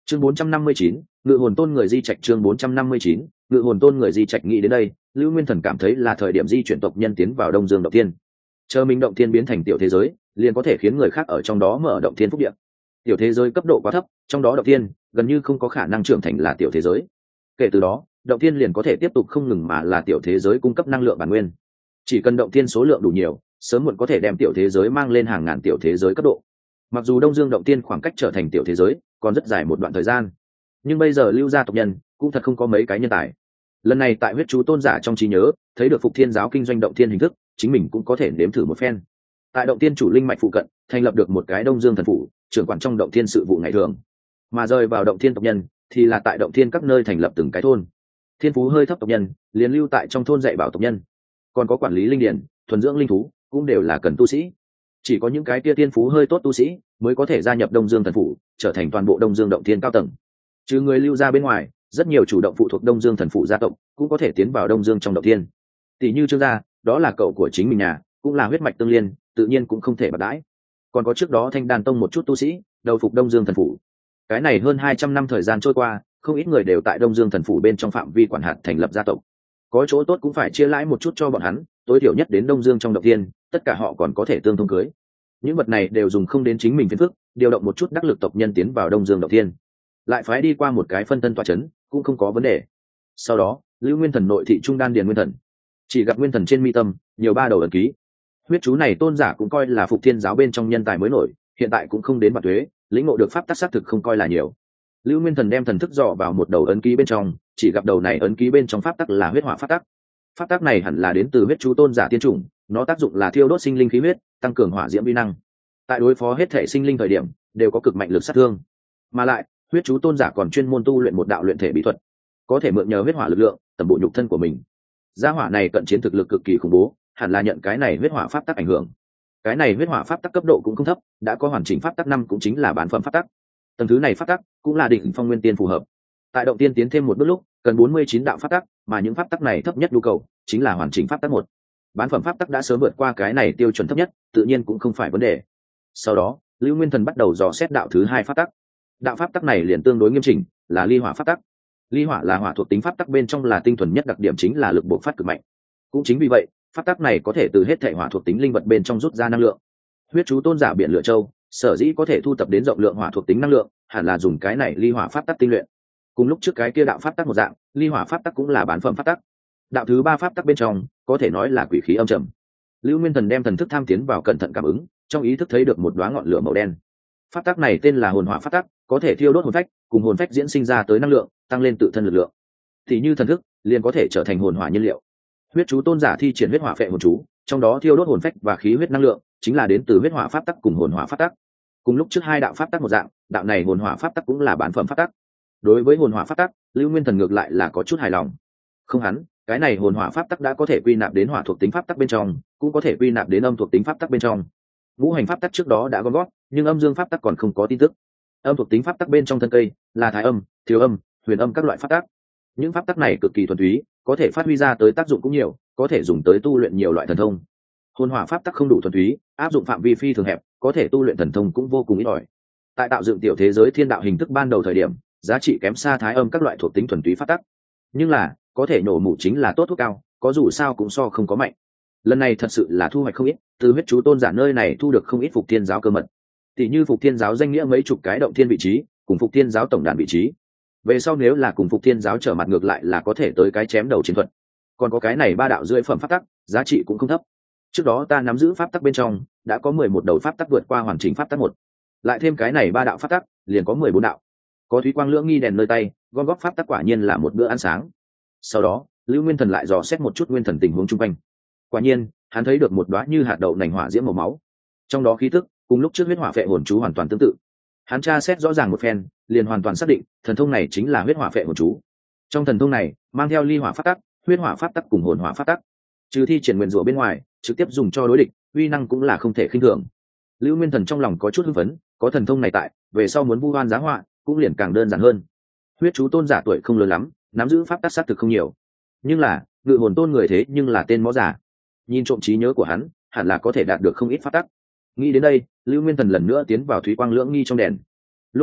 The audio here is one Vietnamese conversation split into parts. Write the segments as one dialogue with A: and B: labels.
A: Chương 459, ngự hồn tôn người di trạch. Chương 459, ngự hồn tôn người di trạch. Nghĩ đến đây, Lưu Nguyên Thần cảm thấy là thời điểm di chuyển tộc nhân tiến vào Đông Dương động thiên. Chờ mình động thiên biến thành tiểu thế giới, liền có thể khiến người khác ở trong đó mở động thiên phúc địa. Tiểu thế giới cấp độ quá thấp, trong đó động thiên gần như không có khả năng trưởng thành là tiểu thế giới. Kể từ đó, động thiên liền có thể tiếp tục không ngừng mà là tiểu thế giới cung cấp năng lượng bản nguyên. Chỉ cần động thiên số lượng đủ nhiều, sớm muộn có thể đem tiểu thế giới mang lên hàng ngàn tiểu thế giới cấp độ. Mặc dù Đông Dương động thiên khoảng cách trở thành tiểu thế giới còn rất dài một đoạn thời gian, nhưng bây giờ Lưu gia tộc nhân cũng thật không có mấy cái nhân tài. Lần này tại huyết chú tôn giả trong trí nhớ thấy được Phục Thiên giáo kinh doanh động thiên hình thức, chính mình cũng có thể nếm thử một phen. Tại động thiên chủ linh mạch phụ cận thành lập được một cái Đông Dương thần phủ, trưởng quản trong động thiên sự vụ ngày thường, mà rời vào động thiên tộc nhân thì là tại động thiên các nơi thành lập từng cái thôn. Thiên phú hơi thấp tộc nhân liền lưu tại trong thôn dạy bảo tộc nhân, còn có quản lý linh điển, thuần dưỡng linh thú cũng đều là cần tu sĩ. Chỉ có những cái kia thiên phú hơi tốt tu sĩ mới có thể gia nhập Đông Dương thần phủ, trở thành toàn bộ Đông Dương động thiên cao tầng. Trừ người lưu ra bên ngoài, rất nhiều chủ động phụ thuộc Đông Dương thần phủ gia tộc cũng có thể tiến vào Đông Dương trong động thiên. Tỷ như Trương gia, đó là cậu của chính mình nhà, cũng là huyết mạch tương liên, tự nhiên cũng không thể bạc đãi. Còn có trước đó Thanh Đan tông một chút tu sĩ đầu phục Đông Dương thần phủ. Cái này hơn 200 năm thời gian trôi qua, không ít người đều tại Đông Dương thần phủ bên trong phạm vi quản hạt thành lập gia tộc. Có chỗ tốt cũng phải chia lãi một chút cho bọn hắn, tối thiểu nhất đến Đông Dương trong động thiên, tất cả họ còn có thể tương thông cưới. Những vật này đều dùng không đến chính mình phiền phức, điều động một chút đắc lực tộc nhân tiến vào Đông Dương động thiên, lại phái đi qua một cái phân thân tọa chấn, cũng không có vấn đề. Sau đó, Lưu Nguyên Thần nội thị trung đan điền nguyên thần, chỉ gặp nguyên thần trên mi tâm nhiều 3 đầu ấn ký. Huyết chú này tôn giả cũng coi là Phục Thiên giáo bên trong nhân tài mới nổi, hiện tại cũng không đến bạc thuế, lĩnh ngộ được pháp tắc xác thực không coi là nhiều. Lưu Nguyên Thần đem thần thức dò vào một đầu ấn ký bên trong, chỉ gặp đầu này ấn ký bên trong pháp tắc là huyết hỏa pháp tắc. Pháp tắc này hẳn là đến từ huyết chú tôn giả tiên chủng, nó tác dụng là thiêu đốt sinh linh khí huyết, tăng cường hỏa diễm uy năng. Tại đối phó hết thể sinh linh thời điểm, đều có cực mạnh lực sát thương. Mà lại, huyết chú tôn giả còn chuyên môn tu luyện một đạo luyện thể bí thuật, có thể mượn nhờ huyết hỏa lực lượng tầm bộ nhục thân của mình. Gia hỏa này cận chiến thực lực cực kỳ khủng bố, hẳn là nhận cái này huyết hỏa pháp tắc ảnh hưởng. Cái này huyết hỏa pháp tắc cấp độ cũng không thấp, đã có hoàn chỉnh pháp tắc 5 cũng chính là bán phẩm pháp tắc. Tầng thứ này pháp tắc cũng là đỉnh phong nguyên tiên phù hợp. Tại động tiên tiến thêm một bước lúc, cần 49 đạo pháp tắc, mà những pháp tắc này thấp nhất nhu cầu chính là hoàn chỉnh pháp tắc 1. Bán phẩm pháp tắc đã sớm vượt qua cái này tiêu chuẩn thấp nhất, tự nhiên cũng không phải vấn đề. Sau đó, Lưu Nguyên Thần bắt đầu dò xét đạo thứ 2 pháp tắc. Đạo pháp tắc này liền tương đối nghiêm chỉnh, là ly hỏa pháp tắc. Ly hỏa là hỏa thuộc tính pháp tắc bên trong là tinh thuần nhất, đặc điểm chính là lực bộc phát cực mạnh. Cũng chính vì vậy, pháp tắc này có thể từ hết thể hỏa thuộc tính linh vật bên trong rút ra năng lượng. Huyết chú tôn giả biển lửa châu sở dĩ có thể thu tập đến rộng lượng hỏa thuộc tính năng lượng, hẳn là dùng cái này ly hỏa pháp tắc tinh luyện. Cùng lúc trước cái kia đạo pháp tắc một dạng, ly hỏa pháp tắc cũng là bán phẩm pháp tắc. Đạo thứ 3 pháp tắc bên trong có thể nói là quỷ khí âm trầm. Lưu Nguyên Thần đem thần thức tham tiến vào cẩn thận cảm ứng, trong ý thức thấy được một đóa ngọn lửa màu đen. Pháp tắc này tên là hồn hỏa pháp tắc, có thể thiêu đốt hồn phách, cùng hồn phách diễn sinh ra tới năng lượng, tăng lên tự thân lực lượng. Thì như thần thức liền có thể trở thành hồn hỏa nhiên liệu. Huyết chú tôn giả thi triển huyết hỏa phệ hồn chú, trong đó thiêu đốt hồn phách và khí huyết năng lượng chính là đến từ huyết hỏa pháp tắc cùng hồn hỏa pháp tắc. Cùng lúc trước 2 đạo pháp tắc một dạng, đạo này hồn hỏa pháp tắc cũng là bán phẩm pháp tắc. Đối với hồn hỏa pháp tắc, Lưu Nguyên Thần ngược lại là có chút hài lòng. Không hắn, cái này hồn hỏa pháp tắc đã có thể quy nạp đến hỏa thuộc tính pháp tắc bên trong, cũng có thể quy nạp đến âm thuộc tính pháp tắc bên trong. Ngũ hành pháp tắc trước đó đã gom gót, nhưng âm dương pháp tắc còn không có tin tức. Âm thuộc tính pháp tắc bên trong thân cây là thái âm, thiếu âm, huyền âm các loại pháp tắc. Những pháp tắc này cực kỳ thuần túy, có thể phát huy ra tới tác dụng cũng nhiều, có thể dùng tới tu luyện nhiều loại thần thông. Hồn hỏa pháp tắc không đủ thuần túy, áp dụng phạm vi phi thường hẹp, có thể tu luyện thần thông cũng vô cùng ít ỏi. Tại tạo dựng tiểu thế giới thiên đạo hình thức ban đầu thời điểm, giá trị kém xa thái âm các loại thuộc tính thuần túy pháp tắc. Nhưng là, có thể nổ mủ chính là tốt thuốc cao, có dù sao cũng so không có mạnh. Lần này thật sự là thu hoạch không ít, từ huyết chú tôn giả nơi này thu được không ít Phục Thiên giáo cơ mật. Tỷ như Phục Thiên giáo danh nghĩa mấy chục cái động thiên vị trí, cùng Phục Thiên giáo tổng đàn vị trí. Về sau nếu là cùng Phục Thiên giáo trở mặt ngược lại là có thể tới cái chém đầu chiến thuật. Còn có cái này 3 đạo rưỡi phẩm pháp tắc, giá trị cũng không thấp. Trước đó ta nắm giữ pháp tắc bên trong, đã có 11 đầu pháp tắc vượt qua hoàn chỉnh pháp tắc 1. Lại thêm cái này 3 đạo pháp tắc, liền có 14 đạo. Có thúy quang lưỡng nghi đèn nơi tay, gom góp pháp tắc quả nhiên là một bữa ăn sáng. Sau đó, Lưu Nguyên Thần lại dò xét một chút nguyên thần tình huống chung quanh. Quả nhiên, hắn thấy được một đóa như hạt đậu nành hỏa diễm màu máu. Trong đó khí tức cùng lúc trước huyết hỏa phệ hồn chú hoàn toàn tương tự. Hắn tra xét rõ ràng một phen, liền hoàn toàn xác định, thần thông này chính là huyết hỏa phệ hồn chú. Trong thần thông này, mang theo ly hỏa pháp tắc, huyết hỏa pháp tắc cùng hồn hỏa pháp tắc. Trừ thi triển nguyên rủa bên ngoài, trực tiếp dùng cho đối địch, uy năng cũng là không thể khinh thường. Lưu Nguyên Thần trong lòng có chút hưng phấn, có thần thông này tại, về sau muốn vu oan giá họa, cũng liền càng đơn giản hơn. Huyết chú tôn giả tuổi không lớn lắm, nắm giữ pháp tắc sát thực không nhiều, nhưng là ngự hồn tôn người thế nhưng là tên mõ giả, nhìn trộm trí nhớ của hắn, hẳn là có thể đạt được không ít pháp tắc. Nghĩ đến đây, Lưu Nguyên Thần lần nữa tiến vào thúy quang lưỡng nghi trong đèn. Lúc này,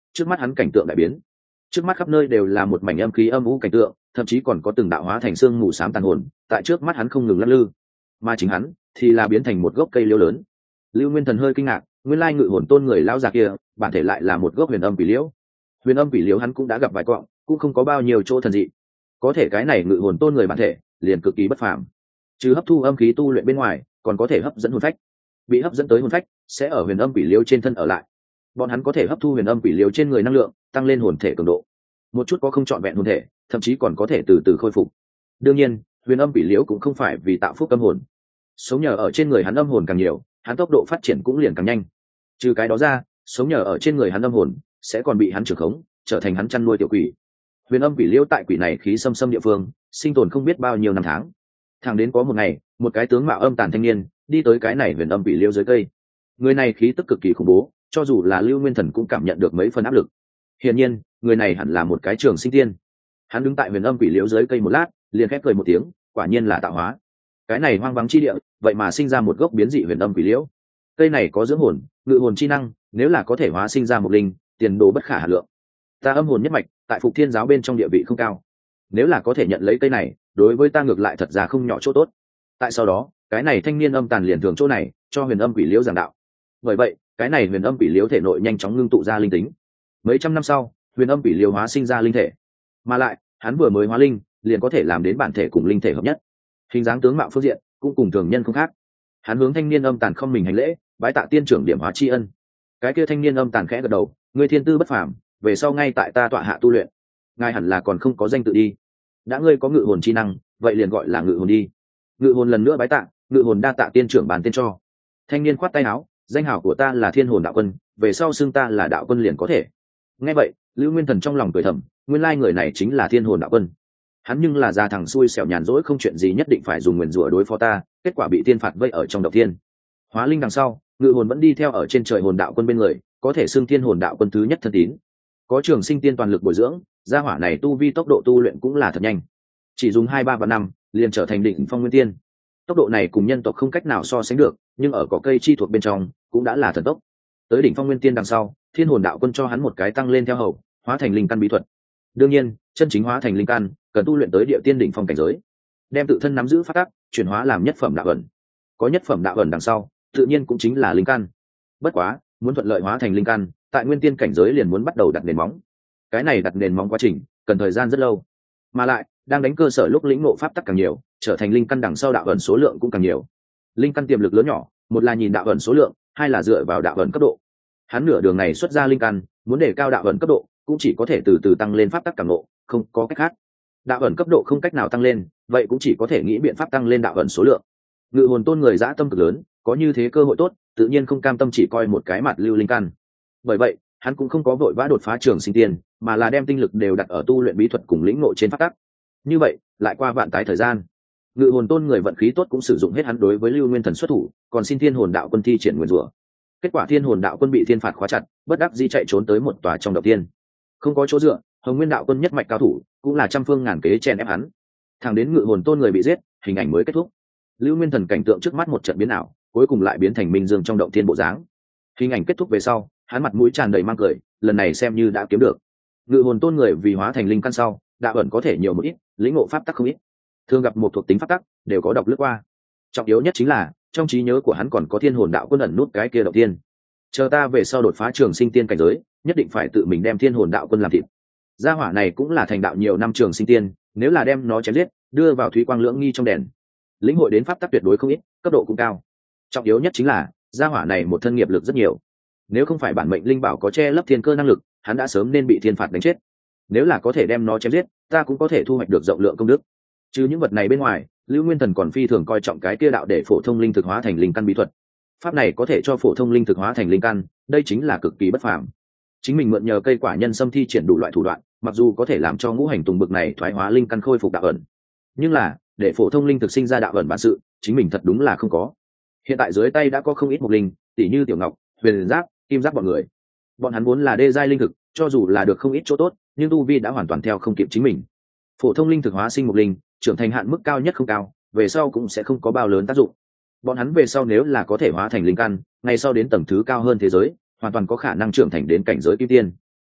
A: trước mắt hắn cảnh tượng đại biến. Trước mắt khắp nơi đều là một mảnh âm khí âm u cảnh tượng, thậm chí còn có từng đạo hóa thành xương mù xám tàn hồn tại trước mắt hắn không ngừng lắc lư, mà chính hắn thì là biến thành một gốc cây liễu lớn. Lưu Nguyên Thần hơi kinh ngạc, nguyên lai ngự hồn tôn người lão già kia bản thể lại là một gốc huyền âm quỷ liễu. Huyền âm quỷ liễu hắn cũng đã gặp vài cọng, cũng không có bao nhiêu chỗ thần dị, có thể cái này ngự hồn tôn người bản thể liền cực kỳ bất phàm, trừ hấp thu âm khí tu luyện bên ngoài còn có thể hấp dẫn hồn phách. Bị hấp dẫn tới hồn phách sẽ ở huyền âm quỷ liễu trên thân ở lại, bọn hắn có thể hấp thu huyền âm quỷ liễu trên người năng lượng, tăng lên hồn thể cường độ. Một chút có không trọn vẹn hồn thể thậm chí còn có thể từ từ khôi phục. Đương nhiên huyền âm quỷ liễu cũng không phải vì tạo phúc âm hồn, sống nhờ ở trên người hắn âm hồn càng nhiều, hắn tốc độ phát triển cũng liền càng nhanh. Trừ cái đó ra, sống nhờ ở trên người hắn âm hồn sẽ còn bị hắn trưởng khống, trở thành hắn chăn nuôi tiểu quỷ. Huyền âm quỷ liễu tại quỷ này khí xâm xâm địa phương sinh tồn không biết bao nhiêu năm tháng, thẳng đến có một ngày một cái tướng mạo âm tàn thanh niên đi tới cái này huyền âm quỷ liễu dưới cây. Người này khí tức cực kỳ khủng bố, cho dù là Lưu Nguyên Thần cũng cảm nhận được mấy phần áp lực. Hiển nhiên người này hẳn là một cái trường sinh tiên. Hắn đứng tại huyền âm quỷ liễu dưới cây một lát, liền khép cười một tiếng, quả nhiên là tạo hóa. Cái này hoang vắng chi địa vậy mà sinh ra một gốc biến dị huyền âm quỷ liễu. Cây này có dưỡng hồn ngự hồn chi năng, nếu là có thể hóa sinh ra một linh, tiền đồ bất khả hà lượng. Ta âm hồn nhất mạch tại Phục Thiên giáo bên trong địa vị không cao, nếu là có thể nhận lấy cây này, đối với ta ngược lại thật ra không nhỏ chỗ tốt. Tại sau đó cái này thanh niên âm tàn liền thường chỗ này cho huyền âm quỷ liễu giảng đạo. Bởi vậy cái này huyền âm quỷ liễu thể nội nhanh chóng ngưng tụ ra linh tính. Mấy trăm năm sau huyền âm quỷ liễu hóa sinh ra linh thể, mà lại hắn vừa mới hóa linh liền có thể làm đến bản thể cùng linh thể hợp nhất, hình dáng tướng mạo phương diện cũng cùng thường nhân không khác. Hắn hướng thanh niên âm tàn không mình hành lễ, bái tạ tiên trưởng điểm hóa tri ân. Cái kia thanh niên âm tàn khẽ gật đầu, người thiên tư bất phàm, về sau ngay tại ta tọa hạ tu luyện. Ngài hẳn là còn không có danh tự đi, đã ngươi có ngự hồn chi năng vậy liền gọi là ngự hồn đi. Ngự hồn lần nữa bái tạ, ngự hồn đa tạ tiên trưởng bàn tên cho. Thanh niên khoát tay áo, danh hảo của ta là Thiên Hồn Đạo Quân, về sau xưng ta là Đạo Quân liền có thể. Nghe vậy Lưu Nguyên Thần trong lòng cười thầm, nguyên lai người này chính là Thiên Hồn Đạo Quân. Hắn nhưng là già thằng xui xẻo nhàn rỗi không chuyện gì nhất định phải dùng nguyền rủa đối phó ta, kết quả bị thiên phạt vây ở trong động thiên. Hóa linh đằng sau ngự hồn vẫn đi theo ở trên trời hồn đạo quân bên người, có thể xưng Thiên Hồn Đạo Quân thứ nhất thân tín. Có trường sinh tiên toàn lực bồi dưỡng, gia hỏa này tu vi tốc độ tu luyện cũng là thật nhanh, chỉ dùng 2-3 năm liền trở thành đỉnh phong nguyên tiên. Tốc độ này cùng nhân tộc không cách nào so sánh được, nhưng ở cỏ cây chi thuộc bên trong cũng đã là thần tốc. Tới đỉnh phong nguyên tiên đằng sau, Thiên Hồn Đạo Quân cho hắn một cái tăng lên theo hầu, hóa thành linh căn bí thuật. Đương nhiên chân chính hóa thành linh căn cần tu luyện tới địa tiên đỉnh phong cảnh giới, đem tự thân nắm giữ pháp tắc chuyển hóa làm nhất phẩm đạo ẩn. Có nhất phẩm đạo ẩn đằng sau tự nhiên cũng chính là linh căn. Bất quá muốn thuận lợi hóa thành linh căn, tại nguyên tiên cảnh giới liền muốn bắt đầu đặt nền móng. Cái này đặt nền móng quá trình cần thời gian rất lâu, mà lại đang đánh cơ sở lúc lĩnh ngộ pháp tắc càng nhiều, trở thành linh căn đằng sau đạo ẩn số lượng cũng càng nhiều. Linh căn tiềm lực lớn nhỏ, một là nhìn đạo ẩn số lượng, hai là dựa vào đạo ẩn cấp độ. Hắn nửa đường này xuất ra linh căn, muốn để cao đạo ẩn cấp độ cũng chỉ có thể từ từ tăng lên pháp tắc càng ngộ, không có cách khác. Đạo ẩn cấp độ không cách nào tăng lên, vậy cũng chỉ có thể nghĩ biện pháp tăng lên đạo ẩn số lượng. Ngự hồn tôn người dã tâm cực lớn, có như thế cơ hội tốt tự nhiên không cam tâm chỉ coi một cái mặt lưu linh căn. Bởi vậy hắn cũng không có vội vã đột phá trường sinh tiên, mà là đem tinh lực đều đặt ở tu luyện bí thuật cùng lĩnh ngộ trên pháp tắc. Như vậy lại qua vạn tái thời gian, ngự hồn tôn người vận khí tốt cũng sử dụng hết hắn đối với Lưu Nguyên Thần xuất thủ, còn xin Thiên Hồn Đạo Quân thi triển nguyền rủa. Kết quả Thiên Hồn Đạo Quân bị thiên phạt khóa chặt, bất đắc dĩ chạy trốn tới một tòa trong động tiên. Không có chỗ dựa, Hồng Nguyên Đạo Quân nhất mạch cao thủ cũng là trăm phương ngàn kế chèn ép hắn, thẳng đến ngự hồn tôn người bị giết, hình ảnh mới kết thúc. Lưu Nguyên Thần cảnh tượng trước mắt một trận biến ảo, cuối cùng lại biến thành minh dương trong động tiên bộ dáng. Hình ảnh kết thúc về sau, hắn mặt mũi tràn đầy mang cười, lần này xem như đã kiếm được. Ngự hồn tôn người vì hóa thành linh căn sau, đạo ẩn có thể nhiều một ít, lĩnh ngộ pháp tắc không ít. Thường gặp một thuộc tính pháp tắc đều có đọc lướt qua. Trọng yếu nhất chính là trong trí nhớ của hắn còn có Thiên Hồn Đạo Quân ẩn nút cái kia động tiên. Chờ ta về sau đột phá trường sinh tiên cảnh giới, nhất định phải tự mình đem Thiên Hồn Đạo Quân làm thịt. Gia hỏa này cũng là thành đạo nhiều năm trường sinh tiên, nếu là đem nó chém giết, đưa vào thúy quang lưỡng nghi trong đèn, lĩnh hội đến pháp tắc tuyệt đối không ít, cấp độ cũng cao. Trọng yếu nhất chính là gia hỏa này một thân nghiệp lực rất nhiều, nếu không phải bản mệnh linh bảo có che lấp thiên cơ năng lực, hắn đã sớm nên bị thiên phạt đánh chết. Nếu là có thể đem nó chém giết, ta cũng có thể thu hoạch được rộng lượng công đức. Chứ những vật này bên ngoài, Lưu Nguyên Thần còn phi thường coi trọng cái kia đạo để phổ thông linh thực hóa thành linh căn bí thuật. Pháp này có thể cho phổ thông linh thực hóa thành linh căn, đây chính là cực kỳ bất phàm. Chính mình mượn nhờ cây quả nhân sâm thi triển đủ loại thủ đoạn, mặc dù có thể làm cho ngũ hành tùng bực này thoái hóa linh căn khôi phục đạo ẩn, nhưng là để phổ thông linh thực sinh ra đạo ẩn bản sự, chính mình thật đúng là không có. Hiện tại dưới tay đã có không ít mục linh, tỷ như tiểu ngọc, huyền giáp, kim giáp bọn người. Bọn hắn vốn là đê giai linh thực, cho dù là được không ít chỗ tốt, nhưng tu vi đã hoàn toàn theo không kịp chính mình. Phổ thông linh thực hóa sinh mục linh, trưởng thành hạn mức cao nhất không cao, về sau cũng sẽ không có bao lớn tác dụng. Bọn hắn về sau nếu là có thể hóa thành linh căn, ngày sau đến tầng thứ cao hơn thế giới, hoàn toàn có khả năng trưởng thành đến cảnh giới kim tiên.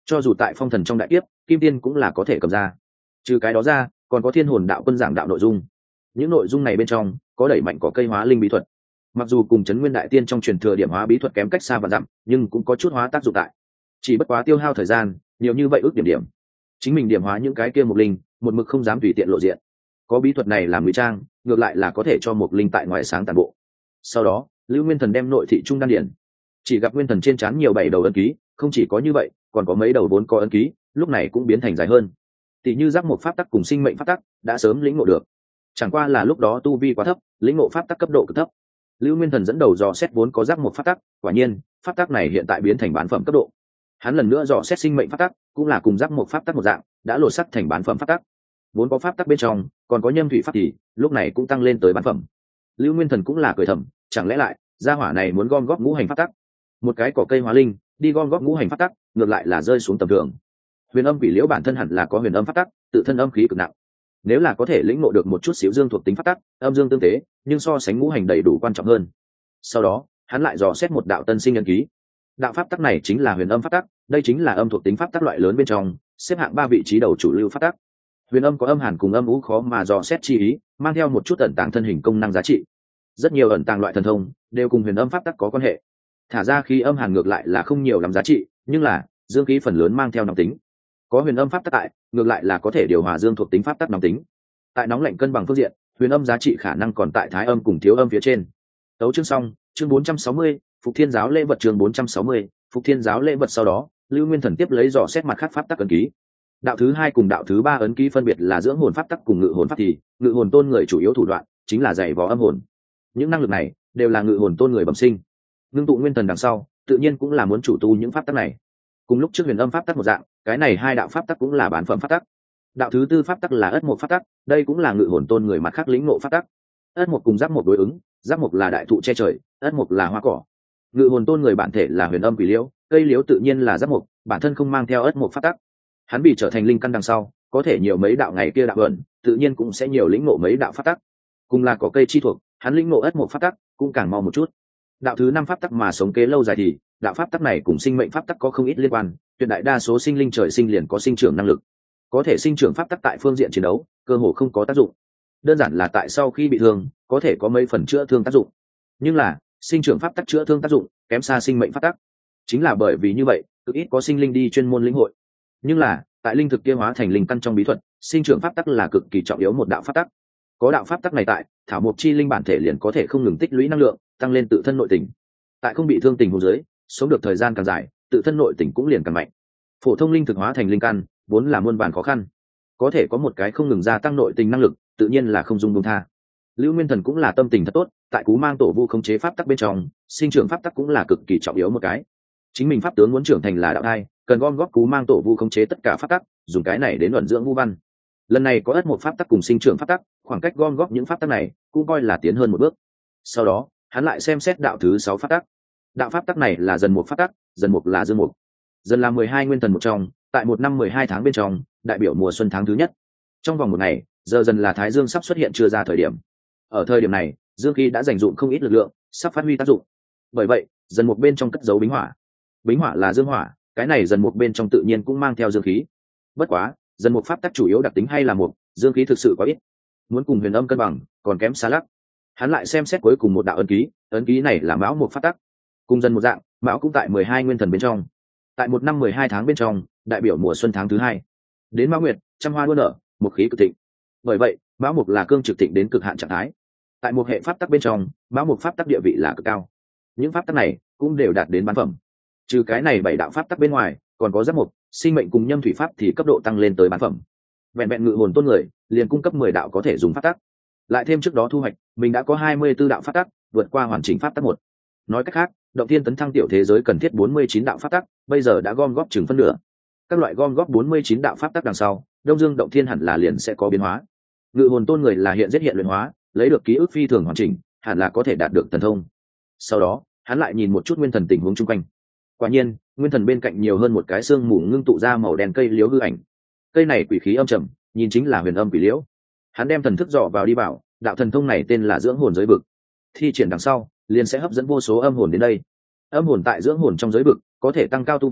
A: cho dù tại phong thần trong đại kiếp kim tiên cũng là có thể cầm ra. Trừ cái đó ra còn có thiên hồn đạo quân giảng đạo nội dung, những nội dung này bên trong có đẩy mạnh cỏ cây hóa linh bí thuật. Mặc dù cùng trấn nguyên đại tiên trong truyền thừa điểm hóa bí thuật kém cách xa và dặm, nhưng cũng có chút hóa tác dụng tại. Chỉ bất quá tiêu hao thời gian nhiều như vậy ước điểm chính mình điểm hóa những cái kia mục linh một mực không dám tùy tiện lộ diện. Có bí thuật này làm ngụy trang, ngược lại là có thể cho mục linh tại ngoài sáng tàn bộ. Sau đó Lưu Nguyên Thần đem nội thị trung đan điển, chỉ gặp nguyên thần trên trán nhiều 7 đầu ấn ký, không chỉ có như vậy còn có mấy đầu vốn có ấn ký lúc này cũng biến thành dài hơn. Tỷ như giác một pháp tắc cùng sinh mệnh pháp tắc đã sớm lĩnh ngộ được, chẳng qua là lúc đó tu vi quá thấp, lĩnh ngộ pháp tắc cấp độ cực thấp. Lưu Nguyên Thần dẫn đầu dò xét vốn có giác một pháp tắc, quả nhiên pháp tắc này hiện tại biến thành bán phẩm cấp độ. Hắn lần nữa dò xét sinh mệnh pháp tắc, cũng là cùng giác một pháp tắc một dạng, đã lột sắc thành bán phẩm pháp tắc. Vốn có pháp tắc bên trong còn có nhâm thủy pháp thì lúc này cũng tăng lên tới bán phẩm. Lưu Nguyên Thần cũng là cười thầm, chẳng lẽ lại gia hỏa này muốn gom góp ngũ hành pháp tắc, một cái cỏ cây hóa linh đi gom góp ngũ hành pháp tắc, ngược lại là rơi xuống tầm thường. Huyền âm quỷ liễu bản thân hẳn là có huyền âm pháp tắc, tự thân âm khí cực nặng, nếu là có thể lĩnh ngộ được một chút xíu dương thuộc tính pháp tắc, âm dương tương tế, nhưng so sánh ngũ hành đầy đủ quan trọng hơn. Sau đó hắn lại dò xét một đạo tân sinh nhân ký. Đạo pháp tắc này chính là huyền âm pháp tắc, đây chính là âm thuộc tính pháp tắc loại lớn bên trong xếp hạng 3 vị trí đầu chủ lưu pháp tắc. Huyền âm có âm hàn cùng âm u khó mà dò xét chi ý, mang theo một chút ẩn tàng thân hình công năng giá trị. Rất nhiều ẩn tàng loại thần thông đều cùng huyền âm pháp tắc có quan hệ. Thả ra khi âm hàn ngược lại là không nhiều lắm giá trị, nhưng là dương khí phần lớn mang theo nóng tính. Có huyền âm pháp tắc tại, ngược lại là có thể điều hòa dương thuộc tính pháp tắc nóng tính. Tại nóng lạnh cân bằng phương diện, huyền âm giá trị khả năng còn tại thái âm cùng thiếu âm phía trên. Tấu chương xong, chương 460, Phục Thiên giáo lễ vật chương 460, Phục Thiên giáo lễ vật. Sau đó Lưu Nguyên Thần tiếp lấy dò xét mặt khác pháp tắc ấn ký. Đạo thứ 2 cùng đạo thứ 3 ấn ký phân biệt là dưỡng hồn pháp tắc cùng ngự hồn pháp thì, ngự hồn tôn người chủ yếu thủ đoạn chính là dạy vò âm hồn. Những năng lực này đều là ngự hồn tôn người bẩm sinh. Ngưng tụ nguyên thần đằng sau, tự nhiên cũng là muốn chủ tu những pháp tắc này. Cùng lúc trước huyền âm pháp tắc một dạng, cái này hai đạo pháp tắc cũng là bán phẩm pháp tắc. Đạo thứ 4 pháp tắc là ất mộc pháp tắc, đây cũng là ngự hồn tôn người mặt khác lĩnh ngộ pháp tắc. Ất mộc cùng giáp mộc đối ứng, giáp mộc là đại thụ che trời, ất mộc là hoa cỏ. Ngự hồn tôn người bản thể là huyền âm quỷ liễu, cây liễu tự nhiên là giáp mộc, bản thân không mang theo ất mộc pháp tắc. Hắn bị trở thành linh căn đằng sau, có thể nhiều mấy đạo ngày kia đạo ẩn, tự nhiên cũng sẽ nhiều lĩnh ngộ mấy đạo pháp tắc. Cùng là có cây chi thuộc, hắn lĩnh ngộ ất mộc pháp tắc cũng càng mau một chút. Đạo thứ 5 pháp tắc mà sống kế lâu dài thì, đạo pháp tắc này cùng sinh mệnh pháp tắc có không ít liên quan, tuyệt đại đa số sinh linh trời sinh liền có sinh trưởng năng lực. Có thể sinh trưởng pháp tắc tại phương diện chiến đấu, cơ hồ không có tác dụng. Đơn giản là tại sau khi bị thương, có thể có mấy phần chữa thương tác dụng. Nhưng là, sinh trưởng pháp tắc chữa thương tác dụng kém xa sinh mệnh pháp tắc. Chính là bởi vì như vậy, cực ít có sinh linh đi chuyên môn lĩnh hội. Nhưng là, tại linh thực kia hóa thành linh căn trong bí thuật, sinh trưởng pháp tắc là cực kỳ trọng yếu một đạo pháp tắc. Có đạo pháp tắc này tại, thảo mộc chi linh bản thể liền có thể không ngừng tích lũy năng lượng, tăng lên tự thân nội tình. Tại không bị thương tình huống dưới, sống được thời gian càng dài, tự thân nội tình cũng liền càng mạnh. Phổ thông linh thực hóa thành linh căn, vốn là muôn vàn khó khăn. Có thể có một cái không ngừng gia tăng nội tình năng lực, tự nhiên là không dung buông tha. Lưu Nguyên Thần cũng là tâm tình thật tốt, tại Cú Mang Tổ Vu khống chế pháp tắc bên trong, sinh trưởng pháp tắc cũng là cực kỳ trọng yếu một cái. Chính mình pháp tướng muốn trưởng thành là đạo thai, cần gom góp Cú Mang Tổ Vu khống chế tất cả pháp tắc, dùng cái này đến ẩn dưỡng vu văn. Lần này có ất một pháp tắc cùng sinh trưởng pháp tắc, khoảng cách gom góp những pháp tắc này cũng coi là tiến hơn một bước. Sau đó, hắn lại xem xét đạo thứ 6 pháp tắc. Đạo pháp tắc này là dần một pháp tắc, dần một là dương mục. Dần là 12 nguyên thần một trong, tại một năm 12 tháng bên trong, đại biểu mùa xuân tháng thứ nhất. Trong vòng một ngày, giờ dần là thái dương sắp xuất hiện chưa ra thời điểm. Ở thời điểm này, dương khí đã dành dụm không ít lực lượng, sắp phát huy tác dụng. Bởi vậy, dần một bên trong cất giấu bính hỏa. Bính hỏa là dương hỏa, cái này dần một bên trong tự nhiên cũng mang theo dương khí. Bất quá, dần một pháp tắc chủ yếu đặc tính hay là một, dương khí thực sự có ít. Muốn cùng huyền âm cân bằng, còn kém xa lắc. Hắn lại xem xét cuối cùng một đạo ấn ký này là mão một pháp tắc. Cùng dần một dạng, mão cũng tại 12 nguyên thần bên trong. Tại một năm 12 tháng bên trong, đại biểu mùa xuân tháng thứ 2. Đến mão nguyệt, trăm hoa đua nở, một khí cực thịnh. Bởi vậy, mão mục là cương trực thịnh đến cực hạn trạng thái. Tại một hệ pháp tắc bên trong, mão mục pháp tắc địa vị là cực cao. Những pháp tắc này cũng đều đạt đến bán phẩm. Trừ cái này 7 đạo pháp tắc bên ngoài, còn có giáp mục, sinh mệnh cùng nhâm thủy pháp thì cấp độ tăng lên tới bán phẩm. Vẹn vẹn ngự hồn tôn người, liền cung cấp 10 đạo có thể dùng pháp tắc. Lại thêm trước đó thu hoạch, mình đã có 24 đạo pháp tắc, vượt qua hoàn chỉnh pháp tắc 1. Nói cách khác, động thiên tấn thăng tiểu thế giới cần thiết 49 đạo pháp tắc, bây giờ đã gom góp chừng phân nửa. Các loại gom góp 49 đạo pháp tắc đằng sau, Đông Dương động thiên hẳn là liền sẽ có biến hóa. Ngự hồn tôn người là hiện giết hiện luyện hóa, lấy được ký ức phi thường hoàn chỉnh, hẳn là có thể đạt được thần thông. Sau đó, hắn lại nhìn một chút nguyên thần tình huống chung quanh. Quả nhiên, nguyên thần bên cạnh nhiều hơn một cái xương mù ngưng tụ ra màu đen cây liễu hư ảnh. Cây này quỷ khí âm trầm, nhìn chính là huyền âm quỷ liễu. Hắn đem thần thức dò vào đi vào, đạo thần thông này tên là dưỡng hồn giới vực. Thi triển đằng sau, liền sẽ hấp dẫn vô số âm hồn đến đây. Âm hồn tại dưỡng hồn trong giới vực, có thể tăng cao tu vi,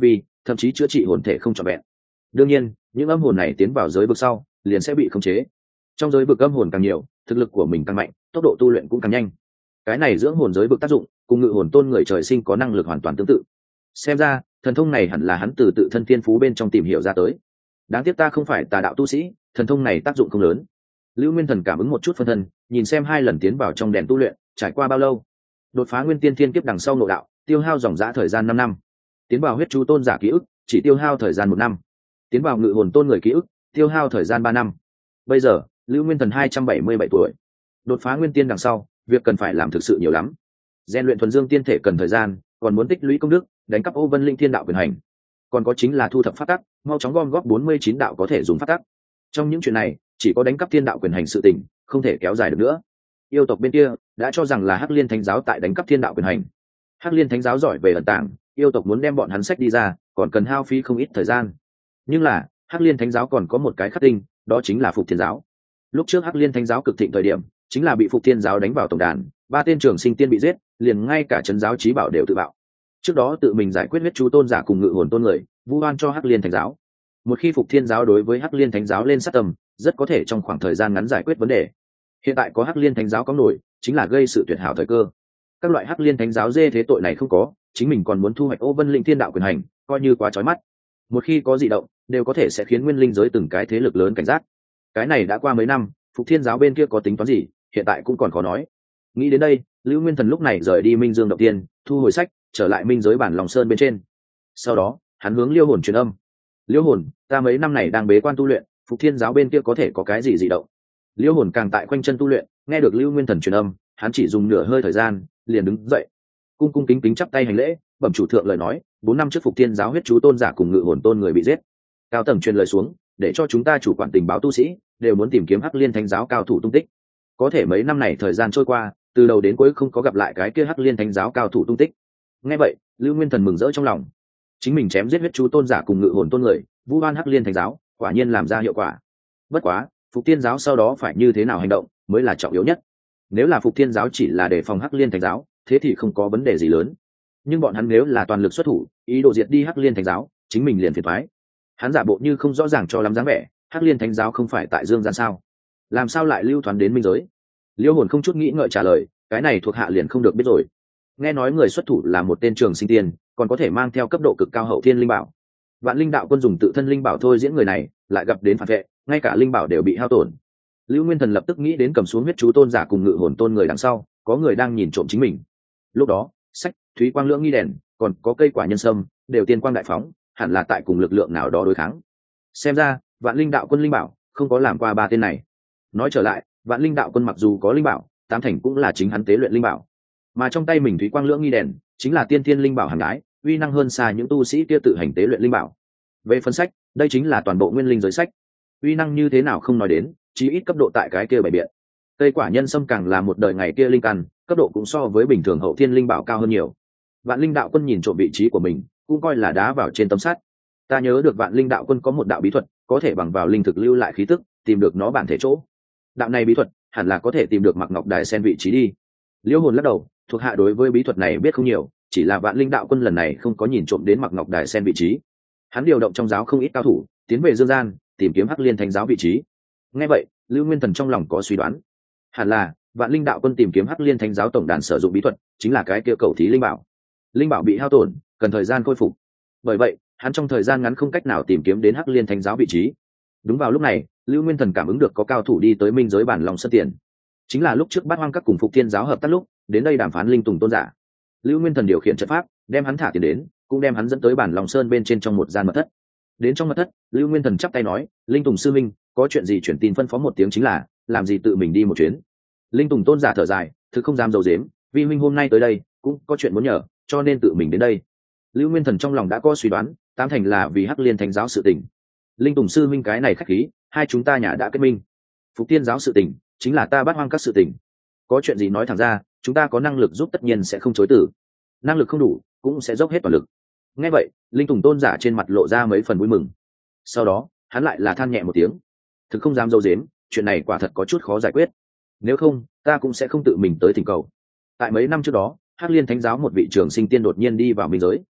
A: thậm chí chữa trị hồn thể không trọn vẹn. Đương nhiên những âm hồn này tiến vào giới vực sau liền sẽ bị khống chế. Trong giới vực âm hồn càng nhiều, thực lực của mình càng mạnh, tốc độ tu luyện cũng càng nhanh. Cái này dưỡng hồn giới vực tác dụng cùng ngự hồn tôn người trời sinh có năng lực hoàn toàn tương tự. Xem ra thần thông này hẳn là hắn từ tự thân thiên phú bên trong tìm hiểu ra tới. Đáng tiếc ta không phải tà đạo tu sĩ, thần thông này tác dụng không lớn. Lưu Nguyên Thần cảm ứng một chút phân thân, nhìn xem 2 lần tiến vào trong đèn tu luyện trải qua bao lâu. Đột phá nguyên tiên thiên kiếp đằng sau nội đạo tiêu hao dòng dã thời gian 5 năm, tiến vào huyết chú tôn giả ký ức chỉ tiêu hao thời gian 1 năm, tiến vào ngự hồn tôn người ký ức tiêu hao thời gian 3 năm. Bây giờ Lưu Nguyên Thần 277 tuổi, đột phá nguyên tiên đằng sau việc cần phải làm thực sự nhiều lắm. Rèn luyện thuần dương tiên thể cần thời gian, còn muốn tích lũy công đức, đánh cắp Ô Vân Linh Thiên đạo quyền hành, còn có chính là thu thập pháp tắc, mau chóng gom góp 49 đạo có thể dùng pháp tắc. Trong những chuyện này chỉ có đánh cắp thiên đạo quyền hành sự tình không thể kéo dài được nữa. Yêu tộc bên kia đã cho rằng là Hắc Liên Thánh giáo tại đánh cắp thiên đạo quyền hành. Hắc Liên Thánh giáo giỏi về ẩn tàng, yêu tộc muốn đem bọn hắn sách đi ra còn cần hao phí không ít thời gian. Nhưng là Hắc Liên Thánh giáo còn có một cái khắc tinh, đó chính là Phục Thiên giáo. Lúc trước Hắc Liên Thánh giáo cực thịnh thời điểm chính là bị Phục Thiên giáo đánh vào tổng đàn, 3 tên trường sinh tiên bị giết, liền ngay cả trấn giáo chí bảo đều tự bạo. Trước đó tự mình giải quyết huyết chú tôn giả cùng ngự hồn tôn người, vu oan cho Hắc Liên Thánh giáo. Một khi Phục Thiên giáo đối với Hắc Liên Thánh giáo lên sát tâm, rất có thể trong khoảng thời gian ngắn giải quyết vấn đề. Hiện tại có Hắc Liên Thánh giáo có nổi, chính là gây sự tuyệt hảo thời cơ. Các loại Hắc Liên Thánh giáo dê thế tội này không có, chính mình còn muốn thu hoạch Ô Vân Linh Thiên đạo quyền hành, coi như quá chói mắt. Một khi có dị động, đều có thể sẽ khiến nguyên linh giới từng cái thế lực lớn cảnh giác. Cái này đã qua mấy năm, Phục Thiên giáo bên kia có tính toán gì, hiện tại cũng còn khó nói. Nghĩ đến đây, Lưu Nguyên Thần lúc này rời đi Minh Dương động tiên, thu hồi sách, trở lại minh giới bản Long Sơn bên trên. Sau đó hắn hướng Liêu Hồn truyền âm: Liêu Hồn, ta mấy năm này đang bế quan tu luyện, Phục Thiên giáo bên kia có thể có cái gì dị động? Liêu Hồn càng tại quanh chân tu luyện, nghe được Lưu Nguyên Thần truyền âm, hắn chỉ dùng nửa hơi thời gian liền đứng dậy, cung cung kính kính chắp tay hành lễ, bẩm chủ thượng lời nói, 4 năm trước Phục Thiên giáo huyết chú tôn giả cùng ngự hồn tôn người bị giết, cao tầng truyền lời xuống, để cho chúng ta chủ quản tình báo tu sĩ đều muốn tìm kiếm Hắc Liên Thánh giáo cao thủ tung tích. Có thể mấy năm này thời gian trôi qua, từ đầu đến cuối không có gặp lại cái kia Hắc Liên Thánh giáo cao thủ tung tích. Nghe vậy, Lưu Nguyên Thần mừng rỡ trong lòng. Chính mình chém giết huyết chú tôn giả cùng ngự hồn tôn người, vu oan Hắc Liên Thánh giáo, quả nhiên làm ra hiệu quả. Bất quá, Phục Thiên giáo sau đó phải như thế nào hành động mới là trọng yếu nhất. Nếu là Phục Thiên giáo chỉ là để phòng Hắc Liên Thánh giáo, thế thì không có vấn đề gì lớn. Nhưng bọn hắn nếu là toàn lực xuất thủ, ý đồ diệt đi Hắc Liên Thánh giáo, chính mình liền phiền toái. Hắn giả bộ như không rõ ràng cho lắm dáng vẻ, Hắc Liên Thánh giáo không phải tại Dương gian sao? Làm sao lại lưu thoán đến minh giới? Liêu Hồn không chút nghĩ ngợi trả lời, cái này thuộc hạ liền không được biết rồi. Nghe nói người xuất thủ là một tên trường sinh tiên, còn có thể mang theo cấp độ cực cao hậu thiên linh bảo. Vạn Linh đạo quân dùng tự thân linh bảo thôi diễn người này, lại gặp đến phản vệ, ngay cả linh bảo đều bị hao tổn. Lưu Nguyên Thần lập tức nghĩ đến cầm xuống huyết chú tôn giả cùng ngự hồn tôn người đằng sau, có người đang nhìn trộm chính mình. Lúc đó, sách, thúy quang lưỡng nghi đèn, còn có cây quả nhân sâm, đều tiên quang đại phóng, hẳn là tại cùng lực lượng nào đó đối kháng. Xem ra, Vạn Linh đạo quân linh bảo không có làm qua 3 tên này. Nói trở lại, Vạn Linh đạo quân mặc dù có linh bảo, tám thành cũng là chính hắn tế luyện linh bảo. Mà trong tay mình thúy quang lưỡng nghi đèn, chính là tiên thiên linh bảo hàng đái, uy năng hơn xa những tu sĩ kia tự hành tế luyện linh bảo. Về phân sách, đây chính là toàn bộ nguyên linh giới sách. Uy năng như thế nào không nói đến, chí ít cấp độ tại cái kia bảy biện. Cây quả nhân sâm càng là một đời ngày kia linh căn, cấp độ cũng so với bình thường hậu thiên linh bảo cao hơn nhiều. Vạn Linh đạo quân nhìn trộm vị trí của mình, cũng coi là đá vào trên tấm sắt. Ta nhớ được Vạn Linh đạo quân có một đạo bí thuật, có thể bằng vào linh thực lưu lại khí tức, tìm được nó bản thể chỗ. Đạo này bí thuật, hẳn là có thể tìm được Mạc Ngọc Đài Sen vị trí đi. Liêu Hồn lắc đầu, thuộc hạ đối với bí thuật này biết không nhiều, chỉ là Vạn Linh đạo quân lần này không có nhìn trộm đến Mạc Ngọc Đài Sen vị trí. Hắn điều động trong giáo không ít cao thủ, tiến về Dương gian, tìm kiếm Hắc Liên Thánh giáo vị trí. Nghe vậy, Lưu Nguyên Thần trong lòng có suy đoán, hẳn là Vạn Linh đạo quân tìm kiếm Hắc Liên Thánh giáo tổng đàn sử dụng bí thuật, chính là cái kia cầu thí linh bảo. Linh bảo bị hao tổn, cần thời gian khôi phục. Bởi vậy, hắn trong thời gian ngắn không cách nào tìm kiếm đến Hắc Liên Thánh giáo vị trí. Đúng vào lúc này, Lưu Nguyên Thần cảm ứng được có cao thủ đi tới minh giới bản Long Sơn tiền. Chính là lúc trước Bát Hoang các cùng Phục Thiên giáo hợp tác lúc, đến đây đàm phán linh tùng tôn giả. Lưu Nguyên Thần điều khiển trận pháp, đem hắn thả tiền đến, cũng đem hắn dẫn tới bản Long Sơn bên trên trong một gian mật thất. Đến trong mật thất, Lưu Nguyên Thần chắp tay nói, linh tùng sư minh, có chuyện gì chuyển tin phân phó một tiếng chính là, làm gì tự mình đi một chuyến. Linh tùng tôn giả thở dài, thực không dám dầu dếm, vi huynh hôm nay tới đây cũng có chuyện muốn nhờ, cho nên tự mình đến đây. Lưu Nguyên Thần trong lòng đã có suy đoán, tám thành là vì Hắc Liên Thánh giáo sự tình. Linh tùng sư minh cái này khách khí, hai chúng ta nhà đã kết minh. Phục Tiên giáo sự tình chính là ta Bát Hoang các sự tình, có chuyện gì nói thẳng ra, chúng ta có năng lực giúp tất nhiên sẽ không chối từ, năng lực không đủ cũng sẽ dốc hết toàn lực. Nghe vậy, linh tùng tôn giả trên mặt lộ ra mấy phần vui mừng, sau đó hắn lại là than nhẹ một tiếng, thực không dám dâu dếm, chuyện này quả thật có chút khó giải quyết, nếu không ta cũng sẽ không tự mình tới thỉnh cầu. Tại mấy năm trước đó, Hắc Liên Thánh giáo một vị trường sinh tiên đột nhiên đi vào minh giới.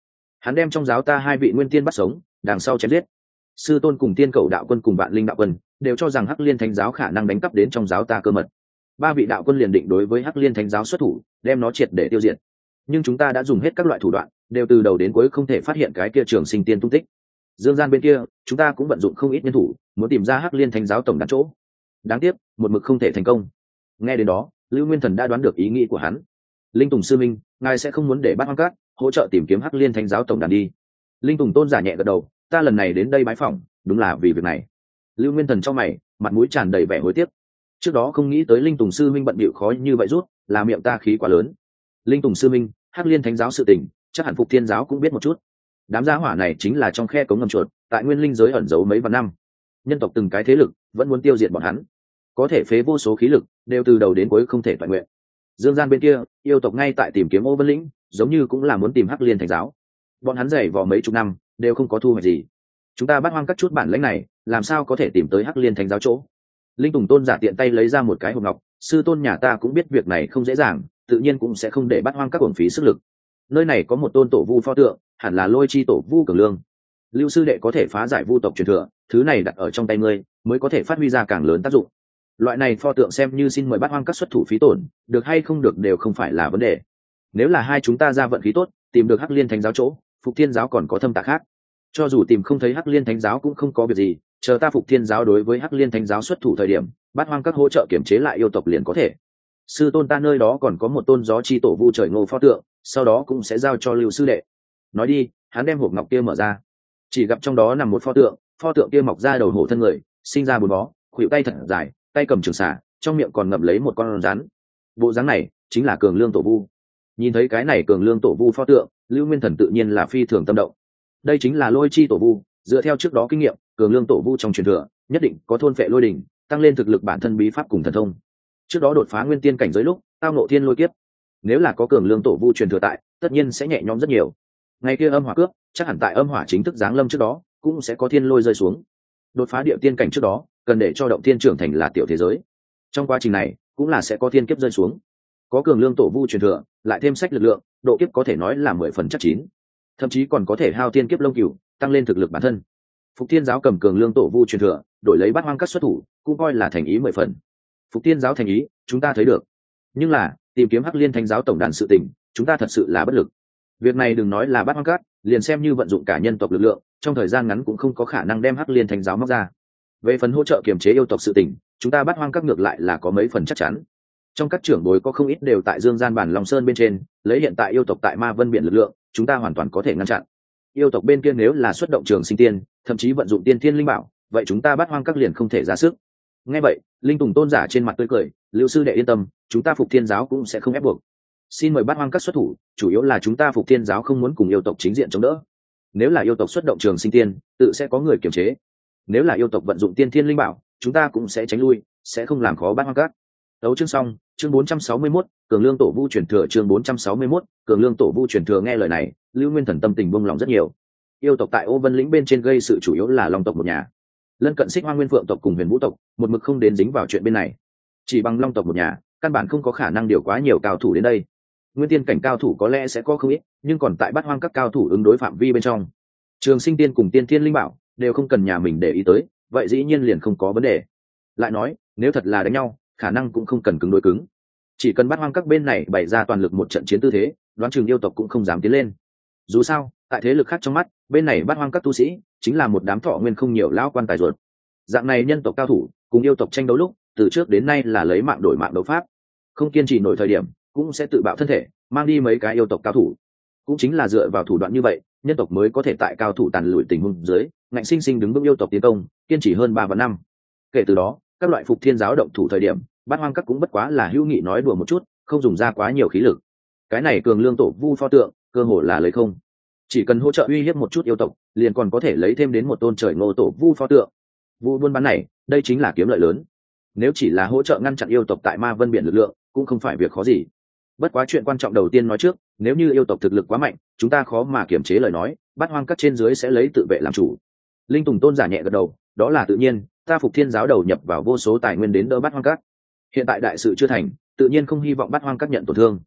A: Hắn đem trong giáo ta 2 vị nguyên tiên bắt sống, đằng sau chém giết. Sư tôn cùng tiên cầu đạo quân cùng vạn linh đạo quân đều cho rằng Hắc Liên Thánh giáo khả năng đánh cắp đến trong giáo ta cơ mật. 3 vị đạo quân liền định đối với Hắc Liên Thánh giáo xuất thủ, đem nó triệt để tiêu diệt. Nhưng chúng ta đã dùng hết các loại thủ đoạn, đều từ đầu đến cuối không thể phát hiện cái kia Trường Sinh Tiên tung tích. Dương gian bên kia, chúng ta cũng vận dụng không ít nhân thủ, muốn tìm ra Hắc Liên Thánh giáo tổng đàn chỗ. Đáng tiếc, một mực không thể thành công. Nghe đến đó, Lưu Nguyên Thần đã đoán được ý nghĩ của hắn. Linh Tùng sư minh, ngài sẽ không muốn để Bát Hoang Các hỗ trợ tìm kiếm Hắc Liên Thánh giáo tổng đàn đi. Linh Tùng tôn giả nhẹ gật đầu, ta lần này đến đây bái phỏng, đúng là vì việc này. Lưu Nguyên Thần trong mày, mặt mũi tràn đầy vẻ hối tiếc. Trước đó không nghĩ tới Linh Tùng sư minh bận bịu khó như vậy rút, là miệng ta khí quá lớn. Linh Tùng sư minh, Hắc Liên Thánh giáo sự tình, chắc hẳn Phục Thiên giáo cũng biết một chút. Đám gia hỏa này chính là trong khe cống ngầm chuột, tại nguyên linh giới ẩn giấu mấy vạn năm. Nhân tộc từng cái thế lực vẫn muốn tiêu diệt bọn hắn, có thể phế vô số khí lực, đều từ đầu đến cuối không thể toàn nguyện. Dương gian bên kia, yêu tộc ngay tại tìm kiếm Ô Vân Lĩnh, giống như cũng là muốn tìm Hắc Liên Thánh giáo. Bọn hắn dày vò mấy chục năm, đều không có thu hoạch gì. Chúng ta Bắt Hoang Các chút bản lãnh này, làm sao có thể tìm tới Hắc Liên Thánh giáo chỗ? Linh Tùng tôn giả tiện tay lấy ra một cái hộp ngọc, sư tôn nhà ta cũng biết việc này không dễ dàng, tự nhiên cũng sẽ không để Bắt Hoang Các uổng phí sức lực. Nơi này có một tôn tổ vu pho tượng, hẳn là Lôi Chi tổ vu Cường Lương. Lưu sư đệ có thể phá giải vu tộc truyền thừa, thứ này đặt ở trong tay ngươi, mới có thể phát huy ra càng lớn tác dụng. Loại này pho tượng xem như xin mời Bát Hoang Các xuất thủ phí tổn, được hay không được đều không phải là vấn đề. Nếu là hai chúng ta ra vận khí tốt, tìm được Hắc Liên Thánh giáo chỗ, Phục Thiên giáo còn có thâm tạng khác. Cho dù tìm không thấy Hắc Liên Thánh giáo cũng không có việc gì, chờ ta Phục Thiên giáo đối với Hắc Liên Thánh giáo xuất thủ thời điểm, Bát Hoang Các hỗ trợ kiểm chế lại yêu tộc liền có thể. Sư tôn ta nơi đó còn có một tôn gió chi tổ vu trời ngô pho tượng, sau đó cũng sẽ giao cho Lưu sư đệ. Nói đi, hắn đem hộp ngọc kia mở ra, chỉ gặp trong đó nằm một pho tượng kia mọc ra đầu hổ thân người, sinh ra bốn bó, khuỷu tay thật dài, tay cầm trường xả, trong miệng còn ngậm lấy một con rắn. Bộ dáng này chính là Cường Lương tổ vu. Nhìn thấy cái này Cường Lương tổ vu pho tượng, Lưu Nguyên Thần tự nhiên là phi thường tâm động. Đây chính là Lôi Chi tổ vu, dựa theo trước đó kinh nghiệm, Cường Lương tổ vu trong truyền thừa nhất định có thôn phệ lôi đỉnh, tăng lên thực lực bản thân bí pháp cùng thần thông. Trước đó đột phá nguyên tiên cảnh giới lúc, tao ngộ thiên lôi kiếp, nếu là có Cường Lương tổ vu truyền thừa tại, tất nhiên sẽ nhẹ nhõm rất nhiều. Ngày kia âm hỏa cướp, chắc hẳn tại âm hỏa chính thức giáng lâm trước đó, cũng sẽ có thiên lôi rơi xuống. Đột phá địa tiên cảnh trước đó, cần để cho động thiên trưởng thành là tiểu thế giới. Trong quá trình này, cũng là sẽ có thiên kiếp rơi xuống. Có Cường Lương tổ vu truyền thừa, lại thêm sách lực lượng, độ kiếp có thể nói là 10 phần chắc chín. Thậm chí còn có thể hao thiên kiếp lông cửu, tăng lên thực lực bản thân. Phục Thiên giáo cầm Cường Lương tổ vu truyền thừa, đổi lấy Bát Hoang Các xuất thủ, cũng coi là thành ý 10 phần. Phục Thiên giáo thành ý, chúng ta thấy được. Nhưng là, tìm kiếm Hắc Liên Thánh giáo tổng đàn sự tình, chúng ta thật sự là bất lực. Việc này đừng nói là Bát Hoang Các, liền xem như vận dụng cả nhân tộc lực lượng, trong thời gian ngắn cũng không có khả năng đem Hắc Liên Thánh giáo móc ra. Về phần hỗ trợ kiềm chế yêu tộc sự tình, chúng ta Bát Hoang Các ngược lại là có mấy phần chắc chắn. Trong các trưởng bối có không ít đều tại Dương gian bản Long Sơn bên trên, lấy hiện tại yêu tộc tại Ma Vân biển lực lượng, chúng ta hoàn toàn có thể ngăn chặn. Yêu tộc bên kia nếu là xuất động Trường Sinh Tiên, thậm chí vận dụng tiên thiên linh bảo, vậy chúng ta Bát Hoang Các liền không thể ra sức. Nghe vậy, Linh Tùng tôn giả trên mặt tươi cười, Lưu sư đệ yên tâm, chúng ta Phục Thiên giáo cũng sẽ không ép buộc. Xin mời Bát Hoang Các xuất thủ, chủ yếu là chúng ta Phục Thiên giáo không muốn cùng yêu tộc chính diện chống đỡ. Nếu là yêu tộc xuất động Trường Sinh Tiên, tự sẽ có người kiềm chế. Nếu là yêu tộc vận dụng tiên thiên linh bảo, chúng ta cũng sẽ tránh lui, sẽ không làm khó Bát Hoang Các. Đấu chương xong, chương 461, Cường Lương tổ vu truyền thừa chương 461, Cường Lương tổ vu truyền thừa nghe lời này, Lưu Nguyên Thần tâm tình buông lòng rất nhiều. Yêu tộc tại Ô Vân lĩnh bên trên gây sự chủ yếu là Long tộc một nhà. Lân cận Xích Hoa Nguyên Phượng tộc cùng Huyền Vũ tộc, một mực không đến dính vào chuyện bên này. Chỉ bằng Long tộc một nhà, căn bản không có khả năng điều quá nhiều cao thủ đến đây. Nguyên tiên cảnh cao thủ có lẽ sẽ có không ít, nhưng còn tại Bát Hoang Các cao thủ ứng đối phạm vi bên trong. Trường Sinh Tiên cùng Tiên Thiên Linh Bảo đều không cần nhà mình để ý tới, vậy dĩ nhiên liền không có vấn đề. Lại nói, nếu thật là đánh nhau, khả năng cũng không cần cứng đối cứng. Chỉ cần Bát Hoang Các bên này bày ra toàn lực một trận chiến tư thế, đoán chừng yêu tộc cũng không dám tiến lên. Dù sao, tại thế lực khác trong mắt, bên này Bát Hoang Các tu sĩ chính là một đám thọ nguyên không nhiều lão quan tài ruột. Dạng này nhân tộc cao thủ cùng yêu tộc tranh đấu lúc, từ trước đến nay là lấy mạng đổi mạng đấu pháp, không kiên trì nổi thời điểm, cũng sẽ tự bạo thân thể, mang đi mấy cái yêu tộc cao thủ. Cũng chính là dựa vào thủ đoạn như vậy, nhân tộc mới có thể tại cao thủ tàn lụi tình huống dưới, ngạnh sinh sinh đứng vững yêu tộc tiến công, kiên trì hơn 3 vạn năm. Kể từ đó, các loại Phục Thiên giáo động thủ thời điểm, Bát Hoang Các cũng bất quá là hữu nghị nói đùa một chút, không dùng ra quá nhiều khí lực. Cái này Cường Lương tổ vu pho tượng, cơ hội là lấy không. Chỉ cần hỗ trợ uy hiếp một chút yêu tộc, liền còn có thể lấy thêm đến một tôn trời ngô tổ vu pho tượng. Vụ buôn bán này, đây chính là kiếm lợi lớn. Nếu chỉ là hỗ trợ ngăn chặn yêu tộc tại Ma Vân biển lực lượng, cũng không phải việc khó gì. Bất quá chuyện quan trọng đầu tiên nói trước, nếu như yêu tộc thực lực quá mạnh, chúng ta khó mà kiểm chế lời nói, Bát Hoang Các trên dưới sẽ lấy tự vệ làm chủ. Linh Tùng tôn giả nhẹ gật đầu, đó là tự nhiên, ta Phục Thiên giáo đầu nhập vào vô số tài nguyên đến đỡ Bát Hoang Các. Hiện tại đại sự chưa thành, tự nhiên không hy vọng Bát Hoang Các nhận tổn thương.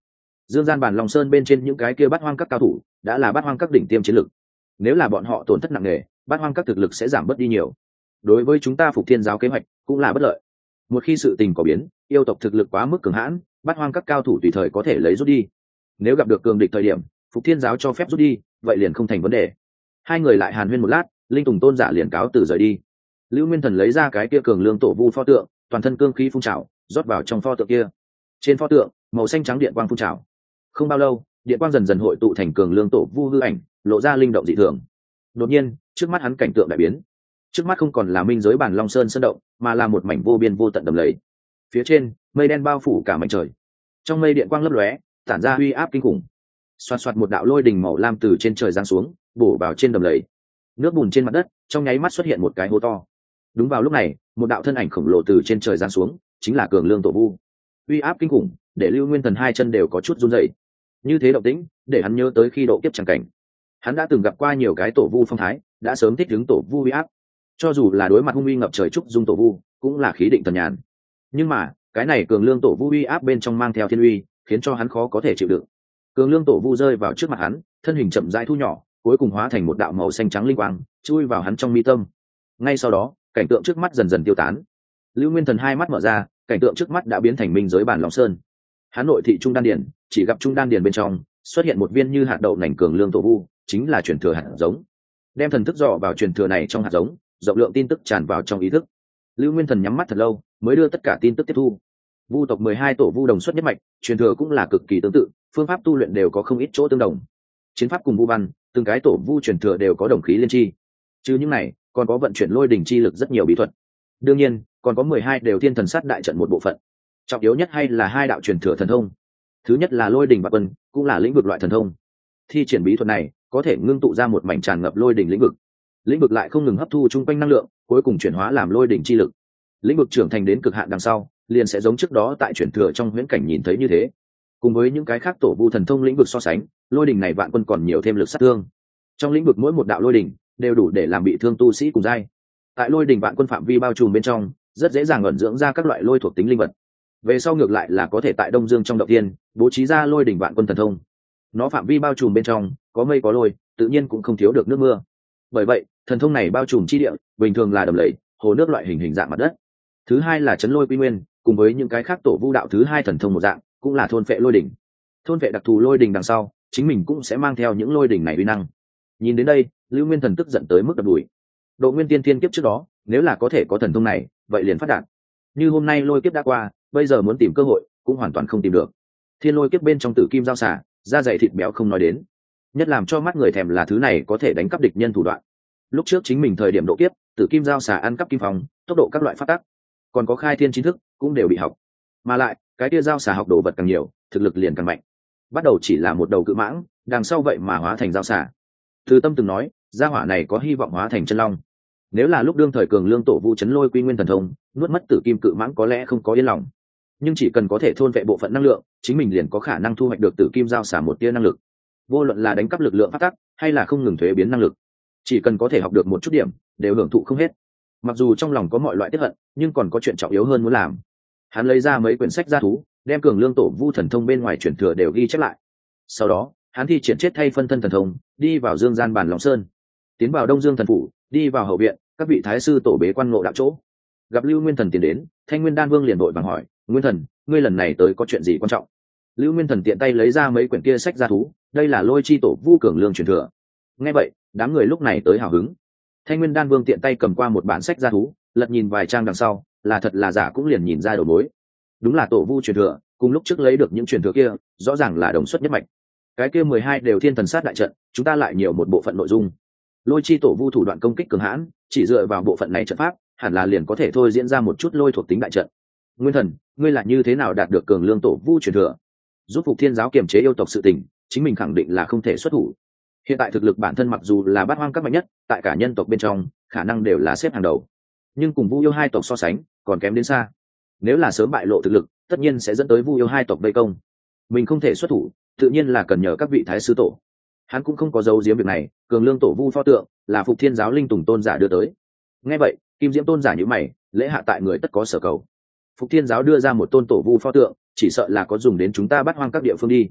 A: Dương gian bản Long Sơn bên trên những cái kia bát hoang các cao thủ đã là bát hoang các đỉnh tiêm chiến lực, nếu là bọn họ tổn thất nặng nề, bát hoang các thực lực sẽ giảm bớt đi nhiều. Đối với chúng ta Phục Thiên giáo kế hoạch cũng là bất lợi. Một khi sự tình có biến, yêu tộc thực lực quá mức cường hãn, bát hoang các cao thủ tùy thời có thể lấy rút đi. Nếu gặp được cường địch thời điểm, Phục Thiên giáo cho phép rút đi, vậy liền không thành vấn đề. Hai người lại hàn huyên một lát, linh tùng tôn giả liền cáo từ rời đi. Lưu Nguyên Thần lấy ra cái kia cường lương tổ vu pho tượng, toàn thân cương khí phun trào rót vào trong pho tượng kia. Trên pho tượng màu xanh trắng điện quang phun trào, không bao lâu điện quang dần dần hội tụ thành cường lương tổ vu hư ảnh, lộ ra linh động dị thường. Đột nhiên trước mắt hắn cảnh tượng đại biến, trước mắt không còn là minh giới bản Long Sơn sơn động, mà là một mảnh vô biên vô tận đầm lầy. Phía trên mây đen bao phủ cả mảnh trời, trong mây điện quang lấp lóe tản ra uy áp kinh khủng. Xoạt xoạt một đạo lôi đình màu lam từ trên trời giáng xuống, bổ vào trên đầm lầy. Nước bùn trên mặt đất trong nháy mắt xuất hiện một cái hố to. Đúng vào lúc này một đạo thân ảnh khổng lồ từ trên trời giáng xuống, chính là cường lương tổ vu. Uy áp kinh khủng để Lưu Nguyên Thần hai chân đều có chút run rẩy. Như thế động tĩnh để hắn nhớ tới khi độ kiếp chẳng cảnh, hắn đã từng gặp qua nhiều cái tổ vu phong thái, đã sớm thích ứng tổ vu uy áp. Cho dù là đối mặt hung uy ngập trời trúc dung tổ vu cũng là khí định thần nhàn, nhưng mà cái này cường lương tổ vu uy áp bên trong mang theo thiên uy, khiến cho hắn khó có thể chịu đựng. Cường lương tổ vu rơi vào trước mặt hắn, thân hình chậm rãi thu nhỏ, cuối cùng hóa thành một đạo màu xanh trắng linh quang chui vào hắn trong mi tâm. Ngay sau đó cảnh tượng trước mắt dần dần tiêu tán. Lưu Nguyên Thần hai mắt mở ra, cảnh tượng trước mắt đã biến thành minh giới bản Long Sơn. Hắn nội thị trung đan điền, chỉ gặp trung đan điền bên trong xuất hiện một viên như hạt đậu nành cường lương tổ vu, chính là truyền thừa hạt giống. Đem thần thức dò vào truyền thừa này trong hạt giống, rộng lượng tin tức tràn vào trong ý thức. Lưu Nguyên Thần nhắm mắt thật lâu mới đưa tất cả tin tức tiếp thu. Vu tộc 12 tổ vu đồng xuất nhất mạch, truyền thừa cũng là cực kỳ tương tự, phương pháp tu luyện đều có không ít chỗ tương đồng. Chiến pháp cùng vu văn, từng cái tổ vu truyền thừa đều có đồng khí liên chi. Chứ những này, còn có vận chuyển lôi đỉnh chi lực rất nhiều bí thuật. Đương nhiên, còn có 12 đều thiên thần sát đại trận một bộ phận. Trọng yếu nhất hay là hai đạo truyền thừa thần thông. Thứ nhất là lôi đỉnh bạc quân, cũng là lĩnh vực loại thần thông. Thi triển bí thuật này, có thể ngưng tụ ra một mảnh tràn ngập lôi đỉnh lĩnh vực. Lĩnh vực lại không ngừng hấp thu chung quanh năng lượng, cuối cùng chuyển hóa làm lôi đỉnh chi lực. Lĩnh vực trưởng thành đến cực hạn đằng sau, liền sẽ giống trước đó tại truyền thừa trong huyễn cảnh nhìn thấy như thế. Cùng với những cái khác tổ vu thần thông lĩnh vực so sánh, lôi đỉnh này vạn quân còn nhiều thêm lực sát thương. Trong lĩnh vực mỗi một đạo lôi đỉnh đều đủ để làm bị thương tu sĩ cùng giai. Tại lôi đỉnh vạn quân phạm vi bao trùm bên trong, rất dễ dàng ẩn dưỡng ra các loại lôi thuộc tính linh vật. Về sau ngược lại là có thể tại Đông Dương trong động tiên bố trí ra lôi đỉnh vạn quân thần thông. Nó phạm vi bao trùm bên trong có mây có lôi, tự nhiên cũng không thiếu được nước mưa. Bởi vậy thần thông này bao trùm chi địa bình thường là đầm lầy, hồ nước loại hình dạng mặt đất. Thứ hai là chấn lôi quy nguyên, cùng với những cái khác tổ vu đạo thứ hai thần thông một dạng, cũng là thôn phệ lôi đỉnh. Thôn phệ đặc thù lôi đỉnh đằng sau, chính mình cũng sẽ mang theo những lôi đỉnh này uy năng. Nhìn đến đây, Lưu Nguyên Thần tức giận tới mức đập đùi. Độ nguyên tiên thiên kiếp trước đó, nếu là có thể có thần thông này, vậy liền phát đạt. Như hôm nay lôi kiếp đã qua, bây giờ muốn tìm cơ hội cũng hoàn toàn không tìm được. Thiên lôi kiếp bên trong tử kim giao xả, da dày thịt béo không nói đến, nhất làm cho mắt người thèm là thứ này có thể đánh cắp địch nhân thủ đoạn. Lúc trước chính mình thời điểm độ kiếp, tử kim giao xả ăn cắp kim phòng, tốc độ các loại phát tác, còn có khai thiên chính thức cũng đều bị học. Mà lại cái tia giao xả học đồ vật càng nhiều, thực lực liền càng mạnh. Bắt đầu chỉ là một đầu cự mãng, đằng sau vậy mà hóa thành giao xả. Từ Tâm từng nói, gia hỏa này có hy vọng hóa thành chân long. Nếu là lúc đương thời cường lương tổ vu chấn lôi quy nguyên thần thông, nuốt mất tử kim cự mãng có lẽ không có yên lòng. Nhưng chỉ cần có thể thôn vệ bộ phận năng lượng, chính mình liền có khả năng thu hoạch được tử kim giao xả một tia năng lực. Vô luận là đánh cắp lực lượng phát tắc, hay là không ngừng thuế biến năng lực, chỉ cần có thể học được một chút điểm, đều hưởng thụ không hết. Mặc dù trong lòng có mọi loại tiếc hận, nhưng còn có chuyện trọng yếu hơn muốn làm. Hắn lấy ra mấy quyển sách gia thú, đem cường lương tổ vu thần thông bên ngoài truyền thừa đều ghi chép lại. Sau đó hắn thi triển chết thay phân thân thần thông, đi vào dương gian bản Long Sơn, tiến vào Đông Dương thần phủ, đi vào hậu viện, các vị thái sư tổ bế quan ngộ đạo chỗ. Gặp Lưu Nguyên Thần tiến đến, Thanh Nguyên Đan Vương liền vội vàng hỏi: Nguyên Thần, ngươi lần này tới có chuyện gì quan trọng? Lưu Nguyên Thần tiện tay lấy ra mấy quyển kia sách gia thú, đây là lôi chi tổ vu cường lương truyền thừa. Nghe vậy, đám người lúc này tới hào hứng. Thanh Nguyên Đan Vương tiện tay cầm qua một bản sách gia thú, lật nhìn vài trang đằng sau, là thật là giả cũng liền nhìn ra đầu mối. Đúng là tổ vu truyền thừa, cùng lúc trước lấy được những truyền thừa kia, rõ ràng là đồng xuất nhất mạch. Cái kia 12 đều thiên thần sát đại trận, chúng ta lại nhiều một bộ phận nội dung. Lôi chi tổ vu thủ đoạn công kích cường hãn, chỉ dựa vào bộ phận này trận pháp, hẳn là liền có thể thôi diễn ra một chút lôi thuộc tính đại trận. Nguyên Thần, ngươi là như thế nào đạt được cường lương tổ vu truyền thừa? Giúp Phục Thiên giáo kiềm chế yêu tộc sự tình, chính mình khẳng định là không thể xuất thủ. Hiện tại thực lực bản thân mặc dù là bát hoang các mạnh nhất, tại cả nhân tộc bên trong, khả năng đều là xếp hàng đầu. Nhưng cùng Vu yêu hai tộc so sánh, còn kém đến xa. Nếu là sớm bại lộ thực lực, tất nhiên sẽ dẫn tới Vu yêu hai tộc vây công. Mình không thể xuất thủ, tự nhiên là cần nhờ các vị thái sư tổ. Hắn cũng không có giấu giếm việc này, cường lương tổ vu pho tượng là Phục Thiên giáo linh tùng tôn giả đưa tới. Nghe vậy, Kim Diễm tôn giả nhíu mày, lễ hạ tại người tất có sở cầu. Phục Thiên giáo đưa ra một tôn tổ vu pho tượng, chỉ sợ là có dùng đến chúng ta bắt hoang các địa phương đi.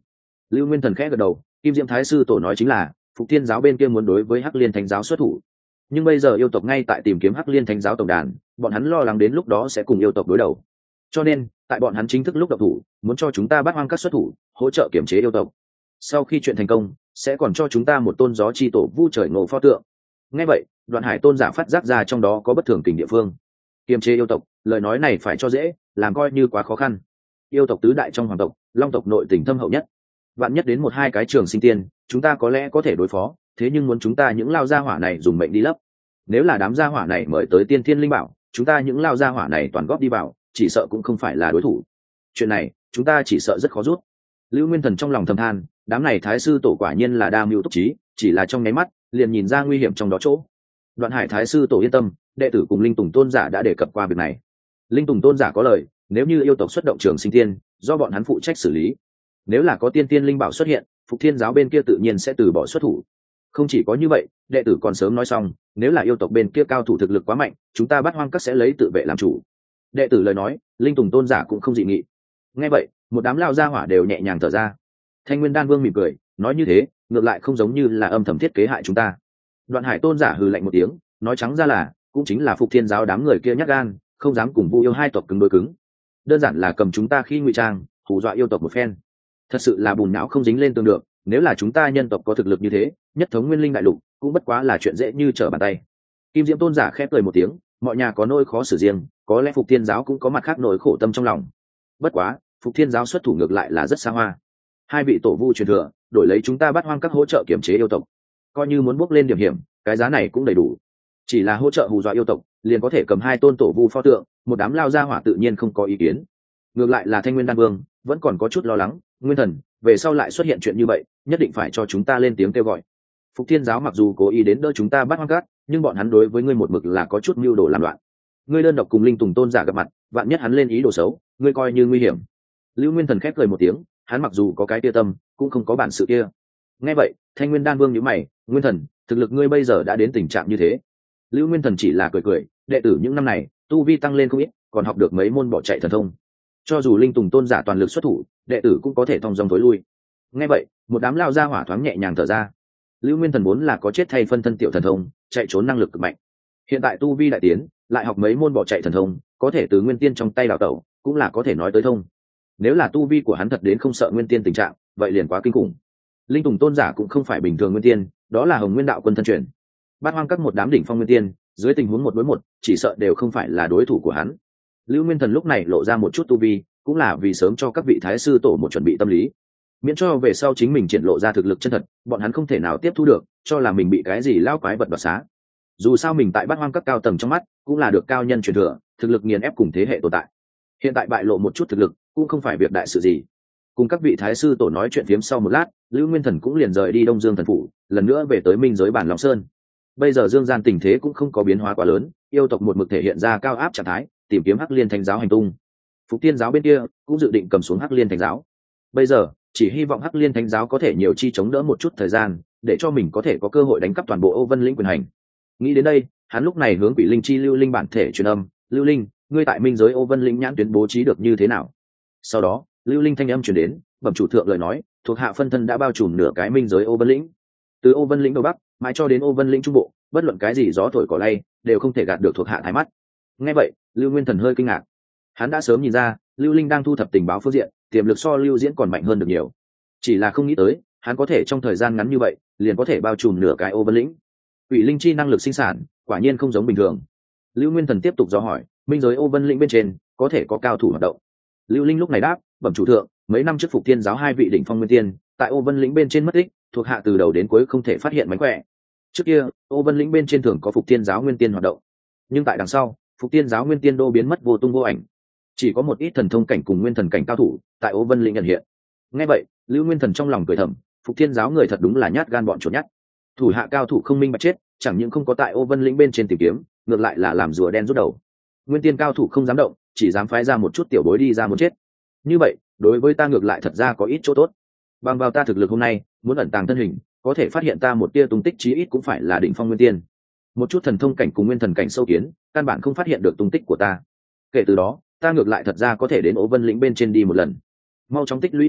A: Lưu Nguyên Thần khẽ gật đầu, Kim Diễm Thái sư tổ nói chính là Phục Thiên giáo bên kia muốn đối với Hắc Liên Thánh giáo xuất thủ, nhưng bây giờ yêu tộc ngay tại tìm kiếm Hắc Liên Thánh giáo tổng đàn, bọn hắn lo lắng đến lúc đó sẽ cùng yêu tộc đối đầu, cho nên tại bọn hắn chính thức lúc độc thủ, muốn cho chúng ta bắt hoang các xuất thủ hỗ trợ kiểm chế yêu tộc. Sau khi chuyện thành công, sẽ còn cho chúng ta một tôn gió chi tổ vu trời ngộ pho tượng. Nghe vậy, Đoạn Hải tôn giả phát giác ra trong đó có bất thường tình địa phương. Kiềm chế yêu tộc, lời nói này phải cho dễ, làm coi như quá khó khăn. Yêu tộc tứ đại trong hoàng tộc, long tộc nội tình thâm hậu nhất, vạn nhất đến một hai cái trường sinh tiên, chúng ta có lẽ có thể đối phó, thế nhưng muốn chúng ta những lao gia hỏa này dùng mệnh đi lấp. Nếu là đám gia hỏa này mời tới tiên thiên linh bảo, chúng ta những lao gia hỏa này toàn góp đi vào, chỉ sợ cũng không phải là đối thủ. Chuyện này chúng ta chỉ sợ rất khó rút. Lưu Nguyên Thần trong lòng thầm than, đám này thái sư tổ quả nhiên là đa mưu túc trí, chỉ là trong nháy mắt liền nhìn ra nguy hiểm trong đó chỗ. Đoạn Hải thái sư tổ yên tâm, đệ tử cùng Linh Tùng tôn giả đã đề cập qua việc này. Linh Tùng tôn giả có lời, nếu như yêu tộc xuất động trường sinh tiên, do bọn hắn phụ trách xử lý. Nếu là có tiên tiên linh bảo xuất hiện, Phục Thiên giáo bên kia tự nhiên sẽ từ bỏ xuất thủ. Không chỉ có như vậy, đệ tử còn sớm nói xong, nếu là yêu tộc bên kia cao thủ thực lực quá mạnh, chúng ta bắt hoang các sẽ lấy tự vệ làm chủ. Đệ tử lời nói, Linh Tùng tôn giả cũng không dị nghị. Nghe vậy, một đám lao gia hỏa đều nhẹ nhàng thở ra. Thanh Nguyên Đan Vương mỉm cười, nói như thế, ngược lại không giống như là âm thầm thiết kế hại chúng ta. Đoạn Hải tôn giả hừ lạnh một tiếng, nói trắng ra là, cũng chính là Phục Thiên giáo đám người kia nhát gan, không dám cùng Vu yêu hai tộc cứng đối cứng. Đơn giản là cầm chúng ta khi ngụy trang, hù dọa yêu tộc một phen. Thật sự là bùn não không dính lên tương được, nếu là chúng ta nhân tộc có thực lực như thế, nhất thống nguyên linh đại lục, cũng bất quá là chuyện dễ như trở bàn tay. Kim Diễm tôn giả khẽ cười một tiếng, mọi nhà có nỗi khó xử riêng, có lẽ Phục Thiên giáo cũng có mặt khác nỗi khổ tâm trong lòng. Bất quá, Phục Thiên giáo xuất thủ ngược lại là rất xa hoa. Hai vị tổ vu truyền thừa, đổi lấy chúng ta bắt hoang các hỗ trợ kiểm chế yêu tộc, coi như muốn bước lên điểm hiểm, cái giá này cũng đầy đủ. Chỉ là hỗ trợ hù dọa yêu tộc, liền có thể cầm hai tôn tổ vu pho tượng, một đám lao gia hỏa tự nhiên không có ý kiến. Ngược lại là Thanh Nguyên Đan Vương vẫn còn có chút lo lắng, Nguyên Thần, về sau lại xuất hiện chuyện như vậy, nhất định phải cho chúng ta lên tiếng kêu gọi. Phục Thiên giáo mặc dù cố ý đến đỡ chúng ta bắt hoang cát, nhưng bọn hắn đối với ngươi một mực là có chút mưu đồ làm loạn. Ngươi đơn độc cùng Linh Tùng tôn giả gặp mặt, vạn nhất hắn lên ý đồ xấu, ngươi coi như nguy hiểm. Lưu Nguyên Thần khép cười một tiếng, hắn mặc dù có cái tia tâm, cũng không có bản sự kia. Nghe vậy, Thanh Nguyên Đan Vương nhíu mày, Nguyên Thần, thực lực ngươi bây giờ đã đến tình trạng như thế. Lưu Nguyên Thần chỉ là cười cười, đệ tử những năm này tu vi tăng lên không ít, còn học được mấy môn bỏ chạy thần thông. Cho dù Linh Tùng tôn giả toàn lực xuất thủ, đệ tử cũng có thể thong dong tối lui. Nghe vậy, một đám lao ra hỏa thoáng nhẹ nhàng thở ra. Lưu Nguyên Thần vốn là có chết thay phân thân tiểu thần thông, chạy trốn năng lực cực mạnh. Hiện tại tu vi đại tiến, lại học mấy môn bỏ chạy thần thông, có thể từ nguyên tiên trong tay đào tẩu, cũng là có thể nói tới thông. Nếu là tu vi của hắn thật đến không sợ nguyên tiên tình trạng, vậy liền quá kinh khủng. Linh Tùng tôn giả cũng không phải bình thường nguyên tiên, đó là Hồng Nguyên đạo quân thân truyền. Bát hoang các một đám đỉnh phong nguyên tiên, dưới tình huống một đối một, chỉ sợ đều không phải là đối thủ của hắn. Lưu Nguyên Thần lúc này lộ ra một chút tu vi, cũng là vì sớm cho các vị thái sư tổ một chuẩn bị tâm lý, miễn cho về sau chính mình triển lộ ra thực lực chân thật, bọn hắn không thể nào tiếp thu được, cho là mình bị cái gì lao quái vật đoạt xá. Dù sao mình tại bát hoang các cao tầng trong mắt, cũng là được cao nhân truyền thừa, thực lực nghiền ép cùng thế hệ tồn tại. Hiện tại bại lộ một chút thực lực, cũng không phải việc đại sự gì. Cùng các vị thái sư tổ nói chuyện phiếm sau một lát, Lưu Nguyên Thần cũng liền rời đi Đông Dương thần phủ, lần nữa về tới minh giới bản Long Sơn. Bây giờ dương gian tình thế cũng không có biến hóa quá lớn, yêu tộc một mực thể hiện ra cao áp trạng thái, tìm kiếm Hắc Liên Thánh giáo hành tung. Phục Tiên giáo bên kia cũng dự định cầm xuống Hắc Liên Thánh giáo. Bây giờ chỉ hy vọng Hắc Liên Thánh giáo có thể nhiều chi chống đỡ một chút thời gian, để cho mình có thể có cơ hội đánh cắp toàn bộ Ô Vân lĩnh quyền hành. Nghĩ đến đây, hắn lúc này hướng Quỷ Linh chi Lưu Linh bản thể truyền âm, "Lưu Linh, ngươi tại minh giới Ô Vân lĩnh nhãn tuyến bố trí được như thế nào?" Sau đó, Lưu Linh thanh âm truyền đến, bẩm chủ thượng lời nói, thuộc hạ phân thân đã bao trùm nửa cái minh giới Ô Vân lĩnh, từ Ô Vân lĩnh đông bắc mãi cho đến Ô Vân lĩnh trung bộ, bất luận cái gì gió thổi cỏ lay đều không thể gạt được thuộc hạ thái mắt. Nghe vậy, Lưu Nguyên Thần hơi kinh ngạc. Hắn đã sớm nhìn ra, Lưu Linh đang thu thập tình báo phương diện, tiềm lực so Lưu Diễn còn mạnh hơn được nhiều. Chỉ là không nghĩ tới, hắn có thể trong thời gian ngắn như vậy, liền có thể bao trùm nửa cái Ô Vân lĩnh. Quỷ linh chi năng lực sinh sản, quả nhiên không giống bình thường. Lưu Nguyên Thần tiếp tục dò hỏi, minh giới Ô Vân lĩnh bên trên có thể có cao thủ hoạt động. Lưu Linh lúc này đáp, bẩm chủ thượng, mấy năm trước Phục Thiên giáo hai vị đỉnh phong nguyên tiên, tại Ô Vân lĩnh bên trên mất tích, thuộc hạ từ đầu đến cuối không thể phát hiện mánh khỏe. Trước kia, Ô Vân lĩnh bên trên thường có Phục Thiên giáo nguyên tiên hoạt động, nhưng tại đằng sau, Phục Thiên giáo nguyên tiên đô biến mất vô tung vô ảnh, chỉ có một ít thần thông cảnh cùng nguyên thần cảnh cao thủ tại Ô Vân lĩnh nhận hiện. Nghe vậy, Lưu Nguyên Thần trong lòng cười thầm, Phục Thiên giáo người thật đúng là nhát gan bọn chuột nhát. Thủ hạ cao thủ không minh bạch chết, chẳng những không có tại Ô Vân lĩnh bên trên tìm kiếm, ngược lại là làm rùa đen rút đầu. Nguyên tiên cao thủ không dám động, chỉ dám phái ra một chút tiểu bối đi ra muốn chết. Như vậy, đối với ta ngược lại thật ra có ít chỗ tốt. Bằng vào ta thực lực hôm nay, muốn ẩn tàng thân hình, có thể phát hiện ta một tia tung tích chí ít cũng phải là đỉnh phong nguyên tiên. Một chút thần thông cảnh cùng nguyên thần cảnh sâu kiến, căn bản không phát hiện được tung tích của ta. Kể từ đó, ta ngược lại thật ra có thể đến Ô Vân lĩnh bên trên đi một lần, mau chóng tích lũy công đức,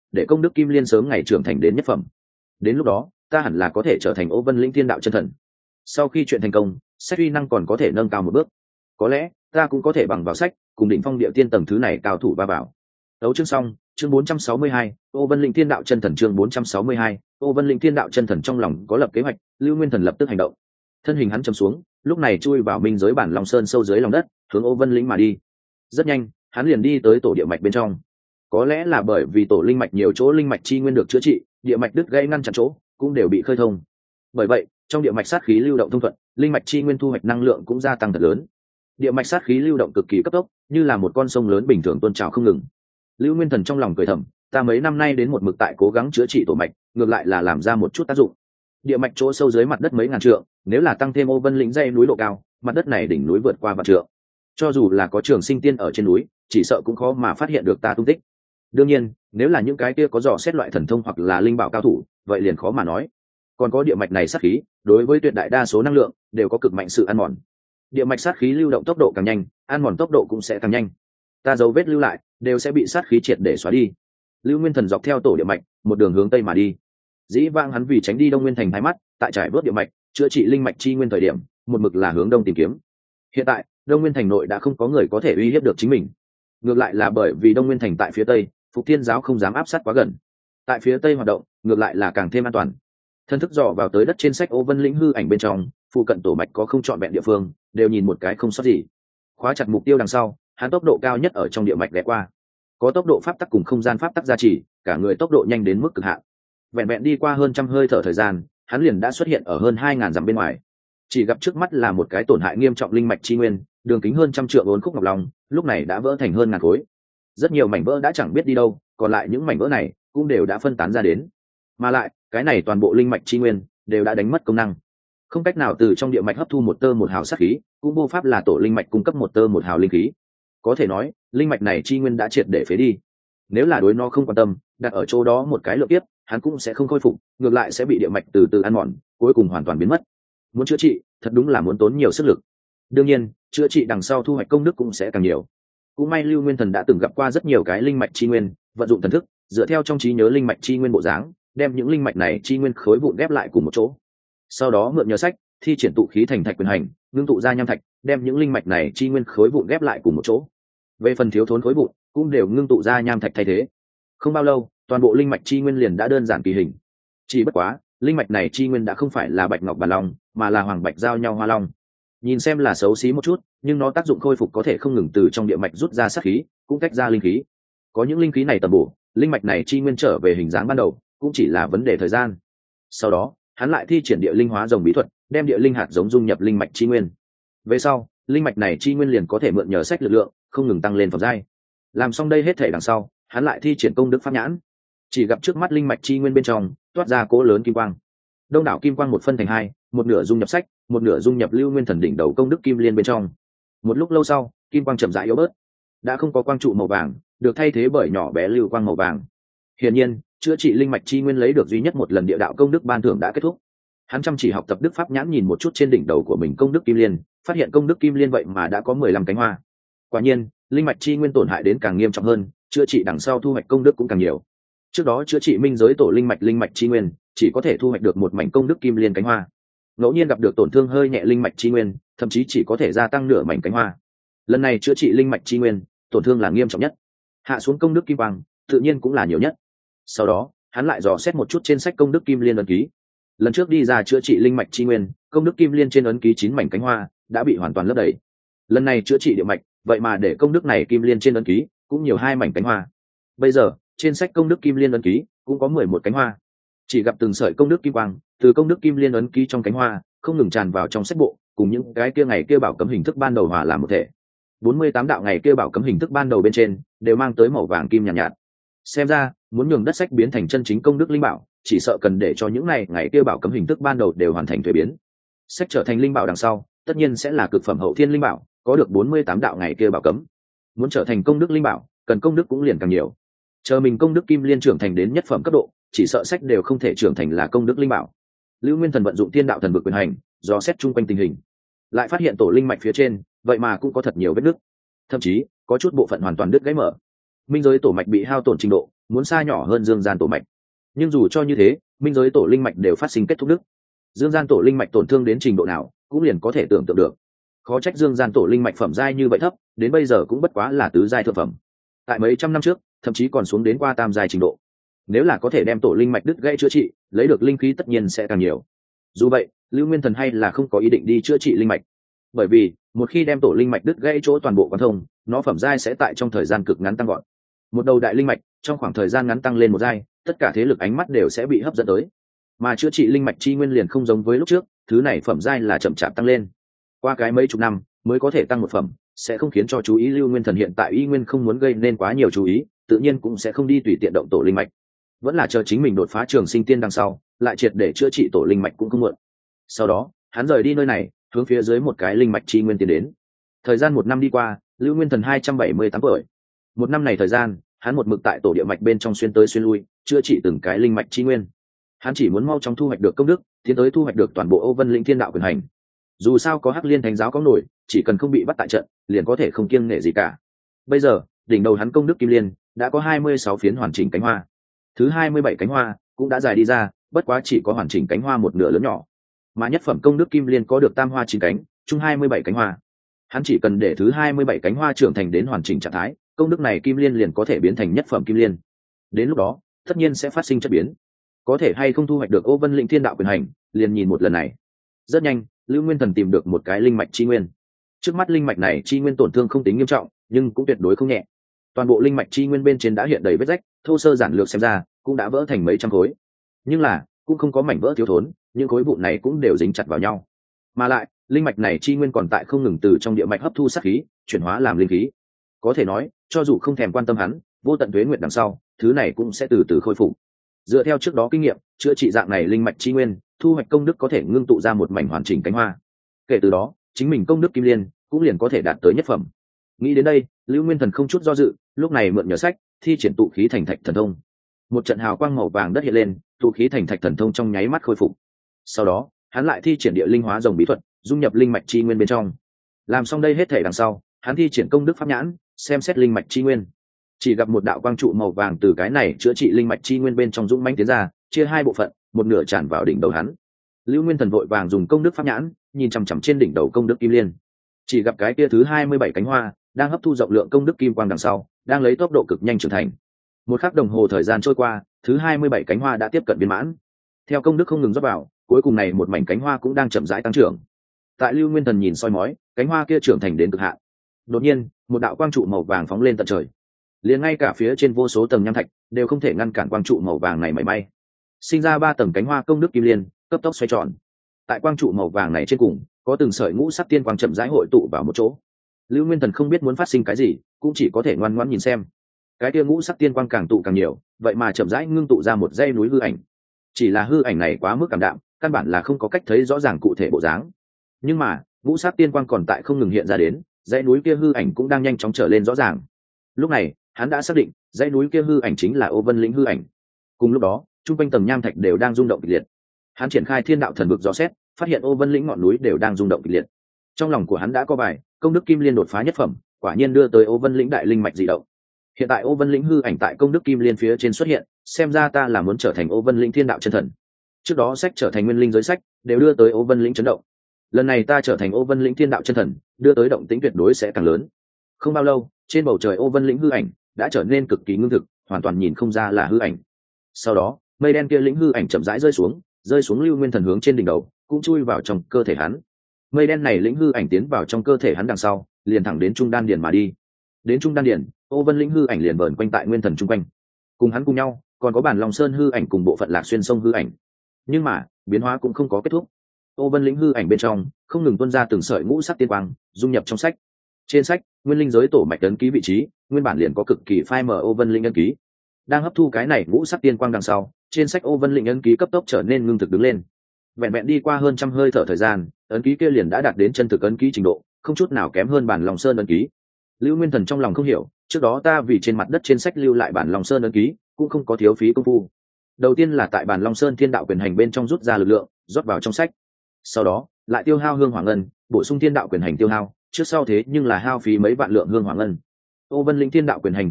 A: để công đức kim liên sớm ngày trưởng thành đến nhất phẩm. Đến lúc đó ta hẳn là có thể trở thành Ô Vân Lĩnh Thiên Đạo chân thần. Sau khi chuyện thành công, sách uy năng còn có thể nâng cao một bước. Có lẽ ta cũng có thể bằng vào sách cùng đỉnh phong địa tiên tầng thứ này cao thủ va vào. Đấu chương xong, chương 462, Ô Vân Lĩnh Thiên Đạo chân thần. Chương 462, Ô Vân Lĩnh Thiên Đạo chân thần. Trong lòng có lập kế hoạch, Lưu Nguyên Thần lập tức hành động. Thân hình hắn chầm xuống, lúc này chui vào minh giới bản Long Sơn sâu dưới lòng đất, hướng Ô Vân Lĩnh mà đi. Rất nhanh, hắn liền đi tới tổ địa mạch bên trong. Có lẽ là bởi vì tổ linh mạch nhiều chỗ linh mạch chi nguyên được chữa trị, địa mạch đứt gãy ngăn chặn chỗ cũng đều bị khơi thông. Bởi vậy, trong địa mạch sát khí lưu động thông thuận, linh mạch chi nguyên thu hoạch năng lượng cũng gia tăng thật lớn. Địa mạch sát khí lưu động cực kỳ cấp tốc, như là một con sông lớn bình thường tuôn trào không ngừng. Lưu Nguyên Thần trong lòng cười thầm, ta mấy năm nay đến một mực tại cố gắng chữa trị tổ mạch, ngược lại là làm ra một chút tác dụng. Địa mạch chỗ sâu dưới mặt đất mấy ngàn trượng, nếu là tăng thêm Ô Vân Lĩnh dãy núi độ cao, mặt đất này đỉnh núi vượt qua vạn trượng. Cho dù là có Trường Sinh Tiên ở trên núi, chỉ sợ cũng khó mà phát hiện được ta tung tích. Đương nhiên, nếu là những cái kia có dò xét loại thần thông hoặc là linh bảo cao thủ, vậy liền khó mà nói. Còn có địa mạch này sát khí, đối với tuyệt đại đa số năng lượng đều có cực mạnh sự ăn mòn. Địa mạch sát khí lưu động tốc độ càng nhanh, ăn mòn tốc độ cũng sẽ càng nhanh. Ta dấu vết lưu lại đều sẽ bị sát khí triệt để xóa đi. Lưu Nguyên Thần dọc theo tổ địa mạch, một đường hướng tây mà đi. Dĩ vãng hắn vì tránh đi Đông Nguyên Thành thái mắt, tại trải vớt địa mạch, chữa trị linh mạch chi nguyên thời điểm, một mực là hướng đông tìm kiếm. Hiện tại, Đông Nguyên Thành nội đã không có người có thể uy hiếp được chính mình. Ngược lại là bởi vì Đông Nguyên Thành tại phía tây, Phục Thiên giáo không dám áp sát quá gần. Tại phía tây hoạt động, ngược lại là càng thêm an toàn. Thân thức dò vào tới đất trên sách Ô Vân Lĩnh hư ảnh bên trong, phụ cận tổ mạch có không chọn vẹn địa phương, đều nhìn một cái không sót gì. Khóa chặt mục tiêu đằng sau, hắn tốc độ cao nhất ở trong địa mạch lẻ qua. Có tốc độ pháp tắc cùng không gian pháp tắc gia trì, cả người tốc độ nhanh đến mức cực hạn. Vẹn vẹn đi qua hơn trăm hơi thở thời gian, hắn liền đã xuất hiện ở hơn 2000 dặm bên ngoài. Chỉ gặp trước mắt là một cái tổn hại nghiêm trọng linh mạch chi nguyên, đường kính hơn trăm trượng uốn khúc ngọc long, lúc này đã vỡ thành hơn ngàn khối. Rất nhiều mảnh vỡ đã chẳng biết đi đâu, còn lại những mảnh vỡ này cũng đều đã phân tán ra đến. Mà lại, cái này toàn bộ linh mạch chi nguyên đều đã đánh mất công năng, không cách nào từ trong địa mạch hấp thu một tơ một hào sát khí, cũng vô pháp là tổ linh mạch cung cấp một tơ một hào linh khí. Có thể nói, linh mạch này chi nguyên đã triệt để phế đi. Nếu là đối nó không quan tâm, đặt ở chỗ đó một cái lượng tiếp, hắn cũng sẽ không khôi phục, ngược lại sẽ bị địa mạch từ từ ăn mòn, cuối cùng hoàn toàn biến mất. Muốn chữa trị, thật đúng là muốn tốn nhiều sức lực. Đương nhiên, chữa trị đằng sau thu hoạch công đức cũng sẽ càng nhiều. Cũng may Lưu Nguyên Thần đã từng gặp qua rất nhiều cái linh mạch chi nguyên, vận dụng thần thức, dựa theo trong trí nhớ linh mạch chi nguyên bộ dáng, đem những linh mạch này chi nguyên khối vụn ghép lại cùng một chỗ. Sau đó mượn nhờ sách, thi triển tụ khí thành thạch quyền hành, ngưng tụ ra nham thạch, đem những linh mạch này chi nguyên khối vụn ghép lại cùng một chỗ. Về phần thiếu thốn khối vụn, cũng đều ngưng tụ ra nham thạch thay thế. Không bao lâu, toàn bộ linh mạch chi nguyên liền đã đơn giản kỳ hình. Chỉ bất quá, linh mạch này chi nguyên đã không phải là bạch ngọc bản long, mà là hoàng bạch giao nhau hoa long. Nhìn xem là xấu xí một chút, nhưng nó tác dụng khôi phục có thể không ngừng từ trong địa mạch rút ra sát khí, cũng tách ra linh khí. Có những linh khí này tầm bổ, linh mạch này chi nguyên trở về hình dáng ban đầu, cũng chỉ là vấn đề thời gian. Sau đó, hắn lại thi triển địa linh hóa rồng bí thuật, đem địa linh hạt giống dung nhập linh mạch chi nguyên. Về sau, linh mạch này chi nguyên liền có thể mượn nhờ sách lực lượng, không ngừng tăng lên phẩm giai. Làm xong đây hết thể đằng sau, hắn lại thi triển công đức pháp nhãn. Chỉ gặp trước mắt linh mạch chi nguyên bên trong toát ra cỗ lớn kim quang. Đông đảo kim quang một phân thành hai, một nửa dung nhập sách, một nửa dung nhập Lưu Nguyên Thần đỉnh đầu công đức kim liên bên trong. Một lúc lâu sau, kim quang chậm rãi yếu bớt, đã không có quang trụ màu vàng, được thay thế bởi nhỏ bé lưu quang màu vàng. Hiển nhiên, chữa trị linh mạch chi nguyên lấy được duy nhất một lần địa đạo công đức ban thưởng đã kết thúc. Hắn chăm chỉ học tập đức pháp nhãn, nhìn một chút trên đỉnh đầu của mình công đức kim liên, phát hiện công đức kim liên vậy mà đã có 15 cánh hoa. Quả nhiên, linh mạch chi nguyên tổn hại đến càng nghiêm trọng hơn, chữa trị đằng sau thu hoạch công đức cũng càng nhiều. Trước đó chữa trị minh giới tổ linh mạch chi nguyên, chỉ có thể thu hoạch được một mảnh công đức kim liên cánh hoa. Ngẫu nhiên gặp được tổn thương hơi nhẹ linh mạch chi nguyên, thậm chí chỉ có thể gia tăng nửa mảnh cánh hoa. Lần này chữa trị linh mạch chi nguyên, tổn thương là nghiêm trọng nhất, hạ xuống công đức kim quang tự nhiên cũng là nhiều nhất. Sau đó, hắn lại dò xét một chút trên sách công đức kim liên ấn ký. Lần trước đi ra chữa trị linh mạch chi nguyên, công đức kim liên trên ấn ký 9 mảnh cánh hoa đã bị hoàn toàn lấp đầy. Lần này chữa trị địa mạch, vậy mà để công đức này kim liên trên ấn ký cũng nhiều 2 mảnh cánh hoa. Bây giờ, trên sách công đức kim liên ấn ký cũng có 11 cánh hoa. Chỉ gặp từng sợi công đức kim quang từ công đức kim liên ấn ký trong cánh hoa không ngừng tràn vào trong sách bộ, cùng những cái kia ngày kia bảo cấm hình thức ban đầu hòa làm một thể. 48 đạo ngày kia bảo cấm hình thức ban đầu bên trên đều mang tới màu vàng kim nhàn nhạt. Xem ra, muốn nhường đất sách biến thành chân chính công đức linh bảo, chỉ sợ cần để cho những này ngày kia bảo cấm hình thức ban đầu đều hoàn thành thuế biến. Sách trở thành linh bảo đằng sau, tất nhiên sẽ là cực phẩm hậu thiên linh bảo, có được 48 đạo ngày kia bảo cấm. Muốn trở thành công đức linh bảo, cần công đức cũng liền càng nhiều. Chờ mình công đức kim liên trưởng thành đến nhất phẩm cấp độ, chỉ sợ sách đều không thể trưởng thành là công đức linh bảo. Lưu Nguyên Thần vận dụng thiên đạo thần vực quyền hành, do xét chung quanh tình hình, lại phát hiện tổ linh mạch phía trên vậy mà cũng có thật nhiều vết nứt, thậm chí có chút bộ phận hoàn toàn đứt gãy mở. Minh giới tổ mạch bị hao tổn trình độ muốn xa nhỏ hơn dương gian tổ mạch. Nhưng dù cho như thế, minh giới tổ linh mạch đều phát sinh kết thúc đức. Dương gian tổ linh mạch tổn thương đến trình độ nào cũng liền có thể tưởng tượng được. Khó trách dương gian tổ linh mạch phẩm giai như vậy thấp, đến bây giờ cũng bất quá là tứ giai thượng phẩm. Tại mấy trăm năm trước thậm chí còn xuống đến qua tam giai trình độ. Nếu là có thể đem tổ linh mạch đứt gãy chữa trị, lấy được linh khí tất nhiên sẽ càng nhiều. Dù vậy, Lưu Nguyên Thần hay là không có ý định đi chữa trị linh mạch, bởi vì một khi đem tổ linh mạch đứt gãy chỗ toàn bộ quan thông, nó phẩm giai sẽ tại trong thời gian cực ngắn tăng gọn. Một đầu đại linh mạch trong khoảng thời gian ngắn tăng lên một giai, tất cả thế lực ánh mắt đều sẽ bị hấp dẫn tới. Mà chữa trị linh mạch chi nguyên liền không giống với lúc trước, thứ này phẩm giai là chậm chạp tăng lên, qua cái mấy chục năm mới có thể tăng một phẩm, sẽ không khiến cho chú ý. Lưu Nguyên Thần hiện tại y nguyên không muốn gây nên quá nhiều chú ý, tự nhiên cũng sẽ không đi tùy tiện động tổ linh mạch, vẫn là chờ chính mình đột phá trường sinh tiên đằng sau lại triệt để chữa trị tổ linh mạch cũng không muộn. Sau đó hắn rời đi nơi này, hướng phía dưới một cái linh mạch chi nguyên tiến đến. Thời gian một năm đi qua, Lưu Nguyên Thần 278 tuổi. Một năm này thời gian, hắn một mực tại tổ địa mạch bên trong xuyên tới xuyên lui, chữa trị từng cái linh mạch chi nguyên. Hắn chỉ muốn mau chóng thu hoạch được công đức, tiến tới thu hoạch được toàn bộ Ô Vân Lĩnh Thiên Đạo quyền hành. Dù sao có Hắc Liên Thánh giáo có nổi, chỉ cần không bị bắt tại trận, liền có thể không kiêng nể gì cả. Bây giờ, đỉnh đầu hắn công đức kim liên đã có 26 phiến hoàn chỉnh cánh hoa. Thứ 27 cánh hoa cũng đã dài đi ra, bất quá chỉ có hoàn chỉnh cánh hoa một nửa lớn nhỏ. Mà nhất phẩm công đức kim liên có được tam hoa chín cánh, chung 27 cánh hoa. Hắn chỉ cần để thứ 27 cánh hoa trưởng thành đến hoàn chỉnh trạng thái, công đức này kim liên liền có thể biến thành nhất phẩm kim liên. Đến lúc đó, tất nhiên sẽ phát sinh chất biến. Có thể hay không thu hoạch được Ô Vân Lĩnh Thiên Đạo quyền hành, liền nhìn một lần này. Rất nhanh, Lưu Nguyên Thần tìm được một cái linh mạch chi nguyên. Trước mắt linh mạch này chi nguyên tổn thương không tính nghiêm trọng, nhưng cũng tuyệt đối không nhẹ. Toàn bộ linh mạch chi nguyên bên trên đã hiện đầy vết rách, thô sơ giản lược xem ra cũng đã vỡ thành mấy trăm khối. Nhưng là cũng không có mảnh vỡ thiếu thốn, những khối vụn này cũng đều dính chặt vào nhau. Mà lại, linh mạch này chi nguyên còn tại không ngừng từ trong địa mạch hấp thu sát khí, chuyển hóa làm linh khí. Có thể nói, cho dù không thèm quan tâm hắn, vô tận tuế nguyệt đằng sau, thứ này cũng sẽ từ từ khôi phục. Dựa theo trước đó kinh nghiệm, chữa trị dạng này linh mạch chi nguyên, thu hoạch công đức có thể ngưng tụ ra một mảnh hoàn chỉnh cánh hoa. Kể từ đó, chính mình công đức kim liên cũng liền có thể đạt tới nhất phẩm. Nghĩ đến đây, Lưu Nguyên Thần không chút do dự, lúc này mượn nhờ sách, thi triển tụ khí thành thạch thần thông. Một trận hào quang màu vàng đất hiện lên, tụ khí thành thạch thần thông trong nháy mắt khôi phục. Sau đó, hắn lại thi triển địa linh hóa rồng bí thuật, dung nhập linh mạch chi nguyên bên trong. Làm xong đây hết thể đằng sau, hắn thi triển công đức pháp nhãn, xem xét linh mạch chi nguyên. Chỉ gặp một đạo quang trụ màu vàng từ cái này chữa trị linh mạch chi nguyên bên trong dũng mãnh tiến ra, chia hai bộ phận, một nửa tràn vào đỉnh đầu hắn. Lưu Nguyên Thần vội vàng dùng công đức pháp nhãn, nhìn chằm chằm trên đỉnh đầu công đức kim liên. Chỉ gặp cái kia thứ 27 cánh hoa đang hấp thu rộng lượng công đức kim quang đằng sau, đang lấy tốc độ cực nhanh trưởng thành. Một khắc đồng hồ thời gian trôi qua, thứ 27 cánh hoa đã tiếp cận viên mãn. Theo công đức không ngừng rót vào, cuối cùng này một mảnh cánh hoa cũng đang chậm rãi tăng trưởng. Tại Lưu Nguyên Thần nhìn soi mói, cánh hoa kia trưởng thành đến cực hạn. Đột nhiên, một đạo quang trụ màu vàng phóng lên tận trời. Liền ngay cả phía trên vô số tầng nham thạch đều không thể ngăn cản quang trụ màu vàng này mảy may. Sinh ra 3 tầng cánh hoa công đức kim liên, cấp tốc xoay tròn. Tại quang trụ màu vàng này trên cùng, có từng sợi ngũ sắc tiên quang chậm rãi hội tụ vào một chỗ. Lưu Nguyên Thần không biết muốn phát sinh cái gì, cũng chỉ có thể ngoan ngoãn nhìn xem. Cái kia ngũ sắc tiên quang càng tụ càng nhiều, vậy mà chậm rãi ngưng tụ ra một dãy núi hư ảnh. Chỉ là hư ảnh này quá mức cảm đạm, căn bản là không có cách thấy rõ ràng cụ thể bộ dáng. Nhưng mà, ngũ sắc tiên quang còn tại không ngừng hiện ra đến, dãy núi kia hư ảnh cũng đang nhanh chóng trở lên rõ ràng. Lúc này, hắn đã xác định, dãy núi kia hư ảnh chính là Ô Vân Lĩnh hư ảnh. Cùng lúc đó, trung quanh tầng nham thạch đều đang rung động kịch liệt. Hắn triển khai Thiên Đạo Thần Vực dò xét, phát hiện Ô Vân Lĩnh ngọn núi đều đang rung động kịch liệt. Trong lòng của hắn đã có bài, công đức kim liên đột phá nhất phẩm, quả nhiên đưa tới Ô Vân Lĩnh đại linh mạch dị động. Hiện tại Ô Vân Lĩnh hư ảnh tại công đức kim liên phía trên xuất hiện, xem ra ta là muốn trở thành Ô Vân Lĩnh Thiên Đạo chân thần. Trước đó sách trở thành nguyên linh giới sách, đều đưa tới Ô Vân Lĩnh chấn động. Lần này ta trở thành Ô Vân Lĩnh Thiên Đạo chân thần, đưa tới động tĩnh tuyệt đối sẽ càng lớn. Không bao lâu, trên bầu trời Ô Vân Lĩnh hư ảnh đã trở nên cực kỳ ngưng thực, hoàn toàn nhìn không ra là hư ảnh. Sau đó, mây đen kia lĩnh hư ảnh chậm rãi rơi xuống Lưu Nguyên Thần hướng trên đỉnh đầu, cũng chui vào trong cơ thể hắn. Mây đen này lĩnh hư ảnh tiến vào trong cơ thể hắn đằng sau, liền thẳng đến trung đan điền mà đi. Đến trung đan điền, Ô Vân Lĩnh hư ảnh liền vờn quanh tại Nguyên Thần trung quanh. Cùng hắn cùng nhau, còn có Bản Long Sơn hư ảnh cùng bộ phận Lạc Xuyên sông hư ảnh. Nhưng mà, biến hóa cũng không có kết thúc. Ô Vân Lĩnh hư ảnh bên trong không ngừng tuôn ra từng sợi ngũ sắc tiên quang, dung nhập trong sách. Trên sách, Nguyên Linh giới tổ mạch ấn ký vị trí, nguyên bản liền có cực kỳ phai mờ Ô Vân Lĩnh ấn ký. Đang hấp thu cái này ngũ sắc tiên quang đằng sau, trên sách Ô Vân Lĩnh ấn ký cấp tốc trở nên ngưng thực đứng lên. Vẹn vẹn đi qua hơn trăm hơi thở thời gian, ấn ký kia liền đã đạt đến chân thực ấn ký trình độ, không chút nào kém hơn Bản Long Sơn ấn ký. Lưu Nguyên Thần trong lòng không hiểu, trước đó ta vì trên mặt đất trên sách lưu lại Bản Long Sơn ấn ký, cũng không có thiếu phí công phu. Đầu tiên là tại Bản Long Sơn Thiên Đạo quyền hành bên trong rút ra lực lượng, rót vào trong sách. Sau đó, lại tiêu hao hương hỏa ngân, bổ sung Thiên Đạo quyền hành tiêu hao, trước sau thế nhưng là hao phí mấy vạn lượng hương hỏa ngân. Ô Vân Lĩnh Thiên Đạo quyền hành cấp độ,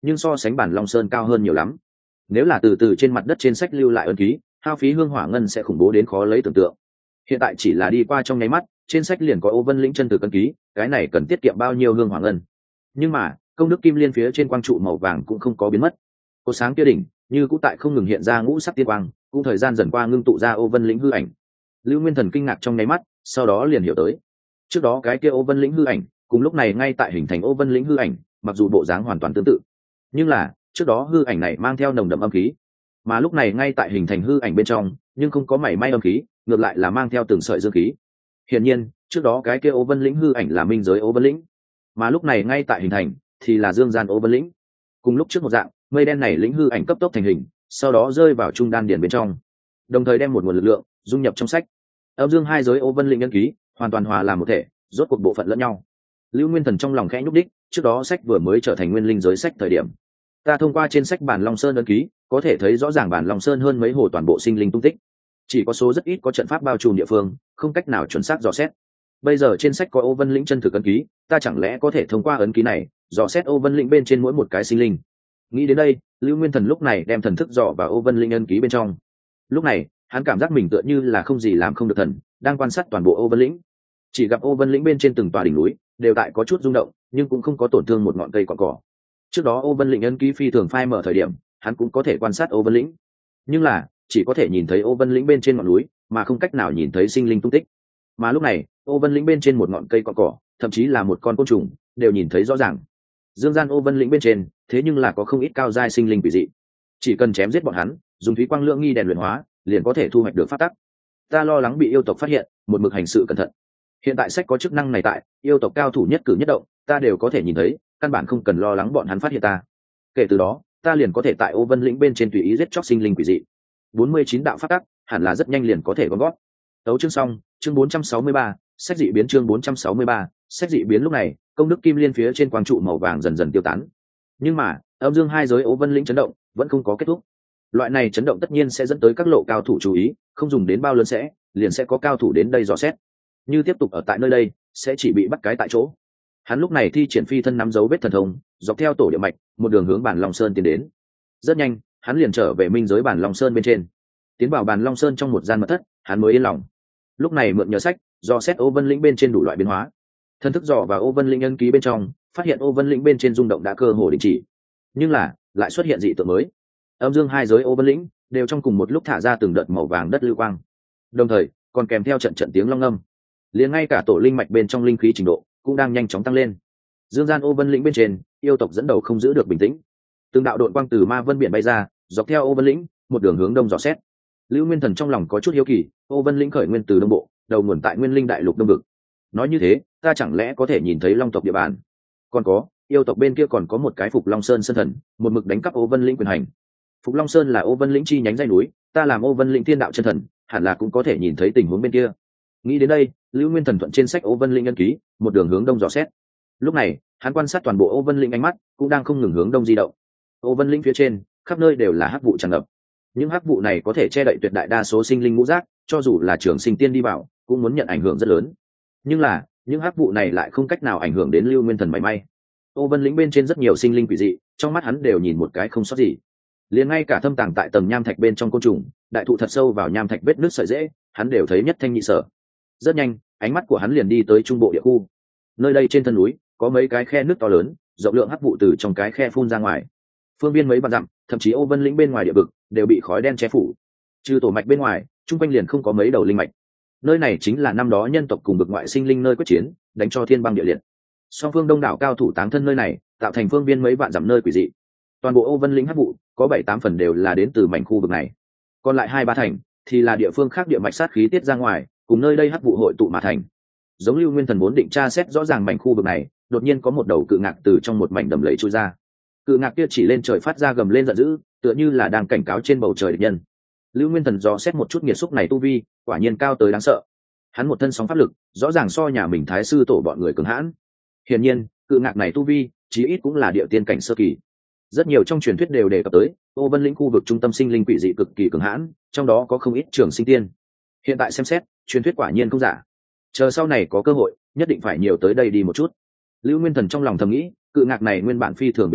A: nhưng so sánh bản long sơn cao hơn nhiều lắm. Nếu là từ từ trên mặt đất trên sách lưu lại ấn ký, hao phí hương hỏa ngân sẽ khủng bố đến khó lấy tưởng tượng. Hiện tại chỉ là đi qua trong nháy mắt, trên sách liền có Ô Vân Lĩnh chân thực ấn ký, cái này cần tiết kiệm bao nhiêu hương hỏa ngân. Nhưng mà công đức kim liên phía trên quang trụ màu vàng cũng không có biến mất, có sáng kia đỉnh như cũ tại không ngừng hiện ra ngũ sắc tiên quang, cũng thời gian dần qua ngưng tụ ra Ô Vân Lĩnh hư ảnh. Lưu Nguyên Thần kinh ngạc trong nháy mắt, sau đó liền hiểu tới, trước đó cái kia Ô Vân Lĩnh hư ảnh cùng lúc này ngay tại hình thành Ô Vân Lĩnh hư ảnh, mặc dù bộ dáng hoàn toàn tương tự, nhưng là trước đó hư ảnh này mang theo nồng đậm âm khí, mà lúc này ngay tại hình thành hư ảnh bên trong nhưng không có mảy may âm khí, ngược lại là mang theo từng sợi dương khí. Hiển nhiên trước đó cái kia Ô Vân Lĩnh hư ảnh là minh giới Ô Vân Lĩnh, mà lúc này ngay tại hình thành thì là dương gian Ô Vân Lĩnh. Cùng lúc trước một dạng, mây đen này lĩnh hư ảnh cấp tốc thành hình, sau đó rơi vào trung đan điển bên trong, đồng thời đem một nguồn lực lượng dung nhập trong sách. Âm dương hai giới Ô Vân Lĩnh nhân ký hoàn toàn hòa làm một thể, rốt cuộc bộ phận lẫn nhau. Lưu Nguyên Thần trong lòng khẽ nhúc đích, trước đó sách vừa mới trở thành nguyên linh giới sách thời điểm, ta thông qua trên sách bản Long Sơn ấn ký có thể thấy rõ ràng bản Long Sơn hơn mấy hồ toàn bộ sinh linh tung tích, chỉ có số rất ít có trận pháp bao trùm địa phương, không cách nào chuẩn xác dò xét. Bây giờ trên sách có Ô Vân Lĩnh chân thực ấn ký, ta chẳng lẽ có thể thông qua ấn ký này dò xét Ô Vân Lĩnh bên trên mỗi một cái sinh linh. Nghĩ đến đây, Lưu Nguyên Thần lúc này đem thần thức dò vào Ô Vân Lĩnh ấn ký bên trong. Lúc này hắn cảm giác mình tựa như là không gì làm không được thần, đang quan sát toàn bộ Ô Vân Lĩnh. Chỉ gặp Ô Vân Lĩnh bên trên từng tòa đỉnh núi đều tại có chút rung động, nhưng cũng không có tổn thương một ngọn cây cọn cỏ. Trước đó Ô Vân Lĩnh ấn ký phi thường phai mở thời điểm, hắn cũng có thể quan sát Ô Vân Lĩnh, nhưng là chỉ có thể nhìn thấy Ô Vân Lĩnh bên trên ngọn núi, mà không cách nào nhìn thấy sinh linh tung tích. Mà lúc này Ô Vân Lĩnh bên trên một ngọn cây cọn cỏ, thậm chí là một con côn trùng đều nhìn thấy rõ ràng. Dương gian Ô Vân Lĩnh bên trên thế nhưng là có không ít cao giai sinh linh quỷ dị, chỉ cần chém giết bọn hắn, dùng thúy quang lượng nghi đèn luyện hóa, liền có thể thu hoạch được pháp tắc. Ta lo lắng bị yêu tộc phát hiện, một mực hành sự cẩn thận. Hiện tại sách có chức năng này tại, yêu tộc cao thủ nhất cử nhất động ta đều có thể nhìn thấy, căn bản không cần lo lắng bọn hắn phát hiện ta. Kể từ đó ta liền có thể tại Ô Vân Lĩnh bên trên tùy ý giết chóc sinh linh quỷ dị. 49 đạo pháp tắc hẳn là rất nhanh liền có thể gom gót. Tấu chương xong, chương 463, sách dị biến chương 463, sách dị biến. Lúc này công đức kim liên phía trên quang trụ màu vàng dần dần tiêu tán, nhưng mà âm dương hai giới Ô Vân Lĩnh chấn động vẫn không có kết thúc. Loại này chấn động tất nhiên sẽ dẫn tới các lộ cao thủ chú ý, không dùng đến bao lớn liền sẽ có cao thủ đến đây dò xét. Như tiếp tục ở tại nơi đây sẽ chỉ bị bắt cái tại chỗ. Hắn lúc này thi triển phi thân nắm dấu vết thần thông, dọc theo tổ địa mạch một đường hướng bản Long Sơn tiến đến. Rất nhanh hắn liền trở về minh giới bản Long Sơn bên trên, tiến vào bản Long Sơn trong một gian mật thất, hắn mới yên lòng. Lúc này mượn nhờ sách dò xét Ô Vân Lĩnh bên trên đủ loại biến hóa, thần thức dò vào Ô Vân Lĩnh ấn ký bên trong, phát hiện Ô Vân Lĩnh bên trên rung động đã cơ hồ đình chỉ, nhưng là lại xuất hiện dị tượng mới. Âm dương hai giới Ô Vân Lĩnh đều trong cùng một lúc thả ra từng đợt màu vàng đất lưu quang, đồng thời còn kèm theo trận trận tiếng long ngâm. Liền ngay cả tổ linh mạch bên trong linh khí trình độ cũng đang nhanh chóng tăng lên. Dương gian Ô Vân Lĩnh bên trên, yêu tộc dẫn đầu không giữ được bình tĩnh, từng đạo đội quang từ ma vân biển bay ra, dọc theo Ô Vân Lĩnh một đường hướng đông dò xét. Lưu Nguyên Thần trong lòng có chút hiếu kỳ, Ô Vân Lĩnh khởi nguyên từ đông bộ, đầu nguồn tại Nguyên Linh đại lục đông vực. Nói như thế, ta chẳng lẽ có thể nhìn thấy long tộc địa bàn? Còn có, yêu tộc bên kia còn có một cái Phục Long Sơn sơn thần, một mực đánh cắp Ô Vân Lĩnh quyền hành. Phục Long Sơn là Ô Vân Lĩnh chi nhánh dãy núi, ta làm Ô Vân Lĩnh thiên đạo chân thần, hẳn là cũng có thể nhìn thấy tình huống bên kia. Nghĩ đến đây, Lưu Nguyên Thần thuận trên sách Ô Vân Lĩnh ấn ký một đường hướng đông dò xét. Lúc này hắn quan sát toàn bộ Ô Vân Lĩnh, ánh mắt cũng đang không ngừng hướng đông di động. Ô Vân Lĩnh phía trên khắp nơi đều là hắc vụ tràn ngập, những hắc vụ này có thể che đậy tuyệt đại đa số sinh linh ngũ giác, cho dù là trường sinh tiên đi vào cũng muốn nhận ảnh hưởng rất lớn. Nhưng là những hắc vụ này lại không cách nào ảnh hưởng đến Lưu Nguyên Thần mảy may. Ô Vân Lĩnh bên trên rất nhiều sinh linh quỷ dị, trong mắt hắn đều nhìn một cái không sót gì. Liền ngay cả thâm tàng tại tầng nham thạch bên trong côn trùng, đại thụ thật sâu vào nham thạch vết nứt sợi rễ, hắn đều thấy nhất thanh nhị sở. Rất nhanh ánh mắt của hắn liền đi tới trung bộ địa khu. Nơi đây trên thân núi có mấy cái khe nước to lớn, rộng lượng hắc vụ từ trong cái khe phun ra ngoài. Phương viên mấy vạn dặm, thậm chí Ô Vân Lĩnh bên ngoài địa vực đều bị khói đen che phủ. Trừ tổ mạch bên ngoài, chung quanh liền không có mấy đầu linh mạch. Nơi này chính là năm đó nhân tộc cùng vực ngoại sinh linh nơi quyết chiến, đánh cho thiên băng địa liệt. Song phương đông đảo cao thủ táng thân nơi này, tạo thành phương viên mấy vạn dặm nơi quỷ dị. Toàn bộ Ô Vân Lĩnh hắc vụ có 7-8 phần đều là đến từ mảnh khu vực này, còn lại 2-3 thành thì là địa phương khác địa mạch sát khí tiết ra ngoài, cùng nơi đây hắc vụ hội tụ mà thành. Giống Lưu Nguyên Thần vốn định tra xét rõ ràng mảnh khu vực này, đột nhiên có một đầu cự ngạc từ trong một mảnh đầm lầy trôi ra. Cự ngạc kia chỉ lên trời phát ra gầm lên giận dữ, tựa như là đang cảnh cáo trên bầu trời địch nhân. Lưu Nguyên Thần dò xét một chút nghiệt xúc này tu vi, quả nhiên cao tới đáng sợ. Hắn một thân sóng pháp lực, rõ ràng so nhà mình thái sư tổ bọn người cường hãn. Hiển nhiên, cự ngạc này tu vi, chí ít cũng là địa tiên cảnh sơ kỳ. Rất nhiều trong truyền thuyết đều đề cập tới, Ô Vân Lĩnh khu vực trung tâm sinh linh quỷ dị cực kỳ cường hãn, trong đó có không ít trường sinh tiên. Hiện tại xem xét, truyền thuyết quả nhiên không giả. Chờ sau này có cơ hội, nhất định phải nhiều tới đây đi một chút. Lưu Nguyên Thần trong lòng thầm nghĩ, cự ngạc này nguyên bản phi thường bình tĩnh,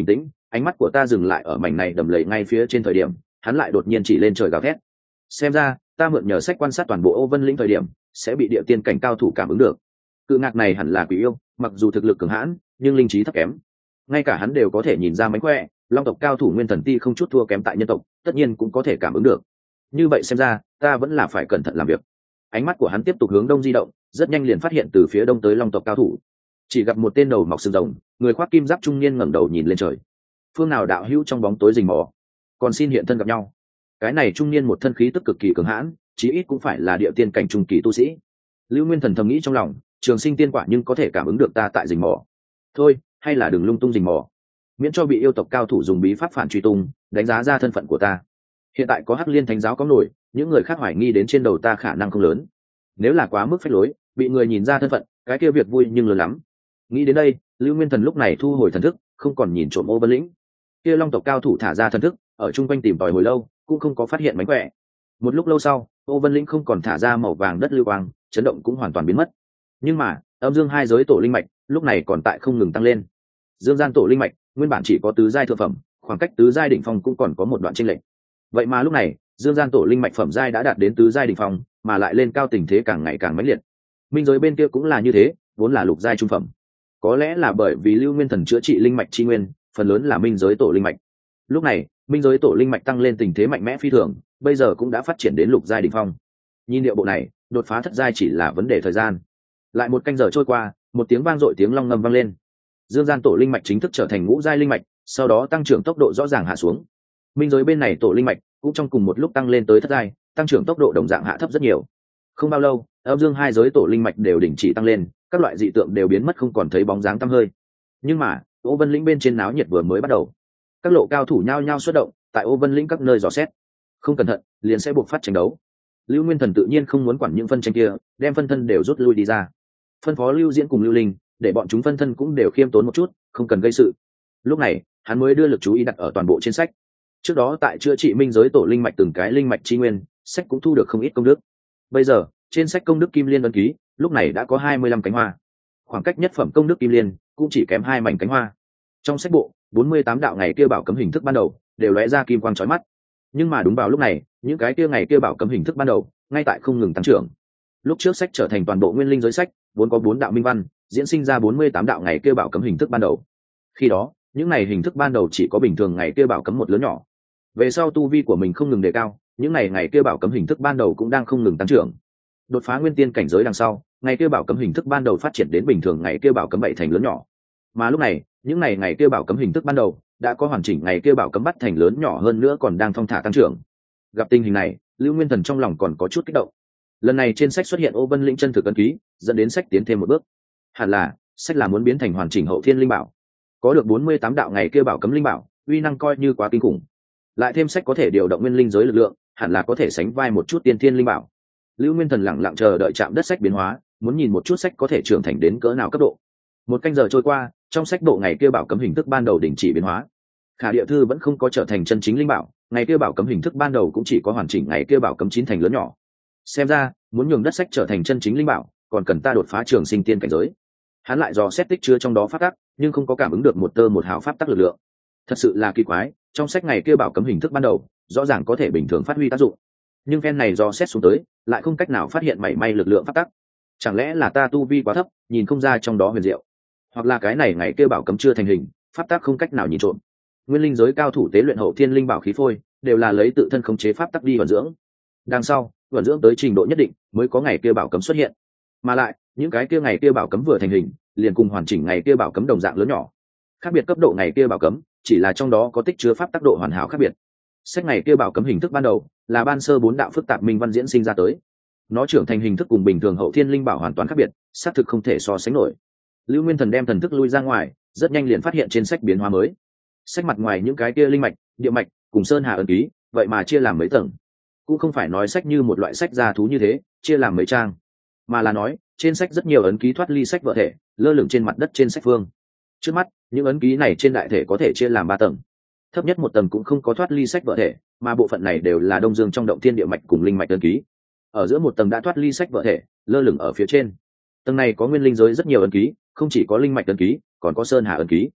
A: ánh mắt của ta dừng lại ở mảnh này đầm lầy ngay phía trên thời điểm, hắn lại đột nhiên chỉ lên trời gào thét. Xem ra ta mượn nhờ sách quan sát toàn bộ Ô Vân lĩnh thời điểm sẽ bị địa tiên cảnh cao thủ cảm ứng được. Cự ngạc này hẳn là quỷ yêu, mặc dù thực lực cường hãn nhưng linh trí thấp kém, ngay cả hắn đều có thể nhìn ra mánh khỏe. Long tộc cao thủ Nguyên Thần Ti không chút thua kém tại nhân tộc, tất nhiên cũng có thể cảm ứng được. Như vậy xem ra ta vẫn là phải cẩn thận làm việc. Ánh mắt của hắn tiếp tục hướng đông di động, rất nhanh liền phát hiện từ phía đông tới Long tộc cao thủ. Chỉ gặp một tên đầu mọc sừng rồng, người khoác kim giáp trung niên ngẩng đầu nhìn lên trời. Phương nào đạo hữu trong bóng tối rình mò, còn xin hiện thân gặp nhau. Cái này trung niên một thân khí tức cực kỳ cường hãn, chí ít cũng phải là địa tiên cảnh trung kỳ tu sĩ. Lưu Nguyên Thần thầm nghĩ trong lòng, trường sinh tiên quả nhưng có thể cảm ứng được ta tại rình mò. Thôi, hay là đừng lung tung rình mò, miễn cho bị yêu tộc cao thủ dùng bí pháp phản truy tung, đánh giá ra thân phận của ta. Hiện tại có Hắc Liên Thánh giáo có nổi, những người khác hoài nghi đến trên đầu ta khả năng không lớn. Nếu là quá mức phách lối, bị người nhìn ra thân phận, cái kia việc vui nhưng lớn lắm. Nghĩ đến đây, Lưu Nguyên Thần lúc này thu hồi thần thức, không còn nhìn trộm Ô Vân lĩnh. Kia Long tộc cao thủ thả ra thần thức, ở chung quanh tìm tòi hồi lâu, cũng không có phát hiện mánh khỏe. Một lúc lâu sau, Ô Vân lĩnh không còn thả ra màu vàng đất lưu quang, chấn động cũng hoàn toàn biến mất. Nhưng mà âm dương hai giới tổ linh mạch lúc này còn tại không ngừng tăng lên. Dương gian tổ linh mạch nguyên bản chỉ có tứ giai thượng phẩm, khoảng cách tứ giai đỉnh phong cũng còn có một đoạn chênh lệch. Vậy mà lúc này dương gian tổ linh mạch phẩm giai đã đạt đến tứ giai đỉnh phong, mà lại lên cao tình thế càng ngày càng mãnh liệt. Minh giới bên kia cũng là như thế, vốn là lục giai trung phẩm. Có lẽ là bởi vì Lưu Nguyên Thần chữa trị linh mạch chi nguyên, phần lớn là minh giới tổ linh mạch. Lúc này minh giới tổ linh mạch tăng lên tình thế mạnh mẽ phi thường, bây giờ cũng đã phát triển đến lục giai đỉnh phong. Nhìn điệu bộ này, đột phá thất giai chỉ là vấn đề thời gian. Lại một canh giờ trôi qua, một tiếng vang dội tiếng long ngâm vang lên. Dương gian tổ linh mạch chính thức trở thành ngũ giai linh mạch, sau đó tăng trưởng tốc độ rõ ràng hạ xuống. Minh giới bên này tổ linh mạch cũng trong cùng một lúc tăng lên tới thất giai, tăng trưởng tốc độ đồng dạng hạ thấp rất nhiều. Không bao lâu, âm dương hai giới tổ linh mạch đều đình chỉ tăng lên, các loại dị tượng đều biến mất không còn thấy bóng dáng tăm hơi. Nhưng mà Ô Vân lĩnh bên trên náo nhiệt vừa mới bắt đầu, các lộ cao thủ nhao nhao xuất động, tại Ô Vân lĩnh các nơi dò xét. Không cẩn thận liền sẽ buộc phát tranh đấu. Lưu Nguyên Thần tự nhiên không muốn quản những phân tranh kia, đem phân thân đều rút lui đi ra, phân phó Lưu Diễn cùng Lưu Linh để bọn chúng phân thân cũng đều khiêm tốn một chút, không cần gây sự. Lúc này hắn mới đưa lực chú ý đặt ở toàn bộ trên sách. Trước đó tại chữa trị minh giới tổ linh mạch từng cái linh mạch chi nguyên, sách cũng thu được không ít công đức. Bây giờ trên sách công đức kim liên ấn ký lúc này đã có 25 cánh hoa, khoảng cách nhất phẩm công đức kim liên cũng chỉ kém 2 mảnh cánh hoa. Trong sách bộ 48 đạo ngày kia bảo cấm hình thức ban đầu đều lóe ra kim quang chói mắt. Nhưng mà đúng vào lúc này, những cái kia ngày kia bảo cấm hình thức ban đầu ngay tại không ngừng tăng trưởng. Lúc trước sách trở thành toàn bộ nguyên linh giới sách, vốn có 4 đạo minh văn diễn sinh ra 48 đạo ngày kia bảo cấm hình thức ban đầu. Khi đó những này hình thức ban đầu chỉ có bình thường ngày kia bảo cấm một lớn nhỏ. Về sau tu vi của mình không ngừng đề cao, những ngày kia bảo cấm hình thức ban đầu cũng đang không ngừng tăng trưởng. Đột phá nguyên tiên cảnh giới đằng sau, ngày kia bảo cấm hình thức ban đầu phát triển đến bình thường ngày kia bảo cấm 7 thành lớn nhỏ. Mà lúc này những ngày kia bảo cấm hình thức ban đầu đã có hoàn chỉnh ngày kia bảo cấm bắt thành lớn nhỏ hơn nữa, còn đang thong thả tăng trưởng. Gặp tình hình này, Lưu Nguyên Thần trong lòng còn có chút kích động. Lần này trên sách xuất hiện Ô Vân lĩnh chân thực ấn ký, dẫn đến sách tiến thêm một bước. Hẳn là sách là muốn biến thành hoàn chỉnh hậu thiên linh bảo. Có được 48 đạo ngày kia bảo cấm linh bảo, uy năng coi như quá kinh khủng. Lại thêm sách có thể điều động nguyên linh giới lực lượng, hẳn là có thể sánh vai một chút tiên thiên linh bảo. Lưu Nguyên Thần lặng lặng chờ đợi chạm đất sách biến hóa, muốn nhìn một chút sách có thể trưởng thành đến cỡ nào cấp độ. Một canh giờ trôi qua, trong sách bộ ngày kia bảo cấm hình thức ban đầu đình chỉ biến hóa. Khả địa thư vẫn không có trở thành chân chính linh bảo, ngày kia bảo cấm hình thức ban đầu cũng chỉ có hoàn chỉnh ngày kia bảo cấm 9 thành lớn nhỏ. Xem ra muốn nhường đất sách trở thành chân chính linh bảo, còn cần ta đột phá trường sinh tiên cảnh giới. Hắn lại dò xét tích chứa trong đó pháp tắc, nhưng không có cảm ứng được một tơ một hào pháp tắc lực lượng. Thật sự là kỳ quái, trong sách ngày kia bảo cấm hình thức ban đầu rõ ràng có thể bình thường phát huy tác dụng, nhưng phen này dò xét xuống tới lại không cách nào phát hiện mảy may lực lượng pháp tắc. Chẳng lẽ là ta tu vi quá thấp, nhìn không ra trong đó huyền diệu, hoặc là cái này ngày kia bảo cấm chưa thành hình, pháp tắc không cách nào nhìn trộm. Nguyên linh giới cao thủ tế luyện hậu thiên linh bảo khí phôi đều là lấy tự thân khống chế pháp tắc đi vận dưỡng, đằng sau vận dưỡng tới trình độ nhất định mới có ngày kia bảo cấm xuất hiện. Mà lại những cái kia ngày kia bảo cấm vừa thành hình liền cùng hoàn chỉnh ngày kia bảo cấm đồng dạng lớn nhỏ. Khác biệt cấp độ ngày kia bảo cấm chỉ là trong đó có tích chứa pháp tắc độ hoàn hảo khác biệt. Sách ngày kia bảo cấm hình thức ban đầu là ban sơ 4 đạo phức tạp minh văn diễn sinh ra tới, nó trưởng thành hình thức cùng bình thường hậu thiên linh bảo hoàn toàn khác biệt, xác thực không thể so sánh nổi. Lưu Nguyên Thần đem thần thức lui ra ngoài, rất nhanh liền phát hiện trên sách biến hóa mới. Sách mặt ngoài những cái kia linh mạch, địa mạch cùng sơn hà ấn ký vậy mà chia làm mấy tầng. Cũng không phải nói sách như một loại sách gia thú như thế chia làm mấy trang, mà là nói trên sách rất nhiều ấn ký thoát ly sách vợ thể, lơ lửng trên mặt đất trên sách phương. Trước mắt những ấn ký này trên đại thể có thể chia làm 3 tầng, thấp nhất một tầng cũng không có thoát ly sách vợ thể, mà bộ phận này đều là đông dương trong động thiên địa mạch cùng linh mạch ấn ký. Ở giữa một tầng đã thoát ly sách vợ thể, lơ lửng ở phía trên. Tầng này có nguyên linh giới rất nhiều ấn ký, không chỉ có linh mạch ấn ký, còn có sơn hà ấn ký.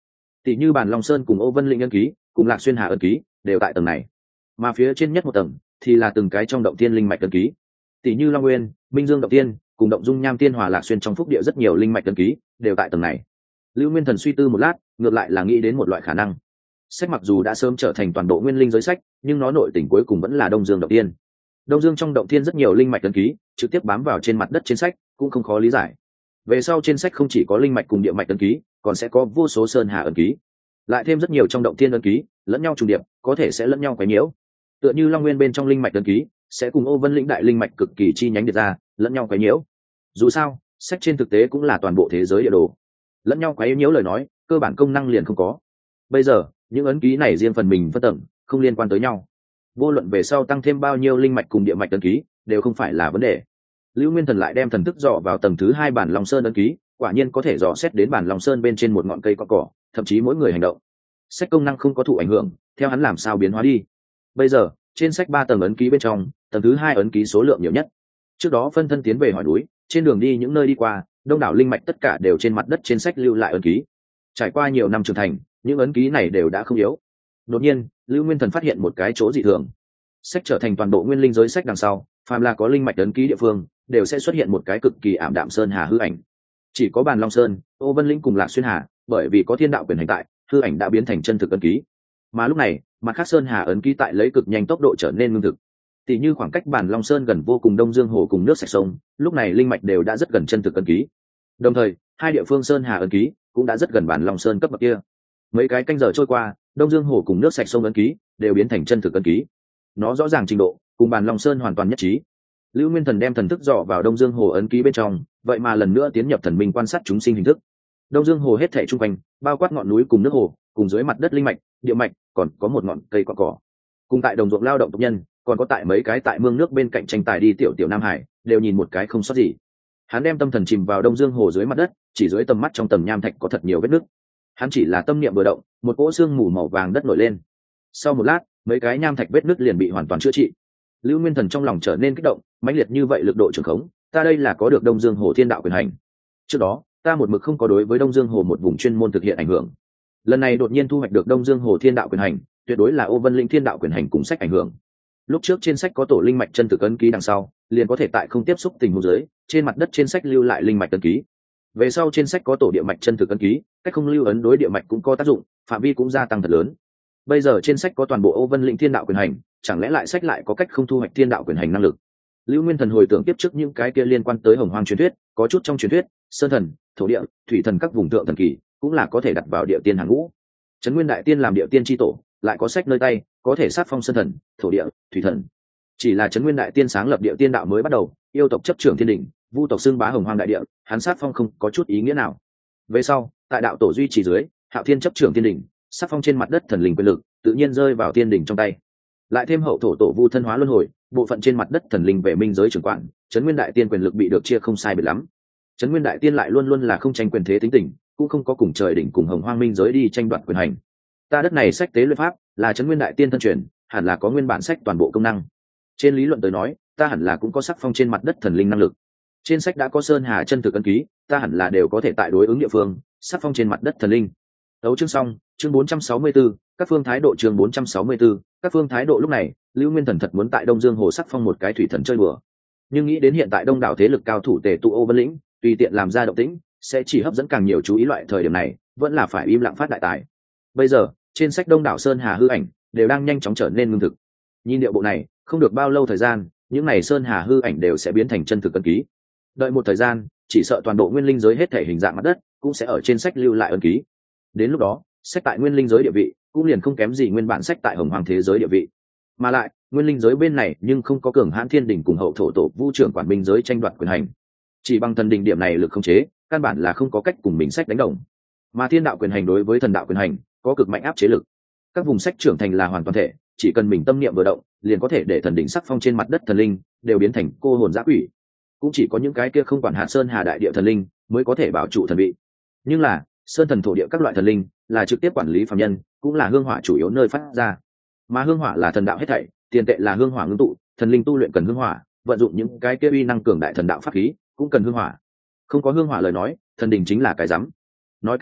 A: tỷ như Bàn Long Sơn cùng Ô Vân Lĩnh ấn ký cùng Lạc Xuyên Hà ấn ký đều tại tầng này, mà phía trên nhất một tầng thì là từng cái trong động tiên linh mạch ấn ký, tỷ như Long Nguyên, Minh Dương động tiên cùng động Dung Nham Tiên Hòa Lạc Xuyên trong phúc địa rất nhiều linh mạch ấn ký đều tại tầng này. Lưu Nguyên Thần suy tư một lát, ngược lại là nghĩ đến một loại khả năng. Sách mặc dù đã sớm trở thành toàn bộ nguyên linh giới sách, nhưng nó nội tình cuối cùng vẫn là Đông Dương động tiên. Đông Dương trong động tiên rất nhiều linh mạch ấn ký trực tiếp bám vào trên mặt đất trên sách, cũng không khó lý giải. Về sau trên sách không chỉ có linh mạch cùng địa mạch ấn ký, còn sẽ có vô số sơn hà ấn ký, lại thêm rất nhiều trong động tiên ấn ký lẫn nhau trùng điệp, có thể sẽ lẫn nhau quấy nhiễu. Tựa như Long Nguyên bên trong linh mạch ấn ký sẽ cùng Ô Vân Lĩnh đại linh mạch cực kỳ chi nhánh điệt ra, lẫn nhau quấy nhiễu. Dù sao, sách trên thực tế cũng là toàn bộ thế giới địa đồ, lẫn nhau quấy nhiễu lời nói, cơ bản công năng liền không có. Bây giờ, những ấn ký này riêng phần mình phân tầng, không liên quan tới nhau. Vô luận về sau tăng thêm bao nhiêu linh mạch cùng địa mạch ấn ký, đều không phải là vấn đề. Lưu Nguyên Thần lại đem thần thức dò vào tầng thứ 2 bản Long Sơn ấn ký, quả nhiên có thể dò xét đến bản Long Sơn bên trên một ngọn cây cỏ, thậm chí mỗi người hành động. Sách công năng không có thụ ảnh hưởng, theo hắn làm sao biến hóa đi. Bây giờ, trên sách 3 tầng ấn ký bên trong, tầng thứ 2 ấn ký số lượng nhiều nhất. Trước đó phân thân tiến về hỏi núi, trên đường đi những nơi đi qua, đông đảo linh mạch tất cả đều trên mặt đất trên sách lưu lại ấn ký. Trải qua nhiều năm trưởng thành, những ấn ký này đều đã không yếu. Đột nhiên, Lưu Nguyên Thần phát hiện một cái chỗ dị thường. Sách trở thành toàn bộ nguyên linh giới sách đằng sau, phàm là có linh mạch ấn ký địa phương, đều sẽ xuất hiện một cái cực kỳ ảm đạm sơn hà hư ảnh. Chỉ có Bàn Long Sơn, Ô Vân Lĩnh cùng Lạc Xuyên Hà, bởi vì có thiên đạo quyền hành tại, hư ảnh đã biến thành chân thực ấn ký. Mà lúc này, mặt khác sơn hà ấn ký tại lấy cực nhanh tốc độ trở nên ngưng thực. Tỷ như khoảng cách Bàn Long Sơn gần vô cùng Đông Dương hồ cùng nước sạch sông, lúc này linh mạch đều đã rất gần chân thực ấn ký. Đồng thời, hai địa phương sơn hà ấn ký cũng đã rất gần Bàn Long Sơn cấp bậc kia. Mấy cái canh giờ trôi qua, Đông Dương hồ cùng nước sạch sông ấn ký đều biến thành chân thực ấn ký. Nó rõ ràng trình độ cùng Bàn Long Sơn hoàn toàn nhất trí. Lưu Nguyên Thần đem thần thức dò vào Đông Dương hồ ấn ký bên trong, vậy mà lần nữa tiến nhập thần minh quan sát chúng sinh hình thức. Đông Dương hồ hết thảy trung quanh, bao quát ngọn núi cùng nước hồ, cùng dưới mặt đất linh mạch, địa mạch, còn có một ngọn cây cỏ. Cùng tại đồng ruộng lao động tộc nhân, còn có tại mấy cái tại mương nước bên cạnh tranh tài đi tiểu Nam Hải, đều nhìn một cái không sót gì. Hắn đem tâm thần chìm vào Đông Dương hồ dưới mặt đất, chỉ dưới tầm mắt trong tầng nham thạch có thật nhiều vết nứt. Hắn chỉ là tâm niệm vừa động, một cỗ xương mù màu vàng đất nổi lên. Sau một lát, mấy cái nham thạch vết nứt liền bị hoàn toàn chữa trị. Lưu Nguyên Thần trong lòng trở nên kích động, mãnh liệt như vậy lực độ trường khống, ta đây là có được Đông Dương hồ thiên đạo quyền hành. Trước đó, ta một mực không có đối với Đông Dương hồ một vùng chuyên môn thực hiện ảnh hưởng. Lần này đột nhiên thu hoạch được Đông Dương hồ thiên đạo quyền hành, tuyệt đối là Ô Vân Lĩnh thiên đạo quyền hành cùng sách ảnh hưởng. Lúc trước trên sách có tổ linh mạch chân thực ấn ký đằng sau, liền có thể tại không tiếp xúc tình huống dưới, trên mặt đất trên sách lưu lại linh mạch ấn ký. Về sau trên sách có tổ địa mạch chân thực ấn ký, cách không lưu ấn đối địa mạch cũng có tác dụng, phạm vi cũng gia tăng thật lớn. Bây giờ trên sách có toàn bộ Ô Vân Lĩnh thiên đạo quyền hành, chẳng lẽ lại sách lại có cách không thu hoạch thiên đạo quyền hành năng lực? Lưu Nguyên Thần hồi tưởng tiếp trước những cái kia liên quan tới Hồng Hoang truyền thuyết, có chút trong truyền thuyết, sơn thần, thổ địa, thủy thần các vùng thượng thần kỳ, cũng là có thể đặt vào địa tiên hàng ngũ. Trấn Nguyên Đại Tiên làm địa tiên chi tổ, lại có sách nơi tay, có thể sát phong sơn thần, thổ địa, thủy thần. Chỉ là Trấn Nguyên Đại Tiên sáng lập địa tiên đạo mới bắt đầu, yêu tộc chấp trưởng thiên đình, vu tộc xưng bá Hồng Hoang đại địa, hắn sát phong không có chút ý nghĩa nào. Về sau, tại đạo tổ duy trì dưới, Hạo Thiên chấp trưởng thiên đình, sát phong trên mặt đất thần linh quyền lực, tự nhiên rơi vào thiên đình trong tay. Lại thêm hậu thổ tổ vu thân hóa luân hồi, bộ phận trên mặt đất thần linh về minh giới trưởng quản, Trấn Nguyên Đại Tiên quyền lực bị được chia không sai biệt lắm. Trấn Nguyên Đại Tiên lại luôn luôn là không tranh quyền thế tính tình, cũng không có cùng trời đỉnh cùng Hồng Hoang minh giới đi tranh đoạt quyền hành. Ta đất này sách tế luyện pháp là Trấn Nguyên Đại Tiên thân truyền, hẳn là có nguyên bản sách toàn bộ công năng. Trên lý luận tới nói, ta hẳn là cũng có sắc phong trên mặt đất thần linh năng lực. Trên sách đã có sơn hà chân thực ấn ký, ta hẳn là đều có thể tại đối ứng địa phương sắc phong trên mặt đất thần linh. Đấu chương xong, chương 464, các phương thái độ chương 464, các phương thái độ. Lúc này, Lưu Nguyên Thần thật muốn tại Đông Dương hồ sắc phong một cái thủy thần chơi bừa. Nhưng nghĩ đến hiện tại đông đảo thế lực cao thủ tề tụ Ô Vân Lĩnh, tùy tiện làm ra động tĩnh, sẽ chỉ hấp dẫn càng nhiều chú ý, loại thời điểm này, vẫn là phải im lặng phát đại tài. Bây giờ, trên sách đông đảo sơn hà hư ảnh đều đang nhanh chóng trở nên ngưng thực. Nhìn điệu bộ này, không được bao lâu thời gian, những này sơn hà hư ảnh đều sẽ biến thành chân thực ấn ký. Đợi một thời gian, chỉ sợ toàn bộ nguyên linh giới hết thể hình dạng mặt đất cũng sẽ ở trên sách lưu lại ấn ký. Đến lúc đó, sách tại nguyên linh giới địa vị cũng liền không kém gì nguyên bản sách tại Hồng Hoang thế giới địa vị. Mà lại, nguyên linh giới bên này nhưng không có cường hãn thiên đình cùng hậu thổ tổ vu trưởng quản binh giới tranh đoạt quyền hành. Chỉ bằng thần đình điểm này lực không chế, căn bản là không có cách cùng mình sách đánh đồng. Mà thiên đạo quyền hành đối với thần đạo quyền hành có cực mạnh áp chế lực. Các vùng sách trưởng thành là hoàn toàn thể, chỉ cần mình tâm niệm vừa động, liền có thể để thần đỉnh sắc phong trên mặt đất thần linh đều biến thành cô hồn dã quỷ. Cũng chỉ có những cái kia không quản hạt sơn hà đại địa thần linh mới có thể bảo trụ thần vị. Nhưng là sơn thần thổ địa các loại thần linh là trực tiếp quản lý phàm nhân, cũng là hương hỏa chủ yếu nơi phát ra. Mà hương hỏa là thần đạo hết thảy, tiền tệ là hương hỏa ngưng tụ, thần linh tu luyện cần hương hỏa, vận dụng những cái kia uy năng cường đại thần đạo pháp khí cũng cần hương hỏa. Không có hương hỏa lời nói, thần đình chính là cái rắm. Nói cách khác,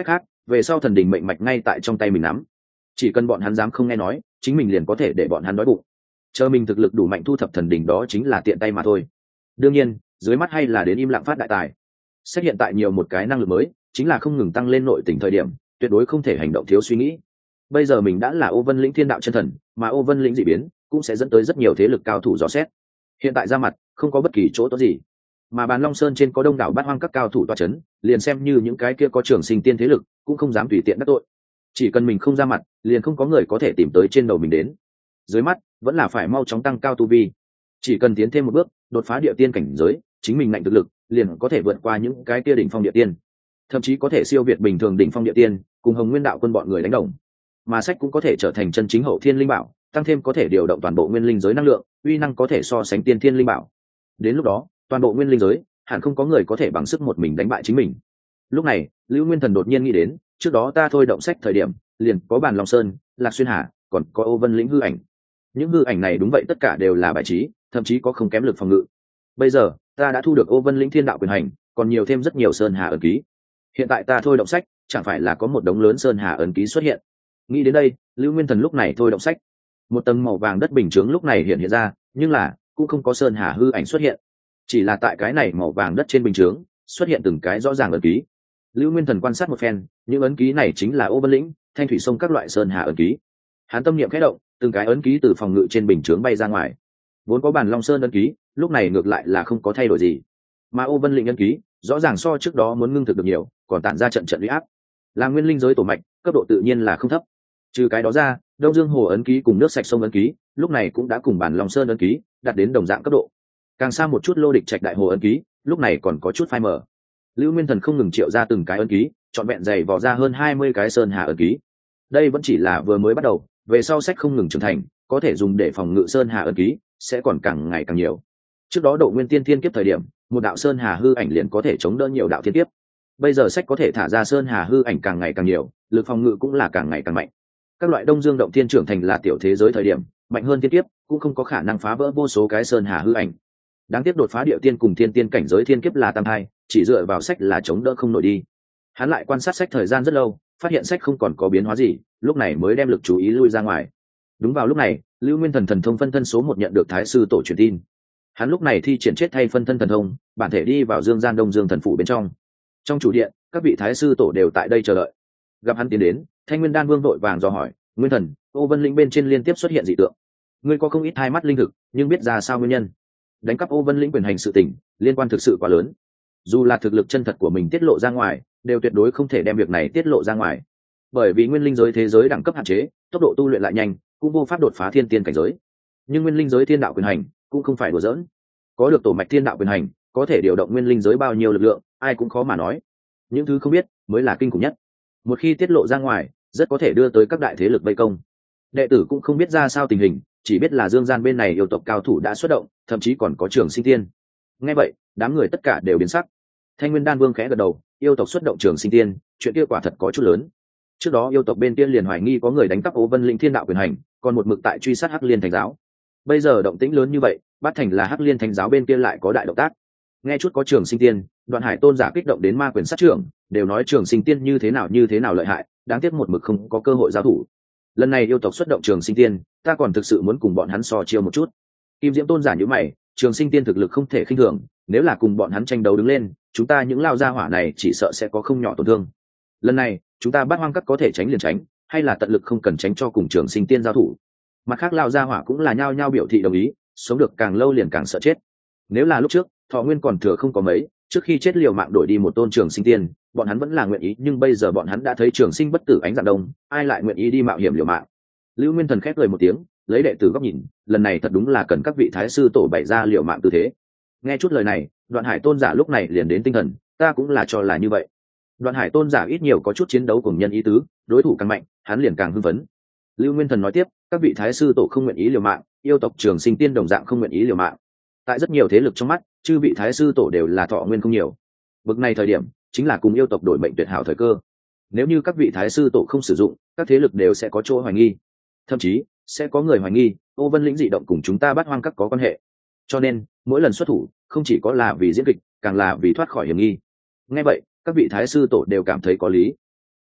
A: về sau thần đình mệnh mạch ngay tại trong tay mình nắm, chỉ cần bọn hắn dám không nghe nói, chính mình liền có thể để bọn hắn đói bụng. Chờ mình thực lực đủ mạnh thu thập thần đình đó chính là tiện tay mà thôi. Đương nhiên dưới mắt hay là đến im lặng phát đại tài. Sách hiện tại nhiều một cái năng lực mới, chính là không ngừng tăng lên nội tình thời điểm, tuyệt đối không thể hành động thiếu suy nghĩ. Bây giờ mình đã là Ô Vân Lĩnh thiên đạo chân thần, mà Ô Vân Lĩnh dị biến cũng sẽ dẫn tới rất nhiều thế lực cao thủ dò xét. Hiện tại ra mặt không có bất kỳ chỗ tốt gì, mà Bàn Long Sơn trên có đông đảo bát hoang các cao thủ tọa chấn, liền xem như những cái kia có trường sinh tiên thế lực cũng không dám tùy tiện đắc tội. Chỉ cần mình không ra mặt, liền không có người có thể tìm tới trên đầu mình đến. Dưới mắt vẫn là phải mau chóng tăng cao tu vi, chỉ cần tiến thêm một bước, đột phá địa tiên cảnh giới, chính mình mạnh thực lực liền có thể vượt qua những cái kia đỉnh phong địa tiên, thậm chí có thể siêu việt bình thường đỉnh phong địa tiên, cùng Hồng Nguyên đạo quân bọn người đánh đồng. Mà sách cũng có thể trở thành chân chính hậu thiên linh bảo, tăng thêm có thể điều động toàn bộ nguyên linh giới năng lượng, uy năng có thể so sánh tiên thiên linh bảo. Đến lúc đó toàn bộ nguyên linh giới hẳn không có người có thể bằng sức một mình đánh bại chính mình. Lúc này Lưu Nguyên Thần đột nhiên nghĩ đến, trước đó ta thôi động sách thời điểm liền có Bàn Long Sơn, Lạc Xuyên Hà, còn có Ô Vân Lĩnh hư ảnh. Những hư ảnh này đúng vậy tất cả đều là bài trí, thậm chí có không kém lực phòng ngự. Bây giờ ta đã thu được Ô Vân Lĩnh thiên đạo quyền hành, còn nhiều thêm rất nhiều sơn hà ấn ký. Hiện tại ta thôi động sách, chẳng phải là có một đống lớn sơn hà ấn ký xuất hiện. Nghĩ đến đây, Lưu Nguyên Thần lúc này thôi động sách, một tầng màu vàng đất bình chướng lúc này hiện hiện ra, nhưng là cũng không có sơn hà hư ảnh xuất hiện, chỉ là tại cái này màu vàng đất trên bình chướng xuất hiện từng cái rõ ràng ấn ký. Lưu Nguyên Thần quan sát một phen, những ấn ký này chính là Ô Vân Lĩnh, Thanh Thủy Sông các loại sơn hà ấn ký. Hắn tâm niệm khẽ động, từng cái ấn ký từ phòng ngự trên bình chướng bay ra ngoài. Vốn có Bàn Long Sơn ấn ký, lúc này ngược lại là không có thay đổi gì, mà Ô Vân Lĩnh ấn ký rõ ràng so trước đó muốn ngưng thực được nhiều, còn tản ra trận trận uy áp. Là nguyên linh giới tổ mạch, cấp độ tự nhiên là không thấp. Trừ cái đó ra, Đông Dương Hồ ấn ký cùng nước sạch sông ấn ký lúc này cũng đã cùng Bàn Long Sơn ấn ký đạt đến đồng dạng cấp độ. Càng xa một chút Lô Địch Trạch Đại Hồ ấn ký lúc này còn có chút phai mờ. Lưu Nguyên Thần không ngừng triệu ra từng cái ấn ký, trọn vẹn dày vò ra hơn 20 cái sơn hà ấn ký. Đây vẫn chỉ là vừa mới bắt đầu, về sau sách không ngừng trưởng thành, có thể dùng để phòng ngự sơn hà ấn ký sẽ còn càng ngày càng nhiều. Trước đó độ nguyên tiên thiên kiếp thời điểm, một đạo sơn hà hư ảnh liền có thể chống đỡ nhiều đạo thiên kiếp. Bây giờ sách có thể thả ra sơn hà hư ảnh càng ngày càng nhiều, lực phòng ngự cũng là càng ngày càng mạnh. Các loại Đông Dương động thiên trưởng thành là tiểu thế giới thời điểm, mạnh hơn thiên kiếp cũng không có khả năng phá vỡ vô số cái sơn hà hư ảnh. Đáng tiếc đột phá địa tiên cùng thiên tiên cảnh giới thiên kiếp là tam thai, chỉ dựa vào sách là chống đỡ không nổi đi. Hắn lại quan sát sách thời gian rất lâu, phát hiện sách không còn có biến hóa gì, lúc này mới đem lực chú ý lui ra ngoài. Đúng vào lúc này, Lưu Nguyên Thần thần thông phân thân số 1 nhận được Thái sư tổ truyền tin. Hắn lúc này thi triển chết thay phân thân thần thông, bản thể đi vào Dương Gian Đông Dương thần phủ bên trong. Trong chủ điện, các vị thái sư tổ đều tại đây chờ đợi. Gặp hắn tiến đến, Thanh Nguyên Đan Vương vội vàng dò hỏi, Nguyên Thần, Ô Vân Lĩnh bên trên liên tiếp xuất hiện dị tượng, ngươi có không ít hai mắt linh thực, nhưng biết ra sao nguyên nhân? Đánh cắp Ô Vân Lĩnh quyền hành sự tình liên quan thực sự quá lớn, dù là thực lực chân thật của mình tiết lộ ra ngoài, đều tuyệt đối không thể đem việc này tiết lộ ra ngoài, bởi vì nguyên linh giới thế giới đẳng cấp hạn chế, tốc độ tu luyện lại nhanh, cũng vô pháp đột phá thiên tiên cảnh giới. Nhưng nguyên linh giới thiên đạo quyền hành cũng không phải đùa giỡn, có được tổ mạch thiên đạo quyền hành, có thể điều động nguyên linh giới bao nhiêu lực lượng, ai cũng khó mà nói. Những thứ không biết mới là kinh khủng nhất, một khi tiết lộ ra ngoài, rất có thể đưa tới các đại thế lực vây công. Đệ tử cũng không biết ra sao tình hình, chỉ biết là Dương Gian bên này yêu tộc cao thủ đã xuất động, thậm chí còn có Trường Sinh Tiên. Nghe vậy, đám người tất cả đều biến sắc. Thanh Nguyên Đan Vương khẽ gật đầu, yêu tộc xuất động Trường Sinh Tiên, chuyện kia quả thật có chút lớn. Trước đó yêu tộc bên kia liền hoài nghi có người đánh cắp Ô Vân Lĩnh thiên đạo quyền hành, còn một mực tại truy sát Hắc Liên Thánh giáo. Bây giờ động tĩnh lớn như vậy, bắt thành là Hắc Liên Thánh giáo bên kia lại có đại động tác. Nghe chút có Trường Sinh Tiên, Đoạn Hải tôn giả kích động đến ma quyền sát trưởng, đều nói Trường Sinh Tiên như thế nào lợi hại, đáng tiếc một mực không có cơ hội giao thủ. Lần này yêu tộc xuất động Trường Sinh Tiên, ta còn thực sự muốn cùng bọn hắn so chiêu một chút. Kim Diễm tôn giả nhíu mày, Trường Sinh Tiên thực lực không thể khinh thường, nếu là cùng bọn hắn tranh đấu đứng lên, chúng ta những lao gia hỏa này chỉ sợ sẽ có không nhỏ tổn thương. Lần này chúng ta bắt hoang các có thể tránh liền tránh, hay là tận lực không cần tránh cho cùng Trường Sinh Tiên giao thủ. Mặt khác lao gia hỏa cũng là nhao nhao biểu thị đồng ý, sống được càng lâu liền càng sợ chết. Nếu là lúc trước thọ nguyên còn thừa không có mấy, trước khi chết liều mạng đổi đi một tôn Trường Sinh Tiên, bọn hắn vẫn là nguyện ý, nhưng bây giờ bọn hắn đã thấy trường sinh bất tử ánh dạng đông, ai lại nguyện ý đi mạo hiểm liều mạng. Lưu Nguyên Thần khép cười một tiếng, lấy đệ tử góc nhìn, lần này thật đúng là cần các vị thái sư tổ bày ra liều mạng tư thế. Nghe chút lời này, Đoạn Hải tôn giả lúc này liền đến tinh thần, ta cũng là cho là như vậy. Đoạn Hải tôn giả ít nhiều có chút chiến đấu cùng nhân ý tứ, đối thủ càng mạnh, hắn liền càng hưng phấn. Lưu Nguyên Thần nói tiếp, các vị thái sư tổ không nguyện ý liều mạng, yêu tộc Trường Sinh Tiên đồng dạng không nguyện ý liều mạng. Tại rất nhiều thế lực trong mắt, chư vị thái sư tổ đều là thọ nguyên không nhiều. Bực này thời điểm, chính là cùng yêu tộc đổi mệnh tuyệt hảo thời cơ. Nếu như các vị thái sư tổ không sử dụng, các thế lực đều sẽ có chỗ hoài nghi, thậm chí sẽ có người hoài nghi Ô Vân Lĩnh dị động cùng chúng ta Bát Hoang các có quan hệ. Cho nên mỗi lần xuất thủ không chỉ có là vì diễn kịch, càng là vì thoát khỏi hiểm nghi. Nghe vậy, các vị thái sư tổ đều cảm thấy có lý.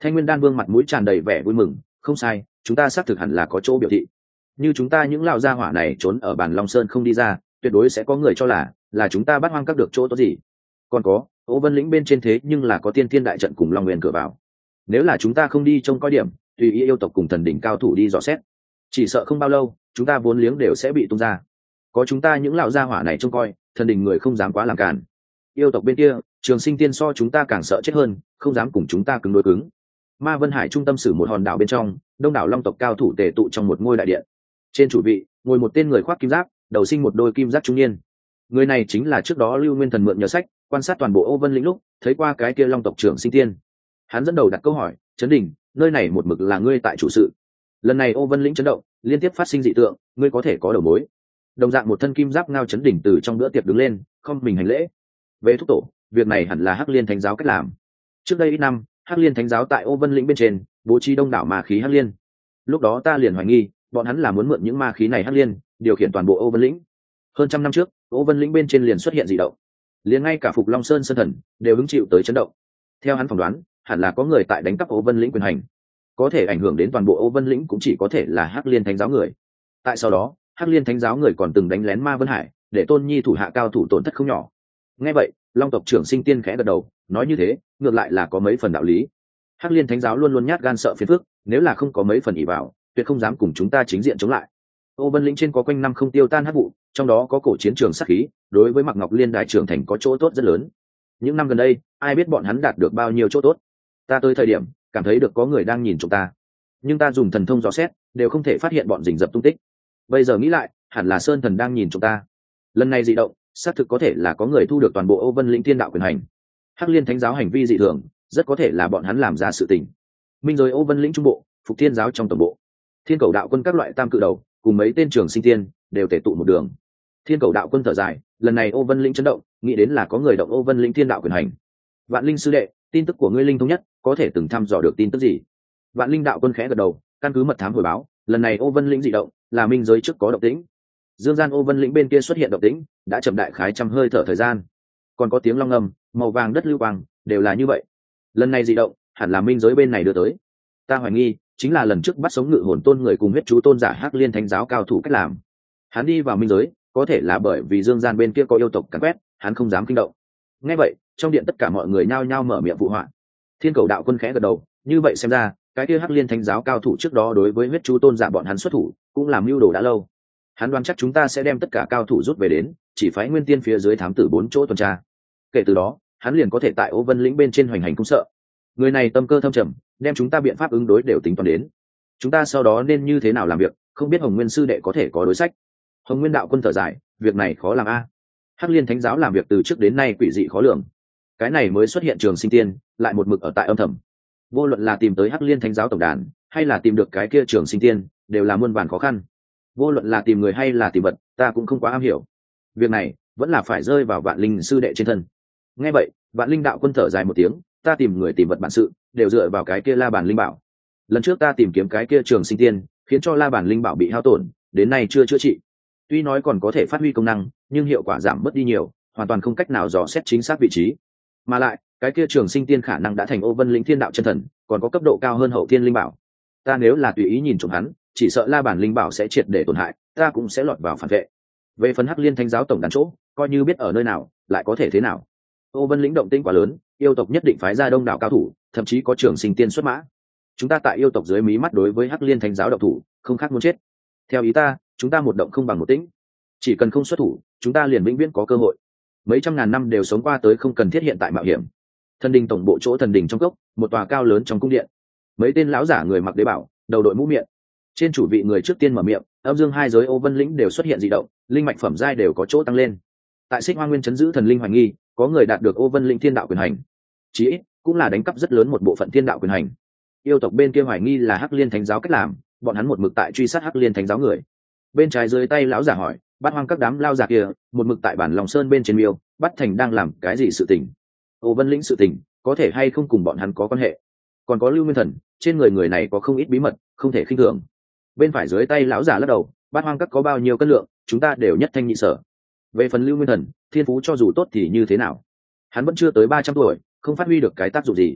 A: Thanh Nguyên Đan Vương mặt mũi tràn đầy vẻ vui mừng, không sai, chúng ta xác thực hẳn là có chỗ biểu thị. Như chúng ta những lão gia hỏa này trốn ở Bàn Long Sơn không đi ra, tuyệt đối sẽ có người cho là chúng ta bắt hoang các được chỗ tốt gì. Còn có, Ô Vân lĩnh bên trên thế nhưng là có Tiên Thiên đại trận cùng Long Nguyên cửa vào. Nếu là chúng ta không đi trông coi điểm, tùy ý yêu tộc cùng thần đỉnh cao thủ đi dò xét, chỉ sợ không bao lâu, chúng ta vốn liếng đều sẽ bị tung ra. Có chúng ta những lão gia hỏa này trông coi, thần đỉnh người không dám quá làm cản. Yêu tộc bên kia, Trường Sinh Tiên so chúng ta càng sợ chết hơn, không dám cùng chúng ta cứng đối cứng. Ma Vân Hải trung tâm sử một hòn đảo bên trong, đông đảo long tộc cao thủ tề tụ trong một ngôi đại điện. Trên chủ vị ngồi một tên người khoác kim giáp, đầu sinh một đôi kim giáp trung niên. Người này chính là trước đó Lưu Nguyên Thần mượn nhờ sách quan sát toàn bộ Ô Vân lĩnh lúc thấy qua cái kia long tộc Trường Sinh Tiên. Hắn dẫn đầu đặt câu hỏi, Trấn Đình, nơi này một mực là ngươi tại chủ sự. Lần này Ô Vân lĩnh chấn động, liên tiếp phát sinh dị tượng, ngươi có thể có đầu mối. Đồng dạng một thân kim giáp ngao Trấn Đình từ trong bữa tiệc đứng lên, không mình hành lễ. Về thúc tổ, việc này hẳn là Hắc Liên Thánh giáo cách làm. Trước đây ít năm, Hắc Liên Thánh giáo tại Ô Vân lĩnh bên trên bố trí đông đảo ma khí Hắc Liên. Lúc đó ta liền hoài nghi, bọn hắn là muốn mượn những ma khí này Hắc Liên điều khiển toàn bộ Ô Vân lĩnh. Hơn trăm năm trước, Ô Vân lĩnh bên trên liền xuất hiện dị động, liền ngay cả Phục Long Sơn Sơn Thần đều hứng chịu tới chấn động. Theo hắn phỏng đoán, hẳn là có người tại đánh cắp Ô Vân lĩnh quyền hành, có thể ảnh hưởng đến toàn bộ Ô Vân lĩnh cũng chỉ có thể là Hắc Liên Thánh giáo người. Tại sau đó, Hắc Liên Thánh giáo người còn từng đánh lén Ma Vân Hải, để Tôn Nhi thủ hạ cao thủ tổn thất không nhỏ. Nghe vậy, Long tộc Trưởng Sinh Tiên khẽ gật đầu, nói như thế, ngược lại là có mấy phần đạo lý. Hắc Liên Thánh giáo luôn luôn nhát gan sợ phiền phức, nếu là không có mấy phần ỷ vào, tuyệt không dám cùng chúng ta chính diện chống lại. Ô Vân lĩnh trên có quanh năm không tiêu tan hắc vụ, trong đó có cổ chiến trường sát khí, đối với Mạc Ngọc Liên đại trưởng thành có chỗ tốt rất lớn. Những năm gần đây, ai biết bọn hắn đạt được bao nhiêu chỗ tốt. Ta tới thời điểm, cảm thấy được có người đang nhìn chúng ta, nhưng ta dùng thần thông dò xét, đều không thể phát hiện bọn rình rập tung tích. Bây giờ nghĩ lại, hẳn là Sơn Thần đang nhìn chúng ta. Lần này dị động, xác thực có thể là có người thu được toàn bộ Ô Vân lĩnh thiên đạo quyền hành. Hắc Liên Thánh giáo hành vi dị thường, rất có thể là bọn hắn làm ra sự tình. Minh giới Ô Vân lĩnh trung bộ, Phục Thiên giáo trong tổng bộ, Thiên Cầu đạo quân các loại tam cự đầu cùng mấy tên Trường Sinh Tiên đều tề tụ một đường. Thiên Cầu đạo quân thở dài, lần này Ô Vân lĩnh chấn động, nghĩ đến là có người động Ô Vân lĩnh thiên đạo quyền hành. Vạn Linh sư đệ, tin tức của ngươi linh thông nhất, có thể từng thăm dò được tin tức gì? Vạn Linh đạo quân khẽ gật đầu, căn cứ mật thám hồi báo, lần này Ô Vân lĩnh dị động, là minh giới trước có động tĩnh. Dương gian Ô Vân lĩnh bên kia xuất hiện động tĩnh, đã chậm đại khái trăm hơi thở thời gian. Còn có tiếng long ngầm, màu vàng đất lưu quang, đều là như vậy. Lần này dị động, hẳn là minh giới bên này đưa tới. Ta hoài nghi, chính là lần trước bắt sống Ngự Hồn tôn người cùng huyết chú tôn giả Hắc Liên Thánh giáo cao thủ cách làm. Hắn đi vào minh giới, có thể là bởi vì Dương gian bên kia có yêu tộc càn quét, hắn không dám kinh động. Nghe vậy, trong điện tất cả mọi người nhao nhao mở miệng phụ họa. Thiên Cầu đạo quân khẽ gật đầu, như vậy xem ra, cái kia Hắc Liên Thánh giáo cao thủ trước đó đối với huyết chú tôn giả bọn hắn xuất thủ, cũng làm mưu đồ đã lâu. Hắn đoán chắc chúng ta sẽ đem tất cả cao thủ rút về đến, chỉ phái Nguyên Tiên phía dưới thám tử 4 chỗ tuần tra. Kể từ đó, hắn liền có thể tại Ô Vân lĩnh bên trên hoành hành không sợ. Người này tâm cơ thâm trầm, đem chúng ta biện pháp ứng đối đều tính toán đến. Chúng ta sau đó nên như thế nào làm việc, không biết Hồng Nguyên sư đệ có thể có đối sách. Hồng Nguyên đạo quân thở dài, việc này khó làm a. Hắc Liên Thánh giáo làm việc từ trước đến nay quỷ dị khó lường. Cái này mới xuất hiện Trường Sinh Tiên, lại một mực ở tại âm thầm. Vô luận là tìm tới Hắc Liên Thánh giáo tổng đàn, hay là tìm được cái kia Trường Sinh Tiên, đều là muôn vàn khó khăn. Vô luận là tìm người hay là tìm vật, ta cũng không quá am hiểu. Việc này vẫn là phải rơi vào Vạn Linh sư đệ trên thân. Nghe vậy, Vạn Linh đạo quân thở dài một tiếng, ta tìm người tìm vật bản sự, đều dựa vào cái kia La Bàn linh bảo. Lần trước ta tìm kiếm cái kia Trường Sinh Tiên, khiến cho La Bàn linh bảo bị hao tổn, đến nay chưa chữa trị. Tuy nói còn có thể phát huy công năng, nhưng hiệu quả giảm mất đi nhiều, hoàn toàn không cách nào dò xét chính xác vị trí. Mà lại, cái kia Trường Sinh Tiên khả năng đã thành Ô Vân lĩnh thiên đạo chân thần, còn có cấp độ cao hơn Hậu Thiên linh bảo. Ta nếu là tùy ý nhìn trộm hắn, chỉ sợ La Bàn linh bảo sẽ triệt để tổn hại, ta cũng sẽ lọt vào phản vệ. Về phần Hắc Liên Thánh giáo tổng đàn chỗ, coi như biết ở nơi nào, lại có thể thế nào? Ô Vân lĩnh động tĩnh quá lớn, yêu tộc nhất định phái ra đông đảo cao thủ, thậm chí có Trường Sinh Tiên xuất mã. Chúng ta tại yêu tộc dưới mí mắt đối với Hắc Liên Thánh giáo động thủ, không khác muốn chết. Theo ý ta, chúng ta một động không bằng một tĩnh, chỉ cần không xuất thủ, chúng ta liền vĩnh viễn có cơ hội. Mấy trăm ngàn năm đều sống qua tới, không cần thiết hiện tại mạo hiểm. Thần đình tổng bộ chỗ thần đình trong cốc, một tòa cao lớn trong cung điện. Mấy tên lão giả người mặc đế bảo, đầu đội mũ miệng. Trên chủ vị người trước tiên mở miệng, âm dương hai giới Ô Vân lĩnh đều xuất hiện dị động, linh mạch phẩm giai đều có chỗ tăng lên. Tại Xích Hoa Nguyên chấn giữ thần linh hoài nghi, có người đạt được Ô Vân lĩnh thiên đạo quyền hành, chí ít cũng là đánh cắp rất lớn một bộ phận thiên đạo quyền hành. Yêu tộc bên kia hoài nghi là Hắc Liên Thánh giáo cách làm, bọn hắn một mực tại truy sát Hắc Liên Thánh giáo người. Bên trái dưới tay lão giả hỏi, Bát Hoang các đám lao giả kia, một mực tại bản Long Sơn bên trên miêu, Bát Thành đang làm cái gì sự tình? Ô Vân lĩnh sự tình, có thể hay không cùng bọn hắn có quan hệ? Còn có Lưu Nguyên Thần, trên người người này có không ít bí mật, không thể khinh thường. Bên phải dưới tay lão giả lắc đầu, Bát Hoang các có bao nhiêu cân lượng, chúng ta đều nhất thanh nhị sở. Về phần Lưu Nguyên Thần, thiên phú cho dù tốt thì như thế nào? Hắn vẫn chưa tới 300 tuổi, không phát huy được cái tác dụng gì.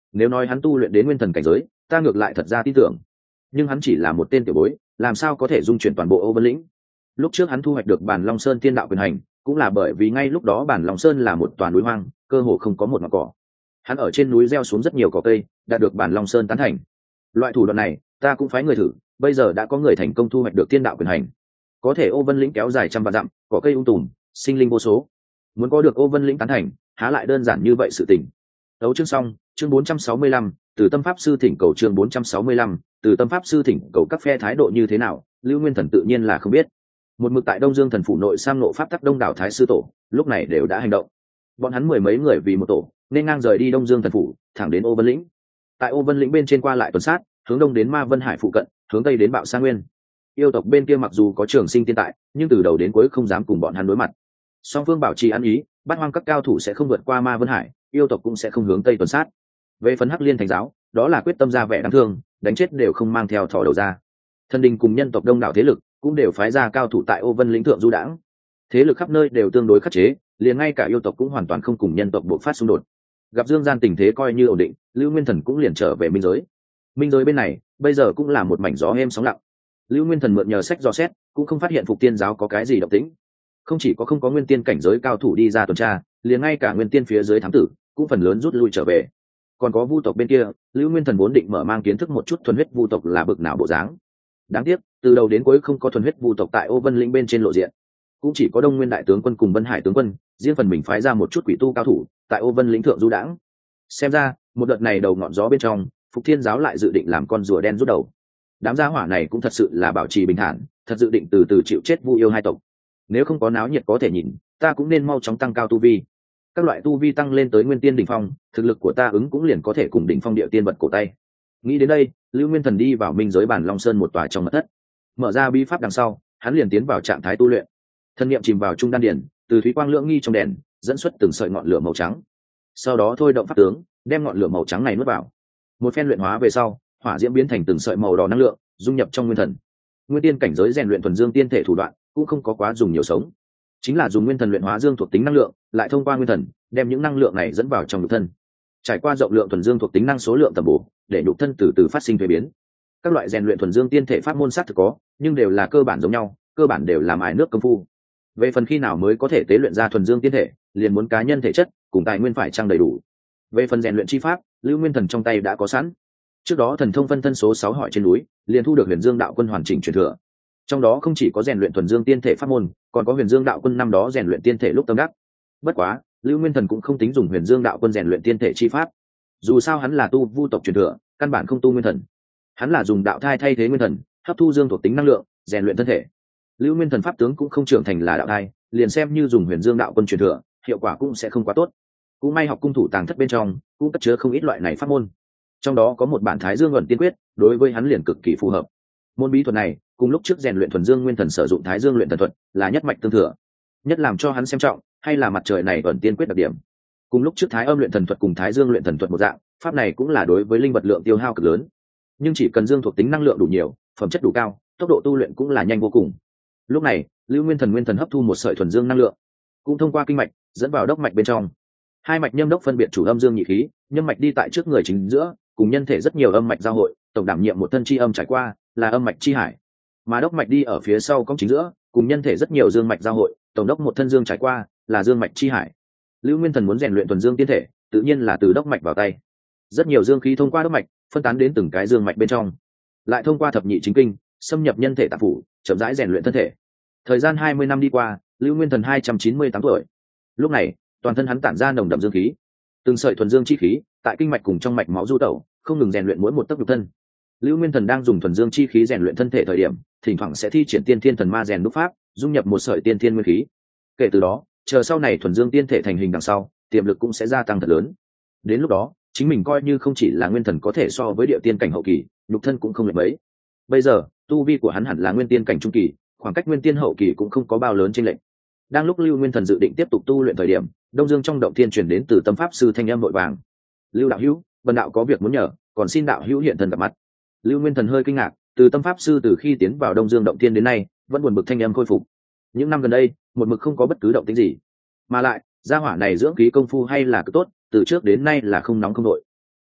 A: Nếu nói hắn tu luyện đến nguyên thần cảnh giới, ta ngược lại thật ra tin tưởng, nhưng hắn chỉ là một tên tiểu bối, làm sao có thể dung chuyển toàn bộ Ô Vân lĩnh. Lúc trước hắn thu hoạch được bản Long Sơn tiên đạo quyền hành, cũng là bởi vì ngay lúc đó bản Long Sơn là một toàn núi hoang, cơ hồ không có một ngọn cỏ. Hắn ở trên núi gieo xuống rất nhiều cỏ cây, đạt được bản Long Sơn tán thành. Loại thủ đoạn này ta cũng phái người thử, bây giờ đã có người thành công thu hoạch được tiên đạo quyền hành. Có thể Ô Vân lĩnh kéo dài trăm vạn dặm, cỏ cây tùm, sinh linh vô số, muốn có được Ô Vân lĩnh tán thành há lại đơn giản như vậy sự tình. Đấu chương xong, chương 465, từ tâm pháp sư thỉnh cầu. Chương 465, từ tâm pháp sư thỉnh cầu. Các phe thái độ như thế nào, Lưu Nguyên Thần tự nhiên là không biết. Một mực tại Đông Dương Thần phủ nội sam nộ pháp tắc đông đảo thái sư tổ lúc này đều đã hành động. Bọn hắn mười mấy người vì một tổ nên ngang rời đi Đông Dương Thần phủ, thẳng đến Ô Vân lĩnh. Tại Ô Vân lĩnh bên trên qua lại tuần sát, hướng đông đến Ma Vân Hải phụ cận, hướng tây đến Bạo Sa Nguyên. Yêu tộc bên kia mặc dù có Trường Sinh tiên tại, nhưng từ đầu đến cuối không dám cùng bọn hắn đối mặt. Song phương bảo trì ăn ý, Bát Hoang các cao thủ sẽ không vượt qua Ma Vân Hải, yêu tộc cũng sẽ không hướng tây tuần sát. Về phần Hắc Liên Thánh giáo, đó là quyết tâm ra vẻ đáng thương, đánh chết đều không mang theo thỏ đầu ra. Thần đình cùng nhân tộc đông đảo thế lực cũng đều phái ra cao thủ tại Ô Vân lĩnh thượng du đãng. Thế lực khắp nơi đều tương đối khắc chế, liền ngay cả yêu tộc cũng hoàn toàn không cùng nhân tộc buộc phát xung đột. Gặp dương gian tình thế coi như ổn định, Lưu Nguyên Thần cũng liền trở về minh giới. Minh giới bên này bây giờ cũng là một mảnh gió êm sóng lặng. Lưu Nguyên Thần mượn nhờ sách dò xét, cũng không phát hiện Phục Tiên giáo có cái gì động tĩnh. Không chỉ có không có nguyên tiên cảnh giới cao thủ đi ra tuần tra, liền ngay cả nguyên tiên phía dưới thám tử cũng phần lớn rút lui trở về. Còn có vu tộc bên kia, Lưu Nguyên Thần vốn định mở mang kiến thức một chút thuần huyết vu tộc là bực nào bộ dáng. Đáng tiếc, từ đầu đến cuối không có thuần huyết vu tộc tại Ô Vân lĩnh bên trên lộ diện. Cũng chỉ có Đông Nguyên đại tướng quân cùng Vân Hải tướng quân, riêng phần mình phái ra một chút quỷ tu cao thủ tại Ô Vân lĩnh thượng du đãng. Xem ra, một đợt này đầu ngọn gió bên trong, Phục Thiên giáo lại dự định làm con rùa đen rút đầu. Đám gia hỏa này cũng thật sự là bảo trì bình thản, thật dự định từ từ chịu chết vu yêu hai tộc. Nếu không có náo nhiệt có thể nhìn, ta cũng nên mau chóng tăng cao tu vi. Các loại tu vi tăng lên tới nguyên tiên đỉnh phong, thực lực của ta ứng cũng liền có thể cùng đỉnh phong địa tiên vật cổ tay. Nghĩ đến đây, Lưu Nguyên Thần đi vào minh giới bản Long Sơn một tòa trong mật thất, mở ra bí pháp đằng sau, hắn liền tiến vào trạng thái tu luyện. Thân niệm chìm vào trung đan điển, từ thúy quang lưỡng nghi trong đèn dẫn xuất từng sợi ngọn lửa màu trắng. Sau đó thôi động pháp tướng, đem ngọn lửa màu trắng này nuốt vào. Một phen luyện hóa về sau, hỏa diễm biến thành từng sợi màu đỏ năng lượng, dung nhập trong nguyên thần. Nguyên tiên cảnh giới rèn luyện thuần dương tiên thể thủ đoạn cũng không có quá dùng nhiều sống, chính là dùng nguyên thần luyện hóa dương thuộc tính năng lượng, lại thông qua nguyên thần đem những năng lượng này dẫn vào trong nhục thân. Trải qua rộng lượng thuần dương thuộc tính năng số lượng tầm bổ, để nhục thân từ từ phát sinh thay biến. Các loại rèn luyện thuần dương tiên thể pháp môn xác thực có, nhưng đều là cơ bản giống nhau, cơ bản đều làm ải nước công phu. Về phần khi nào mới có thể tế luyện ra thuần dương tiên thể, liền muốn cá nhân thể chất cùng tài nguyên phải trang đầy đủ. Về phần rèn luyện chi pháp, Lưu Nguyên Thần trong tay đã có sẵn. Trước đó thần thông phân thân số 6 hỏi trên núi, liền thu được Huyền Dương đạo quân hoàn chỉnh truyền thừa. Trong đó không chỉ có rèn luyện thuần dương tiên thể pháp môn, còn có Huyền Dương đạo quân năm đó rèn luyện tiên thể lúc tâm đắc. Bất quá, Lưu Nguyên Thần cũng không tính dùng Huyền Dương đạo quân rèn luyện tiên thể chi pháp. Dù sao hắn là tu vu tộc truyền thừa, căn bản không tu nguyên thần. Hắn là dùng đạo thai thay thế nguyên thần, hấp thu dương thuộc tính năng lượng, rèn luyện thân thể. Lưu Nguyên Thần pháp tướng cũng không trưởng thành là đạo thai, liền xem như dùng Huyền Dương đạo quân truyền thừa, hiệu quả cũng sẽ không quá tốt. Cũng may học cung thủ tàng thất bên trong cũng cất chứa không ít loại này pháp môn, trong đó có một bản Thái Dương luận tiên quyết, đối với hắn liền cực kỳ phù hợp. Môn bí thuật này cùng lúc trước rèn luyện thuần dương nguyên thần sử dụng Thái Dương luyện thần thuật là nhất mạch tương thừa. Nhất làm cho hắn xem trọng hay là mặt trời này luận tiên quyết đặc điểm. Cùng lúc trước Thái Âm luyện thần thuật cùng Thái Dương luyện thần thuật một dạng, pháp này cũng là đối với linh vật lượng tiêu hao cực lớn, nhưng chỉ cần dương thuộc tính năng lượng đủ nhiều, phẩm chất đủ cao, tốc độ tu luyện cũng là nhanh vô cùng. Lúc này, Lưu Nguyên Thần hấp thu một sợi thuần dương năng lượng, cũng thông qua kinh mạch dẫn vào đốc mạch bên trong. Hai mạch nhâm đốc phân biệt chủ âm dương nhị khí, nhâm mạch đi tại trước người chính giữa, cùng nhân thể rất nhiều âm mạch giao hội, tổng đảm nhiệm một thân chi âm trải qua, là âm mạch chi hải. Mà đốc mạch đi ở phía sau cong chính giữa, cùng nhân thể rất nhiều dương mạch giao hội, tổng đốc một thân dương trải qua, là dương mạch chi hải. Lưu Nguyên Thần muốn rèn luyện thuần dương tiên thể, tự nhiên là từ đốc mạch vào tay. Rất nhiều dương khí thông qua đốc mạch, phân tán đến từng cái dương mạch bên trong, lại thông qua thập nhị chính kinh, xâm nhập nhân thể tạng phủ, chậm rãi rèn luyện thân thể. Thời gian 20 năm đi qua, Lưu Nguyên Thần 298 tuổi. Lúc này, toàn thân hắn tản ra nồng đậm dương khí, từng sợi thuần dương chi khí tại kinh mạch cùng trong mạch máu du tẩu, không ngừng rèn luyện mỗi một tấc nhục thân. Lưu Nguyên Thần đang dùng thuần dương chi khí rèn luyện thân thể thời điểm, thỉnh thoảng sẽ thi triển tiên thiên thần ma rèn đúc pháp, dung nhập một sợi tiên thiên nguyên khí. Kể từ đó, chờ sau này thuần dương tiên thể thành hình đằng sau, tiềm lực cũng sẽ gia tăng thật lớn. Đến lúc đó, chính mình coi như không chỉ là nguyên thần có thể so với địa tiên cảnh hậu kỳ, nhục thân cũng không lệch mấy. Bây giờ, tu vi của hắn hẳn là nguyên tiên cảnh trung kỳ, khoảng cách nguyên tiên hậu kỳ cũng không có bao lớn chênh lệch. Đang lúc Lưu Nguyên Thần dự định tiếp tục tu luyện thời điểm, Đông Dương trong động thiên truyền đến từ tâm pháp sư thanh âm vội vàng. Lưu đạo hữu, Vân đạo có việc muốn nhờ, còn xin đạo hữu hiện thân gặp mặt. Lưu Nguyên Thần hơi kinh ngạc, từ tâm pháp sư từ khi tiến vào Đông Dương động thiên đến nay, vẫn buồn bực thanh âm khôi phục. Những năm gần đây, một mực không có bất cứ động tĩnh gì, mà lại gia hỏa này dưỡng khí công phu hay là cực tốt, từ trước đến nay là không nóng không nội.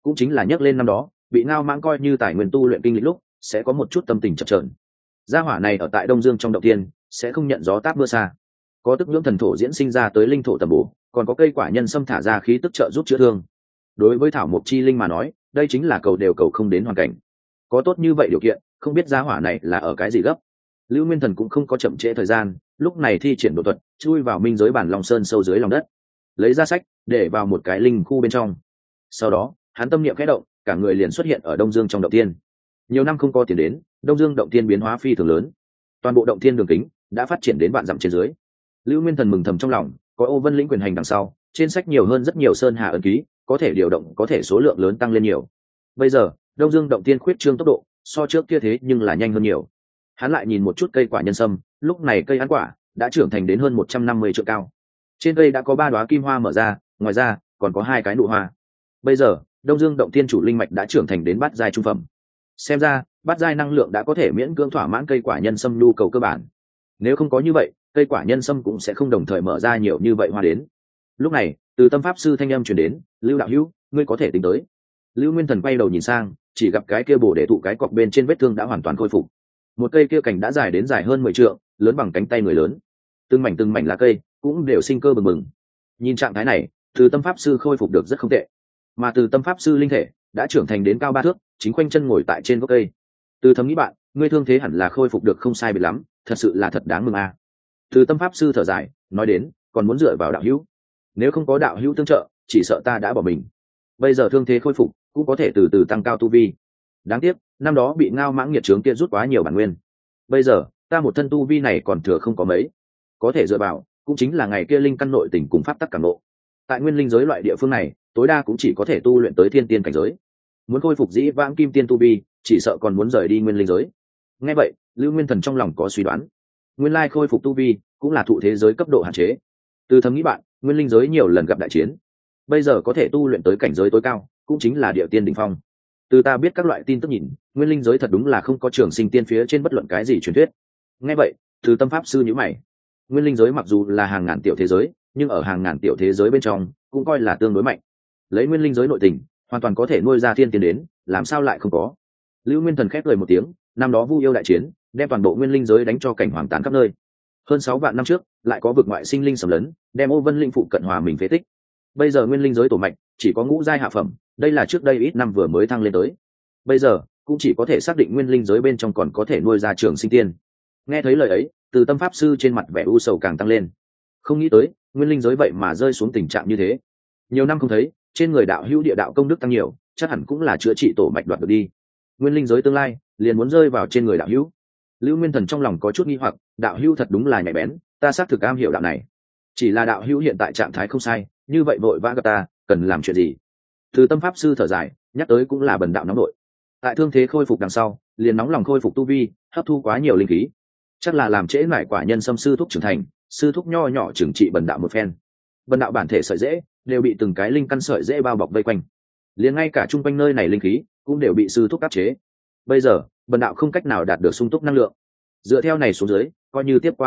A: cũng chính là nhắc lên năm đó bị ngao mãng coi như tài nguyên tu luyện kinh lịch lúc sẽ có một chút tâm tình chập trờn. Gia hỏa này ở tại Đông Dương trong động tiên sẽ không nhận gió táp mưa xa, có tức nhưỡng thần thổ diễn sinh ra tới linh thổ tầm bổ, còn có cây quả nhân sâm thả ra khí tức trợ giúp chữa thương. Đối với thảo mộc chi linh mà nói, đây chính là cầu đều cầu không đến hoàn cảnh. Có tốt như vậy điều kiện, không biết gia hỏa này là ở cái gì gấp. Lưu Nguyên Thần cũng không có chậm trễ thời gian, lúc này thi triển độ thuật, chui vào minh giới bản Long Sơn sâu dưới lòng đất, lấy ra sách để vào một cái linh khu bên trong. Sau đó, hắn tâm niệm khẽ động, cả người liền xuất hiện ở Đông Dương trong động tiên. Nhiều năm không có tiền đến, Đông Dương động tiên biến hóa phi thường lớn, toàn bộ động tiên đường kính đã phát triển đến vạn dặm trên dưới. Lưu Nguyên Thần mừng thầm trong lòng, có Ô Vân lĩnh quyền hành đằng sau, trên sách nhiều hơn rất nhiều sơn hà ấn ký, có thể điều động, có thể số lượng lớn tăng lên nhiều. Bây giờ, Đông Dương động tiên khuyết trương tốc độ, so trước kia thế nhưng là nhanh hơn nhiều. Hắn lại nhìn một chút cây quả nhân sâm, lúc này cây ăn quả đã trưởng thành đến hơn 150 trượng cao. Trên cây đã có 3 đóa kim hoa mở ra, ngoài ra còn có 2 cái nụ hoa. Bây giờ, Đông Dương động tiên chủ linh mạch đã trưởng thành đến bát giai trung phẩm. Xem ra, bát giai năng lượng đã có thể miễn cưỡng thỏa mãn cây quả nhân sâm nhu cầu cơ bản. Nếu không có như vậy, cây quả nhân sâm cũng sẽ không đồng thời mở ra nhiều như vậy hoa đến. Lúc này, từ tâm pháp sư thanh âm truyền đến, Lưu đạo hữu, ngươi có thể tính tới. Lưu Nguyên Thần quay đầu nhìn sang, chỉ gặp cái kia bổ để thụ cái cọc bên trên vết thương đã hoàn toàn khôi phục. Một cây kia cành đã dài đến dài hơn 10 trượng, lớn bằng cánh tay người lớn. Từng mảnh lá cây cũng đều sinh cơ bừng bừng. Nhìn trạng thái này, từ tâm pháp sư khôi phục được rất không tệ. Mà từ tâm pháp sư linh thể đã trưởng thành đến cao 3 thước, chính khoanh chân ngồi tại trên gốc cây. Từ thầm nghĩ bạn, ngươi thương thế hẳn là khôi phục được không sai biệt lắm, thật sự là thật đáng mừng a. Từ tâm pháp sư thở dài, nói đến, còn muốn dựa vào đạo hữu. Nếu không có đạo hữu tương trợ, chỉ sợ ta đã bỏ mình. Bây giờ thương thế khôi phục, cũng có thể từ từ tăng cao tu vi. Đáng tiếc, năm đó bị ngao mãng nghiệt trướng kia rút quá nhiều bản nguyên. Bây giờ, ta một thân tu vi này còn thừa không có mấy. Có thể dựa vào, cũng chính là ngày kia linh căn nội tình cùng pháp tắc cảm ngộ. Tại nguyên linh giới loại địa phương này, tối đa cũng chỉ có thể tu luyện tới thiên tiên cảnh giới. Muốn khôi phục dĩ vãng kim tiên tu vi, chỉ sợ còn muốn rời đi nguyên linh giới. Nghe vậy, Lưu Nguyên Thần trong lòng có suy đoán. Nguyên lai khôi phục tu vi cũng là thụ thế giới cấp độ hạn chế. Từ thầm nghĩ bạn, nguyên linh giới nhiều lần gặp đại chiến, bây giờ có thể tu luyện tới cảnh giới tối cao, cũng chính là địa tiên đỉnh phong. Từ ta biết các loại tin tức nhìn, nguyên linh giới thật đúng là không có trường sinh tiên phía trên bất luận cái gì truyền thuyết. Nghe vậy, từ tâm pháp sư nhíu mày. Nguyên linh giới mặc dù là hàng ngàn tiểu thế giới, nhưng ở hàng ngàn tiểu thế giới bên trong cũng coi là tương đối mạnh. Lấy nguyên linh giới nội tình, hoàn toàn có thể nuôi ra thiên tiên đến, làm sao lại không có. Lưu Nguyên Thần khép cười một tiếng, năm đó Vu yêu đại chiến, đem toàn bộ nguyên linh giới đánh cho cảnh hoàng tàn khắp nơi. Hơn 6 vạn năm trước, lại có vực ngoại sinh linh xâm lấn, đem Ô Vân linh phụ cận hòa mình phế tích. Bây giờ nguyên linh giới tổ mạnh, chỉ có ngũ giai hạ phẩm, đây là trước đây ít năm vừa mới thăng lên tới. Bây giờ, cũng chỉ có thể xác định nguyên linh giới bên trong còn có thể nuôi ra trường sinh tiên. Nghe thấy lời ấy, từ tâm pháp sư trên mặt vẻ u sầu càng tăng lên. Không nghĩ tới, nguyên linh giới vậy mà rơi xuống tình trạng như thế. Nhiều năm không thấy, trên người đạo hữu địa đạo công đức tăng nhiều, chắc hẳn cũng là chữa trị tổ mạch đoạt được đi. Nguyên linh giới tương lai liền muốn rơi vào trên người đạo hữu. Lưu Nguyên Thần trong lòng có chút nghi hoặc, đạo hữu thật đúng là nhạy bén, ta xác thực am hiểu đạo này. Chỉ là đạo hữu hiện tại trạng thái không sai, như vậy vội vã gặp ta, cần làm chuyện gì? Từ tâm pháp sư thở dài, nhắc tới cũng là bần đạo nóng nội. Tại thương thế khôi phục đằng sau, liền nóng lòng khôi phục tu vi, hấp thu quá nhiều linh khí, chắc là làm trễ nải quả nhân xâm sư thúc trưởng thành, sư thúc nho nhỏ trừng trị bần đạo một phen. Bần đạo bản thể sợi dễ đều bị từng cái linh căn sợi dễ bao bọc vây quanh, liền ngay cả chung quanh nơi này linh khí cũng đều bị sư thúc áp chế. Bây giờ bần đạo không cách nào đạt được sung túc năng lượng, dựa theo này xuống dưới, coi như tiếp qua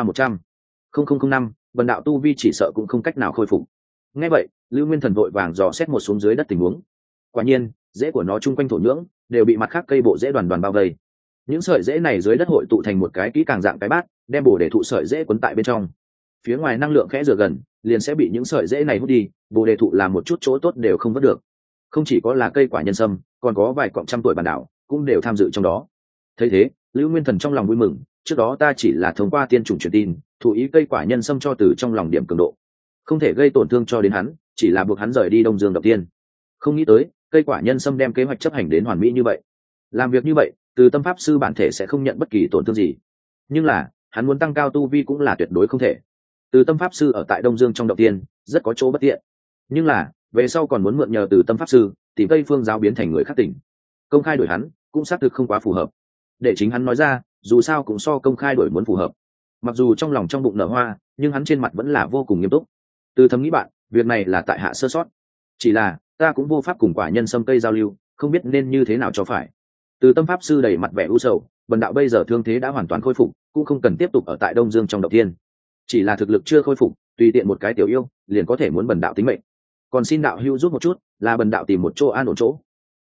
A: 100,005, bần đạo tu vi chỉ sợ cũng không cách nào khôi phục. Nghe vậy, Lưu Nguyên Thần vội vàng dò xét một xuống dưới đất tình huống. Quả nhiên, rễ của nó chung quanh thổ nhưỡng đều bị mặt khác cây bộ rễ đoàn đoàn bao vây. Những sợi rễ này dưới đất hội tụ thành một cái kỹ càng dạng cái bát, đem bổ để thụ sợi rễ quấn tại bên trong. Phía ngoài năng lượng khẽ rửa gần, liền sẽ bị những sợi rễ này hút đi, bổ đề thụ làm một chút chỗ tốt đều không vớt được. Không chỉ có là cây quả nhân sâm, còn có vài cọng trăm tuổi bản đảo cũng đều tham dự trong đó. Thấy thế, Lưu Nguyên Thần trong lòng vui mừng, trước đó ta chỉ là thông qua tiên chủng truyền tin, thụ ý cây quả nhân sâm cho từ trong lòng điểm cường độ, không thể gây tổn thương cho đến hắn, chỉ là buộc hắn rời đi Đông Dương đầu tiên. Không nghĩ tới, cây quả nhân sâm đem kế hoạch chấp hành đến hoàn mỹ như vậy. Làm việc như vậy, từ tâm pháp sư bản thể sẽ không nhận bất kỳ tổn thương gì. Nhưng là, hắn muốn tăng cao tu vi cũng là tuyệt đối không thể. Từ tâm pháp sư ở tại Đông Dương trong động tiên, rất có chỗ bất tiện. Nhưng là, về sau còn muốn mượn nhờ từ tâm pháp sư, tìm Tây Phương giáo biến thành người khác tỉnh. Công khai đổi hắn, cũng xác thực không quá phù hợp. Để chính hắn nói ra, dù sao cũng so công khai đổi muốn phù hợp. Mặc dù trong lòng trong bụng nở hoa, nhưng hắn trên mặt vẫn là vô cùng nghiêm túc. Từ thầm nghĩ bạn, việc này là tại hạ sơ sót. Chỉ là, ta cũng vô pháp cùng quả nhân sâm cây giao lưu, không biết nên như thế nào cho phải. Từ tâm pháp sư đầy mặt vẻ u sầu, bần đạo bây giờ thương thế đã hoàn toàn khôi phục, cũng không cần tiếp tục ở tại Đông Dương trong động thiên. Chỉ là thực lực chưa khôi phục, tùy tiện một cái tiểu yêu liền có thể muốn bần đạo tính mệnh. Còn xin đạo hữu giúp một chút, là bần đạo tìm một chỗ an ổn chỗ.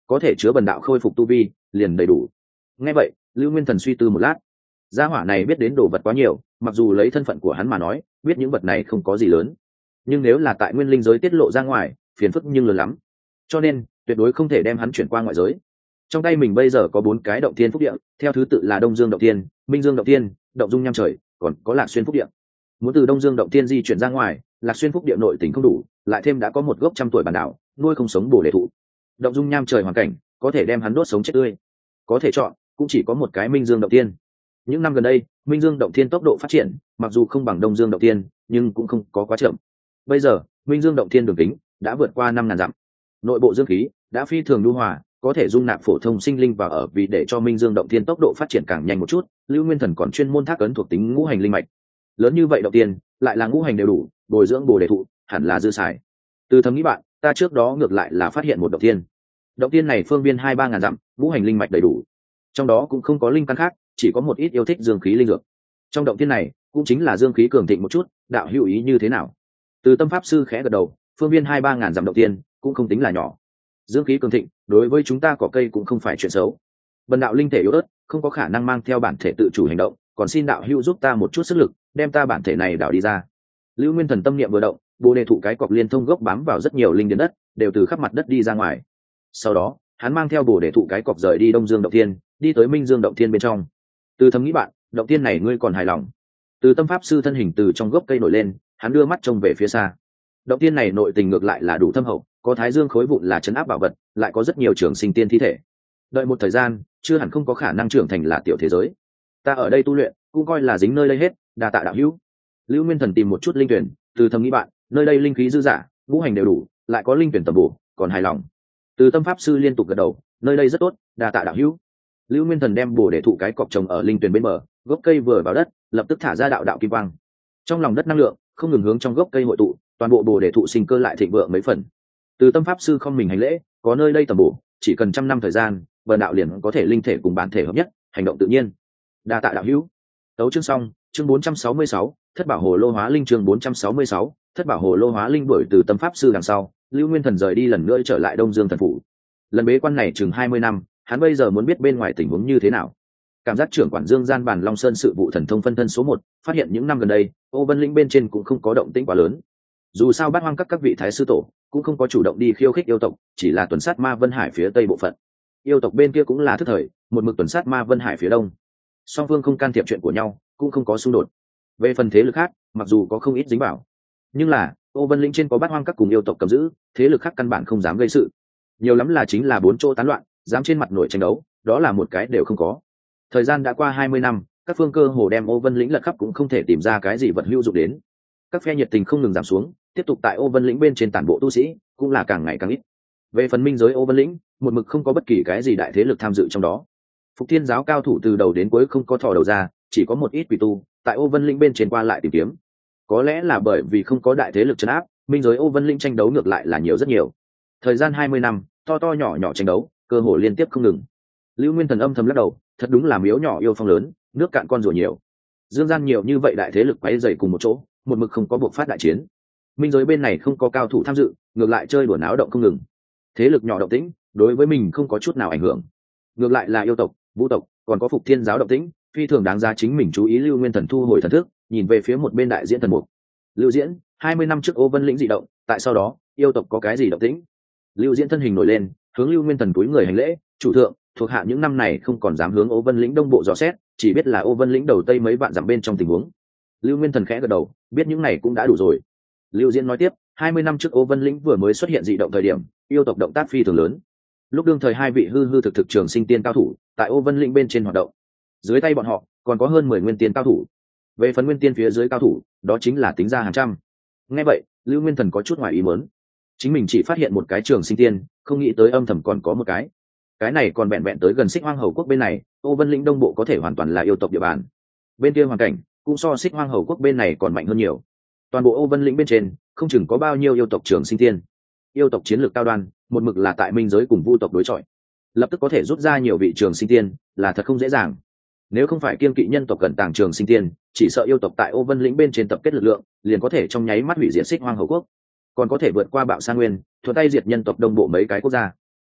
A: có thể chứa bần đạo khôi phục tu vi liền đầy đủ. Nghe vậy Lưu Nguyên Thần suy tư một lát. Gia hỏa này biết đến đồ vật quá nhiều, mặc dù lấy thân phận của hắn mà nói biết những vật này không có gì lớn, nhưng nếu là tại nguyên linh giới tiết lộ ra ngoài phiền phức nhưng lớn lắm, cho nên tuyệt đối không thể đem hắn chuyển qua ngoại giới. Trong tay mình bây giờ có 4 cái động thiên phúc địa, theo thứ tự là Đông Dương động thiên, Minh Dương động thiên, Động Dung Nham Trời, còn có Lạc Xuyên phúc địa. Muốn từ Đông Dương động thiên di chuyển ra ngoài, Lạc Xuyên phúc địa nội tình không đủ, lại thêm đã có một gốc trăm tuổi bản đảo nuôi không sống bổ đề thụ. Động Dung Nham Trời hoàn cảnh có thể đem hắn đốt sống chết tươi. Có thể chọn cũng chỉ có một cái Minh Dương động thiên. Những năm gần đây Minh Dương động thiên tốc độ phát triển mặc dù không bằng Đông Dương động thiên, nhưng cũng không có quá chậm. Bây giờ Minh Dương động thiên đường kính đã vượt qua 5.000 dặm, nội bộ dương khí đã phi thường nhu hòa, có thể dung nạp phổ thông sinh linh vào ở. Vì để cho Minh Dương động thiên tốc độ phát triển càng nhanh một chút, Lưu Nguyên Thần còn chuyên môn thác ấn thuộc tính ngũ hành linh mạch. Lớn như vậy động tiên lại là ngũ hành đều đủ, bồi dưỡng bồ đề thụ hẳn là dư xài. Từ thầm nghĩ bạn, ta trước đó ngược lại là phát hiện một động tiên. Động tiên này phương viên 2-3 ngàn dặm, ngũ hành linh mạch đầy đủ, trong đó cũng không có linh căn khác, chỉ có một ít yêu thích dương khí linh dược. Trong động tiên này cũng chính là dương khí cường thịnh một chút, đạo hữu ý như thế nào? Từ Tâm pháp sư khẽ gật đầu, phương viên 2-3 ngàn dặm động tiên cũng không tính là nhỏ. Dương khí cường thịnh đối với chúng ta cỏ cây cũng không phải chuyện xấu. Bần đạo linh thể yếu ớt, không có khả năng mang theo bản thể tự chủ hành động, còn xin đạo hữu giúp ta một chút sức lực, đem ta bản thể này đảo đi ra. Lưu Nguyên Thần tâm niệm vừa động, bồ đề thụ cái cọc liên thông gốc bám vào rất nhiều linh điền đất, đều từ khắp mặt đất đi ra ngoài. Sau đó hắn mang theo bồ đề thụ cái cọc rời đi Đông Dương động thiên, đi tới Minh Dương động thiên bên trong. Từ thầm nghĩ bạn, động thiên này ngươi còn hài lòng? Từ Tâm pháp sư thân hình từ trong gốc cây nổi lên, hắn đưa mắt trông về phía xa. Động thiên này nội tình ngược lại là đủ thâm hậu, có thái dương khối vụn là trấn áp bảo vật, lại có rất nhiều trường sinh tiên thi thể. Đợi một thời gian chưa hẳn không có khả năng trưởng thành là tiểu thế giới. Ta ở đây tu luyện cũng coi là dính nơi đây hết, đa tạ đạo hữu. Lưu Nguyên Thần tìm một chút linh tuyển, từ thầm nghĩ bạn, nơi đây linh khí dư dả, ngũ hành đều đủ, lại có linh tuyển tầm bổ, còn hài lòng. Từ Tâm pháp sư liên tục gật đầu, nơi đây rất tốt, đa tạ đạo hữu. Lưu Nguyên Thần đem bổ để thụ cái cọc trồng ở linh tuyển bên bờ, gốc cây vừa vào đất lập tức thả ra đạo đạo kim quang. Trong lòng đất năng lượng không ngừng hướng trong gốc cây hội tụ, toàn bộ bồ đề thụ sinh cơ lại thịnh vượng mấy phần. Từ Tâm pháp sư không mình hành lễ, có nơi đây tầm bổ, chỉ cần 100 năm thời gian, bần đạo liền có thể linh thể cùng bản thể hợp nhất, hành động tự nhiên. Đa tạ đạo hữu. Tấu chương xong, chương 466, thất bảo hồ lô hóa linh, chương 466, thất bảo hồ lô hóa linh. Đuổi từ Tâm pháp sư đằng sau, Lưu Nguyên Thần rời đi lần nữa trở lại Đông Dương thần phủ. Lần bế quan này chừng 20 năm, hắn bây giờ muốn biết bên ngoài tình huống như thế nào. Cảm giác trưởng quản Dương Gian Bàn Long Sơn sự vụ thần thông phân thân số 1, phát hiện những năm gần đây Ô Vân lĩnh bên trên cũng không có động tĩnh quá lớn. Dù sao Bát Hoang các vị thái sư tổ cũng không có chủ động đi khiêu khích yêu tộc, chỉ là tuần sát Ma Vân Hải phía tây bộ phận. Yêu tộc bên kia cũng là thức thời, một mực tuần sát Ma Vân Hải phía đông. Song phương không can thiệp chuyện của nhau, cũng không có xung đột. Về phần thế lực khác, mặc dù có không ít dính bảo, nhưng là Ô Vân lĩnh trên có Bát Hoang các cùng yêu tộc cầm giữ, thế lực khác căn bản không dám gây sự. Nhiều lắm là chính là 4 chỗ tán loạn, dám trên mặt nổi tranh đấu, đó là một cái đều không có. Thời gian đã qua 20 năm, các phương cơ hồ đem Ô Vân lĩnh lật khắp cũng không thể tìm ra cái gì vật hữu dụng đến. Các phe nhiệt tình không ngừng giảm xuống, tiếp tục tại Ô Vân lĩnh bên trên tản bộ tu sĩ cũng là càng ngày càng ít. Về phần minh giới Ô Vân lĩnh, một mực không có bất kỳ cái gì đại thế lực tham dự trong đó. Phục Thiên giáo cao thủ từ đầu đến cuối không có thò đầu ra, chỉ có một ít quỷ tu tại Ô Vân lĩnh bên trên qua lại tìm kiếm. Có lẽ là bởi vì không có đại thế lực trấn áp, minh giới Ô Vân lĩnh tranh đấu ngược lại là nhiều rất nhiều. Thời gian 20 năm, to to nhỏ nhỏ tranh đấu, cơ hội liên tiếp không ngừng. Lưu Nguyên Thần âm thầm lắc đầu, thật đúng là miếu nhỏ yêu phong lớn, nước cạn con rùa nhiều. Dương gian nhiều như vậy đại thế lực quay dày cùng một chỗ, một mực không có buộc phát đại chiến. Minh giới bên này không có cao thủ tham dự, ngược lại chơi đùa náo động không ngừng. Thế lực nhỏ động tĩnh, đối với mình không có chút nào ảnh hưởng. Ngược lại là yêu tộc, vũ tộc, còn có Phục Thiên giáo động tĩnh, phi thường đáng giá chính mình chú ý. Lưu Nguyên Thần thu hồi thần thức, nhìn về phía một bên đại diễn thần mục. Lưu Diễn, 20 năm trước Ô Vân lĩnh dị động, tại sau đó, yêu tộc có cái gì động tĩnh? Lưu Diễn thân hình nổi lên, hướng Lưu Nguyên Thần cúi người hành lễ, chủ thượng, thuộc hạ những năm này không còn dám hướng Ô Vân lĩnh đông bộ dò xét, chỉ biết là Ô Vân lĩnh đầu tây mấy vạn dặm bên trong tình huống. Lưu Nguyên Thần khẽ gật đầu, biết những này cũng đã đủ rồi. Lưu Diễn nói tiếp, 20 năm trước Ô Vân lĩnh vừa mới xuất hiện dị động thời điểm, yêu tộc động tác phi thường lớn. Lúc đương thời 2 vị hư hư thực thực trường sinh tiên cao thủ tại Ô Vân lĩnh bên trên hoạt động. Dưới tay bọn họ còn có hơn 10 nguyên tiên cao thủ. Về phần nguyên tiên phía dưới cao thủ, đó chính là tính ra hàng trăm. Nghe vậy, Lưu Nguyên Thần có chút ngoài ý muốn. Chính mình chỉ phát hiện một cái trường sinh tiên, không nghĩ tới âm thầm còn có một cái này còn vẹn vẹn tới gần Xích Hoang Hầu quốc bên này. Ô Vân lĩnh đông bộ có thể hoàn toàn là yêu tộc địa bàn, bên kia hoàn cảnh cũng so Xích Hoang Hầu quốc bên này còn mạnh hơn nhiều. Toàn bộ Ô Vân lĩnh bên trên không chừng có bao nhiêu yêu tộc trường sinh tiên. Yêu tộc chiến lược cao đoan, một mực là tại minh giới cùng vu tộc đối chọi, lập tức có thể rút ra nhiều vị trường sinh tiên là thật không dễ dàng. Nếu không phải kiên kỵ nhân tộc gần tàng trường sinh tiên, chỉ sợ yêu tộc tại Ô Vân lĩnh bên trên tập kết lực lượng, liền có thể trong nháy mắt hủy diệt Xích Hoang Hầu quốc, còn có thể vượt qua Bạo Sa Nguyên, thuận tay diệt nhân tộc đông bộ mấy cái quốc gia.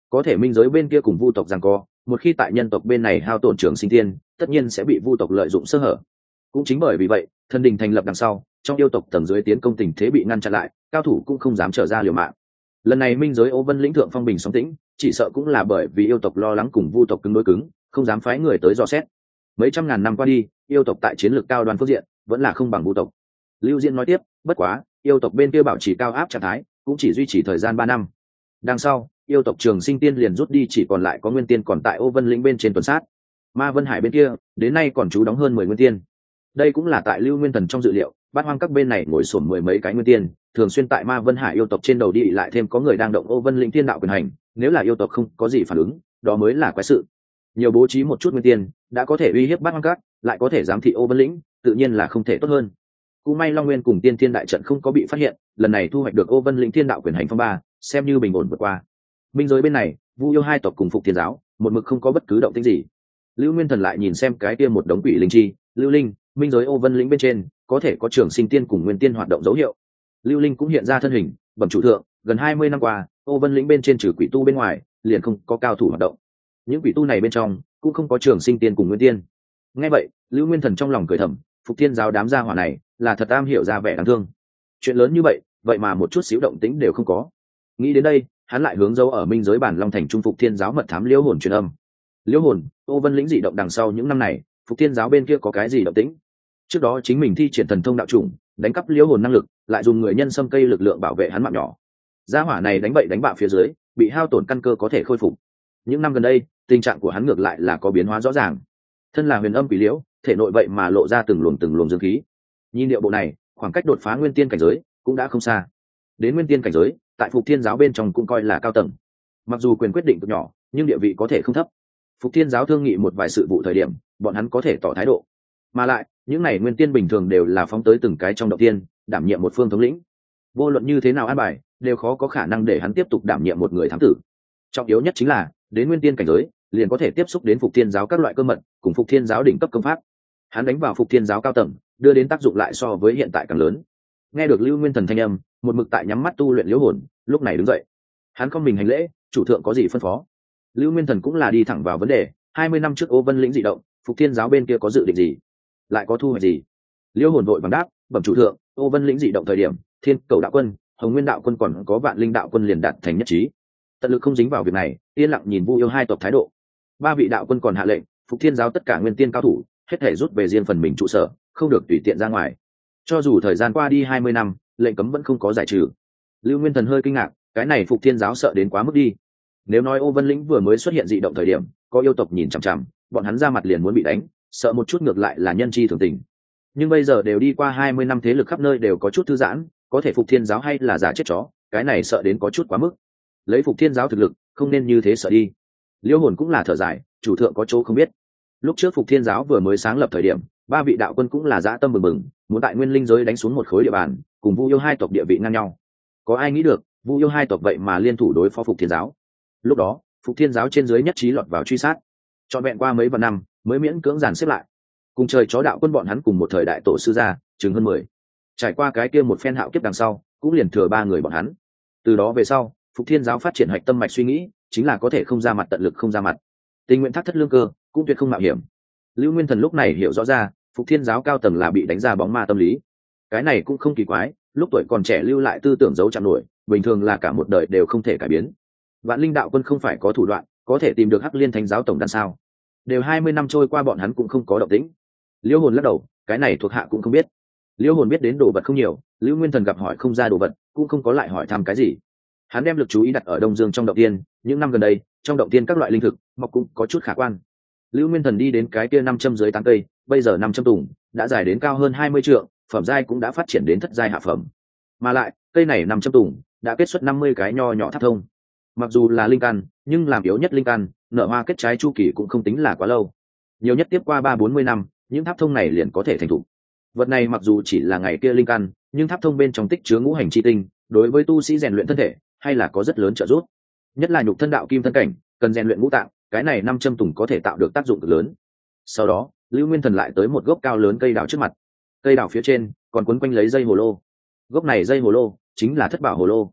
A: Có thể minh giới bên kia cùng vu tộc giằng co, một khi tại nhân tộc bên này hao tổn trường sinh tiên, tất nhiên sẽ bị vu tộc lợi dụng sơ hở. Cũng chính bởi vì vậy, thần đình thành lập đằng sau, trong yêu tộc tầng dưới tiến công tình thế bị ngăn chặn lại, cao thủ cũng không dám trở ra liều mạng. Lần này minh giới Ô Vân lĩnh thượng phong bình sóng tĩnh, chỉ sợ cũng là bởi vì yêu tộc lo lắng cùng vu tộc cứng đối cứng, không dám phái người tới dò xét. Mấy trăm ngàn năm qua đi, yêu tộc tại chiến lược cao đoan phương diện vẫn là không bằng vu tộc. Lưu Diễn nói tiếp, bất quá, yêu tộc bên kia bảo trì cao áp trạng thái, cũng chỉ duy trì thời gian 3 năm. Đằng sau, yêu tộc Trường Sinh Tiên liền rút đi, chỉ còn lại có Nguyên Tiên còn tại Ô Vân lĩnh bên trên tuần sát. Ma Vân Hải bên kia, đến nay còn trú đóng hơn 10 Nguyên Tiên. Đây cũng là tại Lưu Nguyên Thần trong dự liệu, Bát Hoang các bên này ngồi xổm 10 mấy cái Nguyên Tiên, thường xuyên tại Ma Vân Hải yêu tộc trên đầu đi lại thêm có người đang động Ô Vân lĩnh thiên đạo quyền hành, nếu là yêu tộc không có gì phản ứng, đó mới là quái sự. Nhiều bố trí một chút Nguyên Tiên, đã có thể uy hiếp Bát Hoang các, lại có thể giám thị Ô Vân lĩnh, tự nhiên là không thể tốt hơn. Cũng may Long Nguyên cùng Tiên Thiên đại trận không có bị phát hiện, lần này thu hoạch được Ô Vân lĩnh thiên đạo quyền hành phong ba, xem như bình ổn vượt qua. Minh giới bên này, Vu yêu hai tộc cùng Phục Thiên giáo, một mực không có bất cứ động tĩnh gì. Lưu Nguyên Thần lại nhìn xem cái kia một đống quỷ linh chi, Lưu Linh, minh giới Ô Vân lĩnh bên trên, có thể có Trường Sinh Tiên cùng Nguyên Tiên hoạt động dấu hiệu. Lưu Linh cũng hiện ra thân hình, bẩm chủ thượng, gần 20 năm qua, Ô Vân lĩnh bên trên trừ quỷ tu bên ngoài, liền không có cao thủ hoạt động. Những quỷ tu này bên trong, cũng không có Trường Sinh Tiên cùng Nguyên Tiên. Nghe vậy, Lưu Nguyên Thần trong lòng cười thầm, Phục Thiên giáo đám gia hỏa này, là thật am hiểu ra vẻ đáng thương. Chuyện lớn như vậy, vậy mà một chút xíu động tĩnh đều không có. Nghĩ đến đây, hắn lại hướng dấu ở minh giới bản Long Thành trung Phục Thiên giáo mật thám Liễu Hồn truyền âm. Liễu Hồn, Ô Vân lĩnh dị động đằng sau những năm này, Phục Thiên giáo bên kia có cái gì động tĩnh? Trước đó chính mình thi triển thần thông đạo chủng, đánh cắp Liễu Hồn năng lực, lại dùng người nhân xâm cây lực lượng bảo vệ hắn mạng nhỏ. Gia hỏa này đánh bậy đánh bạ phía dưới, bị hao tổn căn cơ có thể khôi phục. Những năm gần đây, tình trạng của hắn ngược lại là có biến hóa rõ ràng. Thân là huyền âm quỷ liễu, thể nội vậy mà lộ ra từng luồng dương khí. Nhìn điệu bộ này, khoảng cách đột phá nguyên tiên cảnh giới cũng đã không xa. Đến nguyên tiên cảnh giới, tại Phục Thiên giáo bên trong cũng coi là cao tầng. Mặc dù quyền quyết định cực nhỏ, nhưng địa vị có thể không thấp. Phục Thiên giáo thương nghị một vài sự vụ thời điểm, bọn hắn có thể tỏ thái độ. Mà lại, những này nguyên tiên bình thường đều là phóng tới từng cái trong động tiên, đảm nhiệm một phương thống lĩnh. Vô luận như thế nào an bài, đều khó có khả năng để hắn tiếp tục đảm nhiệm một người thám tử. Trọng yếu nhất chính là, đến nguyên tiên cảnh giới, liền có thể tiếp xúc đến Phục Thiên giáo các loại cơ mật, cùng Phục Thiên giáo đỉnh cấp công pháp. Hắn đánh vào Phục Thiên giáo cao tầng, đưa đến tác dụng lại so với hiện tại càng lớn. Nghe được Lưu Nguyên Thần thanh âm, một mực tại nhắm mắt tu luyện Liễu Hồn, lúc này đứng dậy. Hắn không mình hành lễ, chủ thượng có gì phân phó? Lưu Nguyên Thần cũng là đi thẳng vào vấn đề, 20 năm trước Ô Vân lĩnh dị động, Phục Thiên giáo bên kia có dự định gì? Lại có thu hoạch gì? Liễu Hồn vội vàng đáp, bẩm chủ thượng, Ô Vân lĩnh dị động thời điểm, Thiên Cầu đạo quân, Hồng Nguyên đạo quân còn có Vạn Linh đạo quân liền đạt thành nhất trí. Tận lực không dính vào việc này, yên lặng nhìn Vu yêu hai tộc thái độ. 3 vị đạo quân còn hạ lệnh, Phục Thiên giáo tất cả nguyên tiên cao thủ, hết thể rút về riêng phần mình trụ sở, không được tùy tiện ra ngoài. Cho dù thời gian qua đi 20 năm, lệnh cấm vẫn không có giải trừ. Lưu Nguyên Thần hơi kinh ngạc, cái này Phục Thiên giáo sợ đến quá mức đi. Nếu nói Ô Vân lĩnh vừa mới xuất hiện dị động thời điểm, có yêu tộc nhìn chằm chằm, bọn hắn ra mặt liền muốn bị đánh, sợ một chút ngược lại là nhân chi thường tình. Nhưng bây giờ đều đi qua 20 năm, thế lực khắp nơi đều có chút thư giãn, có thể Phục Thiên giáo hay là giả chết chó, cái này sợ đến có chút quá mức. Lấy Phục Thiên giáo thực lực, không nên như thế sợ đi. Liễu Hồn cũng là thở dài, chủ thượng có chỗ không biết. Lúc trước Phục Thiên giáo vừa mới sáng lập thời điểm, 3 vị đạo quân cũng là dã tâm bừng bừng, muốn tại nguyên linh giới đánh xuống một khối địa bàn, cùng Vu yêu hai tộc địa vị ngang nhau. Có ai nghĩ được, Vu yêu hai tộc vậy mà liên thủ đối phó Phục Thiên giáo. Lúc đó, Phục Thiên giáo trên dưới nhất trí lọt vào truy sát. Trọn vẹn qua mấy vạn năm, mới miễn cưỡng dàn xếp lại. Cùng trời chó đạo quân bọn hắn cùng một thời đại tổ sư gia, chừng hơn 10. Trải qua cái kia một phen hạo kiếp đằng sau, cũng liền thừa 3 người bọn hắn. Từ đó về sau, Phục Thiên giáo phát triển hạch tâm mạch suy nghĩ, chính là có thể không ra mặt tận lực không ra mặt. Tình nguyện thác thất lương cơ, cũng tuyệt không mạo hiểm. Lưu Nguyên Thần lúc này hiểu rõ ra, Phục Thiên giáo cao tầng là bị đánh ra bóng ma tâm lý. Cái này cũng không kỳ quái, lúc tuổi còn trẻ lưu lại tư tưởng giấu chạm nổi, bình thường là cả một đời đều không thể cải biến. Vạn Linh đạo quân không phải có thủ đoạn, có thể tìm được Hắc Liên Thánh giáo tổng đàn sao? Đều 20 năm trôi qua bọn hắn cũng không có động tĩnh. Liễu Hồn lắc đầu, cái này thuộc hạ cũng không biết. Liễu Hồn biết đến đồ vật không nhiều, Lưu Nguyên Thần gặp hỏi không ra đồ vật, cũng không có lại hỏi thăm cái gì. Hắn đem lực chú ý đặt ở Đông Dương trong động tiên, những năm gần đây, trong động tiên các loại linh thực mọc cũng có chút khả quan. Lưu Nguyên Thần đi đến cái kia 500 dưới tán cây, bây giờ 500 tùng đã dài đến cao hơn 20 trượng, phẩm giai cũng đã phát triển đến thất giai hạ phẩm. Mà lại, cây này 500 tùng đã kết xuất 50 cái nho nhỏ tháp thông. Mặc dù là linh căn, nhưng làm yếu nhất linh căn, nở hoa kết trái chu kỳ cũng không tính là quá lâu. Nhiều nhất tiếp qua 3-40 năm, những tháp thông này liền có thể thành thục. Vật này mặc dù chỉ là ngày kia linh căn, nhưng tháp thông bên trong tích chứa ngũ hành chi tinh, đối với tu sĩ rèn luyện thân thể hay là có rất lớn trợ giúp. Nhất là nhục thân đạo kim thân cảnh, cần rèn luyện ngũ tạng, cái này 500 tùng có thể tạo được tác dụng cực lớn. Sau đó, Lưu Nguyên Thần lại tới một gốc cao lớn cây đào trước mặt. Cây đào phía trên còn quấn quanh lấy dây hồ lô. Gốc này dây hồ lô chính là thất bảo hồ lô.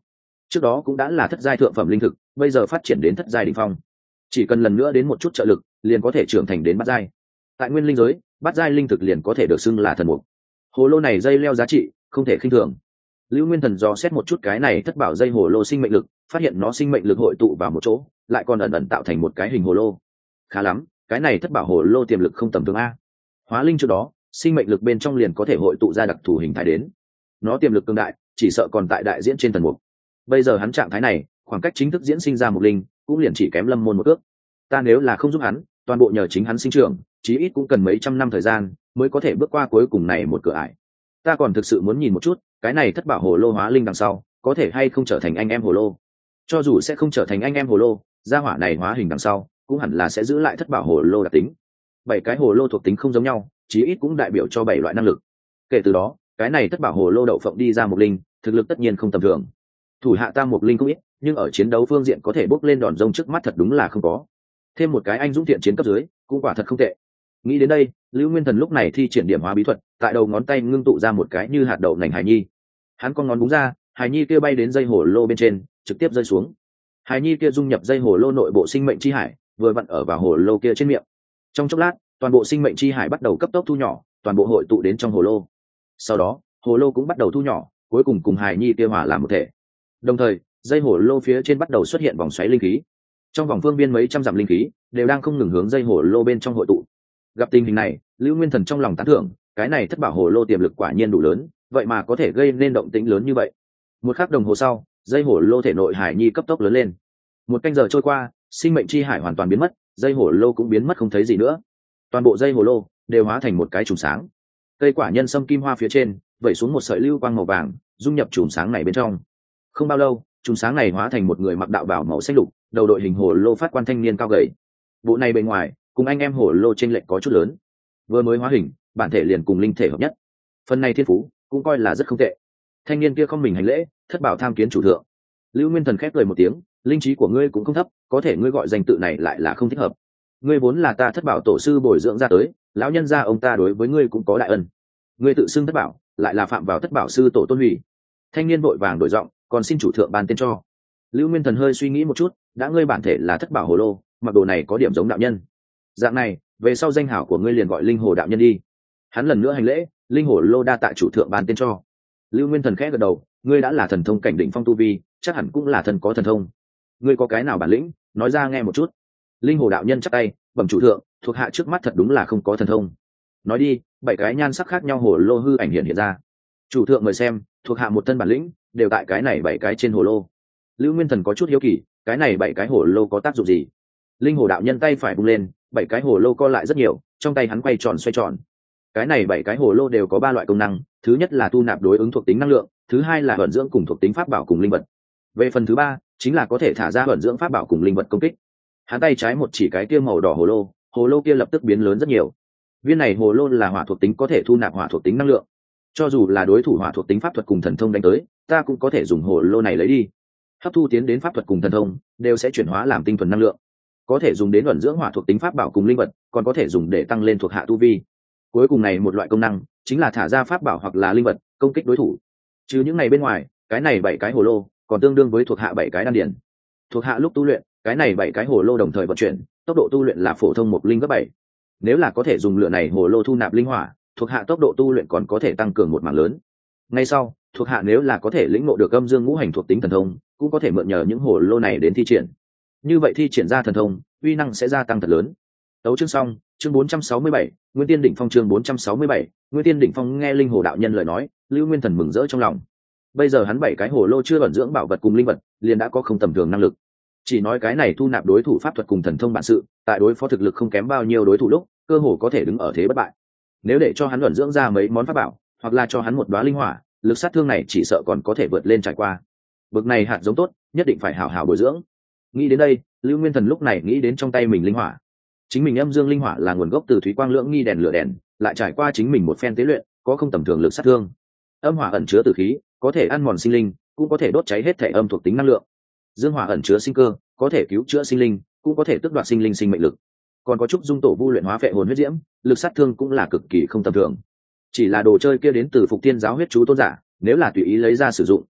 A: trước đó cũng đã là thất giai thượng phẩm linh thực, bây giờ phát triển đến thất giai đỉnh phong, chỉ cần lần nữa đến một chút trợ lực liền có thể trưởng thành đến bát giai. Tại nguyên linh giới, bát giai linh thực liền có thể được xưng là thần mục. Hồ lô này dây leo giá trị không thể khinh thường. Lưu Nguyên Thần dò xét một chút cái này thất bảo dây hồ lô sinh mệnh lực, phát hiện nó sinh mệnh lực hội tụ vào một chỗ, lại còn ẩn ẩn tạo thành một cái hình hồ lô. Khá lắm, cái này thất bảo hồ lô tiềm lực không tầm thường a. Hóa linh trước đó, sinh mệnh lực bên trong liền có thể hội tụ ra đặc thù hình thái đến. Nó tiềm lực cường đại, chỉ sợ còn tại đại diễn trên thần mục. Bây giờ hắn trạng thái này, khoảng cách chính thức diễn sinh ra một linh, cũng liền chỉ kém Lâm Môn một ước. Ta nếu là không giúp hắn, toàn bộ nhờ chính hắn sinh trưởng, chí ít cũng cần mấy trăm năm thời gian mới có thể bước qua cuối cùng này một cửa ải. Ta còn thực sự muốn nhìn một chút, cái này thất bảo hồ lô hóa linh đằng sau, có thể hay không trở thành anh em hồ lô. Cho dù sẽ không trở thành anh em hồ lô, gia hỏa này hóa hình đằng sau, cũng hẳn là sẽ giữ lại thất bảo hồ lô đặc tính. 7 cái hồ lô thuộc tính không giống nhau, chí ít cũng đại biểu cho 7 loại năng lực. Kể từ đó, cái này thất bảo hồ lô đậu phộng đi ra một linh, thực lực tất nhiên không tầm thường. Thủ hạ ta một linh cũng ít, nhưng ở chiến đấu phương diện có thể bốc lên đòn rông trước mắt thật đúng là không có. Thêm một cái anh dũng thiện chiến cấp dưới, cũng quả thật không tệ. Nghĩ đến đây, Lưu Nguyên Thần lúc này thi triển điểm hóa bí thuật, tại đầu ngón tay ngưng tụ ra một cái như hạt đậu nành hài nhi. Hắn con ngón búng ra, hài nhi kia bay đến dây hồ lô bên trên, trực tiếp rơi xuống. Hài nhi kia dung nhập dây hồ lô nội bộ sinh mệnh chi hải, vừa vặn ở vào hồ lô kia trên miệng. Trong chốc lát, toàn bộ sinh mệnh chi hải bắt đầu cấp tốc thu nhỏ, toàn bộ hội tụ đến trong hồ lô. Sau đó, hồ lô cũng bắt đầu thu nhỏ, cuối cùng cùng hài nhi kia hòa làm một thể. Đồng thời, dây hồ lô phía trên bắt đầu xuất hiện vòng xoáy linh khí. Trong vòng phương viên mấy trăm dặm linh khí đều đang không ngừng hướng dây hồ lô bên trong hội tụ. Gặp tình hình này, Lưu Nguyên Thần trong lòng tán thưởng, cái này thất bảo hồ lô tiềm lực quả nhiên đủ lớn, vậy mà có thể gây nên động tĩnh lớn như vậy. Một khắc đồng hồ sau, dây hồ lô thể nội hải nhi cấp tốc lớn lên. Một canh giờ trôi qua, sinh mệnh chi hải hoàn toàn biến mất, dây hồ lô cũng biến mất không thấy gì nữa. Toàn bộ dây hồ lô đều hóa thành một cái chùm sáng. Cây quả nhân sâm kim hoa phía trên vẩy xuống một sợi lưu quang màu vàng, dung nhập chùm sáng này bên trong. Không bao lâu, chùm sáng này hóa thành một người mặc đạo bào màu xanh lục, đầu đội hình hồ lô phát quan thanh niên cao gầy. Bộ này bên ngoài cùng anh em hồ lô trên lệch có chút lớn, vừa mới hóa hình bản thể liền cùng linh thể hợp nhất, phần này thiên phú cũng coi là rất không tệ. Thanh niên kia không mình hành lễ, thất bảo tham kiến chủ thượng. Lưu Nguyên Thần khép cười một tiếng, linh trí của ngươi cũng không thấp, có thể ngươi gọi danh tự này lại là không thích hợp. Ngươi vốn là ta thất bảo tổ sư bồi dưỡng ra tới, lão nhân gia ông ta đối với ngươi cũng có đại ân. Ngươi tự xưng thất bảo, lại là phạm vào thất bảo sư tổ tôn hủy. Thanh niên vội vàng đổi giọng, còn xin chủ thượng ban tên cho. Lưu Nguyên Thần hơi suy nghĩ một chút, đã ngươi bản thể là thất bảo hồ lô, mặc đồ này có điểm giống đạo nhân. Dạng này, về sau danh hảo của ngươi liền gọi linh hồ đạo nhân đi. Hắn lần nữa hành lễ, linh hồ lô đa tạ chủ thượng ban tên cho. Lưu Nguyên Thần khẽ gật đầu, ngươi đã là thần thông cảnh đỉnh phong tu vi, chắc hẳn cũng là thần có thần thông. Ngươi có cái nào bản lĩnh, nói ra nghe một chút. Linh hồ đạo nhân chắp tay, bẩm chủ thượng, thuộc hạ trước mắt thật đúng là không có thần thông. Nói đi, 7 cái nhan sắc khác nhau hồ lô hư ảnh hiện ra. Chủ thượng mời xem, thuộc hạ một thân bản lĩnh đều tại cái này 7 cái trên hồ lô. Lưu Nguyên Thần có chút hiếu kỳ, cái này 7 cái hồ lô có tác dụng gì? Linh hồ đạo nhân tay phải bung lên, 7 cái hồ lô co lại rất nhiều, trong tay hắn quay tròn xoay tròn. Cái này 7 cái hồ lô đều có 3 loại công năng, thứ nhất là thu nạp đối ứng thuộc tính năng lượng, thứ hai là vận dưỡng cùng thuộc tính pháp bảo cùng linh vật. Về phần thứ ba, chính là có thể thả ra vận dưỡng pháp bảo cùng linh vật công kích. Hắn tay trái một chỉ cái kia màu đỏ hồ lô kia lập tức biến lớn rất nhiều. Viên này hồ lô là hỏa thuộc tính, có thể thu nạp hỏa thuộc tính năng lượng. Cho dù là đối thủ hỏa thuộc tính pháp thuật cùng thần thông đánh tới, ta cũng có thể dùng hồ lô này lấy đi. Hấp thu tiến đến pháp thuật cùng thần thông, đều sẽ chuyển hóa làm tinh thuần năng lượng. Có thể dùng đến ẩn dưỡng hỏa thuộc tính pháp bảo cùng linh vật, còn có thể dùng để tăng lên thuộc hạ tu vi. Cuối cùng này một loại công năng chính là thả ra pháp bảo hoặc là linh vật công kích đối thủ. Trừ những này bên ngoài, cái này 7 cái hồ lô còn tương đương với thuộc hạ 7 cái đan điển. Thuộc hạ lúc tu luyện, cái này 7 cái hồ lô đồng thời vận chuyển, tốc độ tu luyện là phổ thông một linh gấp 7. Nếu là có thể dùng lửa này hồ lô thu nạp linh hỏa, thuộc hạ tốc độ tu luyện còn có thể tăng cường một mảng lớn. Ngay sau, thuộc hạ nếu là có thể lĩnh ngộ được âm dương ngũ hành thuộc tính thần thông, cũng có thể mượn nhờ những hồ lô này đến thi triển. Như vậy thi triển ra thần thông, uy năng sẽ gia tăng thật lớn. Tấu chương xong, chương 467, Nguyên Tiên đỉnh phong chương 467, Nguyên Tiên đỉnh phong. Nghe linh hồ đạo nhân lời nói, Lưu Nguyên Thần mừng rỡ trong lòng. Bây giờ hắn 7 cái hồ lô chưa ẩn dưỡng bảo vật cùng linh vật, liền đã có không tầm thường năng lực. Chỉ nói cái này thu nạp đối thủ pháp thuật cùng thần thông bản sự, tại đối phó thực lực không kém bao nhiêu đối thủ lúc, cơ hồ có thể đứng ở thế bất bại. Nếu để cho hắn ẩn dưỡng ra mấy món pháp bảo, hoặc là cho hắn một đóa linh hỏa, lực sát thương này chỉ sợ còn có thể vượt lên trải qua. Bực này hạt giống tốt, nhất định phải hảo hảo bồi dưỡng. Nghĩ đến đây, Lưu Nguyên Thần lúc này nghĩ đến trong tay mình linh hỏa. Chính mình âm dương linh hỏa là nguồn gốc từ thúy quang lưỡng nghi đèn lửa đèn, lại trải qua chính mình một phen tế luyện, có không tầm thường lực sát thương. Âm hỏa ẩn chứa tử khí, có thể ăn mòn sinh linh, cũng có thể đốt cháy hết thể âm thuộc tính năng lượng. Dương hỏa ẩn chứa sinh cơ, có thể cứu chữa sinh linh, cũng có thể tước đoạt sinh linh sinh mệnh lực. Còn có trúc dung tổ vu luyện hóa phệ hồn huyết diễm, lực sát thương cũng là cực kỳ không tầm thường. Chỉ là đồ chơi kia đến từ Phục Tiên giáo huyết chú tôn giả, nếu là tùy ý lấy ra sử dụng,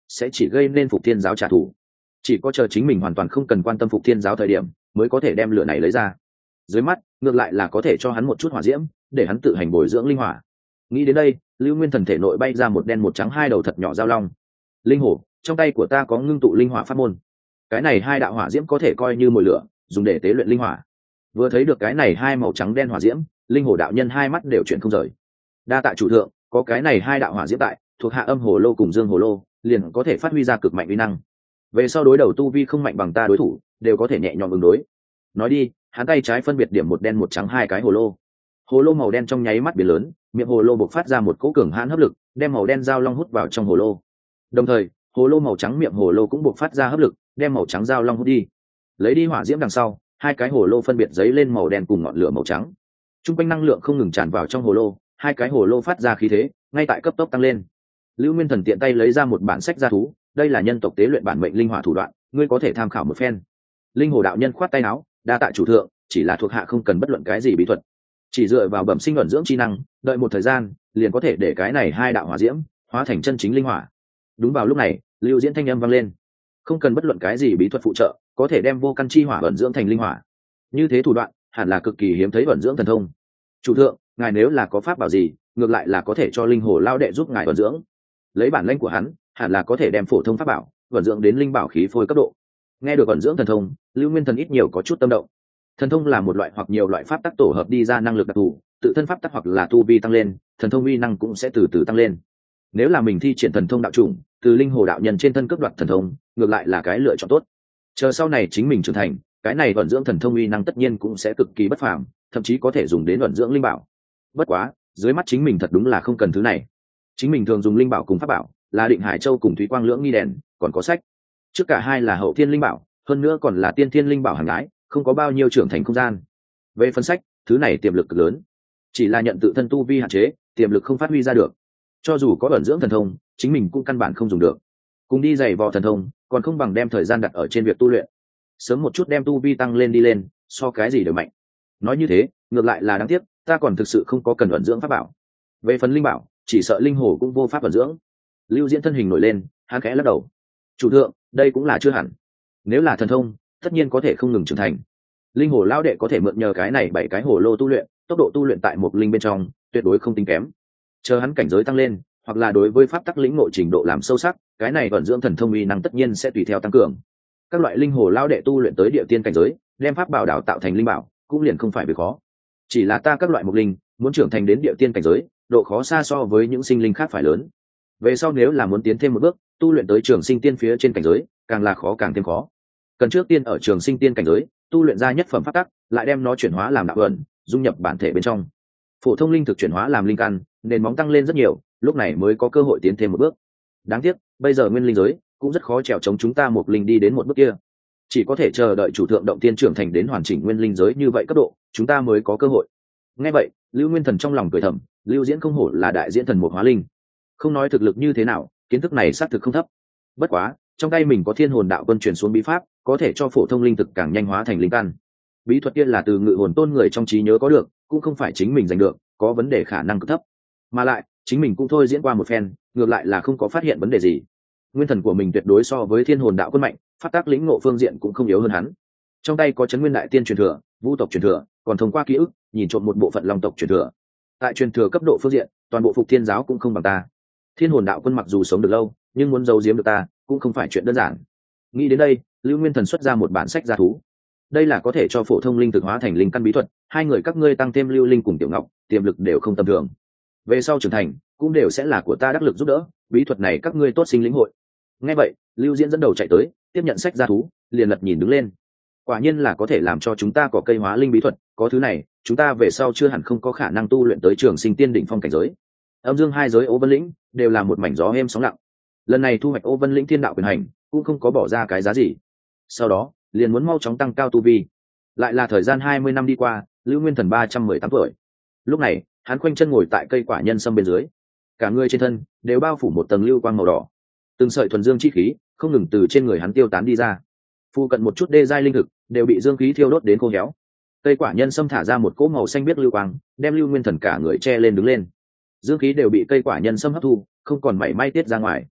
A: sẽ chỉ gây nên Phục Thiên giáo trả thù. Chỉ có chờ chính mình hoàn toàn không cần quan tâm Phục Thiên giáo thời điểm mới có thể đem lửa này lấy ra. Dưới mắt ngược lại là có thể cho hắn một chút hỏa diễm để hắn tự hành bồi dưỡng linh hỏa. Nghĩ đến đây, Lưu Nguyên Thần thể nội bay ra một đen một trắng hai đầu thật nhỏ giao long. Linh hổ, trong tay của ta có ngưng tụ linh hỏa pháp môn. Cái này hai đạo hỏa diễm có thể coi như mồi lửa, dùng để tế luyện linh hỏa. Vừa thấy được cái này hai màu trắng đen hỏa diễm, linh hổ đạo nhân hai mắt đều chuyển không rời. Đa tạ chủ thượng, có cái này hai đạo hỏa diễm tại, thuộc hạ âm hồ lô cùng dương hồ lô liền có thể phát huy ra cực mạnh uy năng. Về sau đối đầu tu vi không mạnh bằng ta đối thủ, đều có thể nhẹ nhõm ứng đối. Nói đi, hắn tay trái phân biệt điểm một đen một trắng hai cái hồ lô. Hồ lô màu đen trong nháy mắt biến lớn, miệng hồ lô bộc phát ra một cỗ cường hãn hấp lực, đem màu đen dao long hút vào trong hồ lô. Đồng thời, hồ lô màu trắng miệng hồ lô cũng bộc phát ra hấp lực, đem màu trắng dao long hút đi. Lấy đi hỏa diễm đằng sau, hai cái hồ lô phân biệt giấy lên màu đen cùng ngọn lửa màu trắng. Trung quanh năng lượng không ngừng tràn vào trong hồ lô, hai cái hồ lô phát ra khí thế, ngay tại cấp tốc tăng lên. Lưu Nguyên Thần tiện tay lấy ra một bản sách gia thú, đây là nhân tộc tế luyện bản mệnh linh hỏa thủ đoạn, ngươi có thể tham khảo một phen. Linh hồ đạo nhân khoát tay áo, đa tạ chủ thượng, chỉ là thuộc hạ không cần bất luận cái gì bí thuật, chỉ dựa vào bẩm sinh ẩn dưỡng chi năng, đợi một thời gian liền có thể để cái này hai đạo hỏa diễm hóa thành chân chính linh hỏa. Đúng vào lúc này, Lưu Diễn thanh âm vang lên, không cần bất luận cái gì bí thuật phụ trợ, có thể đem vô căn chi hỏa ẩn dưỡng thành linh hỏa. Như thế thủ đoạn hẳn là cực kỳ hiếm thấy ẩn dưỡng thần thông. Chủ thượng, ngài nếu là có pháp bảo gì, ngược lại là có thể cho linh hồ lao đệ giúp ngài ẩn dưỡng. Lấy bản lĩnh của hắn, hẳn là có thể đem phổ thông pháp bảo ẩn dưỡng đến linh bảo khí phôi cấp độ. Nghe được ẩn dưỡng thần thông, Lưu Nguyên Thần ít nhiều có chút tâm động. Thần thông là một loại hoặc nhiều loại pháp tắc tổ hợp đi ra năng lực đặc thù, tự thân pháp tắc hoặc là tu vi tăng lên, thần thông uy năng cũng sẽ từ từ tăng lên. Nếu là mình thi triển thần thông đạo chủng, từ linh hồ đạo nhân trên thân cướp đoạt thần thông, ngược lại là cái lựa chọn tốt. Chờ sau này chính mình trưởng thành, cái này ẩn dưỡng thần thông uy năng tất nhiên cũng sẽ cực kỳ bất phàm, thậm chí có thể dùng đến ẩn dưỡng linh bảo. Bất quá, dưới mắt chính mình thật đúng là không cần thứ này. Chính mình thường dùng linh bảo cùng pháp bảo, là Định Hải Châu cùng Thúy Quang Lưỡng nghi đèn, còn có sách. Trước cả hai là hậu thiên linh bảo, hơn nữa còn là tiên thiên linh bảo hàng ái, không có bao nhiêu trưởng thành không gian. Về phân sách, thứ này tiềm lực cực lớn, chỉ là nhận tự thân tu vi hạn chế, tiềm lực không phát huy ra được. Cho dù có ẩn dưỡng thần thông, chính mình cũng căn bản không dùng được. Cùng đi giày vò thần thông, còn không bằng đem thời gian đặt ở trên việc tu luyện, sớm một chút đem tu vi tăng lên đi lên, so cái gì đều mạnh. Nói như thế, ngược lại là đáng tiếc, ta còn thực sự không có cần ẩn dưỡng pháp bảo. Về phần linh bảo, chỉ sợ linh hồ cũng vô pháp ẩn dưỡng. Lưu Diễn thân hình nổi lên, hắn khẽ lắc đầu. Chủ thượng, đây cũng là chưa hẳn. Nếu là thần thông, tất nhiên có thể không ngừng trưởng thành. Linh hồ lão đệ có thể mượn nhờ cái này 7 cái hồ lô tu luyện, tốc độ tu luyện tại một linh bên trong tuyệt đối không tính kém. Chờ hắn cảnh giới tăng lên, hoặc là đối với pháp tắc lĩnh ngộ trình độ làm sâu sắc, cái này ẩn dưỡng thần thông uy năng tất nhiên sẽ tùy theo tăng cường. Các loại linh hồ lão đệ tu luyện tới địa tiên cảnh giới, đem pháp bảo đào tạo thành linh bảo, cũng liền không phải việc khó. Chỉ là ta các loại mục linh muốn trưởng thành đến địa tiên cảnh giới, độ khó xa so với những sinh linh khác phải lớn. Về sau nếu là muốn tiến thêm một bước, tu luyện tới trường sinh tiên phía trên cảnh giới, càng là khó càng thêm khó. Cần trước tiên ở trường sinh tiên cảnh giới tu luyện ra nhất phẩm pháp tắc, lại đem nó chuyển hóa làm đạo ẩn, dung nhập bản thể bên trong. Phổ thông linh thực chuyển hóa làm linh căn, nền móng tăng lên rất nhiều, lúc này mới có cơ hội tiến thêm một bước. Đáng tiếc, bây giờ nguyên linh giới cũng rất khó trèo chống chúng ta một linh đi đến một bước kia. Chỉ có thể chờ đợi chủ thượng động tiên trưởng thành đến hoàn chỉnh nguyên linh giới như vậy cấp độ, chúng ta mới có cơ hội. Nghe vậy, Lưu Nguyên Thần trong lòng cười thầm, Lưu Diễn không hổ là đại diễn thần một hóa linh. Không nói thực lực như thế nào, kiến thức này xác thực không thấp. Bất quá, trong tay mình có Thiên Hồn Đạo Quân truyền xuống bí pháp, có thể cho phổ thông linh thực càng nhanh hóa thành linh căn. Bí thuật kia là từ Ngự Hồn Tôn người trong trí nhớ có được, cũng không phải chính mình giành được, có vấn đề khả năng cực thấp. Mà lại, chính mình cũng thôi diễn qua một phen, ngược lại là không có phát hiện vấn đề gì. Nguyên thần của mình tuyệt đối so với Thiên Hồn Đạo Quân mạnh, pháp tác lĩnh ngộ phương diện cũng không yếu hơn hắn. Trong tay có Chấn Nguyên Đại Tiên truyền thừa, Vu tộc truyền thừa, còn thông qua ký ức, nhìn trộm một bộ phận Long tộc truyền thừa. Tại truyền thừa cấp độ phương diện, toàn bộ Phục Thiên giáo cũng không bằng ta. Thiên Hồn Đạo Quân mặc dù sống được lâu, nhưng muốn giấu giếm được ta, cũng không phải chuyện đơn giản. Nghĩ đến đây, Lưu Nguyên Thần xuất ra một bản sách gia thú. Đây là có thể cho phổ thông linh thực hóa thành linh căn bí thuật, hai người các ngươi tăng thêm Lưu Linh cùng Tiểu Ngọc, tiềm lực đều không tầm thường. Về sau trưởng thành, cũng đều sẽ là của ta đắc lực giúp đỡ, bí thuật này các ngươi tốt sinh lĩnh hội. Nghe vậy, Lưu Diễn dẫn đầu chạy tới, tiếp nhận sách gia thú, liền lật nhìn đứng lên. Quả nhiên là có thể làm cho chúng ta có cây hóa linh bí thuật, có thứ này, chúng ta về sau chưa hẳn không có khả năng tu luyện tới trường sinh tiên đỉnh phong cảnh giới. Âm dương hai giới Ô Vân Lĩnh đều là một mảnh gió êm sóng lặng. Lần này thu hoạch Ô Vân Lĩnh thiên đạo quyền hành, cũng không có bỏ ra cái giá gì. Sau đó, liền muốn mau chóng tăng cao tu vi. Lại là thời gian 20 năm đi qua, Lưu Nguyên Thần 318 tuổi. Lúc này, hắn khoanh chân ngồi tại cây quả nhân sâm bên dưới, cả người trên thân đều bao phủ một tầng lưu quang màu đỏ, từng sợi thuần dương chi khí không ngừng từ trên người hắn tiêu tán đi ra. Phu cận một chút đê giai linh thực đều bị dương khí thiêu đốt đến khô héo. Cây quả nhân sâm thả ra một cỗ màu xanh biếc lưu quang, đem Lưu Nguyên Thần cả người che lên đứng lên. Dương khí đều bị cây quả nhân sâm hấp thu, không còn mảy may tiết ra ngoài.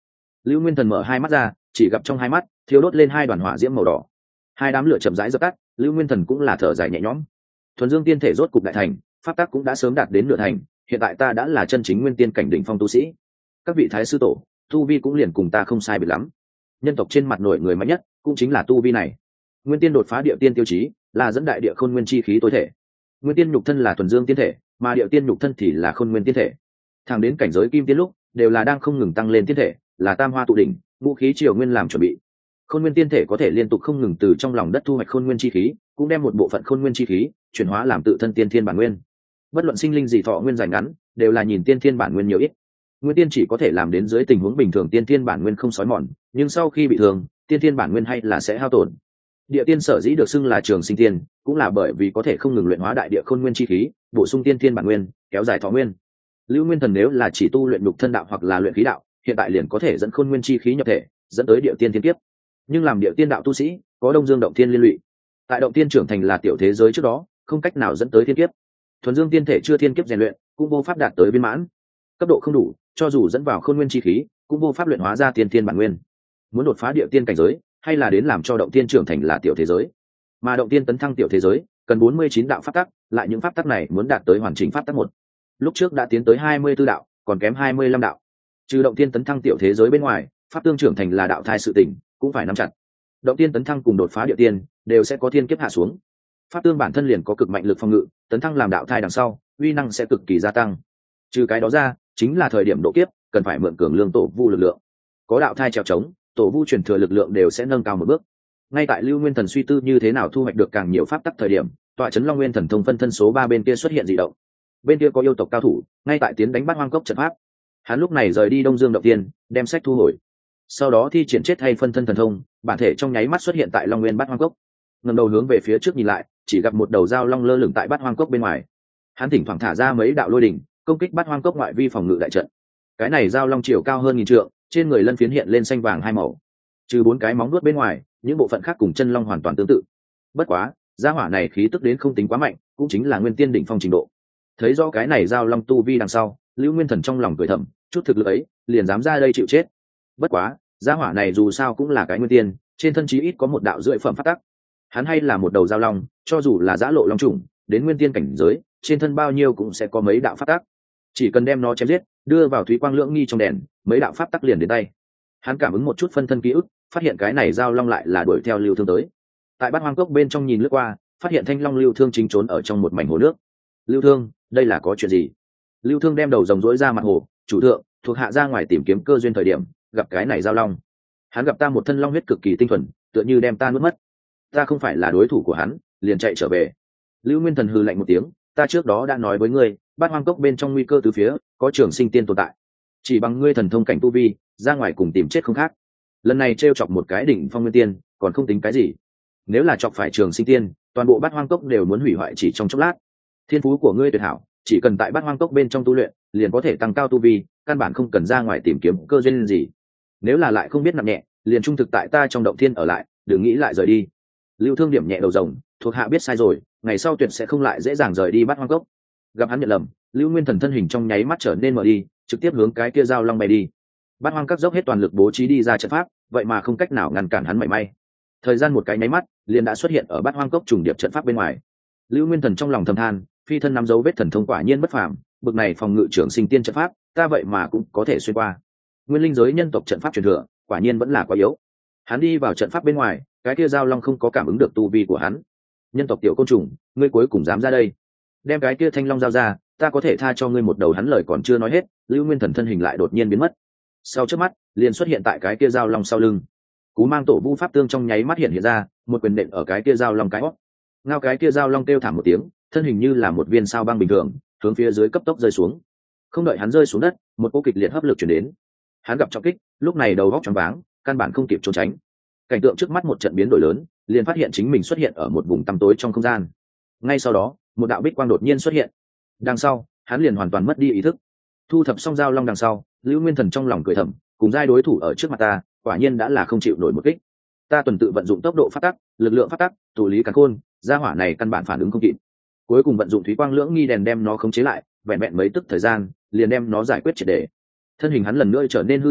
A: Lưu Nguyên Thần mở hai mắt ra, chỉ gặp trong hai mắt thiếu đốt lên hai đoàn hỏa diễm màu đỏ. Hai đám lửa chậm rãi dập tắt, Lưu Nguyên Thần cũng là thở dài nhẹ nhõm. Thuần Dương tiên thể rốt cục đại thành, pháp tắc cũng đã sớm đạt đến nửa thành, hiện tại ta đã là chân chính nguyên tiên cảnh đỉnh phong tu sĩ. Các vị thái sư tổ, tu vi cũng liền cùng ta không sai biệt lắm. Nhân tộc trên mặt nổi người mạnh nhất cũng chính là tu vi này. Nguyên tiên đột phá địa tiên tiêu chí, là dẫn đại địa khôn nguyên chi khí tối thể. Nguyên tiên nhục thân là thuần dương tiên thể, mà địa tiên nhục thân thì là khôn nguyên tiên thể. Thẳng đến cảnh giới kim tiên lúc, đều là đang không ngừng tăng lên tiên thể, là tam hoa tụ đỉnh, vũ khí triều nguyên làm chuẩn bị. Khôn nguyên tiên thể có thể liên tục không ngừng từ trong lòng đất thu hoạch khôn nguyên chi khí, cũng đem một bộ phận khôn nguyên chi khí chuyển hóa làm tự thân tiên thiên bản nguyên. Bất luận sinh linh gì thọ nguyên dài ngắn, đều là nhìn tiên thiên bản nguyên nhiều ít. Nguyên tiên chỉ có thể làm đến dưới tình huống bình thường tiên thiên bản nguyên không sói mòn, nhưng sau khi bị thương, tiên thiên bản nguyên hay là sẽ hao tổn. Địa tiên sở dĩ được xưng là trường sinh tiên, cũng là bởi vì có thể không ngừng luyện hóa đại địa khôn nguyên chi khí, bổ sung tiên thiên bản nguyên, kéo dài thọ nguyên. Lưu Nguyên Thần nếu là chỉ tu luyện nhục thân đạo hoặc là luyện khí đạo, hiện tại liền có thể dẫn khôn nguyên chi khí nhập thể, dẫn tới địa tiên thiên kiếp. Nhưng làm địa tiên đạo tu sĩ, có Đông Dương động tiên liên lụy. Tại động tiên trưởng thành là tiểu thế giới trước đó, không cách nào dẫn tới thiên kiếp. Thuần Dương tiên thể chưa thiên kiếp rèn luyện, cũng vô pháp đạt tới viên mãn. Cấp độ không đủ, cho dù dẫn vào khôn nguyên chi khí, cũng vô pháp luyện hóa ra tiên thiên bản nguyên. Muốn đột phá địa tiên cảnh giới, hay là đến làm cho động tiên trưởng thành là tiểu thế giới. Mà động tiên tấn thăng tiểu thế giới, cần 49 đạo pháp tắc, lại những pháp tắc này muốn đạt tới hoàn chỉnh pháp tắc một. Lúc trước đã tiến tới 24 đạo, còn kém 25 đạo. Trừ động tiên tấn thăng tiểu thế giới bên ngoài, pháp tương trưởng thành là đạo thai sự tình, cũng phải nắm chặt. Động tiên tấn thăng cùng đột phá địa tiên, đều sẽ có thiên kiếp hạ xuống. Pháp tương bản thân liền có cực mạnh lực phòng ngự, tấn thăng làm đạo thai đằng sau, uy năng sẽ cực kỳ gia tăng. Trừ cái đó ra, chính là thời điểm độ kiếp, cần phải mượn cường lương tổ vu lực lượng. Có đạo thai trèo trống, tổ vu truyền thừa lực lượng đều sẽ nâng cao một bước. Ngay tại Lưu Nguyên Thần suy tư như thế nào thu hoạch được càng nhiều pháp tắc thời điểm, tọa trấn Long Nguyên Thần Thông phân thân số 3 bên kia xuất hiện dị động. Bên kia có yêu tộc cao thủ, ngay tại tiến đánh Bát Hoang Cốc trận pháp. Hắn lúc này rời đi Đông Dương động tiên, đem sách thu hồi. Sau đó thi triển chết hay phân thân thần thông, bản thể trong nháy mắt xuất hiện tại Long Nguyên Bát Hoang Cốc. Ngẩng đầu hướng về phía trước nhìn lại, chỉ gặp một đầu dao long lơ lửng tại Bát Hoang Cốc bên ngoài. Hắn thỉnh thoảng thả ra mấy đạo lôi đỉnh, công kích Bát Hoang Cốc ngoại vi phòng ngự đại trận. Cái này dao long chiều cao hơn 1000 trượng, trên người lân phiến hiện lên xanh vàng hai màu. Trừ 4 cái móng vuốt bên ngoài, những bộ phận khác cùng chân long hoàn toàn tương tự. Bất quá, gia hỏa này khí tức đến không tính quá mạnh, cũng chính là nguyên tiên đỉnh phong trình độ. Thấy rõ cái này dao long tu vi đằng sau, Lưu Nguyên Thần trong lòng cười thầm, chút thực lực ấy, liền dám ra đây chịu chết. Bất quá, gia hỏa này dù sao cũng là cái nguyên tiên, trên thân chí ít có một đạo rưỡi phẩm phát tắc. Hắn hay là một đầu dao long, cho dù là giã lộ long trùng, đến nguyên tiên cảnh giới, trên thân bao nhiêu cũng sẽ có mấy đạo phát tắc. Chỉ cần đem nó chém giết, đưa vào thúy quang lưỡng nghi trong đèn, mấy đạo pháp tắc liền đến tay. Hắn cảm ứng một chút phân thân ký ức, phát hiện cái này dao long lại là đuổi theo Lưu Thương tới. Tại Bát Hoang Cốc bên trong nhìn lướt qua, phát hiện thanh long Lưu Thương chính trốn ở trong một mảnh hồ nước. Lưu Thương, đây là có chuyện gì? Lưu Thương đem đầu rồng rỗi ra mặt hồ, chủ thượng, thuộc hạ ra ngoài tìm kiếm cơ duyên thời điểm, gặp cái này dao long. Hắn gặp ta một thân long huyết cực kỳ tinh thuần, tựa như đem ta nuốt mất. Ta không phải là đối thủ của hắn, liền chạy trở về. Lưu Nguyên Thần hừ lạnh một tiếng, ta trước đó đã nói với ngươi, Bát Hoang Cốc bên trong nguy cơ từ phía, có trường sinh tiên tồn tại. Chỉ bằng ngươi thần thông cảnh tu vi, ra ngoài cùng tìm chết không khác. Lần này trêu chọc một cái đỉnh phong nguyên tiên, còn không tính cái gì. Nếu là chọc phải trường sinh tiên, toàn bộ Bát Hoang Cốc đều muốn hủy hoại chỉ trong chốc lát. Thiên phú của ngươi tuyệt hảo, chỉ cần tại Bát Hoang Cốc bên trong tu luyện, liền có thể tăng cao tu vi, căn bản không cần ra ngoài tìm kiếm cơ duyên gì. Nếu là lại không biết nặng nhẹ, liền trung thực tại ta trong động thiên ở lại, đừng nghĩ lại rời đi. Lưu Thương điểm nhẹ đầu rồng, thuộc hạ biết sai rồi, ngày sau tuyệt sẽ không lại dễ dàng rời đi Bát Hoang Cốc. Gặp hắn nhận lầm, Lưu Nguyên Thần thân hình trong nháy mắt trở nên mở đi, trực tiếp hướng cái kia dao long bay đi. Bát Hoang Các dốc hết toàn lực bố trí đi ra trận pháp, vậy mà không cách nào ngăn cản hắn mảy may. Thời gian một cái nháy mắt, liền đã xuất hiện ở Bát Hoang Cốc trùng điệp trận pháp bên ngoài. Lưu Nguyên Thần trong lòng thầm than, phi thân nắm dấu vết thần thông quả nhiên bất phàm, bực này phòng ngự trưởng sinh tiên trận pháp, ta vậy mà cũng có thể xuyên qua. Nguyên linh giới nhân tộc trận pháp truyền thừa, quả nhiên vẫn là quá yếu. Hắn đi vào trận pháp bên ngoài, cái kia dao long không có cảm ứng được tu vi của hắn. Nhân tộc tiểu côn trùng, ngươi cuối cùng dám ra đây? Đem cái kia thanh long giao ra, ta có thể tha cho ngươi một đầu. Hắn lời còn chưa nói hết, Lưu Nguyên Thần thân hình lại đột nhiên biến mất. Sau trước mắt, liền xuất hiện tại cái kia dao long sau lưng. Cú mang tổ vu pháp tương trong nháy mắt hiện ra, một quyền nện ở cái kia dao long cái hót. Ngao cái kia dao long kêu thảm một tiếng, thân hình như là một viên sao băng bình thường, hướng phía dưới cấp tốc rơi xuống. Không đợi hắn rơi xuống đất, một cỗ kịch liệt hấp lực chuyển đến. Hắn gặp trọng kích, lúc này đầu góc choáng váng, căn bản không kịp trốn tránh. Cảnh tượng trước mắt một trận biến đổi lớn, liền phát hiện chính mình xuất hiện ở một vùng tăm tối trong không gian. Ngay sau đó, một đạo bích quang đột nhiên xuất hiện. Đằng sau, hắn liền hoàn toàn mất đi ý thức. Thu thập xong dao long đằng sau, Lưu Nguyên Thần trong lòng cười thầm, cùng giai đối thủ ở trước mặt ta, quả nhiên đã là không chịu nổi một kích. Ta tuần tự vận dụng tốc độ phát tắc, lực lượng phát tắc, tụ lý càn khôn, gia hỏa này căn bản phản ứng không kịp. Cuối cùng vận dụng thúy quang lưỡng nghi đèn đem nó khống chế lại, vẹn vẹn mấy tức thời gian, liền đem nó giải quyết triệt để. Thân hình hắn lần nữa trở nên hư ảo,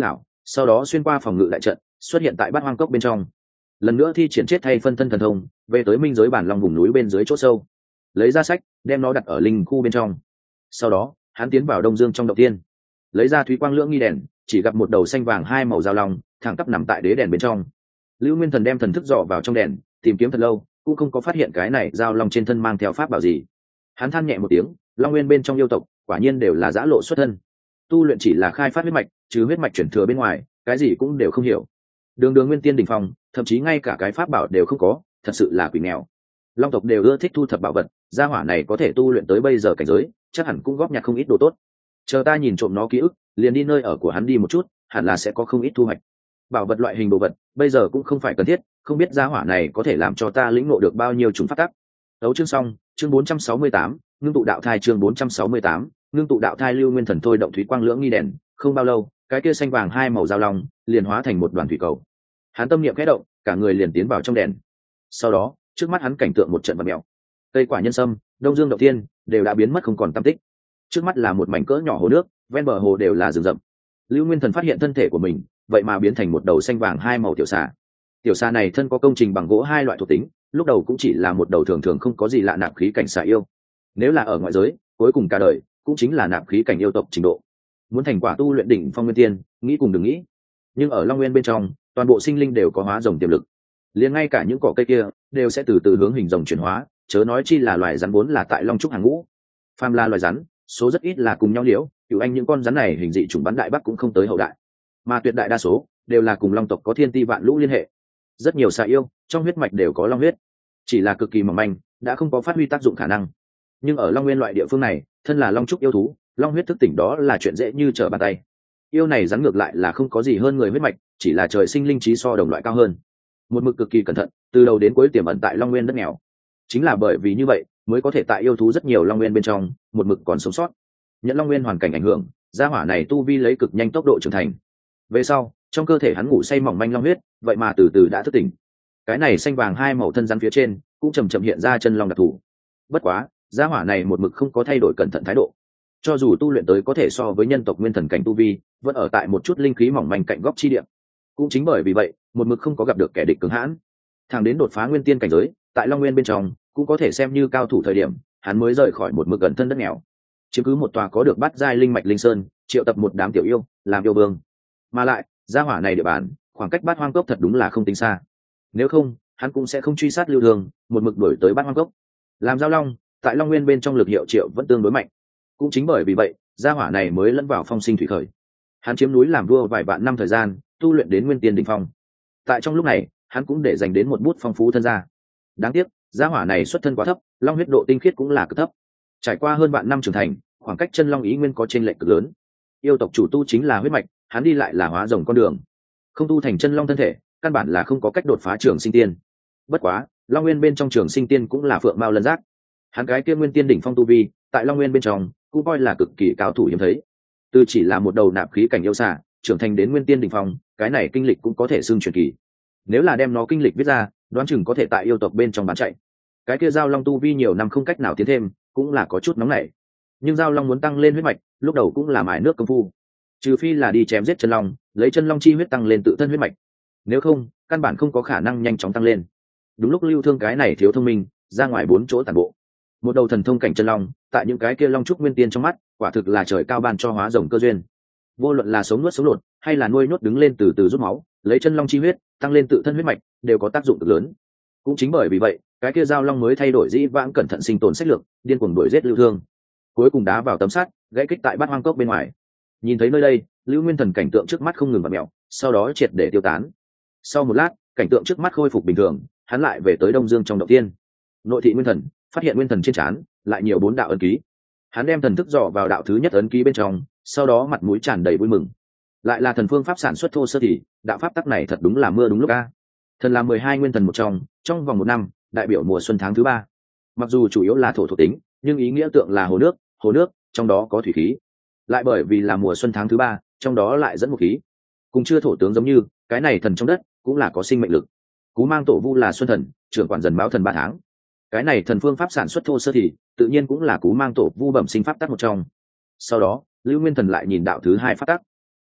A: sau đó xuyên qua phòng ngự đại trận xuất hiện tại bát hoang cốc bên trong, lần nữa thi triển chết thay phân thân thần thông về tới minh giới bản long vùng núi bên dưới chỗ sâu, lấy ra sách đem nó đặt ở linh khu bên trong. Sau đó hắn tiến vào đông dương trong động tiên, lấy ra thúy quang lưỡng nghi đèn, chỉ gặp một đầu xanh vàng hai màu giao long thẳng tắp nằm tại đế đèn bên trong. Lưu Nguyên Thần đem thần thức dò vào trong đèn tìm kiếm thật lâu cũng không có phát hiện cái này giao long trên thân mang theo pháp bảo gì. Hắn than nhẹ một tiếng, long nguyên bên trong yêu tộc quả nhiên đều là giã lộ xuất thân, tu luyện chỉ là khai phát huyết mạch, chứ huyết mạch chuyển thừa bên ngoài cái gì cũng đều không hiểu. Đường đường nguyên tiên đỉnh phong, thậm chí ngay cả cái pháp bảo đều không có, thật sự là quỷ nghèo. Long tộc đều ưa thích thu thập bảo vật, gia hỏa này có thể tu luyện tới bây giờ cảnh giới, chắc hẳn cũng góp nhặt không ít đồ tốt. Chờ ta nhìn trộm nó ký ức, liền đi nơi ở của hắn đi một chút, hẳn là sẽ có không ít thu hoạch. Bảo vật loại hình đồ vật bây giờ cũng không phải cần thiết, không biết gia hỏa này có thể làm cho ta lĩnh ngộ được bao nhiêu chúng pháp tắc. Đấu chương xong, chương 468, ngưng tụ đạo thai, chương 468, ngưng tụ đạo thai. Lưu Nguyên Thần thôi động thúy quang lưỡng nghi đèn, không bao lâu, cái kia xanh vàng hai màu giao long liền hóa thành một đoàn thủy cầu. Hắn tâm niệm khẽ động, cả người liền tiến vào trong đèn. Sau đó, trước mắt hắn cảnh tượng một trận vật mèo. Cây quả nhân sâm, đông dương động thiên đều đã biến mất không còn tăm tích. Trước mắt là một mảnh cỡ nhỏ hồ nước, ven bờ hồ đều là rừng rậm. Lưu Nguyên Thần phát hiện thân thể của mình vậy mà biến thành một đầu xanh vàng hai màu tiểu xà. Tiểu xà này thân có công trình bằng gỗ hai loại thuộc tính, lúc đầu cũng chỉ là một đầu thường thường không có gì lạ nạp khí cảnh xà yêu. Nếu là ở ngoại giới, cuối cùng cả đời cũng chính là nạp khí cảnh yêu tộc trình độ. Muốn thành quả tu luyện đỉnh phong nguyên tiên, nghĩ cùng đừng nghĩ. Nhưng ở long nguyên bên trong, toàn bộ sinh linh đều có hóa rồng tiềm lực, liền ngay cả những cỏ cây kia đều sẽ từ từ hướng hình rồng chuyển hóa, chớ nói chi là loài rắn vốn là tại long trúc hàng ngũ. Phàm là loài rắn, số rất ít là cùng nhau liễu, cựu anh những con rắn này hình dị chủng bắn đại bắc cũng không tới hậu đại, mà tuyệt đại đa số đều là cùng long tộc có thiên ti vạn lũ liên hệ. Rất nhiều xà yêu trong huyết mạch đều có long huyết, chỉ là cực kỳ mỏng manh, đã không có phát huy tác dụng khả năng. Nhưng ở long nguyên loại địa phương này, thân là long trúc yêu thú, long huyết thức tỉnh đó là chuyện dễ như trở bàn tay. Yêu này rắn ngược lại là không có gì hơn người huyết mạch, chỉ là trời sinh linh trí so đồng loại cao hơn. Một mực cực kỳ cẩn thận, từ đầu đến cuối tiềm ẩn tại long nguyên đất nghèo. Chính là bởi vì như vậy mới có thể tại yêu thú rất nhiều long nguyên bên trong một mực còn sống sót. Nhận long nguyên hoàn cảnh ảnh hưởng, gia hỏa này tu vi lấy cực nhanh tốc độ trưởng thành. Về sau, trong cơ thể hắn ngủ say mỏng manh long huyết, vậy mà từ từ đã thức tỉnh. Cái này xanh vàng hai màu thân rắn phía trên cũng chầm chậm hiện ra chân long đặc thù. Bất quá, gia hỏa này một mực không có thay đổi cẩn thận thái độ. Cho dù tu luyện tới có thể so với nhân tộc nguyên thần cảnh tu vi, vẫn ở tại một chút linh khí mỏng manh cạnh góc chi địa. Cũng chính bởi vì vậy, một mực không có gặp được kẻ địch cứng hãn. Thằng đến đột phá nguyên tiên cảnh giới, tại long nguyên bên trong cũng có thể xem như cao thủ thời điểm, hắn mới rời khỏi một mực gần thân đất nghèo, chiếm cứ một tòa có được bát giai linh mạch linh sơn, triệu tập một đám tiểu yêu làm yêu vương. Mà lại gia hỏa này địa bàn khoảng cách bát hoang cốc thật đúng là không tính xa, nếu không hắn cũng sẽ không truy sát Lưu Thường một mực đuổi tới bát hoang cốc. Làm giao long tại long nguyên bên trong lực hiệu triệu vẫn tương đối mạnh, cũng chính bởi vì vậy gia hỏa này mới lẫn vào phong sinh thủy khởi. Hắn chiếm núi làm vua vài vạn năm thời gian, tu luyện đến nguyên tiên đỉnh phong. Tại trong lúc này hắn cũng để dành đến một bút phong phú thân gia. Đáng tiếc gia hỏa này xuất thân quá thấp, long huyết độ tinh khiết cũng là cực thấp. Trải qua hơn vạn năm trưởng thành, khoảng cách chân long ý nguyên có chênh lệch cực lớn. Yêu tộc chủ tu chính là huyết mạch, hắn đi lại là hóa rồng con đường, không tu thành chân long thân thể, căn bản là không có cách đột phá trường sinh tiên. Bất quá long nguyên bên trong trường sinh tiên cũng là phượng mao lân giác, hắn cái kia nguyên tiên đỉnh phong tu vi tại long nguyên bên trong cũng coi là cực kỳ cao thủ hiếm thấy. Từ chỉ là một đầu nạp khí cảnh yêu xà trưởng thành đến nguyên tiên đỉnh phong, cái này kinh lịch cũng có thể xưng truyền kỳ. Nếu là đem nó kinh lịch viết ra, đoán chừng có thể tại yêu tộc bên trong bán chạy. Cái kia giao long tu vi nhiều năm không cách nào tiến thêm, cũng là có chút nóng nảy. Nhưng giao long muốn tăng lên huyết mạch, lúc đầu cũng là mài nước công phu, trừ phi là đi chém giết chân long, lấy chân long chi huyết tăng lên tự thân huyết mạch, nếu không căn bản không có khả năng nhanh chóng tăng lên. Đúng lúc Lưu Thương cái này thiếu thông minh, ra ngoài 4 chỗ tản bộ. Một đầu thần thông cảnh chân long, tại những cái kia long trúc nguyên tiên trong mắt, quả thực là trời cao ban cho hóa rồng cơ duyên. Vô luận là sống nuốt sống lột, hay là nuôi nhốt đứng lên từ từ rút máu, lấy chân long chi huyết tăng lên tự thân huyết mạch, đều có tác dụng cực lớn. Cũng chính bởi vì vậy, cái kia giao long mới thay đổi dĩ vãng cẩn thận sinh tồn sách lược, điên cuồng đuổi giết Lưu Thương, cuối cùng đá vào tấm sắt, gãy kích tại bát hoang cốc bên ngoài. Nhìn thấy nơi đây, Lưu Nguyên Thần cảnh tượng trước mắt không ngừng vặn mèo, sau đó triệt để tiêu tán. Sau một lát, cảnh tượng trước mắt khôi phục bình thường, hắn lại về tới Đông Dương trong động tiên. Nội thị Nguyên Thần, phát hiện Nguyên Thần trên trán lại nhiều 4 đạo ấn ký. Hắn đem thần thức dò vào đạo thứ nhất ấn ký bên trong, sau đó mặt mũi tràn đầy vui mừng. Lại là thần phương pháp sản xuất thô sơ thì, đạo pháp tắc này thật đúng là mưa đúng lúc a. Thần là 12 nguyên thần một trong vòng 1 năm, đại biểu mùa xuân tháng thứ 3. Mặc dù chủ yếu là thổ thuộc tính, nhưng ý nghĩa tượng là hồ nước, trong đó có thủy khí. Lại bởi vì là mùa xuân tháng thứ 3, trong đó lại dẫn một khí. Cùng chưa thổ tướng giống như, cái này thần trong đất cũng là có sinh mệnh lực. Cú Mang Tổ Vu là xuân thần, trưởng quản dần báo thần 3 tháng. Cái này thần phương pháp sản xuất thô sơ thì, tự nhiên cũng là Cú Mang Tổ Vu bẩm sinh pháp tắc một trong. Sau đó, Lưu Nguyên Thần lại nhìn đạo thứ 2 pháp tắc.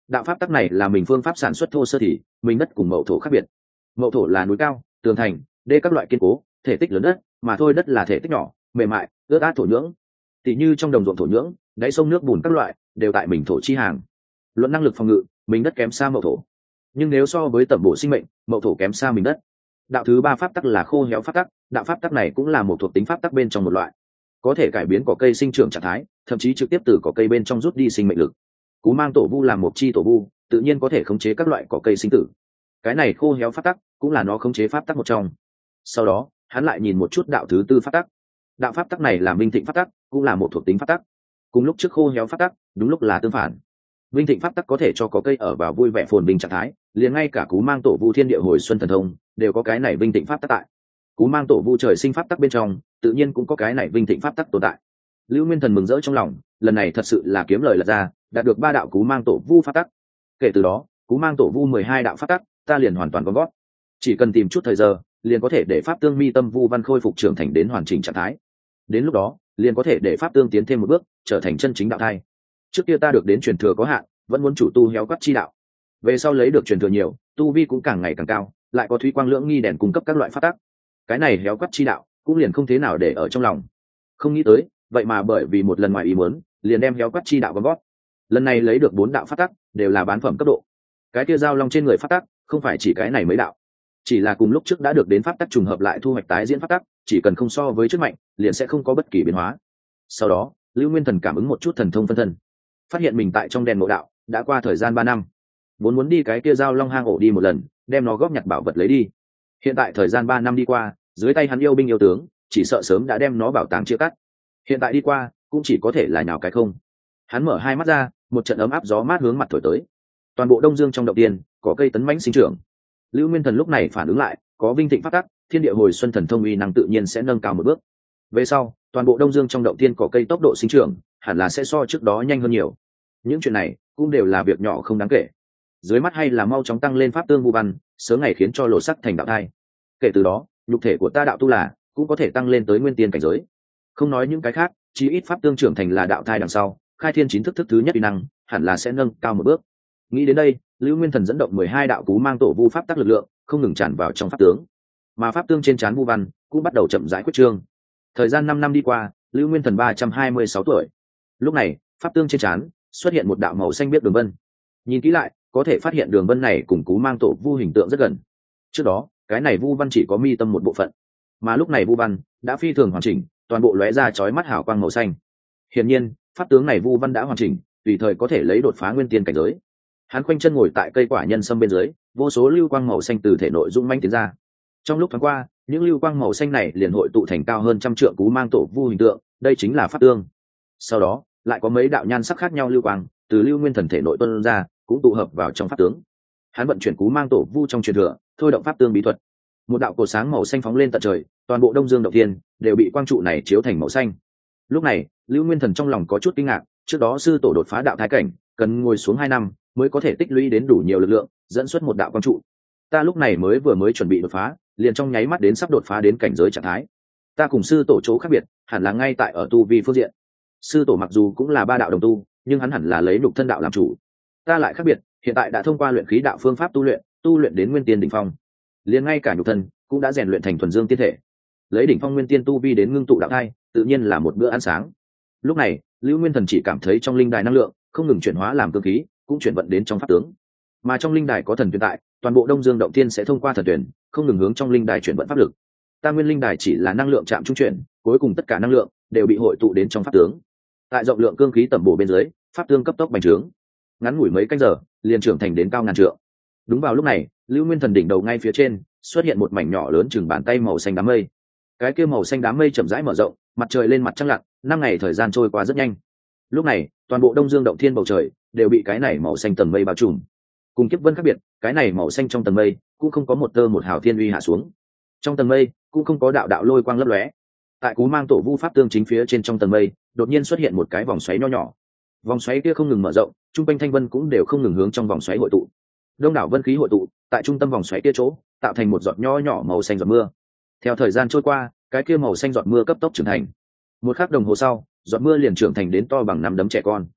A: Đạo pháp tắc này là mình phương pháp sản xuất thô sơ thì mình đất cùng mậu thổ khác biệt. Mậu thổ là núi cao, tường thành, đê các loại kiên cố, thể tích lớn đất, mà thôi đất là thể tích nhỏ, mềm mại, ướt át thổ nhưỡng. Tỷ như trong đồng ruộng thổ nhưỡng, đáy sông nước bùn các loại đều tại mình thổ chi hàng. Luận năng lực phòng ngự, mình đất kém xa mậu thổ. Nhưng nếu so với tẩm bổ sinh mệnh, mậu thổ kém xa mình đất. Đạo thứ ba pháp tắc là khô héo pháp tắc, đạo pháp tắc này cũng là một thuộc tính pháp tắc bên trong một loại, có thể cải biến cỏ cây sinh trưởng trạng thái, thậm chí trực tiếp từ cỏ cây bên trong rút đi sinh mệnh lực. Cú mang tổ vu làm một chi tổ vu, tự nhiên có thể khống chế các loại cỏ cây sinh tử. Cái này khô héo pháp tắc cũng là nó khống chế pháp tắc một trong. Sau đó hắn lại nhìn một chút đạo thứ tư pháp tắc. Đạo pháp tắc này là minh thịnh pháp tắc, cũng là một thuộc tính pháp tắc. Cùng lúc trước khô héo pháp tắc đúng lúc là tương phản. Minh thịnh pháp tắc có thể cho cỏ cây ở vào vui vẻ phồn vinh trạng thái, liền ngay cả cú mang tổ vu thiên địa hồi xuân thần thông đều có cái này vinh thịnh pháp tắc tại. Cú mang tổ vu trời sinh pháp tắc bên trong tự nhiên cũng có cái này vinh thịnh pháp tắc tồn tại. Lưu Nguyên Thần mừng rỡ trong lòng, lần này thật sự là kiếm lời lật ra, đạt được 3 đạo cú mang tổ vu pháp tắc. Kể từ đó cú mang tổ vu 12 đạo pháp tắc ta liền hoàn toàn có gót, chỉ cần tìm chút thời giờ liền có thể để pháp tương mi tâm vu văn khôi phục trưởng thành đến hoàn chỉnh trạng thái. Đến lúc đó liền có thể để pháp tương tiến thêm một bước, trở thành chân chính đạo thai. Trước kia ta được đến truyền thừa có hạn, vẫn muốn chủ tu héo quắt chi đạo, về sau lấy được truyền thừa nhiều, tu vi cũng càng ngày càng cao, lại có thúy quang lưỡng nghi đèn cung cấp các loại pháp tắc, cái này héo quắt chi đạo cũng liền không thế nào để ở trong lòng. Không nghĩ tới vậy mà bởi vì một lần ngoài ý muốn liền đem héo quắt chi đạo vào gót. Lần này lấy được 4 đạo pháp tắc đều là bán phẩm cấp độ. Cái kia giao long trên người pháp tắc không phải chỉ cái này mấy đạo, chỉ là cùng lúc trước đã được đến pháp tắc trùng hợp lại thu hoạch tái diễn pháp tắc, chỉ cần không so với trước mạnh liền sẽ không có bất kỳ biến hóa. Sau đó Lưu Nguyên Thần cảm ứng một chút thần thông phân thân, phát hiện mình tại trong đèn ngộ đạo đã qua thời gian 3 năm, vốn muốn đi cái kia giao long hang ổ đi một lần, đem nó góp nhặt bảo vật lấy đi. Hiện tại thời gian 3 năm đi qua, dưới tay hắn yêu binh yêu tướng chỉ sợ sớm đã đem nó bảo tàng chia cắt, hiện tại đi qua cũng chỉ có thể là nhào cái không. Hắn mở hai mắt ra, một trận ấm áp gió mát hướng mặt thổi tới, toàn bộ Đông Dương trong động tiên có cây tấn mãnh sinh trưởng. Lưu Nguyên Thần lúc này phản ứng lại, có vinh thịnh pháp tắc, thiên địa hồi xuân thần thông uy năng tự nhiên sẽ nâng cao một bước. Về sau toàn bộ Đông Dương trong động tiên có cây tốc độ sinh trưởng hẳn là sẽ so trước đó nhanh hơn nhiều. Những chuyện này cũng đều là việc nhỏ không đáng kể, dưới mắt hay là mau chóng tăng lên pháp tương vu văn, sớm ngày khiến cho lộ sắc thành đạo thai. Kể từ đó nhục thể của ta đạo tu là cũng có thể tăng lên tới nguyên tiên cảnh giới. Không nói những cái khác, chí ít pháp tương trưởng thành là đạo thai đằng sau khai thiên chín thức thức thứ nhất uy năng hẳn là sẽ nâng cao một bước. Nghĩ đến đây, Lưu Nguyên Thần dẫn động 12 đạo cú mang tổ vu pháp tắc lực lượng không ngừng tràn vào trong pháp tướng, mà pháp tương trên trán vu văn cũng bắt đầu chậm rãi quyết trương. Thời gian 5 năm đi qua, Lưu Nguyên Thần 326 tuổi. Lúc này pháp tương trên trán xuất hiện một đạo màu xanh biếc đường vân, nhìn kỹ lại có thể phát hiện đường vân này cùng cú mang tổ vu hình tượng rất gần. Trước đó cái này vu văn chỉ có mi tâm một bộ phận, mà lúc này vu văn đã phi thường hoàn chỉnh, toàn bộ lóe ra chói mắt hào quang màu xanh. Hiển nhiên pháp tướng này vu văn đã hoàn chỉnh, tùy thời có thể lấy đột phá nguyên tiên cảnh giới. Hắn khoanh chân ngồi tại cây quả nhân sâm bên dưới, vô số lưu quang màu xanh từ thể nội dung manh tiến ra. Trong lúc thoáng qua, những lưu quang màu xanh này liền hội tụ thành cao hơn 100 trượng cú mang tổ vu hình tượng, đây chính là pháp tương. Sau đó lại có mấy đạo nhan sắc khác nhau lưu quang từ Lưu Nguyên Thần thể nội tuôn ra, cũng tụ hợp vào trong pháp tướng. Hắn vận chuyển cú mang tổ vu trong truyền thừa, thôi động pháp tương bí thuật. Một đạo cột sáng màu xanh phóng lên tận trời, toàn bộ Đông Dương động thiên đều bị quang trụ này chiếu thành màu xanh. Lúc này Lưu Nguyên Thần trong lòng có chút kinh ngạc, trước đó sư tổ đột phá đạo thái cảnh cần ngồi xuống 2 năm mới có thể tích lũy đến đủ nhiều lực lượng dẫn xuất một đạo quang trụ. Ta lúc này mới chuẩn bị đột phá, liền trong nháy mắt đến sắp đột phá đến cảnh giới trạng thái. Ta cùng sư tổ chỗ khác biệt hẳn là ngay tại ở tu vi phương diện. Sư tổ mặc dù cũng là 3 đạo đồng tu, nhưng hắn hẳn là lấy nhục thân đạo làm chủ. Ta lại khác biệt, hiện tại đã thông qua luyện khí đạo phương pháp tu luyện đến nguyên tiên đỉnh phong, liền ngay cả nhục thân cũng đã rèn luyện thành thuần dương tiên thể, lấy đỉnh phong nguyên tiên tu vi đến ngưng tụ đạo thai, tự nhiên là một bữa ăn sáng. Lúc này Lưu Nguyên Thần chỉ cảm thấy trong linh đài năng lượng không ngừng chuyển hóa làm cơ khí, cũng chuyển vận đến trong pháp tướng. Mà trong linh đài có thần tuyển tại, toàn bộ Đông Dương động thiên sẽ thông qua thần tuyển không ngừng hướng trong linh đài chuyển vận pháp lực. Ta nguyên linh đài chỉ là năng lượng chạm trung chuyển, cuối cùng tất cả năng lượng đều bị hội tụ đến trong pháp tướng. Tại rộng lượng cương khí tẩm bổ bên dưới, pháp tương cấp tốc bành trướng, ngắn ngủi mấy canh giờ liền trưởng thành đến cao ngàn trượng. Đúng vào lúc này, Lưu Nguyên Thần đỉnh đầu ngay phía trên xuất hiện một mảnh nhỏ lớn chừng bàn tay màu xanh đám mây. Cái kia màu xanh đám mây chậm rãi mở rộng, mặt trời lên mặt trăng lặn, 5 ngày thời gian trôi qua rất nhanh. Lúc này toàn bộ Đông Dương động thiên bầu trời đều bị cái này màu xanh tầng mây bao trùm. Cùng kiếp vân khác biệt, cái này màu xanh trong tầng mây cũng không có một tơ một hào thiên uy hạ xuống, trong tầng mây cũng không có đạo đạo lôi quang lấp lóe. Tại cú mang tổ vu pháp tương chính phía trên trong tầng mây đột nhiên xuất hiện một cái vòng xoáy nho nhỏ, vòng xoáy kia không ngừng mở rộng, trung quanh thanh vân cũng đều không ngừng hướng trong vòng xoáy hội tụ. Đông đảo vân khí hội tụ tại trung tâm vòng xoáy kia chỗ, tạo thành một giọt nho nhỏ màu xanh giọt mưa. Theo thời gian trôi qua, cái kia màu xanh giọt mưa cấp tốc trưởng thành. 1 khắc đồng hồ sau, giọt mưa liền trưởng thành đến to bằng 5 đấm trẻ con.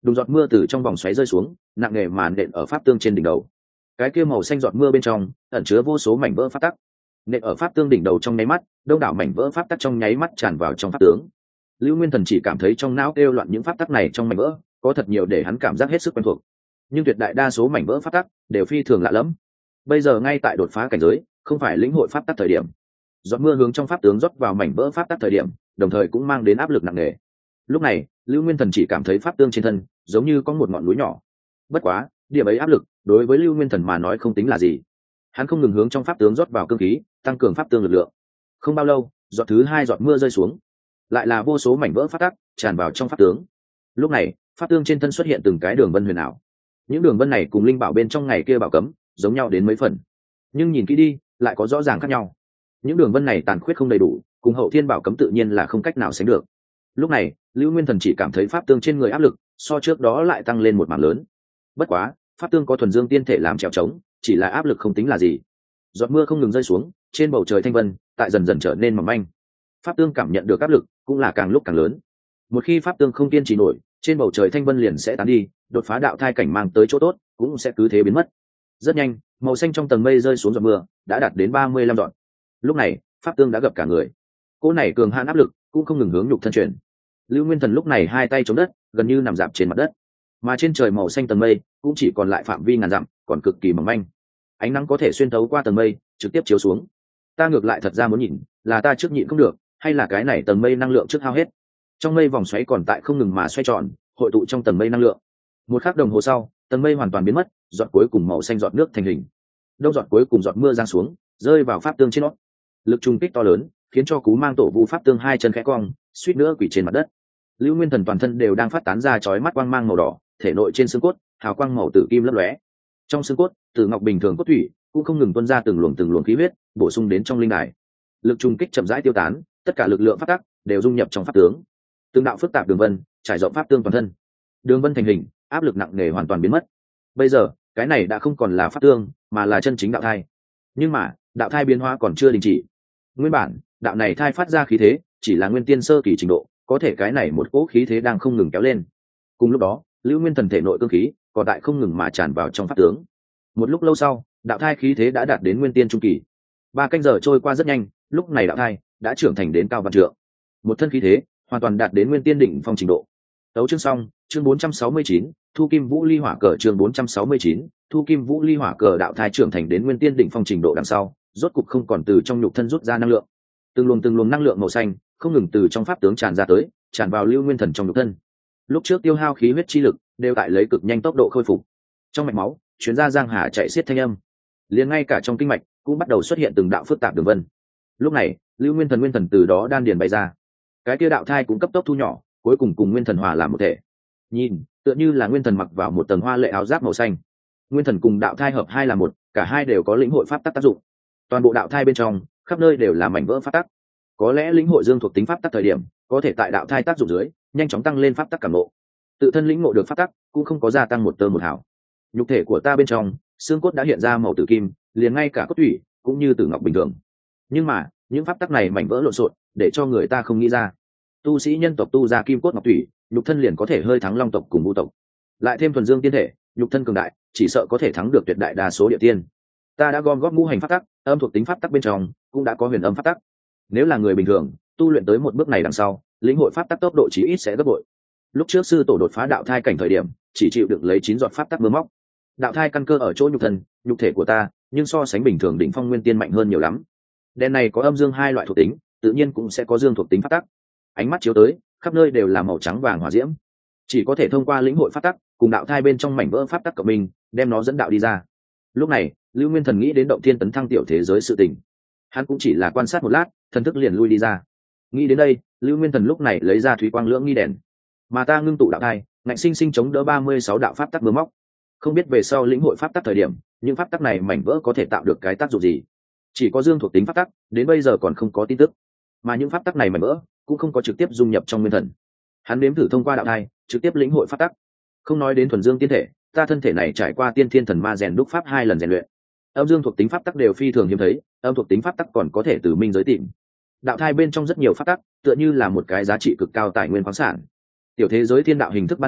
A: đùng giọt mưa từ trong vòng xoáy rơi xuống, nặng nề màn nện ở pháp tương trên đỉnh đầu. Cái kia màu xanh giọt mưa bên trong ẩn chứa vô số mảnh vỡ pháp tắc, nện ở pháp tương đỉnh đầu trong nháy mắt, đông đảo mảnh vỡ pháp tắc trong nháy mắt tràn vào trong pháp tướng. Lưu Nguyên Thần chỉ cảm thấy trong não kêu loạn, những pháp tắc này trong mảnh vỡ có thật nhiều để hắn cảm giác hết sức quen thuộc, nhưng tuyệt đại đa số mảnh vỡ pháp tắc đều phi thường lạ lẫm. Bây giờ ngay tại đột phá cảnh giới, không phải lĩnh hội pháp tắc thời điểm. Giọt mưa hướng trong pháp tướng rót vào mảnh vỡ pháp tắc thời điểm, đồng thời cũng mang đến áp lực nặng nề. Lúc này, Lưu Nguyên Thần chỉ cảm thấy pháp tương trên thân giống như có một ngọn núi nhỏ. Bất quá, điểm ấy áp lực đối với Lưu Nguyên Thần mà nói không tính là gì. Hắn không ngừng hướng trong pháp tướng rót vào cương khí, tăng cường pháp tương lực lượng. Không bao lâu, giọt thứ hai giọt mưa rơi xuống, lại là vô số mảnh vỡ pháp tắc tràn vào trong pháp tướng. Lúc này, pháp tương trên thân xuất hiện từng cái đường vân huyền ảo. Những đường vân này cùng linh bảo bên trong ngày kia bảo cấm giống nhau đến mấy phần, nhưng nhìn kỹ đi lại có rõ ràng khác nhau. Những đường vân này tàn khuyết không đầy đủ, cùng hậu thiên bảo cấm tự nhiên là không cách nào sánh được. Lúc này, Lưu Nguyên Thần chỉ cảm thấy pháp tương trên người áp lực so trước đó lại tăng lên một mảng lớn. Bất quá, pháp tương có thuần dương tiên thể làm trèo trống, chỉ là áp lực không tính là gì. Giọt mưa không ngừng rơi xuống, trên bầu trời thanh vân tại dần dần trở nên mỏng manh. Pháp tương cảm nhận được áp lực cũng là càng lúc càng lớn. Một khi pháp tương không kiên trì nổi, trên bầu trời thanh vân liền sẽ tán đi, đột phá đạo thai cảnh mang tới chỗ tốt cũng sẽ cứ thế biến mất. Rất nhanh, màu xanh trong tầng mây rơi xuống giọt mưa đã đạt đến 35 giọt. Lúc này, pháp tương đã gặp cả người. Cỗ này cường hãn áp lực cũng không ngừng hướng nhục thân chuyển. Lưu Nguyên Thần lúc này hai tay chống đất, gần như nằm dạp trên mặt đất. Mà trên trời màu xanh tầng mây cũng chỉ còn lại phạm vi ngàn dặm, còn cực kỳ mỏng manh. Ánh nắng có thể xuyên thấu qua tầng mây, trực tiếp chiếu xuống. Ta ngược lại thật ra muốn nhìn, là ta trước nhịn không được, hay là cái này tầng mây năng lượng trước hao hết. Trong mây vòng xoáy còn tại không ngừng mà xoay tròn, hội tụ trong tầng mây năng lượng. Một khắc đồng hồ sau, tầng mây hoàn toàn biến mất, giọt cuối cùng màu xanh giọt nước thành hình. Đông giọt cuối cùng giọt mưa giáng xuống, rơi vào pháp tương trên nó. Lực trùng kích to lớn, khiến cho Cú Mang Tổ Vu pháp tương hai chân khẽ cong, suýt nữa quỳ trên mặt đất. Lưu Nguyên Thần toàn thân đều đang phát tán ra chói mắt quang mang màu đỏ, thể nội trên xương cốt hào quang màu tử kim lấp lóe. Trong xương cốt, tử ngọc bình thường cốt thủy cũng không ngừng tuôn ra từng luồng khí huyết, bổ sung đến trong linh đài. Lực trùng kích chậm rãi tiêu tán, tất cả lực lượng pháp tắc đều dung nhập trong pháp tướng. Từng đạo phức tạp đường vân trải rộng pháp tương toàn thân. Đường vân thành hình, áp lực nặng nề hoàn toàn biến mất. Bây giờ, cái này đã không còn là pháp tương, mà là chân chính đạo thai. Nhưng mà, đạo thai biến hóa còn chưa đình chỉ. Nguyên bản, đạo này thai phát ra khí thế chỉ là nguyên tiên sơ kỳ trình độ, có thể cái này một cỗ khí thế đang không ngừng kéo lên. Cùng lúc đó, Lưu Nguyên Thần thể nội cương khí còn tại không ngừng mà tràn vào trong pháp tướng. Một lúc lâu sau, đạo thai khí thế đã đạt đến nguyên tiên trung kỳ. 3 canh giờ trôi qua rất nhanh, lúc này đạo thai đã trưởng thành đến cao vạn trượng. Một thân khí thế hoàn toàn đạt đến nguyên tiên đỉnh phong trình độ. Tấu chương xong, chương 469, Thu Kim Vũ Ly Hỏa Cờ chương 469, Thu Kim Vũ Ly Hỏa Cờ đạo thai trưởng thành đến nguyên tiên đỉnh phong trình độ đằng sau, rốt cục không còn từ trong nhục thân rút ra năng lượng. Từng luồng năng lượng màu xanh không ngừng từ trong pháp tướng tràn ra tới, tràn vào Lưu Nguyên Thần trong nhục thân. Lúc trước tiêu hao khí huyết chi lực đều tại lấy cực nhanh tốc độ khôi phục. Trong mạch máu chuyến ra giang hà chạy xiết thanh âm, liền ngay cả trong kinh mạch cũng bắt đầu xuất hiện từng đạo phức tạp đường vân. Lúc này, Lưu Nguyên Thần từ đó đan điền bay ra. Cái kia đạo thai cũng cấp tốc thu nhỏ, cuối cùng cùng nguyên thần hòa làm một thể. Nhìn, tựa như là nguyên thần mặc vào một tầng hoa lệ áo giáp màu xanh. Nguyên thần cùng đạo thai hợp hai là một, cả hai đều có lĩnh hội pháp tắc tác dụng. Toàn bộ đạo thai bên trong, khắp nơi đều là mảnh vỡ pháp tắc. Có lẽ lĩnh hội dương thuộc tính pháp tắc thời điểm, có thể tại đạo thai tác dụng dưới, nhanh chóng tăng lên pháp tắc cảm ngộ. Tự thân lĩnh ngộ được pháp tắc, cũng không có gia tăng một tơ một hào. Nhục thể của ta bên trong, xương cốt đã hiện ra màu tử kim, liền ngay cả cốt thủy cũng như tử ngọc bình thường. Nhưng mà, những pháp tắc này mảnh vỡ lộn xộn, để cho người ta không nghĩ ra. Tu sĩ nhân tộc tu ra kim cốt ngọc thủy, nhục thân liền có thể hơi thắng long tộc cùng vũ tộc. Lại thêm thuần dương tiên thể, nhục thân cường đại, chỉ sợ có thể thắng được tuyệt đại đa số địa tiên. Ta đã gom góp ngũ hành pháp tắc, âm thuộc tính pháp tắc bên trong cũng đã có huyền âm pháp tắc. Nếu là người bình thường, tu luyện tới một bước này đằng sau, lĩnh hội pháp tắc tốc độ chí ít sẽ gấp bội. Lúc trước sư tổ đột phá đạo thai cảnh thời điểm, chỉ chịu đựng lấy 9 giọt pháp tắc mưa móc. Đạo thai căn cơ ở chỗ nhục thân, nhục thể của ta, nhưng so sánh bình thường đỉnh phong nguyên tiên mạnh hơn nhiều lắm. Đen này có âm dương hai loại thuộc tính, tự nhiên cũng sẽ có dương thuộc tính pháp tắc. Ánh mắt chiếu tới, khắp nơi đều là màu trắng vàng hỏa diễm. Chỉ có thể thông qua lĩnh hội pháp tắc, cùng đạo thai bên trong mảnh vỡ pháp tắc của mình, đem nó dẫn đạo đi ra. Lúc này, Lưu Nguyên Thần nghĩ đến động thiên tấn thăng tiểu thế giới sự tình. Hắn cũng chỉ là quan sát một lát, thần thức liền lui đi ra. Nghĩ đến đây, Lưu Nguyên Thần lúc này lấy ra thúy quang lưỡng nghi đèn, mà ta ngưng tụ đạo thai, ngạnh sinh sinh chống đỡ 36 đạo pháp tắc mưa móc. Không biết về sau lĩnh hội pháp tắc thời điểm, những pháp tắc này mảnh vỡ có thể tạo được cái tác dụng gì? Chỉ có dương thuộc tính pháp tắc, đến bây giờ còn không có tin tức. Mà những pháp tắc này mảnh vỡ cũng không có trực tiếp dung nhập trong nguyên thần. Hắn nếm thử thông qua đạo thai, trực tiếp lĩnh hội pháp tắc. Không nói đến thuần dương tiên thể, ta thân thể này trải qua tiên thiên thần ma rèn đúc pháp 2 lần rèn luyện. Âm dương thuộc tính pháp tắc đều phi thường hiếm thấy, âm thuộc tính pháp tắc còn có thể từ minh giới tìm. Đạo thai bên trong rất nhiều pháp tắc, tựa như là một cái giá trị cực cao tài nguyên khoáng sản. Tiểu thế giới thiên đạo hình thức ban đầu,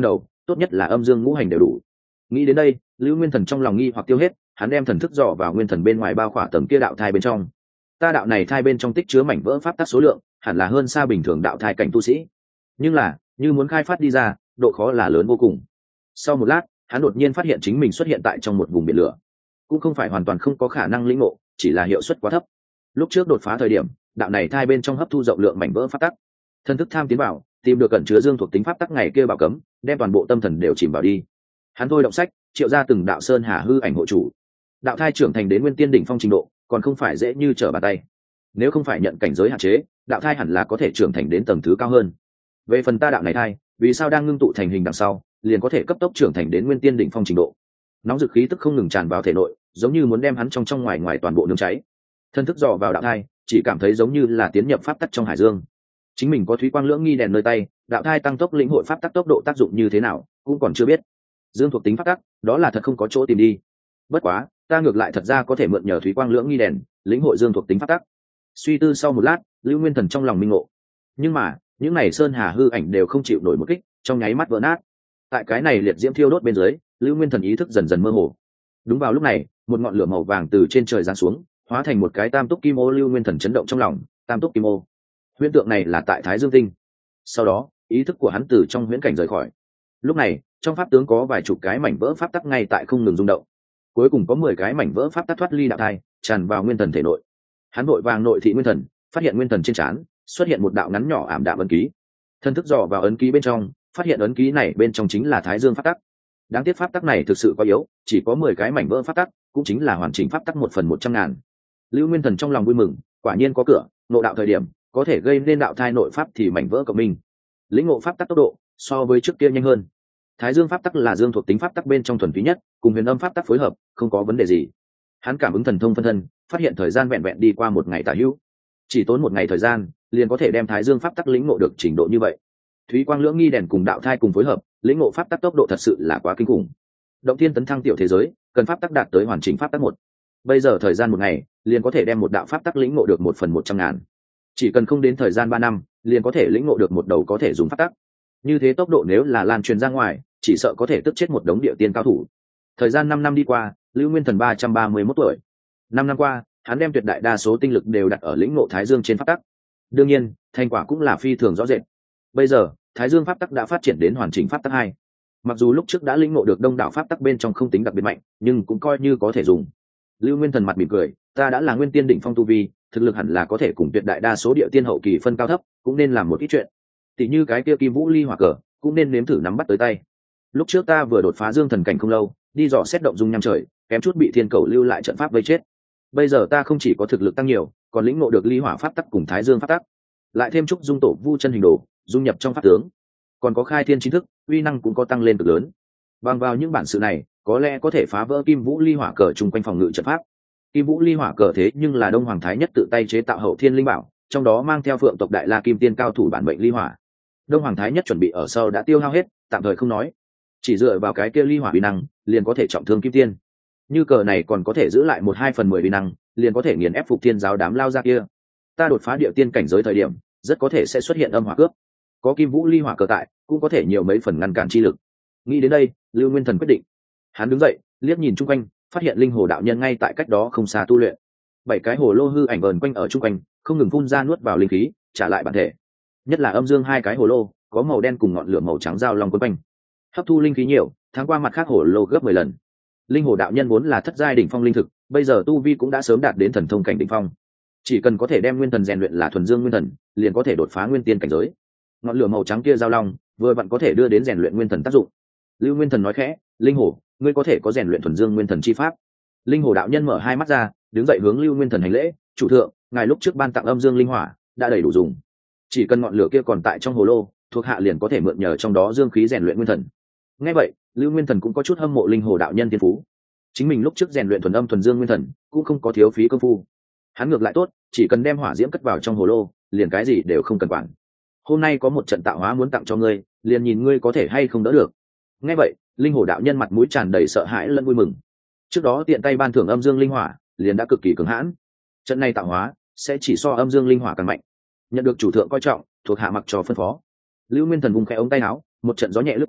A: tốt nhất là âm dương ngũ hành đều đủ. Nghĩ đến đây, Lưu Nguyên Thần trong lòng nghi hoặc tiêu hết, hắn đem thần thức dò vào nguyên thần bên ngoài bao khỏa tầng kia đạo thai bên trong. Ta đạo này thai bên trong tích chứa mảnh vỡ pháp tắc số lượng hẳn là hơn xa bình thường đạo thai cảnh tu sĩ, nhưng là như muốn khai phát đi ra, độ khó là lớn vô cùng. Sau một lát, hắn đột nhiên phát hiện chính mình xuất hiện tại trong một vùng biển lửa, cũng không phải hoàn toàn không có khả năng lĩnh ngộ, chỉ là hiệu suất quá thấp. Lúc trước đột phá thời điểm, đạo này thai bên trong hấp thu rộng lượng mảnh vỡ pháp tắc, thân thức tham tiến vào, tìm được cẩn chứa dương thuộc tính pháp tắc ngày kia bảo cấm, đem toàn bộ tâm thần đều chìm vào đi. Hắn thôi động sách, triệu ra từng đạo sơn hà hư ảnh hộ chủ. Đạo thai trưởng thành đến nguyên tiên đỉnh phong trình độ, còn không phải dễ như trở bàn tay. Nếu không phải nhận cảnh giới hạn chế, đạo thai hẳn là có thể trưởng thành đến tầng thứ cao hơn. Về phần ta đạo này thai, vì sao đang ngưng tụ thành hình đằng sau, liền có thể cấp tốc trưởng thành đến nguyên tiên đỉnh phong trình độ. Nóng dực khí tức không ngừng tràn vào thể nội, giống như muốn đem hắn trong ngoài ngoài toàn bộ nướng cháy. Thân thức dò vào đạo thai, chỉ cảm thấy giống như là tiến nhập pháp tắc trong hải dương. Chính mình có thúy quang lưỡng nghi đèn nơi tay, đạo thai tăng tốc lĩnh hội pháp tắc tốc độ tác dụng như thế nào, cũng còn chưa biết. Dương thuộc tính pháp tắc, đó là thật không có chỗ tìm đi. Bất quá, ta ngược lại thật ra có thể mượn nhờ thúy quang lưỡng nghi đèn, lĩnh hội dương thuộc tính pháp tắc. Suy tư sau một lát, Lưu Nguyên Thần trong lòng minh ngộ. Nhưng mà, những này sơn hà hư ảnh đều không chịu nổi một kích, trong nháy mắt vỡ nát. Tại cái này liệt diễm thiêu đốt bên dưới, Lưu Nguyên Thần ý thức dần dần mơ hồ. Đúng vào lúc này, một ngọn lửa màu vàng từ trên trời giáng xuống, hóa thành một cái tam túc kim ô. Lưu Nguyên Thần chấn động trong lòng, tam túc kim ô. Huyễn tượng này là tại Thái Dương Tinh. Sau đó, ý thức của hắn từ trong huyễn cảnh rời khỏi. Lúc này, trong pháp tướng có vài chục cái mảnh vỡ pháp tắc ngay tại không ngừng rung động. Cuối cùng có 10 cái mảnh vỡ pháp tắc thoát ly đạo thai, tràn vào nguyên thần thể nội. Hắn vội vàng nội thị nguyên thần, phát hiện nguyên thần trên trán xuất hiện một đạo ngắn nhỏ ảm đạm ấn ký. Thân thức dò vào ấn ký bên trong, phát hiện ấn ký này bên trong chính là Thái Dương pháp tắc. Đáng tiếc pháp tắc này thực sự quá yếu, chỉ có 10 cái mảnh vỡ pháp tắc, cũng chính là hoàn chỉnh pháp tắc 1/100.000. Lưu Nguyên Thần trong lòng vui mừng, quả nhiên có cửa, ngộ đạo thời điểm có thể gây nên đạo thai nội pháp thì mảnh vỡ của mình. Lĩnh ngộ pháp tắc tốc độ so với trước kia nhanh hơn. Thái Dương pháp tắc là dương thuộc tính pháp tắc bên trong thuần túy nhất, cùng huyền âm pháp tắc phối hợp, không có vấn đề gì. Hắn cảm ứng thần thông phân thân, phát hiện thời gian vẹn vẹn đi qua 1 ngày tả hữu, chỉ tốn 1 ngày thời gian, liền có thể đem Thái Dương pháp tắc lĩnh ngộ được trình độ như vậy. Thúy quang lưỡng nghi đèn cùng đạo thai cùng phối hợp, lĩnh ngộ pháp tắc tốc độ thật sự là quá kinh khủng. Động thiên tấn thăng tiểu thế giới, cần pháp tắc đạt tới hoàn chỉnh pháp tắc 1. Bây giờ thời gian 1 ngày, liền có thể đem một đạo pháp tắc lĩnh ngộ được 1/100.000. Chỉ cần không đến thời gian 3 năm, liền có thể lĩnh ngộ được một đầu có thể dùng pháp tắc. Như thế tốc độ nếu là lan truyền ra ngoài, chỉ sợ có thể tức chết một đống địa tiên cao thủ. Thời gian 5 năm đi qua, Lưu Nguyên Thần 331 tuổi. 5 năm qua, hắn đem tuyệt đại đa số tinh lực đều đặt ở lĩnh ngộ Thái Dương trên pháp tắc. Đương nhiên, thành quả cũng là phi thường rõ rệt. Bây giờ, Thái Dương pháp tắc đã phát triển đến hoàn chỉnh pháp tắc 2. Mặc dù lúc trước đã lĩnh ngộ được đông đảo pháp tắc bên trong không tính đặc biệt mạnh, nhưng cũng coi như có thể dùng. Lưu Nguyên Thần mặt mỉm cười, ta đã là nguyên tiên đỉnh phong tu vi, thực lực hẳn là có thể cùng tuyệt đại đa số địa tiên hậu kỳ phân cao thấp, cũng nên làm một ít chuyện. Tỷ như cái kia Kim Vũ Ly Hỏa Cờ, cũng nên nếm thử nắm bắt tới tay. Lúc trước ta vừa đột phá dương thần cảnh không lâu, đi dò xét động dung nham trời, kém chút bị thiên cầu lưu lại trận pháp vây chết. Bây giờ ta không chỉ có thực lực tăng nhiều, còn lĩnh ngộ được ly hỏa pháp tắc cùng Thái Dương pháp tắc, lại thêm trúc dung tổ vu chân hình đồ, dung nhập trong pháp tướng, còn có khai thiên chính thức, uy năng cũng có tăng lên cực lớn. Bằng vào những bản sự này, có lẽ có thể phá vỡ Kim Vũ Ly Hỏa Cờ chung quanh phòng ngự trận pháp. Kim Vũ Ly Hỏa Cờ thế nhưng là Đông Hoàng Thái Nhất tự tay chế tạo hậu thiên linh bảo, trong đó mang theo Phượng tộc Đại La Kim Tiên cao thủ bản mệnh ly hỏa. Đông Hoàng Thái Nhất chuẩn bị ở sau đã tiêu hao hết, tạm thời không nói, chỉ dựa vào cái kia ly hỏa uy năng, liền có thể trọng thương Kim Tiên. Như cờ này còn có thể giữ lại 1/2/10 uy năng, liền có thể nghiền ép Phục Thiên giáo đám lao ra kia. Ta đột phá địa tiên cảnh giới thời điểm, rất có thể sẽ xuất hiện âm hỏa cướp. Có Kim Vũ Ly Hỏa Cờ tại, cũng có thể nhiều mấy phần ngăn cản chi lực. Nghĩ đến đây, Lưu Nguyên Thần quyết định. Hắn đứng dậy, liếc nhìn chung quanh, phát hiện linh hồ đạo nhân ngay tại cách đó không xa tu luyện. 7 cái hồ lô hư ảnh vờn quanh ở chung quanh, không ngừng phun ra nuốt vào linh khí, trả lại bản thể. Nhất là âm dương 2 cái hồ lô, có màu đen cùng ngọn lửa màu trắng giao long quấn quanh, hấp thu linh khí nhiều, tháng qua mặt khác hồ lô gấp 10 lần. Linh hồ đạo nhân vốn là thất giai đỉnh phong linh thực, bây giờ tu vi cũng đã sớm đạt đến thần thông cảnh đỉnh phong. Chỉ cần có thể đem nguyên thần rèn luyện là thuần dương nguyên thần, liền có thể đột phá nguyên tiên cảnh giới. Ngọn lửa màu trắng kia giao long, vừa vặn có thể đưa đến rèn luyện nguyên thần tác dụng. Lưu Nguyên Thần nói khẽ, linh hồ, ngươi có thể có rèn luyện thuần dương nguyên thần chi pháp. Linh hồ đạo nhân mở hai mắt ra, đứng dậy hướng Lưu Nguyên Thần hành lễ, chủ thượng, ngài lúc trước ban tặng âm dương linh hỏa đã đầy đủ dùng, chỉ cần ngọn lửa kia còn tại trong hồ lô, thuộc hạ liền có thể mượn nhờ trong đó dương khí rèn luyện nguyên thần. Nghe vậy, Lưu Nguyên Thần cũng có chút hâm mộ linh hồ đạo nhân thiên phú. Chính mình lúc trước rèn luyện thuần âm thuần dương nguyên thần cũng không có thiếu phí công phu. Hắn ngược lại tốt, chỉ cần đem hỏa diễm cất vào trong hồ lô, liền cái gì đều không cần quản. Hôm nay có một trận tạo hóa muốn tặng cho ngươi, liền nhìn ngươi có thể hay không đỡ được. Nghe vậy, linh hồ đạo nhân mặt mũi tràn đầy sợ hãi lẫn vui mừng. Trước đó tiện tay ban thưởng âm dương linh hỏa, liền đã cực kỳ cường hãn. Trận này tạo hóa sẽ chỉ so âm dương linh hỏa càng mạnh. Nhận được chủ thượng coi trọng, thuộc hạ mặc cho phân phó. Lưu Nguyên Thần vùng khẽ ống tay áo, một trận gió nhẹ lướt qua,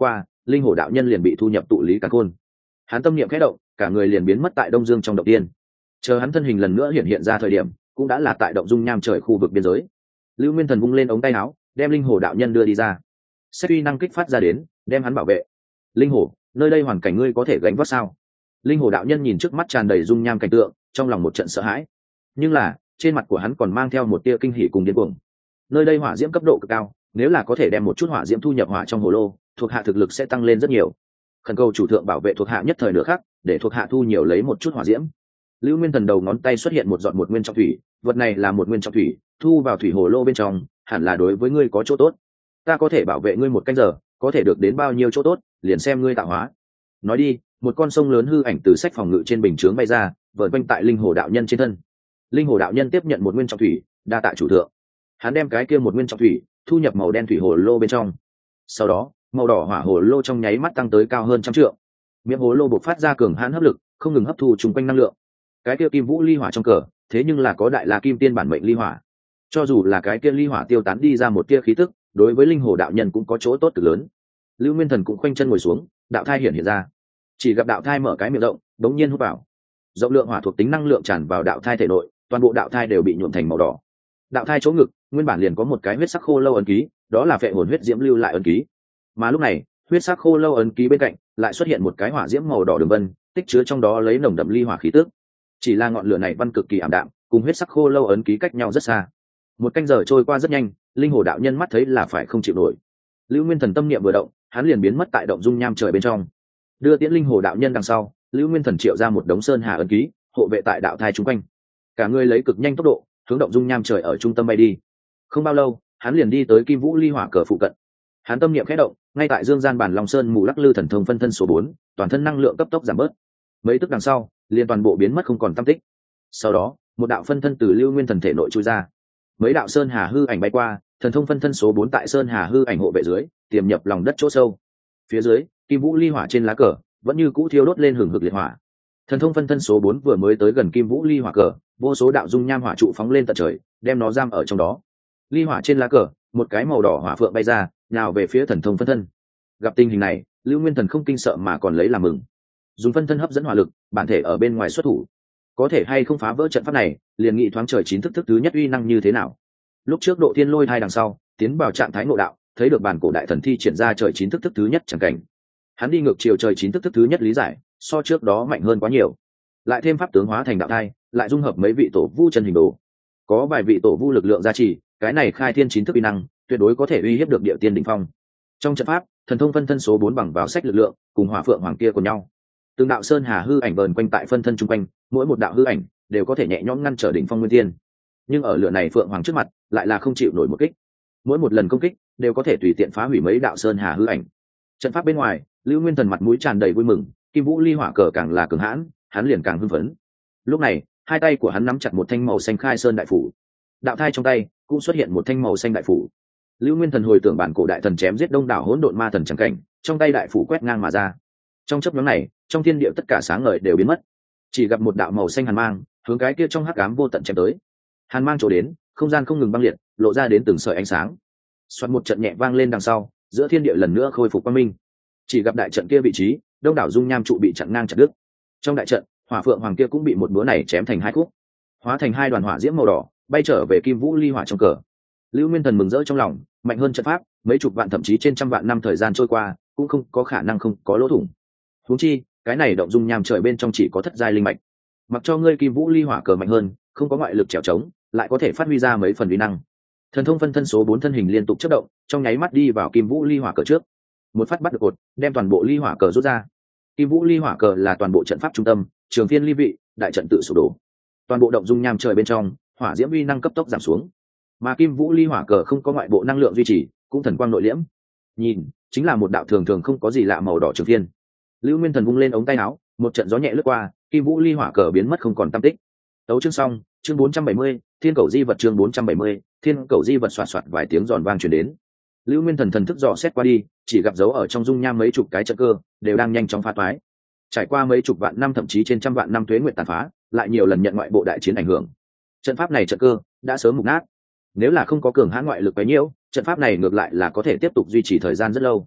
A: linh hồ đạo nhân liền bị thu nhập tụ lý càn khôn. Hắn tâm niệm khẽ động, cả người liền biến mất tại đông dương trong động tiên. Chờ hắn thân hình lần nữa hiện ra thời điểm, cũng đã là tại động dung nham trời khu vực biên giới. Lưu Nguyên Thần vung lên ống tay áo, đem linh hồ đạo nhân đưa đi ra. Xét uy năng kích phát ra đến, đem hắn bảo vệ. Linh hồ, nơi đây hoàn cảnh ngươi có thể gánh vác sao? Linh hồ đạo nhân nhìn trước mắt tràn đầy dung nham cảnh tượng, trong lòng một trận sợ hãi. Nhưng là trên mặt của hắn còn mang theo một tia kinh hỉ cùng điên cuồng. Nơi đây hỏa diễm cấp độ cực cao, nếu là có thể đem một chút hỏa diễm thu nhập hỏa trong hồ lô, thuộc hạ thực lực sẽ tăng lên rất nhiều. Khẩn cầu chủ thượng bảo vệ thuộc hạ nhất thời nửa khắc, để thuộc hạ thu nhiều lấy một chút hỏa diễm. Lưu Nguyên Thần đầu ngón tay xuất hiện một giọt một nguyên trọng thủy, vật này là một nguyên trọng thủy, thu vào thủy hồ lô bên trong, hẳn là đối với ngươi có chỗ tốt. Ta có thể bảo vệ ngươi một canh giờ, có thể được đến bao nhiêu chỗ tốt, liền xem ngươi tạo hóa. Nói đi, một con sông lớn hư ảnh từ sách phòng ngự trên bình chướng bay ra, vờn quanh tại linh hồ đạo nhân trên thân. Linh hồ đạo nhân tiếp nhận một nguyên trọng thủy, đa tạ chủ thượng. Hắn đem cái kia một nguyên trọng thủy thu nhập màu đen thủy hồ lô bên trong. Sau đó, màu đỏ hỏa hồ lô trong nháy mắt tăng tới cao hơn 100 trượng. Miệng hồ lô bộc phát ra cường hãn hấp lực, không ngừng hấp thu chung quanh năng lượng. Cái kia kim vũ ly hỏa trong cờ, thế nhưng là có đại la kim tiên bản mệnh ly hỏa. Cho dù là cái kia ly hỏa tiêu tán đi ra một tia khí tức, đối với linh hồ đạo nhân cũng có chỗ tốt cực lớn. Lưu Nguyên Thần cũng khoanh chân ngồi xuống, đạo thai hiện ra. Chỉ gặp đạo thai mở cái miệng rộng, đống nhiên hút vào. Rộng lượng hỏa thuộc tính năng lượng tràn vào đạo thai thể nội, toàn bộ đạo thai đều bị nhuộm thành màu đỏ. Đạo thai chỗ ngực nguyên bản liền có một cái huyết sắc khô lâu ấn ký, đó là phệ hồn huyết diễm lưu lại ấn ký. Mà lúc này, huyết sắc khô lâu ấn ký bên cạnh lại xuất hiện một cái hỏa diễm màu đỏ đường vân, tích chứa trong đó lấy nồng đậm ly hỏa khí tức. Chỉ là ngọn lửa này văn cực kỳ ảm đạm, cùng huyết sắc khô lâu ấn ký cách nhau rất xa. Một canh giờ trôi qua rất nhanh, linh hồ đạo nhân mắt thấy là phải không chịu nổi. Lưu Nguyên Thần tâm niệm vừa động, hắn liền biến mất tại động dung nham trời bên trong. Đưa tiễn linh hồ đạo nhân đằng sau, Lưu Nguyên Thần triệu ra một đống sơn hà ấn ký, hộ vệ tại đạo thai chung quanh. Cả người lấy cực nhanh tốc độ, hướng động dung nham trời ở trung tâm bay đi. Không bao lâu, hắn liền đi tới Kim Vũ ly hỏa cờ phụ cận. Hắn tâm niệm khẽ động, ngay tại dương gian bản long sơn mù lắc lư thần thông phân thân số 4, toàn thân năng lượng cấp tốc giảm bớt. Mấy tức đằng sau, liền toàn bộ biến mất không còn tăm tích. Sau đó, một đạo phân thân từ Lưu Nguyên Thần thể nội chui ra. Mấy đạo sơn hà hư ảnh bay qua, thần thông phân thân số 4 tại sơn hà hư ảnh hộ vệ dưới, tiềm nhập lòng đất chỗ sâu. Phía dưới, Kim Vũ ly hỏa trên lá cờ vẫn như cũ thiêu đốt lên hừng hực liệt hỏa. Thần thông phân thân số 4 vừa mới tới gần Kim Vũ ly hỏa cờ, vô số đạo dung nham hỏa trụ phóng lên tận trời, đem nó giam ở trong đó. Ly hỏa trên lá cờ, một cái màu đỏ hỏa phượng bay ra, nhào về phía thần thông phân thân. Gặp tình hình này, Lưu Nguyên Thần không kinh sợ mà còn lấy làm mừng. Dùng phân thân hấp dẫn hỏa lực, bản thể ở bên ngoài xuất thủ. Có thể hay không phá vỡ trận pháp này, liền nghị thoáng trời chín thức thứ nhất uy năng như thế nào. Lúc trước độ thiên lôi thai đằng sau, tiến vào trạng thái ngộ đạo, thấy được bản cổ đại thần thi triển ra trời chín thức thứ nhất chẳng cảnh. Hắn đi ngược chiều trời chín thức thứ nhất lý giải, so trước đó mạnh hơn quá nhiều. Lại thêm pháp tướng hóa thành đạo thai, lại dung hợp mấy vị tổ vu chân hình đồ, có vài vị tổ vu lực lượng gia trì, cái này khai thiên chín thức uy năng tuyệt đối có thể uy hiếp được địa tiên đỉnh phong. Trong trận pháp, thần thông phân thân số 4 bằng vào sách lực lượng, cùng hỏa phượng hoàng kia của nhau. Từng đạo sơn hà hư ảnh vờn quanh tại phân thân trung quanh, mỗi một đạo hư ảnh đều có thể nhẹ nhõm ngăn trở đỉnh phong nguyên tiên. Nhưng ở lửa này phượng hoàng trước mặt, lại là không chịu nổi một kích. Mỗi một lần công kích đều có thể tùy tiện phá hủy mấy đạo sơn hà hư ảnh. Trận pháp bên ngoài, Lưu Nguyên Thần mặt mũi tràn đầy vui mừng, Kim Vũ ly hỏa cờ càng là cường hãn, hắn liền càng hưng phấn. Lúc này, hai tay của hắn nắm chặt một thanh màu xanh khai sơn đại phủ. Đạo thai trong tay cũng xuất hiện một thanh màu xanh đại phủ. Lưu Nguyên Thần hồi tưởng bản cổ đại thần chém giết đông đảo hỗn độn ma thần chẳng cảnh, trong tay đại phủ quét ngang mà ra. Trong chớp nhoáng này, trong thiên địa tất cả sáng ngời đều biến mất, chỉ gặp một đạo màu xanh hàn mang hướng cái kia trong hắc ám vô tận chém tới. Hàn mang chỗ đến, không gian không ngừng băng liệt, lộ ra đến từng sợi ánh sáng. Xoát một trận nhẹ vang lên đằng sau, giữa thiên địa lần nữa khôi phục quang minh. Chỉ gặp đại trận kia vị trí, đông đảo dung nham trụ bị chặn ngang chặt đứt. Trong đại trận, hỏa phượng hoàng kia cũng bị một búa này chém thành hai khúc, hóa thành hai đoàn hỏa diễm màu đỏ, bay trở về Kim Vũ ly hỏa trong cờ. Lưu Nguyên Thần mừng rỡ trong lòng, mạnh hơn trận pháp, mấy chục vạn thậm chí trên trăm vạn năm thời gian trôi qua, cũng không có khả năng không có lỗ thủng. Huống chi, cái này động dung nham trời bên trong chỉ có thất giai linh mạch. Mặc cho ngươi Kim Vũ ly hỏa cờ mạnh hơn, không có ngoại lực chèo chống, lại có thể phát huy ra mấy phần uy năng. Thần thông phân thân số 4 thân hình liên tục chớp động, trong nháy mắt đi vào Kim Vũ ly hỏa cờ trước. Một phát bắt được cột, đem toàn bộ ly hỏa cờ rút ra. Kim Vũ ly hỏa cờ là toàn bộ trận pháp trung tâm, trường phiên ly vị, đại trận tự sụp đổ. Toàn bộ động dung nham trời bên trong, hỏa diễm uy năng cấp tốc giảm xuống. Mà Kim Vũ ly hỏa cờ không có ngoại bộ năng lượng duy trì, cũng thần quang nội liễm. Nhìn, chính là một đạo thường thường không có gì lạ màu đỏ trường phiên. Lưu Nguyên Thần vung lên ống tay áo, một trận gió nhẹ lướt qua, Kim Vũ ly hỏa cờ biến mất không còn tăm tích. Tấu chương xong, chương 470, Thiên Cẩu Di vật chương 470, Thiên Cẩu Di vật xoạt xoạt vài tiếng giòn vang truyền đến. Lưu Nguyên Thần thần thức dò xét qua đi, chỉ gặp dấu ở trong dung nham mấy chục cái trận cơ, đều đang nhanh chóng phá toái. Trải qua mấy chục vạn năm thậm chí trên trăm vạn năm tuế nguyệt tàn phá, lại nhiều lần nhận ngoại bộ đại chiến ảnh hưởng. Trận pháp này trận cơ đã sớm mục nát. Nếu là không có cường hãn ngoại lực bấy nhiêu, trận pháp này ngược lại là có thể tiếp tục duy trì thời gian rất lâu.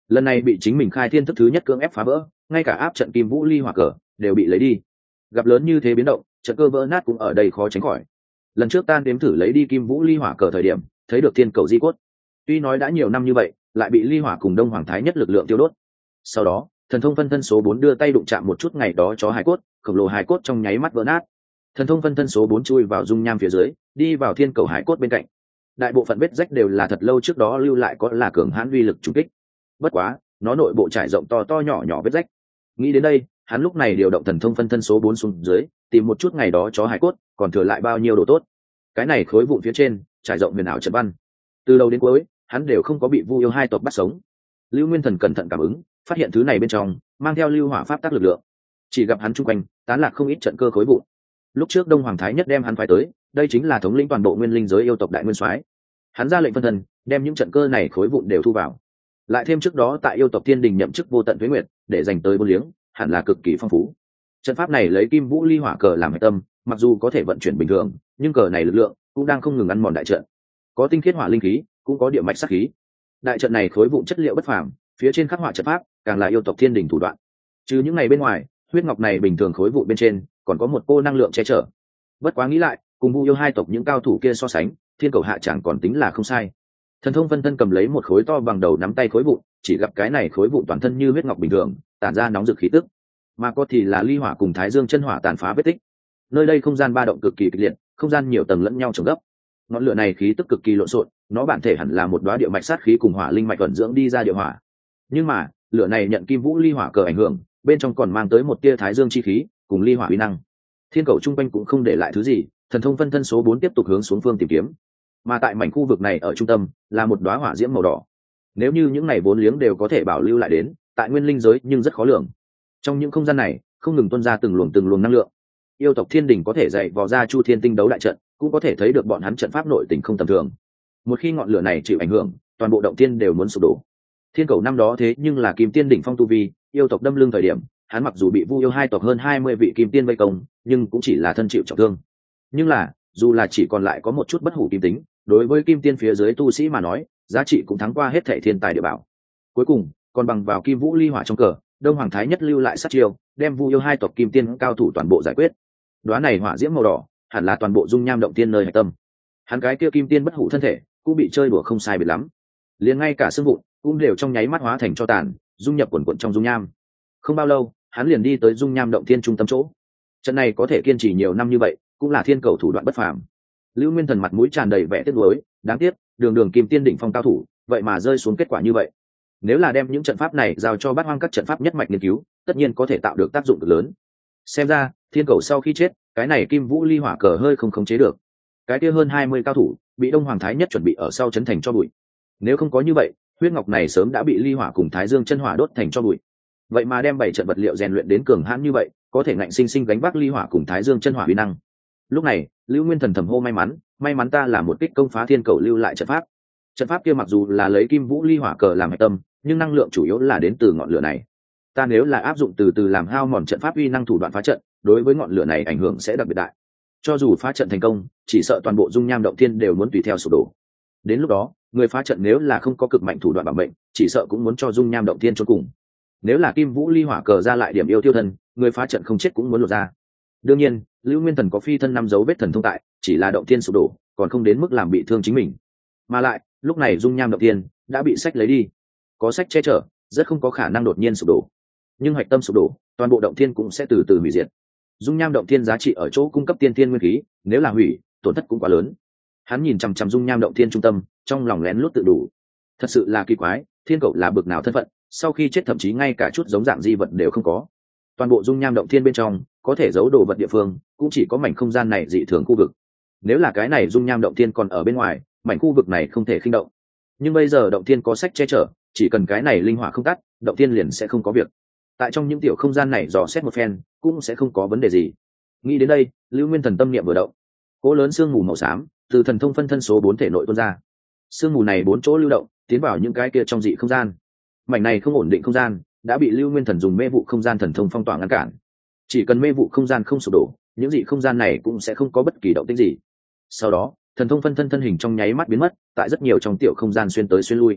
A: lần này bị chính mình khai thiên thức thứ nhất cưỡng ép phá vỡ, ngay cả áp trận kim vũ ly hỏa cờ đều bị lấy đi. Gặp lớn như thế biến động, trận cơ vỡ nát cũng ở đây khó tránh khỏi. Lần trước tan đếm thử lấy đi kim vũ ly hỏa cờ thời điểm, thấy được thiên cầu di cốt, tuy nói đã nhiều năm như vậy, lại bị ly hỏa cùng đông hoàng thái nhất lực lượng tiêu đốt. Sau đó thần thông phân thân số 4 đưa tay đụng chạm một chút ngày đó chó hài cốt, khổng lồ hài cốt trong nháy mắt vỡ nát. Thần thông phân thân số 4 chui vào dung nham phía dưới, đi vào thiên cầu hải cốt bên cạnh. Đại bộ phận vết rách đều là thật lâu trước đó lưu lại, có là cường hãn uy lực trùng kích. Bất quá nó nội bộ trải rộng to to nhỏ nhỏ vết rách. Nghĩ đến đây, hắn lúc này điều động thần thông phân thân số 4 xuống dưới, tìm một chút ngày đó chó hải cốt còn thừa lại bao nhiêu đồ tốt. Cái này khối vụn phía trên trải rộng huyền ảo trận văn, từ đầu đến cuối hắn đều không có bị Vu yêu hai tộc bắt sống. Lưu Nguyên Thần cẩn thận cảm ứng, phát hiện thứ này bên trong mang theo lưu hỏa pháp tác lực lượng. Chỉ gặp hắn chung quanh tán lạc không ít trận cơ khối vụn. Lúc trước Đông Hoàng Thái Nhất đem hắn phái tới, đây chính là thống lĩnh toàn bộ nguyên linh giới yêu tộc đại nguyên soái. Hắn ra lệnh phân thân, đem những trận cơ này khối vụn đều thu vào. Lại thêm trước đó tại yêu tộc Thiên Đình nhậm chức vô tận tuế nguyệt, để dành tới bốn liếng, hẳn là cực kỳ phong phú. Trận pháp này lấy kim vũ ly hỏa cờ làm hệ tâm, mặc dù có thể vận chuyển bình thường, nhưng cờ này lực lượng cũng đang không ngừng ăn mòn đại trận. Có tinh khiết hỏa linh khí, cũng có địa mạch sát khí. Đại trận này khối vụn chất liệu bất phàm, phía trên khắc họa trận pháp, càng là yêu tộc Thiên Đình thủ đoạn. Trừ những ngày bên ngoài, huyết ngọc này bình thường khối vụn bên trên còn có một cô năng lượng che chở. Bất quá nghĩ lại, cùng Vu yêu hai tộc những cao thủ kia so sánh, thiên cầu hạ chẳng còn tính là không sai. Thần thông phân thân cầm lấy một khối to bằng đầu nắm tay khối vụn, chỉ gặp cái này khối vụn toàn thân như huyết ngọc bình thường, tản ra nóng rực khí tức, mà có thì là ly hỏa cùng thái dương chân hỏa tàn phá vết tích. Nơi đây không gian ba động cực kỳ kịch liệt, không gian nhiều tầng lẫn nhau chồng gấp. Ngọn lửa này khí tức cực kỳ lộn xộn, nó bản thể hẳn là một đóa địa mạch sát khí cùng hỏa linh mạch vận dưỡng đi ra địa hỏa. Nhưng mà, lửa này nhận kim vũ ly hỏa cờ ảnh hưởng, bên trong còn mang tới một tia thái dương chi khí, cùng ly hỏa uy năng. Thiên cầu trung quanh cũng không để lại thứ gì, thần thông phân thân số 4 tiếp tục hướng xuống phương tìm kiếm. Mà tại mảnh khu vực này ở trung tâm là một đóa hỏa diễm màu đỏ. Nếu như những này vốn liếng đều có thể bảo lưu lại đến, tại nguyên linh giới nhưng rất khó lường. Trong những không gian này, không ngừng tuôn ra từng luồng năng lượng. Yêu tộc Thiên Đình có thể dạy vò ra Chu Thiên Tinh đấu đại trận, cũng có thể thấy được bọn hắn trận pháp nội tình không tầm thường. Một khi ngọn lửa này chịu ảnh hưởng, toàn bộ động tiên đều muốn sụp đổ. Thiên cầu năm đó thế nhưng là kim tiên đỉnh phong tu vi, yêu tộc đâm lưng thời điểm, hắn mặc dù bị Vu yêu hai tộc hơn 20 vị kim tiên vây công, nhưng cũng chỉ là thân chịu trọng thương. Nhưng là, dù là chỉ còn lại có một chút bất hủ kim tính, đối với kim tiên phía dưới tu sĩ mà nói, giá trị cũng thắng qua hết thảy thiên tài địa bảo. Cuối cùng, còn bằng vào kim vũ ly hỏa trong cờ, Đông Hoàng Thái Nhất lưu lại sát chiêu, đem Vu yêu hai tộc kim tiên cao thủ toàn bộ giải quyết. Đóa này hỏa diễm màu đỏ, hẳn là toàn bộ dung nham động tiên nơi hải tâm. Hắn cái kia kim tiên bất hủ thân thể, cũng bị chơi đùa không sai biệt lắm. Liền ngay cả xương vụn cũng đều trong nháy mắt hóa thành tro tàn, dung nhập quần quần trong dung nham. Không bao lâu, hắn liền đi tới dung nham động thiên trung tâm chỗ. Trận này có thể kiên trì nhiều năm như vậy, cũng là thiên cầu thủ đoạn bất phàm. Lưu Nguyên Thần mặt mũi tràn đầy vẻ tiếc nuối, đáng tiếc, đường kim tiên đỉnh phong cao thủ, vậy mà rơi xuống kết quả như vậy. Nếu là đem những trận pháp này giao cho Bát Hoang các trận pháp nhất mạch nghiên cứu, tất nhiên có thể tạo được tác dụng cực lớn. Xem ra, thiên cầu sau khi chết, cái này kim vũ ly hỏa cờ hơi không khống chế được. Cái kia hơn 20 cao thủ, bị Đông Hoàng Thái Nhất chuẩn bị ở sau chấn thành cho bụi. Nếu không có như vậy, huyết ngọc này sớm đã bị ly hỏa cùng thái dương chân hỏa đốt thành cho bụi. Vậy mà đem 7 trận vật liệu rèn luyện đến cường hãn như vậy, có thể ngạnh sinh sinh gánh vác ly hỏa cùng thái dương chân hỏa uy năng. Lúc này, Lưu Nguyên Thần thầm hô may mắn ta là một kích công phá thiên cầu lưu lại trận pháp. Trận pháp kia mặc dù là lấy kim vũ ly hỏa cờ làm hệ tâm, nhưng năng lượng chủ yếu là đến từ ngọn lửa này. Ta nếu là áp dụng từ từ làm hao mòn trận pháp uy năng thủ đoạn phá trận, đối với ngọn lửa này ảnh hưởng sẽ đặc biệt đại. Cho dù phá trận thành công, chỉ sợ toàn bộ dung nham động thiên đều muốn tùy theo sụp đổ. Đến lúc đó, người phá trận nếu là không có cực mạnh thủ đoạn bảo mệnh, chỉ sợ cũng muốn cho dung nham động thiên chôn cùng. Nếu là kim vũ ly hỏa cờ ra lại điểm yêu tiêu thân, người phá trận không chết cũng muốn lột ra. Đương nhiên, Lưu Nguyên Thần có phi thân 5 dấu vết thần thông tại, chỉ là động thiên sụp đổ, còn không đến mức làm bị thương chính mình. Mà lại, lúc này dung nham động thiên đã bị sách lấy đi, có sách che chở, rất không có khả năng đột nhiên sụp đổ. Nhưng hạch tâm sụp đổ, toàn bộ động thiên cũng sẽ từ từ hủy diệt. Dung nham động thiên giá trị ở chỗ cung cấp tiên thiên nguyên khí, nếu là hủy, tổn thất cũng quá lớn. Hắn nhìn chằm chằm dung nham động thiên trung tâm, trong lòng lén lút tự đủ. Thật sự là kỳ quái, thiên cậu là bực nào thân phận, sau khi chết thậm chí ngay cả chút giống dạng di vật đều không có. Toàn bộ dung nham động thiên bên trong, có thể giấu đồ vật địa phương, cũng chỉ có mảnh không gian này dị thường khu vực. Nếu là cái này dung nham động thiên còn ở bên ngoài, mảnh khu vực này không thể khinh động. Nhưng bây giờ động thiên có sách che chở, chỉ cần cái này linh hỏa không tắt, động thiên liền sẽ không có việc. Tại trong những tiểu không gian này dò xét một phen, cũng sẽ không có vấn đề gì. Nghĩ đến đây, Lưu Nguyên Thần tâm niệm vừa động, cỗ lớn sương mù màu xám từ thần thông phân thân số 4 thể nội tuôn ra. Sương mù này 4 chỗ lưu động, tiến vào những cái kia trong dị không gian. Mảnh này không ổn định không gian, đã bị Lưu Nguyên Thần dùng mê vụ không gian thần thông phong tỏa ngăn cản. Chỉ cần mê vụ không gian không sụp đổ, những dị không gian này cũng sẽ không có bất kỳ động tĩnh gì. Sau đó, thần thông phân thân thân hình trong nháy mắt biến mất, tại rất nhiều trong tiểu không gian xuyên tới xuyên lui.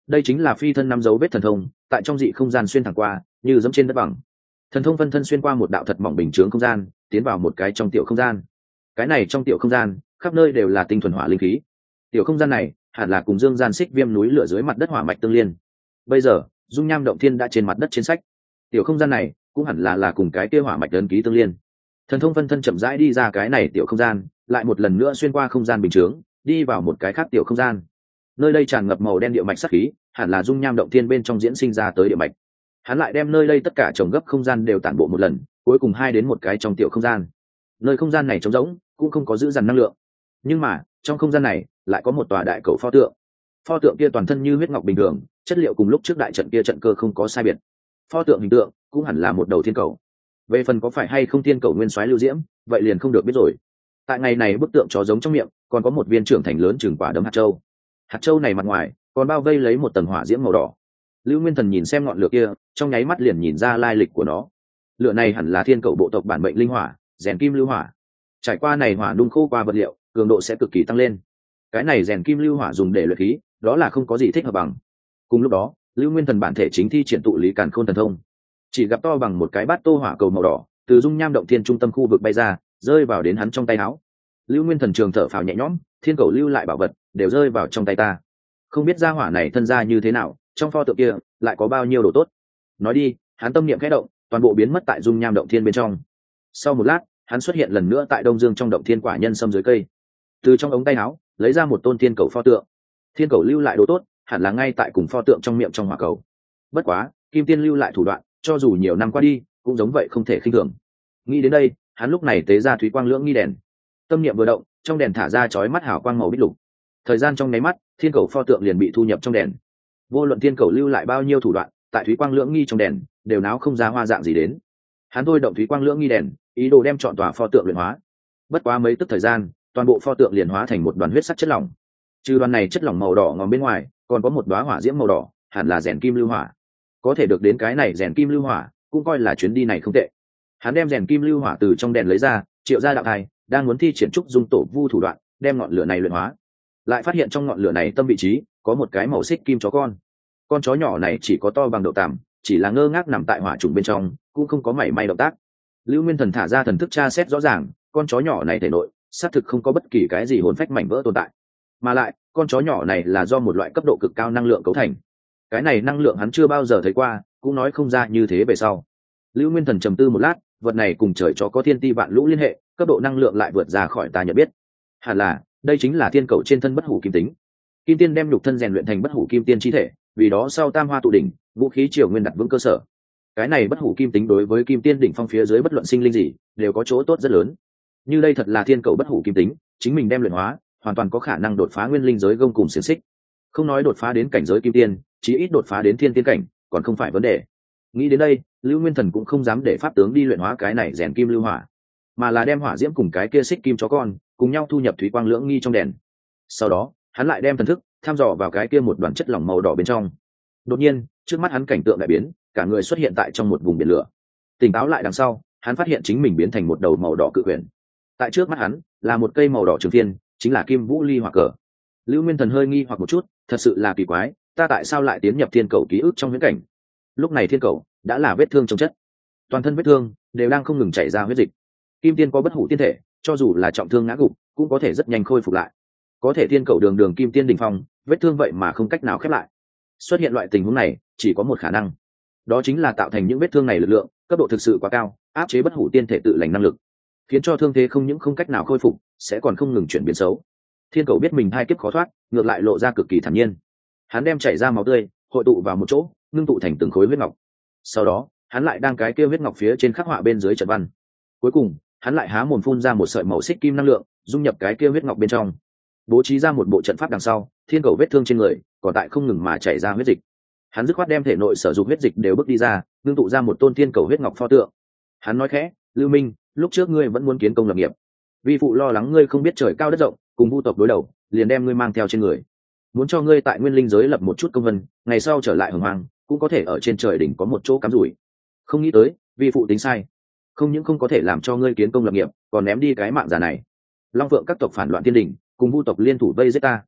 A: đây chính là phi thân năm dấu vết thần thông, tại trong dị không gian xuyên thẳng qua như dẫm trên đất bằng. Thần thông phân thân xuyên qua một đạo thật mỏng bình chướng không gian, tiến vào một cái trong tiểu không gian. Cái này trong tiểu không gian khắp nơi đều là tinh thuần hỏa linh khí. Tiểu không gian này hẳn là cùng dương gian xích viêm núi lửa dưới mặt đất hỏa mạch tương liên. Bây giờ dung nham động thiên đã trên mặt đất trên sách, tiểu không gian này cũng hẳn là cùng cái kia hỏa mạch đơn ký tương liên. Thần thông phân thân chậm rãi đi ra cái này tiểu không gian, lại một lần nữa xuyên qua không gian bình chướng, đi vào một cái khác tiểu không gian. Nơi đây tràn ngập màu đen địa mạch sát khí, hẳn là dung nham động thiên bên trong diễn sinh ra tới địa mạch. Hắn lại đem nơi đây tất cả trồng gấp không gian đều tản bộ một lần, cuối cùng hai đến một cái trong tiểu không gian. Nơi không gian này trống rỗng, cũng không có giữ dằn năng lượng, nhưng mà trong không gian này lại có một tòa đại cầu pho tượng. Pho tượng kia toàn thân như huyết ngọc bình thường, chất liệu cùng lúc trước đại trận kia trận cơ không có sai biệt. Pho tượng hình tượng cũng hẳn là một đầu thiên cầu. Về phần có phải hay không thiên cầu nguyên soái lưu diễm, vậy liền không được biết rồi. Tại ngày này bức tượng chó giống trong miệng còn có một viên trưởng thành lớn chừng quả đấm hạt châu. Hạt châu này mặt ngoài còn bao vây lấy một tầng hỏa diễm màu đỏ. Lưu Nguyên Thần nhìn xem ngọn lửa kia, trong nháy mắt liền nhìn ra lai lịch của nó. Lửa này hẳn là thiên cầu bộ tộc bản mệnh linh hỏa, rèn kim lưu hỏa. Trải qua này hỏa đun khô qua vật liệu, cường độ sẽ cực kỳ tăng lên. Cái này rèn kim lưu hỏa dùng để luyện khí, đó là không có gì thích hợp bằng. Cùng lúc đó, Lưu Nguyên Thần bản thể chính thi triển tụ lý càn khôn thần thông, chỉ gặp to bằng một cái bát tô hỏa cầu màu đỏ từ dung nham động thiên trung tâm khu vực bay ra, rơi vào đến hắn trong tay áo. Lưu Nguyên Thần trường thở phào nhẹ nhõm, thiên cầu lưu lại bảo vật đều rơi vào trong tay ta. Không biết gia hỏa này thân gia như thế nào, trong pho tượng kia lại có bao nhiêu đồ tốt. Nói đi, hắn tâm niệm khẽ động, toàn bộ biến mất tại dung nham động thiên bên trong. Sau một lát, hắn xuất hiện lần nữa tại Đông Dương trong động thiên quả nhân sâm dưới cây. Từ trong ống tay áo lấy ra một tôn thiên cầu pho tượng. Thiên cầu lưu lại đồ tốt, hẳn là ngay tại cùng pho tượng trong miệng trong hỏa cầu. Bất quá, Kim Tiên lưu lại thủ đoạn, cho dù nhiều năm qua đi, cũng giống vậy không thể khinh thường. Nghĩ đến đây, hắn lúc này tế ra thúy quang lưỡng nghi đèn. Tâm niệm vừa động, trong đèn thả ra chói mắt hào quang màu bích lục. Thời gian trong nháy mắt, thiên cầu pho tượng liền bị thu nhập trong đèn. Vô luận thiên cầu lưu lại bao nhiêu thủ đoạn, tại thúy quang lưỡng nghi trong đèn đều náo không ra hoa dạng gì đến. Hắn thôi động thúy quang lưỡng nghi đèn, ý đồ đem chọn tòa pho tượng luyện hóa. Bất quá mấy tức thời gian, toàn bộ pho tượng liền hóa thành một đoàn huyết sắc chất lỏng. Trừ đoàn này chất lỏng màu đỏ ngòm bên ngoài, còn có một đóa hỏa diễm màu đỏ, hẳn là rèn kim lưu hỏa. Có thể được đến cái này rèn kim lưu hỏa, cũng coi là chuyến đi này không tệ. Hắn đem rèn kim lưu hỏa từ trong đèn lấy ra, triệu ra đạo thai, đang muốn thi triển trúc dung tổ vu thủ đoạn, đem ngọn lửa này luyện hóa. Lại phát hiện trong ngọn lửa này tâm vị trí có một cái màu xích kim chó con chó nhỏ này chỉ có to bằng đậu tằm, chỉ là ngơ ngác nằm tại hỏa trùng bên trong, cũng không có mảy may động tác. Lưu Nguyên Thần thả ra thần thức tra xét rõ ràng, con chó nhỏ này thể nội xác thực không có bất kỳ cái gì hồn phách mảnh vỡ tồn tại, mà lại con chó nhỏ này là do một loại cấp độ cực cao năng lượng cấu thành. Cái này năng lượng hắn chưa bao giờ thấy qua, cũng nói không ra như thế về sau. Lưu Nguyên Thần trầm tư một lát, vật này cùng trời chó có thiên ti vạn lũ liên hệ, cấp độ năng lượng lại vượt ra khỏi ta nhận biết. Hẳn là đây chính là thiên cầu trên thân bất hủ kim tính. Kim tiên đem nhục thân rèn luyện thành bất hủ kim tiên chi thể, vì đó sau tam hoa tụ đỉnh, vũ khí triều nguyên đặt vững cơ sở. Cái này bất hủ kim tính đối với kim tiên đỉnh phong phía dưới bất luận sinh linh gì đều có chỗ tốt rất lớn. Như đây thật là thiên cầu bất hủ kim tính, chính mình đem luyện hóa, hoàn toàn có khả năng đột phá nguyên linh giới gông cùng xiển xích. Không nói đột phá đến cảnh giới kim tiên, chí ít đột phá đến thiên tiên cảnh còn không phải vấn đề. Nghĩ đến đây, Lưu Nguyên Thần cũng không dám để pháp tướng đi luyện hóa cái này rèn kim lưu hỏa, mà là đem hỏa diễm cùng cái kia xích kim chó con cùng nhau thu nhập thúy quang lưỡng nghi trong đèn. Sau đó hắn lại đem thần thức thăm dò vào cái kia một đoàn chất lỏng màu đỏ bên trong. Đột nhiên trước mắt hắn cảnh tượng đại biến, cả người xuất hiện tại trong một vùng biển lửa. Tỉnh táo lại đằng sau, hắn phát hiện chính mình biến thành một đầu màu đỏ cự quyển. Tại trước mắt hắn là một cây màu đỏ trường thiên, chính là kim vũ ly hỏa cờ. Lưu Nguyên Thần hơi nghi hoặc một chút, thật sự là kỳ quái, ta tại sao lại tiến nhập thiên cầu ký ức trong huyễn cảnh? Lúc này thiên cầu đã là vết thương trong chất, toàn thân vết thương đều đang không ngừng chảy ra huyết dịch. Kim tiên có bất hủ tiên thể, cho dù là trọng thương ngã gục cũng có thể rất nhanh khôi phục lại. Có thể thiên cầu đường kim tiên đỉnh phong, vết thương vậy mà không cách nào khép lại. Xuất hiện loại tình huống này chỉ có một khả năng, đó chính là tạo thành những vết thương này lực lượng cấp độ thực sự quá cao, áp chế bất hủ tiên thể tự lành năng lực, khiến cho thương thế không những không cách nào khôi phục, sẽ còn không ngừng chuyển biến xấu. Thiên cầu biết mình hai kiếp khó thoát, ngược lại lộ ra cực kỳ thản nhiên. Hắn đem chảy ra máu tươi hội tụ vào một chỗ, ngưng tụ thành từng khối huyết ngọc. Sau đó hắn lại đang cái kia huyết ngọc phía trên khắc họa bên dưới trận văn. Cuối cùng hắn lại há mồm phun ra một sợi màu xích kim năng lượng, dung nhập cái kia huyết ngọc bên trong, bố trí ra một bộ trận pháp đằng sau. Thiên cầu vết thương trên người còn tại không ngừng mà chảy ra huyết dịch. Hắn dứt khoát đem thể nội sử dụng huyết dịch đều bước đi ra, ngưng tụ ra một tôn thiên cầu huyết ngọc pho tượng. Hắn nói khẽ, Lưu Minh, lúc trước ngươi vẫn muốn kiến công lập nghiệp, vi phụ lo lắng ngươi không biết trời cao đất rộng, cùng vu tộc đối đầu, liền đem ngươi mang theo trên người, muốn cho ngươi tại nguyên linh giới lập một chút công vân, ngày sau trở lại hồng hoàng cũng có thể ở trên trời đỉnh có một chỗ cắm rủi. Không nghĩ tới vi phụ tính sai, không những không có thể làm cho ngươi kiến công lập nghiệp, còn ném đi cái mạng già này. Long Phượng các tộc phản loạn thiên đình, cùng vu tộc liên thủ vây giết ta,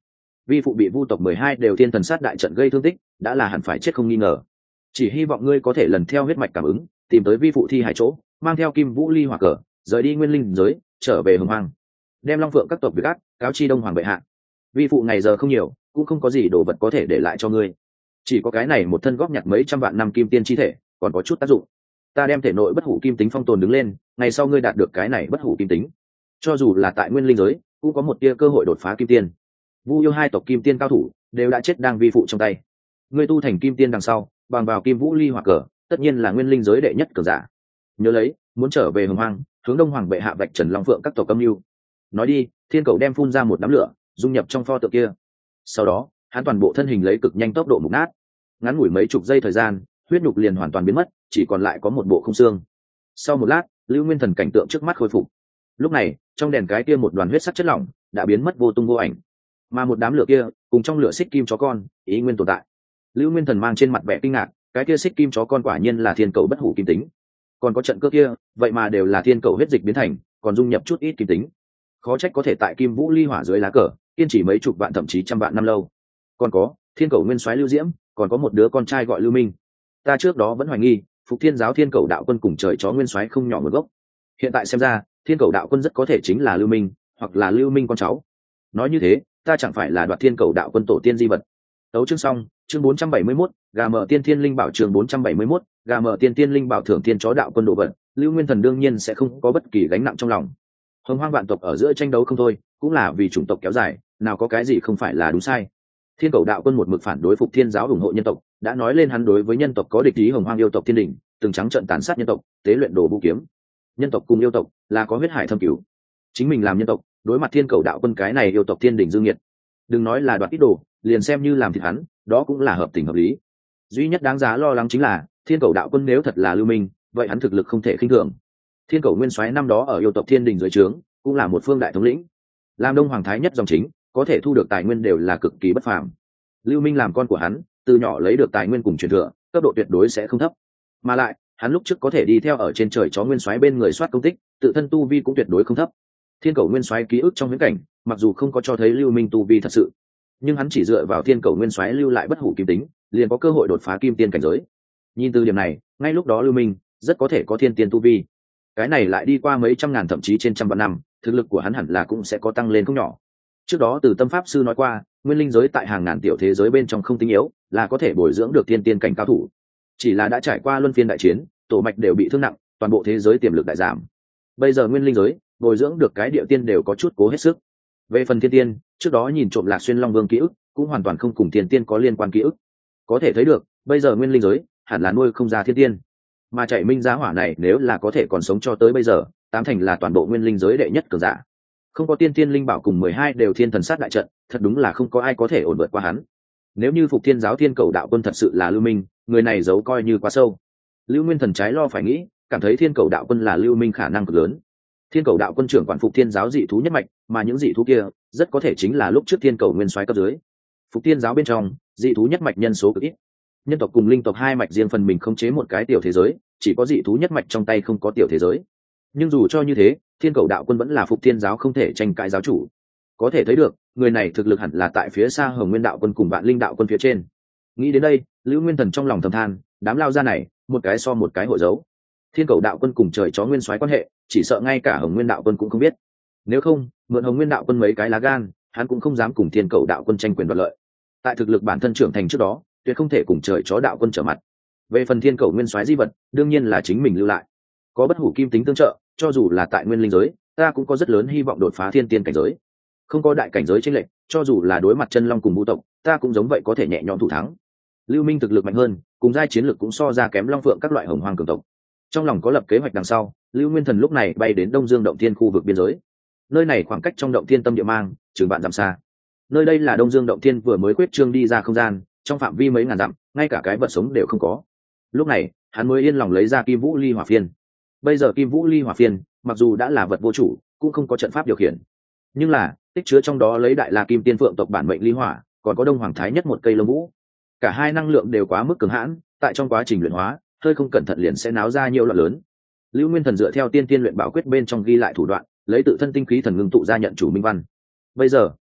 A: vi phụ bị vu tộc 12 đều thiên thần sát đại trận gây thương tích, đã là hẳn phải chết không nghi ngờ. Chỉ hy vọng ngươi có thể lần theo huyết mạch cảm ứng, tìm tới vi phụ thi hải chỗ, mang theo kim vũ ly hỏa cờ, rời đi nguyên linh giới, trở về hồng hoang, đem long phượng các tộc việc ác cáo chi đông hoàng bệ hạ. Vi phụ ngày giờ không nhiều, cũng không có gì đồ vật có thể để lại cho ngươi, chỉ có cái này một thân góp nhặt mấy trăm vạn năm kim tiên chi thể, còn có chút tác dụng. Ta đem thể nội bất hủ kim tính phong tồn đứng lên, ngày sau ngươi đạt được cái này bất hủ kim tính, cho dù là tại nguyên linh giới cũng có một tia cơ hội đột phá kim tiên. Vu yêu hai tộc kim tiên cao thủ đều đã chết đang vi phụ trong tay, ngươi tu thành kim tiên đằng sau bằng vào kim vũ ly hỏa cờ, tất nhiên là nguyên linh giới đệ nhất cường giả. Nhớ lấy, muốn trở về hồng hoang, hướng đông hoàng bệ hạ vạch trần long phượng các tộc âm mưu. Nói đi, thiên cầu đem phun ra một đám lửa, dung nhập trong pho tượng kia. Sau đó hắn toàn bộ thân hình lấy cực nhanh tốc độ mục nát, ngắn ngủi mấy chục giây thời gian, huyết nhục liền hoàn toàn biến mất, chỉ còn lại có một bộ không xương. Sau một lát, Lưu Nguyên Thần cảnh tượng trước mắt khôi phục. Lúc này, trong đèn cái kia một đoàn huyết sắc chất lỏng đã biến mất vô tung vô ảnh, mà một đám lửa kia cùng trong lửa xích kim chó con ý nguyên tồn tại. Lưu Nguyên Thần mang trên mặt vẻ kinh ngạc, cái kia xích kim chó con quả nhiên là thiên cầu bất hủ kim tính, còn có trận cước kia vậy mà đều là thiên cầu huyết dịch biến thành, còn dung nhập chút ít kim tính. Khó trách có thể tại kim vũ ly hỏa dưới lá cờ kiên trì mấy chục vạn thậm chí trăm vạn năm lâu. Còn có thiên cầu nguyên soái Lưu Diễm, còn có một đứa con trai gọi Lưu Minh. Ta trước đó vẫn hoài nghi Phục Thiên giáo thiên cầu đạo quân cùng trời chó nguyên soái không nhỏ nguồn gốc, hiện tại xem ra thiên cầu đạo quân rất có thể chính là Lưu Minh, hoặc là Lưu Minh con cháu. Nói như thế, ta chẳng phải là đoạt thiên cầu đạo quân tổ tiên di vật. Tấu chương xong, chương 471, gà mở tiên thiên linh bảo, chương 471, gà mở tiên thiên linh bảo thưởng thiên chó đạo quân độ vật. Lưu Nguyên Thần đương nhiên sẽ không có bất kỳ gánh nặng trong lòng. Hồng hoang vạn tộc ở giữa tranh đấu không thôi, cũng là vì chủng tộc kéo dài, nào có cái gì không phải là đúng sai. Thiên cầu đạo quân một mực phản đối Phục Thiên giáo, ủng hộ nhân tộc, đã nói lên hắn đối với nhân tộc có địch ý. Hồng hoang yêu tộc thiên đình từng trắng trợn tàn sát nhân tộc, tế luyện đồ vũ kiếm. Nhân tộc cùng yêu tộc là có huyết hải thâm cửu, chính mình làm nhân tộc đối mặt thiên cầu đạo quân cái này yêu tộc thiên đình dương nhiệt, đừng nói là đoạt ít đồ, liền xem như làm thịt hắn, đó cũng là hợp tình hợp lý. Duy nhất đáng giá lo lắng chính là thiên cầu đạo quân nếu thật là Lưu Minh, vậy hắn thực lực không thể khinh thường. Thiên cầu nguyên soái năm đó ở yêu tộc thiên đình dưới trướng cũng là một phương đại thống lĩnh, làm đông hoàng thái nhất dòng chính, có thể thu được tài nguyên đều là cực kỳ bất phàm. Lưu Minh làm con của hắn, từ nhỏ lấy được tài nguyên cùng truyền thừa, cấp độ tuyệt đối sẽ không thấp. Mà lại, hắn lúc trước có thể đi theo ở trên trời chó nguyên soái bên người soát công tích, tự thân tu vi cũng tuyệt đối không thấp. Thiên cầu nguyên soái ký ức trong viễn cảnh, mặc dù không có cho thấy Lưu Minh tu vi thật sự, nhưng hắn chỉ dựa vào thiên cầu nguyên soái lưu lại bất hủ kim tính, liền có cơ hội đột phá kim tiên cảnh giới. Nhìn từ điểm này, ngay lúc đó Lưu Minh rất có thể có thiên tiên tu vi. Cái này lại đi qua mấy trăm ngàn thậm chí trên trăm vạn năm, thực lực của hắn hẳn là cũng sẽ có tăng lên không nhỏ. Trước đó từ tâm pháp sư nói qua, nguyên linh giới tại hàng ngàn tiểu thế giới bên trong không tinh yếu, là có thể bồi dưỡng được thiên tiên cảnh cao thủ. Chỉ là đã trải qua luân phiên đại chiến, tổ mạch đều bị thương nặng, toàn bộ thế giới tiềm lực đại giảm. Bây giờ nguyên linh giới bồi dưỡng được cái địa tiên đều có chút cố hết sức. Về phần thiên tiên, trước đó nhìn trộm Lạc Xuyên Long Vương ký ức, cũng hoàn toàn không cùng thiên tiên có liên quan ký ức. Có thể thấy được, bây giờ nguyên linh giới hẳn là nuôi không ra thiên tiên. Mà chạy minh giá hỏa này nếu là có thể còn sống cho tới bây giờ, tám thành là toàn bộ nguyên linh giới đệ nhất cường giả. Không có tiên tiên linh bảo cùng 12 đều thiên thần sát đại trận, thật đúng là không có ai có thể ổn vượt qua hắn. Nếu như Phục Thiên giáo thiên cầu đạo quân thật sự là Lưu Minh, người này giấu coi như quá sâu. Lưu Nguyên Thần trái lo phải nghĩ, cảm thấy thiên cầu đạo quân là Lưu Minh khả năng cực lớn. Thiên cầu đạo quân trưởng quản Phục Thiên giáo dị thú nhất mạch, mà những dị thú kia rất có thể chính là lúc trước thiên cầu nguyên soái cấp dưới. Phục Thiên giáo bên trong dị thú nhất mạch nhân số cực ít, nhân tộc cùng linh tộc hai mạch riêng phần mình khống chế một cái tiểu thế giới, chỉ có dị thú nhất mạch trong tay không có tiểu thế giới. Nhưng dù cho như thế, thiên cầu đạo quân vẫn là Phục Thiên giáo không thể tranh cãi giáo chủ. Có thể thấy được, người này thực lực hẳn là tại phía xa Hồng Nguyên đạo quân cùng Vạn Linh đạo quân phía trên. Nghĩ đến đây, Lưu Nguyên Thần trong lòng thầm than, đám lao ra này một cái so một cái hội dấu. Thiên cầu đạo quân cùng trời chó nguyên soái quan hệ, chỉ sợ ngay cả Hồng Nguyên đạo quân cũng không biết. Nếu không, mượn Hồng Nguyên đạo quân mấy cái lá gan, hắn cũng không dám cùng thiên cầu đạo quân tranh quyền đoạt lợi. Tại thực lực bản thân trưởng thành trước đó, tuyệt không thể cùng trời chó đạo quân trở mặt. Về phần thiên cầu nguyên soái di vật, đương nhiên là chính mình lưu lại. Có bất hủ kim tính tương trợ, cho dù là tại nguyên linh giới, ta cũng có rất lớn hy vọng đột phá thiên tiên cảnh giới. Không có đại cảnh giới chênh lệch, cho dù là đối mặt chân long cùng vũ tộc, ta cũng giống vậy có thể nhẹ nhõm thủ thắng. Lưu Minh thực lực mạnh hơn, cùng giai chiến lực cũng so ra kém long phượng các loại hồng hoang cường tộc. Trong lòng có lập kế hoạch đằng sau, Lưu Nguyên Thần lúc này bay đến Đông Dương động thiên khu vực biên giới. Nơi này khoảng cách trong động thiên tâm địa mang chừng bạn dặm xa. Nơi đây là Đông Dương động thiên vừa mới quyết trương đi ra không gian, trong phạm vi mấy ngàn dặm, ngay cả cái vật sống đều không có. Lúc này, hắn mới yên lòng lấy ra Kim Vũ Ly Hỏa Phiên. Bây giờ Kim Vũ Ly Hỏa Phiên, mặc dù đã là vật vô chủ, cũng không có trận pháp điều khiển, nhưng là tích chứa trong đó lấy đại la kim tiên phượng tộc bản mệnh ly hỏa, còn có đông hoàng thái nhất một cây lông vũ. Cả hai năng lượng đều quá mức cường hãn, tại trong quá trình luyện hóa, hơi không cẩn thận liền sẽ náo ra nhiều loạn lớn. Lưu Nguyên Thần dựa theo tiên tiên luyện bảo quyết bên trong ghi lại thủ đoạn, lấy tự thân tinh khí thần ngưng tụ ra nhận chủ minh văn. Bây giờ,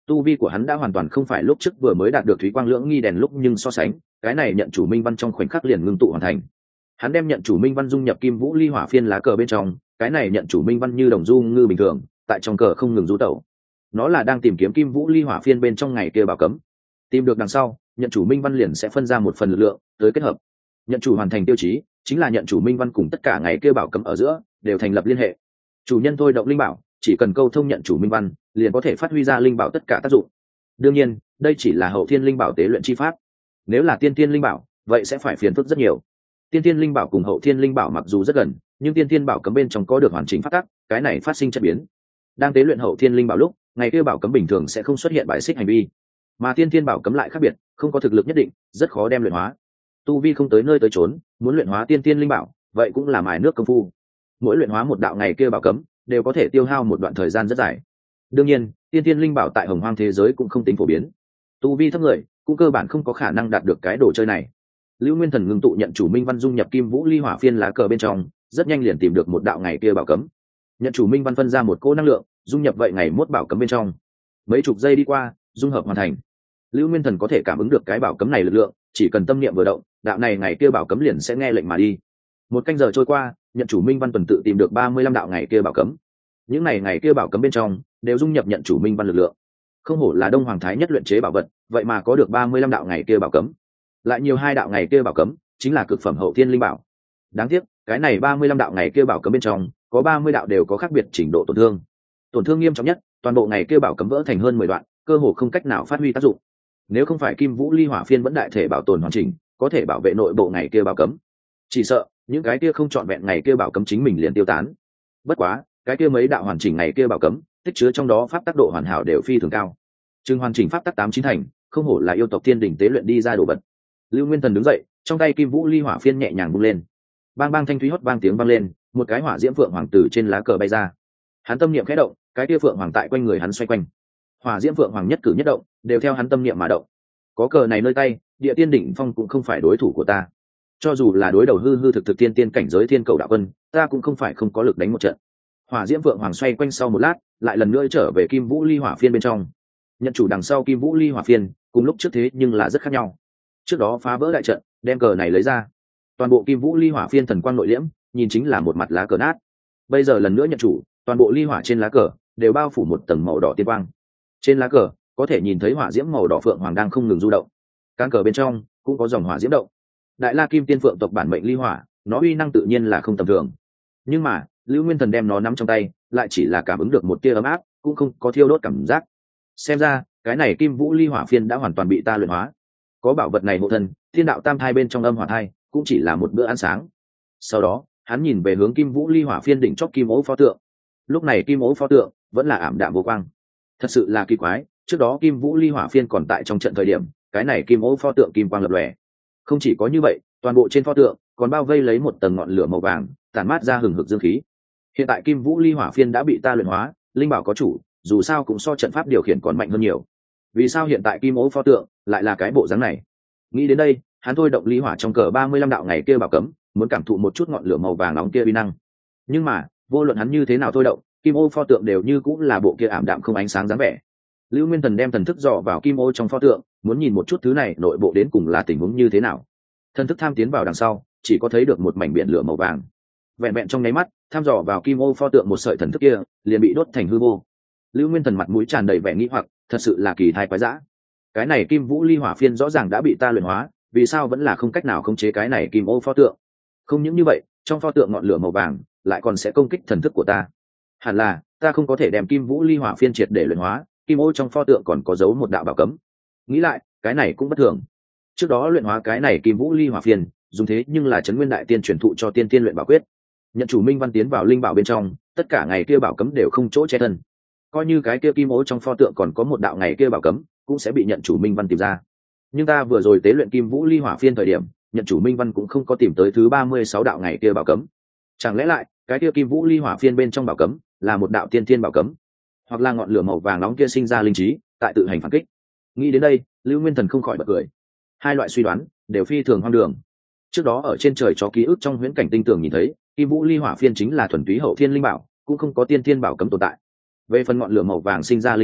A: Tu vi của hắn đã hoàn toàn không phải lúc trước vừa mới đạt được thúy quang lưỡng nghi đèn lúc, nhưng so sánh cái này nhận chủ minh văn trong khoảnh khắc liền ngưng tụ hoàn thành. Hắn đem nhận chủ minh văn dung nhập kim vũ ly hỏa phiên lá cờ bên trong, cái này nhận chủ minh văn như đồng du ngư bình thường tại trong cờ không ngừng du tẩu. Nó là đang tìm kiếm kim vũ ly hỏa phiên bên trong ngày kia bảo cấm. Tìm được đằng sau, nhận chủ minh văn liền sẽ phân ra một phần lực lượng tới kết hợp. Nhận chủ hoàn thành tiêu chí chính là nhận chủ minh văn cùng tất cả ngày kia bảo cấm ở giữa đều thành lập liên hệ. Chủ nhân thôi động linh bảo, chỉ cần câu thông nhận chủ minh văn liền có thể phát huy ra linh bảo tất cả tác dụng. Đương nhiên đây chỉ là hậu thiên linh bảo tế luyện chi pháp, nếu là tiên thiên linh bảo vậy sẽ phải phiền phức rất nhiều. Tiên thiên linh bảo cùng hậu thiên linh bảo mặc dù rất gần, nhưng tiên thiên bảo cấm bên trong có được hoàn chỉnh phát tắc, cái này phát sinh chất biến. Đang tế luyện hậu thiên linh bảo lúc, ngày kia bảo cấm bình thường sẽ không xuất hiện bài xích hành vi, mà tiên thiên bảo cấm lại khác biệt, không có thực lực nhất định, rất khó đem luyện hóa. Tu vi không tới nơi tới chốn, muốn luyện hóa tiên thiên linh bảo vậy cũng là mài nước công phu. Mỗi luyện hóa một đạo ngày kia bảo cấm đều có thể tiêu hao một đoạn thời gian rất dài. Đương nhiên tiên thiên linh bảo tại hồng hoang thế giới cũng không tính phổ biến, tu vi thấp người cũng cơ bản không có khả năng đạt được cái đồ chơi này. Lưu Nguyên Thần ngưng tụ nhận chủ minh văn dung nhập kim vũ ly hỏa phiên lá cờ bên trong, rất nhanh liền tìm được một đạo ngày kia bảo cấm. Nhận chủ minh văn phân ra một cỗ năng lượng dung nhập vậy ngày mốt bảo cấm bên trong. Mấy chục giây đi qua, dung hợp hoàn thành. Lưu Nguyên Thần có thể cảm ứng được cái bảo cấm này lực lượng, chỉ cần tâm niệm vừa động, đạo này ngày kia bảo cấm liền sẽ nghe lệnh mà đi. Một canh giờ trôi qua, nhận chủ minh văn tuần tự tìm được 35 đạo ngày kia bảo cấm. Những ngày kia bảo cấm bên trong đều dung nhập nhận chủ minh văn lực lượng. Không hổ là Đông Hoàng Thái nhất luyện chế bảo vật, vậy mà có được 35 đạo ngày kia bảo cấm. Lại nhiều 2 đạo ngày kia bảo cấm chính là cực phẩm hậu thiên linh bảo. Đáng tiếc cái này 35 đạo ngày kia bảo cấm bên trong có 30 đạo đều có khác biệt trình độ tổn thương nghiêm trọng nhất, toàn bộ ngày kia bảo cấm vỡ thành hơn 10 đoạn, cơ hồ không cách nào phát huy tác dụng. Nếu không phải kim vũ ly hỏa phiên vẫn đại thể bảo tồn hoàn chỉnh, có thể bảo vệ nội bộ ngày kia bảo cấm, chỉ sợ những cái kia không trọn vẹn ngày kia bảo cấm chính mình liền tiêu tán. Bất quá cái kia mấy đạo hoàn chỉnh ngày kia bảo cấm tích chứa trong đó pháp tác độ hoàn hảo đều phi thường cao, chừng hoàn chỉnh pháp tác 8-9 thành, không hổ là yêu tộc thiên đỉnh tế luyện đi ra đồ vật. Lưu Nguyên Thần đứng dậy, trong tay kim vũ ly hỏa phiên nhẹ nhàng bung lên, bang bang thanh thúy hót vang tiếng vang lên, một cái hỏa diễm phượng hoàng tử trên lá cờ bay ra. Hắn tâm niệm khẽ động, cái kia phượng hoàng tại quanh người hắn xoay quanh, hỏa diễm phượng hoàng nhất cử nhất động đều theo hắn tâm niệm mà động. Có cờ này nơi tay, địa tiên đỉnh phong cũng không phải đối thủ của ta, cho dù là đối đầu hư thực tiên tiên cảnh giới thiên cầu đạo vân, ta cũng không phải không có lực đánh một trận. Hỏa diễm phượng hoàng xoay quanh sau một lát, lại lần nữa trở về kim vũ ly hỏa phiên bên trong. Nhận chủ đằng sau kim vũ ly hỏa phiên cùng lúc trước thế nhưng là rất khác nhau. Trước đó phá vỡ đại trận, đem cờ này lấy ra, toàn bộ kim vũ ly hỏa phiên thần quang nội liễm, nhìn chính là một mặt lá cờ nát. Bây giờ lần nữa nhận chủ, toàn bộ ly hỏa trên lá cờ đều bao phủ một tầng màu đỏ tiên quang. Trên lá cờ có thể nhìn thấy hỏa diễm màu đỏ phượng hoàng đang không ngừng du động, cán cờ bên trong cũng có dòng hỏa diễm động. Đại La Kim Tiên Phượng tộc bản mệnh ly hỏa, nó uy năng tự nhiên là không tầm thường, nhưng mà Lưu Nguyên Thần đem nó nắm trong tay, lại chỉ là cảm ứng được một tia ấm áp, cũng không có thiêu đốt cảm giác. Xem ra cái này kim vũ ly hỏa phiên đã hoàn toàn bị ta luyện hóa. Có bảo vật này hộ thân, thiên đạo tam thai bên trong âm hỏa thai cũng chỉ là một bữa ăn sáng. Sau đó hắn nhìn về hướng kim vũ ly hỏa phiên đỉnh chóp kim ố pho tượng. Lúc này kim ố pho tượng vẫn là ảm đạm vô quang. Thật sự là kỳ quái, trước đó kim vũ ly hỏa phiên còn tại trong trận thời điểm, cái này kim ố pho tượng kim quang lập lòe. Không chỉ có như vậy, toàn bộ trên pho tượng còn bao vây lấy một tầng ngọn lửa màu vàng, tản mát ra hừng hực dương khí. Hiện tại kim vũ ly hỏa phiên đã bị ta luyện hóa, linh bảo có chủ, dù sao cũng so trận pháp điều khiển còn mạnh hơn nhiều. Vì sao hiện tại kim ố pho tượng lại là cái bộ dáng này? Nghĩ đến đây, hắn thôi động ly hỏa trong cờ 35 đạo ngày kia bảo cấm, muốn cảm thụ một chút ngọn lửa màu vàng nóng kia uy năng. Nhưng mà vô luận hắn như thế nào thôi động, kim ô pho tượng đều như cũng là bộ kia ảm đạm không ánh sáng dáng vẻ. Lưu Nguyên Thần đem thần thức dò vào kim ô trong pho tượng, muốn nhìn một chút thứ này nội bộ đến cùng là tình huống như thế nào. Thần thức tham tiến vào đằng sau, chỉ có thấy được một mảnh biển lửa màu vàng. Vẹn vẹn trong nháy mắt, tham dò vào kim ô pho tượng một sợi thần thức kia, liền bị đốt thành hư vô. Lưu Nguyên Thần mặt mũi tràn đầy vẻ nghi hoặc, thật sự là kỳ thai quái dã. Cái này kim vũ ly hỏa phiên rõ ràng đã bị ta luyện hóa, vì sao vẫn là không cách nào khống chế cái này kim ô pho tượng? Không những như vậy, trong pho tượng ngọn lửa màu vàng lại còn sẽ công kích thần thức của ta. Hẳn là ta không có thể đem kim vũ ly hỏa phiên triệt để luyện hóa, kim ô trong pho tượng còn có giấu một đạo bảo cấm. Nghĩ lại, cái này cũng bất thường. Trước đó luyện hóa cái này kim vũ ly hỏa phiên, dùng thế nhưng là trấn nguyên đại tiên truyền thụ cho tiên tiên luyện bảo quyết. Nhận chủ minh văn tiến vào linh bảo bên trong, tất cả ngày kia bảo cấm đều không chỗ che thân. Coi như cái kia kim ô trong pho tượng còn có một đạo ngày kia bảo cấm, cũng sẽ bị nhận chủ minh văn tìm ra. Nhưng ta vừa rồi tế luyện kim vũ ly hỏa phiên thời điểm, nhận chủ minh văn cũng không có tìm tới thứ 36 đạo ngày kia bảo cấm. Chẳng lẽ lại cái kia kim vũ ly hỏa phiên bên trong bảo cấm là một đạo tiên thiên bảo cấm, hoặc là ngọn lửa màu vàng nóng kia sinh ra linh trí tại tự hành phản kích? Nghĩ đến đây, Lưu Nguyên Thần không khỏi bật cười. Hai loại suy đoán đều phi thường hoang đường. Trước đó ở trên trời chó ký ức trong huyễn cảnh tinh tường nhìn thấy, kim vũ ly hỏa phiên chính là thuần túy hậu thiên linh bảo, cũng không có tiên thiên bảo cấm tồn tại. Về phần ngọn lửa màu vàng sinh ra linh trí,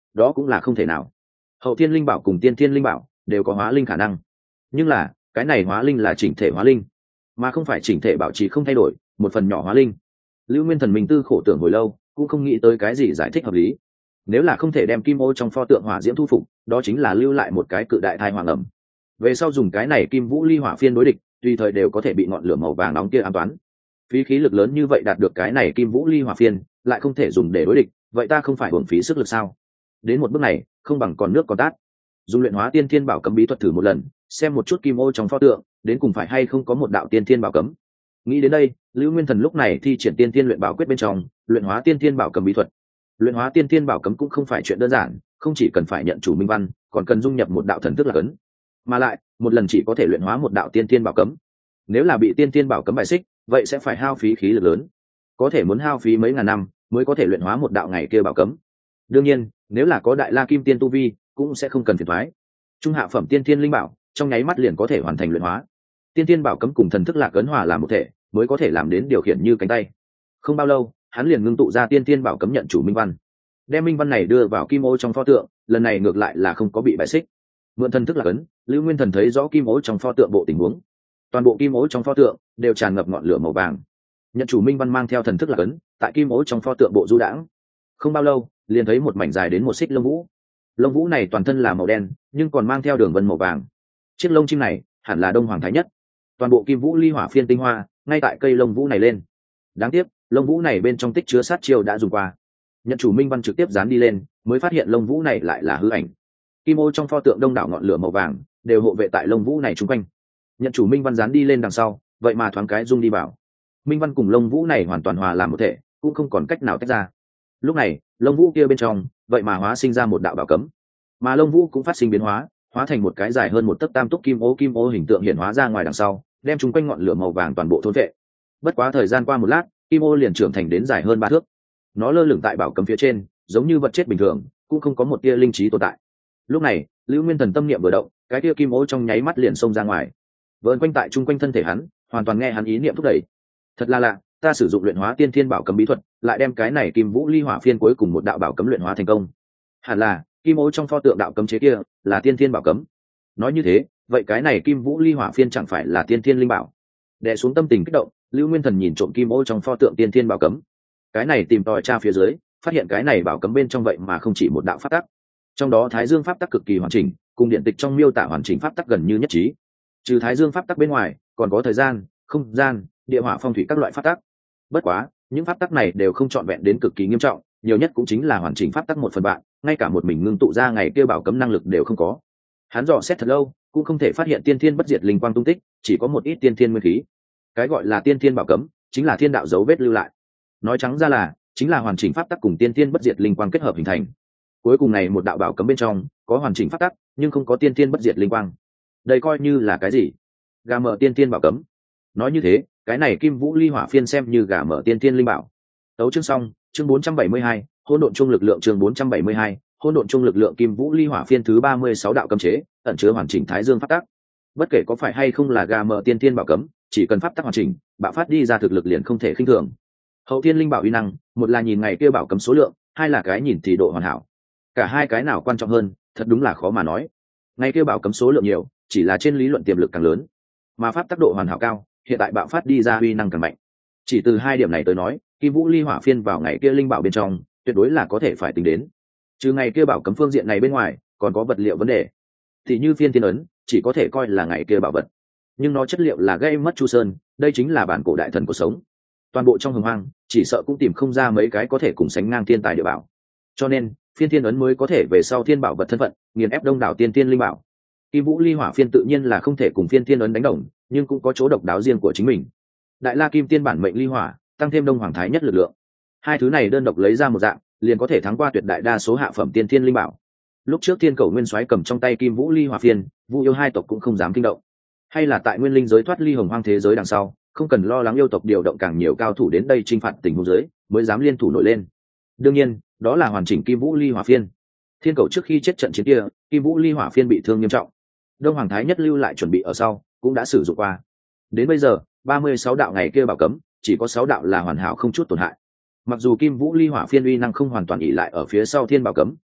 A: đó cũng là không thể nào. Hậu thiên linh bảo cùng tiên thiên linh bảo đều có hóa linh khả năng, nhưng là cái này hóa linh là chỉnh thể hóa linh, mà không phải chỉnh thể bảo trì không thay đổi một phần nhỏ hóa linh. Lưu Nguyên Thần mình tư khổ tưởng hồi lâu cũng không nghĩ tới cái gì giải thích hợp lý. Nếu là không thể đem kim ô trong pho tượng hỏa diễm thu phục, đó chính là lưu lại một cái cự đại thai hoàng ẩm. Về sau dùng cái này kim vũ ly hỏa phiên đối địch, tùy thời đều có thể bị ngọn lửa màu vàng nóng kia ám toán. Phí khí lực lớn như vậy đạt được cái này kim vũ ly hỏa phiên, lại không thể dùng để đối địch, vậy ta không phải uổng phí sức lực sao? Đến một bước này, không bằng còn nước còn tát. Dùng luyện hóa tiên thiên bảo cấm bí thuật thử một lần, xem một chút kim ô trong pho tượng, đến cùng phải hay không có một đạo tiên thiên bảo cấm. Nghĩ đến đây, Lưu Nguyên Thần lúc này thi triển tiên thiên luyện bảo quyết bên trong, luyện hóa tiên thiên bảo cấm bí thuật. Luyện hóa tiên thiên bảo cấm cũng không phải chuyện đơn giản, không chỉ cần phải nhận chủ minh văn, còn cần dung nhập một đạo thần thức là cấn. Mà lại, một lần chỉ có thể luyện hóa một đạo tiên thiên bảo cấm. Nếu là bị tiên thiên bảo cấm bài xích, vậy sẽ phải hao phí khí lực lớn, có thể muốn hao phí mấy ngàn năm mới có thể luyện hóa một đạo ngày kia bảo cấm. Đương nhiên, nếu là có đại la kim tiên tu vi, cũng sẽ không cần phiền toái. Trung hạ phẩm tiên thiên linh bảo, trong nháy mắt liền có thể hoàn thành luyện hóa. Tiên thiên bảo cấm cùng thần thức lạc ấn hòa làm một thể, mới có thể làm đến điều khiển như cánh tay. Không bao lâu, hắn liền ngưng tụ ra tiên thiên bảo cấm nhận chủ minh văn, đem minh văn này đưa vào kim ô trong pho tượng. Lần này ngược lại là không có bị bại xích. Mượn thần thức lạc ấn, Lưu Nguyên Thần thấy rõ kim ô trong pho tượng bộ tình huống. Toàn bộ kim ô trong pho tượng đều tràn ngập ngọn lửa màu vàng. Nhận chủ minh văn mang theo thần thức lạc ấn, tại kim ô trong pho tượng bộ du đãng. Không bao lâu, liền thấy một mảnh dài đến một xích lông vũ. Lông vũ này toàn thân là màu đen, nhưng còn mang theo đường vân màu vàng. Chiếc lông chim này hẳn là Đông Hoàng Thái Nhất. Toàn bộ kim vũ ly hỏa phiên tinh hoa ngay tại cây lông vũ này lên. Đáng tiếc, lông vũ này bên trong tích chứa sát chiêu đã dùng qua. Nhận chủ minh văn trực tiếp dán đi lên, mới phát hiện lông vũ này lại là hư ảnh. Kim ô trong pho tượng đông đảo ngọn lửa màu vàng đều hộ vệ tại lông vũ này chung quanh. Nhận chủ minh văn dán đi lên đằng sau, vậy mà thoáng cái rung đi vào. Minh văn cùng lông vũ này hoàn toàn hòa làm một thể, cũng không còn cách nào tách ra. Lúc này, lông vũ kia bên trong vậy mà hóa sinh ra một đạo bảo cấm, mà lông vũ cũng phát sinh biến hóa, hóa thành một cái dài hơn một tấc tam túc kim ô hình tượng hiện hóa ra ngoài đằng sau, đem chung quanh ngọn lửa màu vàng toàn bộ thôn vệ. Bất quá thời gian qua một lát, kim ô liền trưởng thành đến dài hơn 3 thước. Nó lơ lửng tại bảo cấm phía trên, giống như vật chết bình thường, cũng không có một tia linh trí tồn tại. Lúc này, Lưu Nguyên Thần tâm niệm vừa động, cái tia kim ô trong nháy mắt liền xông ra ngoài, vờn quanh tại chung quanh thân thể hắn, hoàn toàn nghe hắn ý niệm thúc đẩy. Thật là lạ, ta sử dụng luyện hóa tiên thiên bảo cấm bí thuật, lại đem cái này kim vũ ly hỏa phiên cuối cùng một đạo bảo cấm luyện hóa thành công. Hẳn là kim ô trong pho tượng đạo cấm chế kia là tiên thiên bảo cấm. Nói như thế, vậy cái này kim vũ ly hỏa phiên chẳng phải là tiên thiên linh bảo? Đè xuống tâm tình kích động, Lưu Nguyên Thần nhìn trộm kim ô trong pho tượng tiên thiên bảo cấm. Cái này tìm tòi tra phía dưới, phát hiện cái này bảo cấm bên trong vậy mà không chỉ một đạo pháp tắc, trong đó Thái Dương pháp tắc cực kỳ hoàn chỉnh, cùng điện tịch trong miêu tả hoàn chỉnh pháp tắc gần như nhất trí. Trừ Thái Dương pháp tắc bên ngoài, còn có thời gian, không gian, địa hỏa phong thủy các loại pháp tắc. Bất quá, những pháp tắc này đều không trọn vẹn đến cực kỳ nghiêm trọng, nhiều nhất cũng chính là hoàn chỉnh pháp tắc 1/3, ngay cả một mình ngưng tụ ra ngày kia bảo cấm năng lực đều không có. Hắn dò xét thật lâu, cũng không thể phát hiện tiên thiên bất diệt linh quang tung tích, chỉ có một ít tiên thiên nguyên khí. Cái gọi là tiên thiên bảo cấm, chính là thiên đạo dấu vết lưu lại. Nói trắng ra là, chính là hoàn chỉnh pháp tắc cùng tiên thiên bất diệt linh quang kết hợp hình thành. Cuối cùng này một đạo bảo cấm bên trong có hoàn chỉnh pháp tắc, nhưng không có tiên thiên bất diệt linh quang. Đây coi như là cái gì? Gà mở tiên thiên bảo cấm. Nói như thế, cái này kim vũ ly hỏa phiên xem như gà mở tiên thiên linh bảo. Tấu chương xong, chương 472, hỗn độn chung lực lượng chương 472, hỗn độn chung lực lượng kim vũ ly hỏa phiên thứ 36 đạo cấm chế, ẩn chứa hoàn chỉnh Thái Dương pháp tắc. Bất kể có phải hay không là gà mở tiên thiên bảo cấm, chỉ cần pháp tắc hoàn chỉnh, bạo phát đi ra thực lực liền không thể khinh thường. Hậu thiên linh bảo uy năng, một là nhìn ngày kia bảo cấm số lượng, hai là cái nhìn thì độ hoàn hảo. Cả hai cái nào quan trọng hơn, thật đúng là khó mà nói. Ngày kia bảo cấm số lượng nhiều, chỉ là trên lý luận tiềm lực càng lớn, mà pháp tắc độ hoàn hảo cao, hiện tại bạo phát đi ra uy năng càng mạnh. Chỉ từ hai điểm này tới nói, kim vũ ly hỏa phiên vào ngày kia linh bảo bên trong, tuyệt đối là có thể phải tính đến. Trừ ngày kia bảo cấm phương diện này bên ngoài, còn có vật liệu vấn đề. Thì như phiên thiên ấn, chỉ có thể coi là ngày kia bảo vật, nhưng nó chất liệu là gây mất chu sơn, đây chính là bản cổ đại thần của sống. Toàn bộ trong hồng hoang, chỉ sợ cũng tìm không ra mấy cái có thể cùng sánh ngang thiên tài địa bảo. Cho nên, phiên thiên ấn mới có thể về sau thiên bảo vật thân phận, nghiền ép đông đảo tiên thiên linh bảo. Kim vũ ly hỏa phiên tự nhiên là không thể cùng phiên thiên ấn đánh đồng, nhưng cũng có chỗ độc đáo riêng của chính mình. Đại la kim tiên bản mệnh ly hỏa, tăng thêm đông hoàng thái nhất lực lượng. Hai thứ này đơn độc lấy ra một dạng, liền có thể thắng qua tuyệt đại đa số hạ phẩm tiên thiên linh bảo. Lúc trước thiên cầu nguyên soái cầm trong tay kim vũ ly hỏa phiên, vu yêu hai tộc cũng không dám kinh động. Hay là tại nguyên linh giới thoát ly hồng hoang thế giới đằng sau, không cần lo lắng yêu tộc điều động càng nhiều cao thủ đến đây chinh phạt tình huống giới, mới dám liên thủ nổi lên. Đương nhiên, đó là hoàn chỉnh kim vũ ly hỏa phiên. Thiên cầu trước khi chết trận chiến kia, kim vũ ly hỏa phiên bị thương nghiêm trọng. Đông hoàng thái nhất lưu lại chuẩn bị ở sau, cũng đã sử dụng qua. Đến bây giờ, 36 đạo ngày kia bảo cấm, chỉ có 6 đạo là hoàn hảo không chút tổn hại. Mặc dù kim vũ ly hỏa phiên uy năng không hoàn toàn ỷ lại ở phía sau thiên bảo cấm,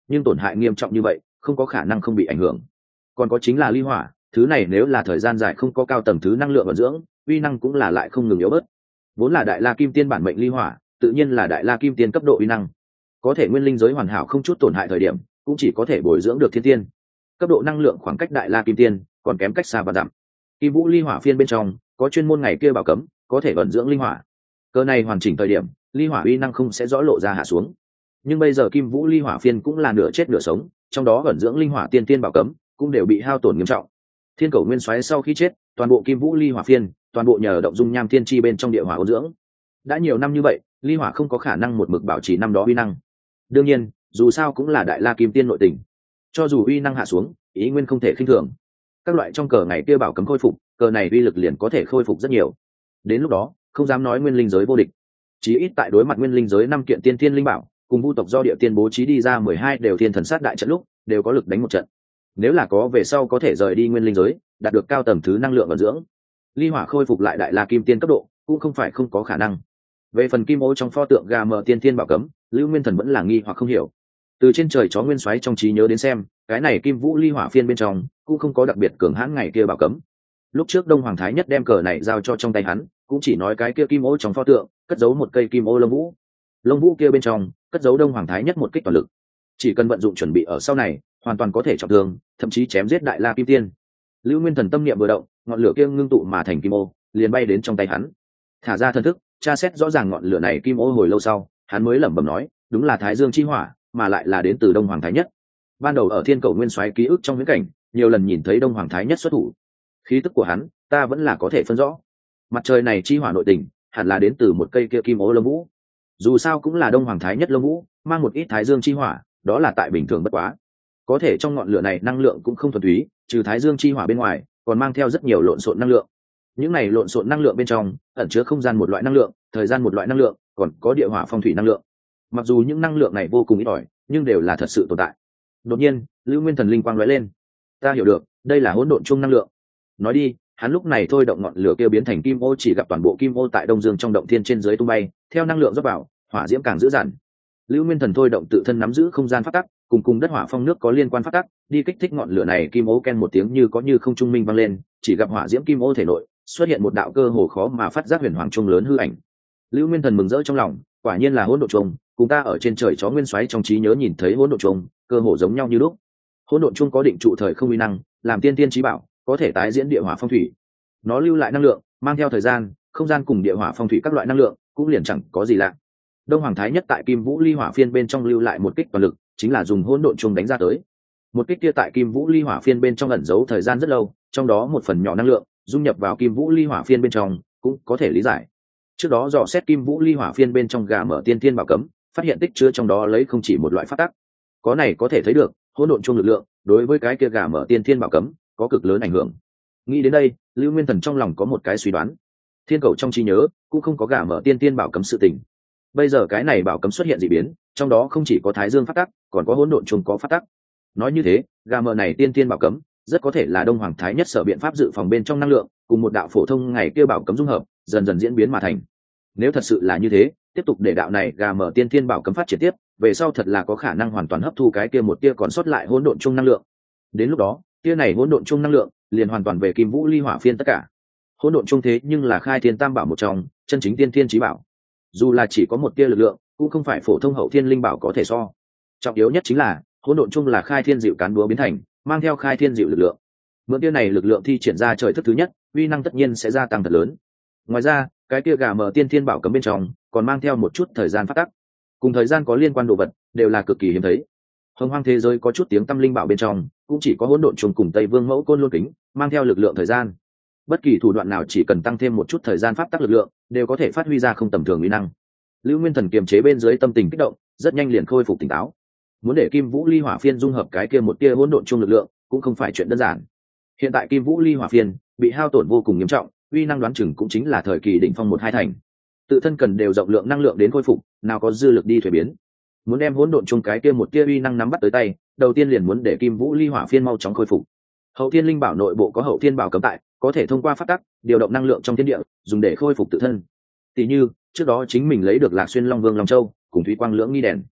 A: nhưng tổn hại nghiêm trọng như vậy không có khả năng không bị ảnh hưởng. Còn có chính là ly hỏa, thứ này nếu là thời gian dài không có cao tầng thứ năng lượng vận dưỡng, uy năng cũng là lại không ngừng yếu bớt. Vốn là đại la kim tiên bản mệnh ly hỏa, tự nhiên là đại la kim tiên cấp độ uy năng, có thể nguyên linh giới hoàn hảo không chút tổn hại thời điểm cũng chỉ có thể bồi dưỡng được thiên tiên cấp độ năng lượng, khoảng cách đại la kim tiên còn kém cách xa và dặm. Kim vũ ly hỏa phiên bên trong có chuyên môn ngày kia bảo cấm có thể vận dưỡng linh hỏa, cơ này hoàn chỉnh thời điểm ly hỏa uy năng không sẽ rõ lộ ra hạ xuống. Nhưng bây giờ kim vũ ly hỏa phiên cũng là nửa chết nửa sống, trong đó vận dưỡng linh hỏa tiên tiên bảo cấm cũng đều bị hao tổn nghiêm trọng. Thiên cầu nguyên soái sau khi chết, toàn bộ kim vũ ly hỏa phiên toàn bộ nhờ động dung nham thiên chi bên trong địa hỏa ôn dưỡng. Đã nhiều năm như vậy, ly hỏa không có khả năng một mực bảo trì năm đó uy năng. Đương nhiên, dù sao cũng là đại la kim tiên nội tình, cho dù uy năng hạ xuống, ý nguyên không thể khinh thường. Các loại trong cờ ngày kia bảo cấm khôi phục, cờ này uy lực liền có thể khôi phục rất nhiều. Đến lúc đó, không dám nói nguyên linh giới vô địch, chí ít tại đối mặt nguyên linh giới 5 kiện tiên thiên linh bảo, cùng vu tộc do địa tiên bố trí đi ra 12 đều thiên thần sát đại trận lúc, đều có lực đánh một trận. Nếu là có về sau có thể rời đi nguyên linh giới, đạt được cao tầng thứ năng lượng vận dưỡng, ly hỏa khôi phục lại đại la kim tiên cấp độ, cũng không phải không có khả năng. Về phần kim ô trong pho tượng gà mờ tiên thiên bảo cấm, Lưu Nguyên Thần vẫn là nghi hoặc không hiểu. Từ trên trời chó nguyên soái trong trí nhớ đến xem, cái này kim vũ ly hỏa phiên bên trong cũng không có đặc biệt cường hãn ngày kia bảo cấm. Lúc trước Đông Hoàng Thái Nhất đem cờ này giao cho trong tay hắn, cũng chỉ nói cái kia kim ô trong pho tượng cất giấu một cây kim ô lông vũ, lông vũ kia bên trong cất giấu Đông Hoàng Thái Nhất một kích toàn lực, chỉ cần vận dụng chuẩn bị ở sau này, hoàn toàn có thể trọng thương, thậm chí chém giết đại la kim tiên. Lưu Nguyên Thần tâm niệm vừa động, ngọn lửa kia ngưng tụ mà thành kim ô, liền bay đến trong tay hắn. Thả ra thần thức, tra xét rõ ràng ngọn lửa này kim ô hồi lâu sau, hắn mới lẩm bẩm nói, đúng là Thái Dương chi hỏa, mà lại là đến từ Đông Hoàng Thái Nhất. Ban đầu ở Thiên Cầu Nguyên Soái ký ức trong viễn cảnh, nhiều lần nhìn thấy Đông Hoàng Thái Nhất xuất thủ, khí tức của hắn, ta vẫn là có thể phân rõ. Mặt trời này chi hỏa nội tình, hẳn là đến từ một cây kia kim ô lông vũ. Dù sao cũng là Đông Hoàng Thái Nhất lông vũ, mang một ít Thái Dương chi hỏa, đó là tại bình thường bất quá. Có thể trong ngọn lửa này năng lượng cũng không thuần túy, trừ Thái Dương chi hỏa bên ngoài, còn mang theo rất nhiều lộn xộn năng lượng. Những này lộn xộn năng lượng bên trong ẩn chứa không gian một loại năng lượng, thời gian một loại năng lượng, còn có địa hỏa phong thủy năng lượng. Mặc dù những năng lượng này vô cùng ít ỏi, nhưng đều là thật sự tồn tại. Đột nhiên, Lưu Nguyên Thần linh quang lóe lên. Ta hiểu được, đây là hỗn độn chung năng lượng. Nói đi, hắn lúc này thôi động ngọn lửa kia biến thành kim ô, chỉ gặp toàn bộ kim ô tại Đông Dương trong động thiên trên dưới tung bay, theo năng lượng rót vào, hỏa diễm càng dữ dằn. Lưu Nguyên Thần thôi động tự thân nắm giữ không gian pháp tắc, cùng đất hỏa phong nước có liên quan pháp tắc, đi kích thích ngọn lửa này kim ô ken một tiếng như có như không trung minh vang lên, chỉ gặp hỏa diễm kim ô thể nội xuất hiện một đạo cơ hồ khó mà phát giác huyền hoàng trung lớn hư ảnh. Lưu Nguyên Thần mừng rỡ trong lòng, quả nhiên là hỗn độn trung, cùng ta ở trên trời chó nguyên xoáy trong trí nhớ nhìn thấy hỗn độn trung, cơ hồ giống nhau như lúc. Hỗn độn trung có định trụ thời không uy năng, làm tiên tiên chí bảo, có thể tái diễn địa hỏa phong thủy. Nó lưu lại năng lượng, mang theo thời gian, không gian cùng địa hỏa phong thủy các loại năng lượng, cũng liền chẳng có gì lạ. Đông Hoàng Thái Nhất tại Kim Vũ Ly Hỏa phiên bên trong lưu lại một kích toàn lực, chính là dùng hỗn độn trung đánh ra tới. Một kích kia tại Kim Vũ Ly Hỏa phiên bên trong ẩn giấu thời gian rất lâu, trong đó một phần nhỏ năng lượng dung nhập vào Kim Vũ Ly Hỏa phiên bên trong, cũng có thể lý giải. Trước đó dò xét Kim Vũ Ly Hỏa phiên bên trong gà mở tiên tiên bảo cấm, phát hiện tích chứa trong đó lấy không chỉ một loại pháp tắc. Có này có thể thấy được, hỗn độn trung lực lượng đối với cái kia gà mở tiên tiên bảo cấm có cực lớn ảnh hưởng. Nghĩ đến đây, Lưu Nguyên Thần trong lòng có một cái suy đoán. Thiên cầu trong trí nhớ cũng không có gà mở tiên tiên bảo cấm sự tình. Bây giờ cái này bảo cấm xuất hiện dị biến, trong đó không chỉ có Thái Dương pháp tắc, còn có hỗn độn trung có pháp tắc. Nói như thế, gà mờ này tiên tiên bảo cấm rất có thể là Đông Hoàng Thái Nhất sở biện pháp dự phòng bên trong năng lượng, cùng một đạo phổ thông ngày kia bảo cấm dung hợp, dần dần diễn biến mà thành. Nếu thật sự là như thế, tiếp tục để đạo này gà mờ tiên tiên bảo cấm phát triển tiếp, về sau thật là có khả năng hoàn toàn hấp thu cái kia một tia còn sót lại hỗn độn trung năng lượng. Đến lúc đó, tia này hỗn độn trung năng lượng liền hoàn toàn về Kim Vũ Ly Hỏa phiên tất cả. Hỗn độn trung thế nhưng là khai thiên tam bảo một trong, chân chính tiên thiên chí bảo. Dù là chỉ có một tia lực lượng, cũng không phải phổ thông hậu thiên linh bảo có thể so. Trọng yếu nhất chính là hỗn độn chung là khai thiên dịu cán búa biến thành, mang theo khai thiên dịu lực lượng. Mượn tia này lực lượng thi triển ra trời thức thứ nhất, uy năng tất nhiên sẽ gia tăng thật lớn. Ngoài ra, cái tia gà mờ tiên thiên bảo cấm bên trong còn mang theo một chút thời gian phát tắc, cùng thời gian có liên quan đồ vật đều là cực kỳ hiếm thấy. Hồng hoang thế giới có chút tiếng tâm linh bảo bên trong, cũng chỉ có hỗn độn chung cùng Tây Vương Mẫu Côn Lôn Kính mang theo lực lượng thời gian. Bất kỳ thủ đoạn nào chỉ cần tăng thêm một chút thời gian pháp tắc lực lượng, đều có thể phát huy ra không tầm thường uy năng. Lưu Nguyên Thần kiềm chế bên dưới tâm tình kích động, rất nhanh liền khôi phục tỉnh táo. Muốn để Kim Vũ Ly Hỏa phiên dung hợp cái kia một tia hỗn độn chung lực lượng, cũng không phải chuyện đơn giản. Hiện tại Kim Vũ Ly Hỏa phiên bị hao tổn vô cùng nghiêm trọng, uy năng đoán chừng cũng chính là thời kỳ đỉnh phong 1-2 thành. Tự thân cần đều rộng lượng năng lượng đến khôi phục, nào có dư lực đi thuế biến. Muốn đem hỗn độn chung cái kia một tia uy năng nắm bắt tới tay, đầu tiên liền muốn để Kim Vũ Ly Hỏa phiên mau chóng khôi phục. Hậu Thiên Linh Bảo nội bộ có Hậu Thiên Bảo cấm tại, có thể thông qua pháp tắc điều động năng lượng trong thiên địa, dùng để khôi phục tự thân. Tỷ như trước đó chính mình lấy được Lạc Xuyên Long Vương Long Châu cùng Thúy Quang Lưỡng Nghi đèn.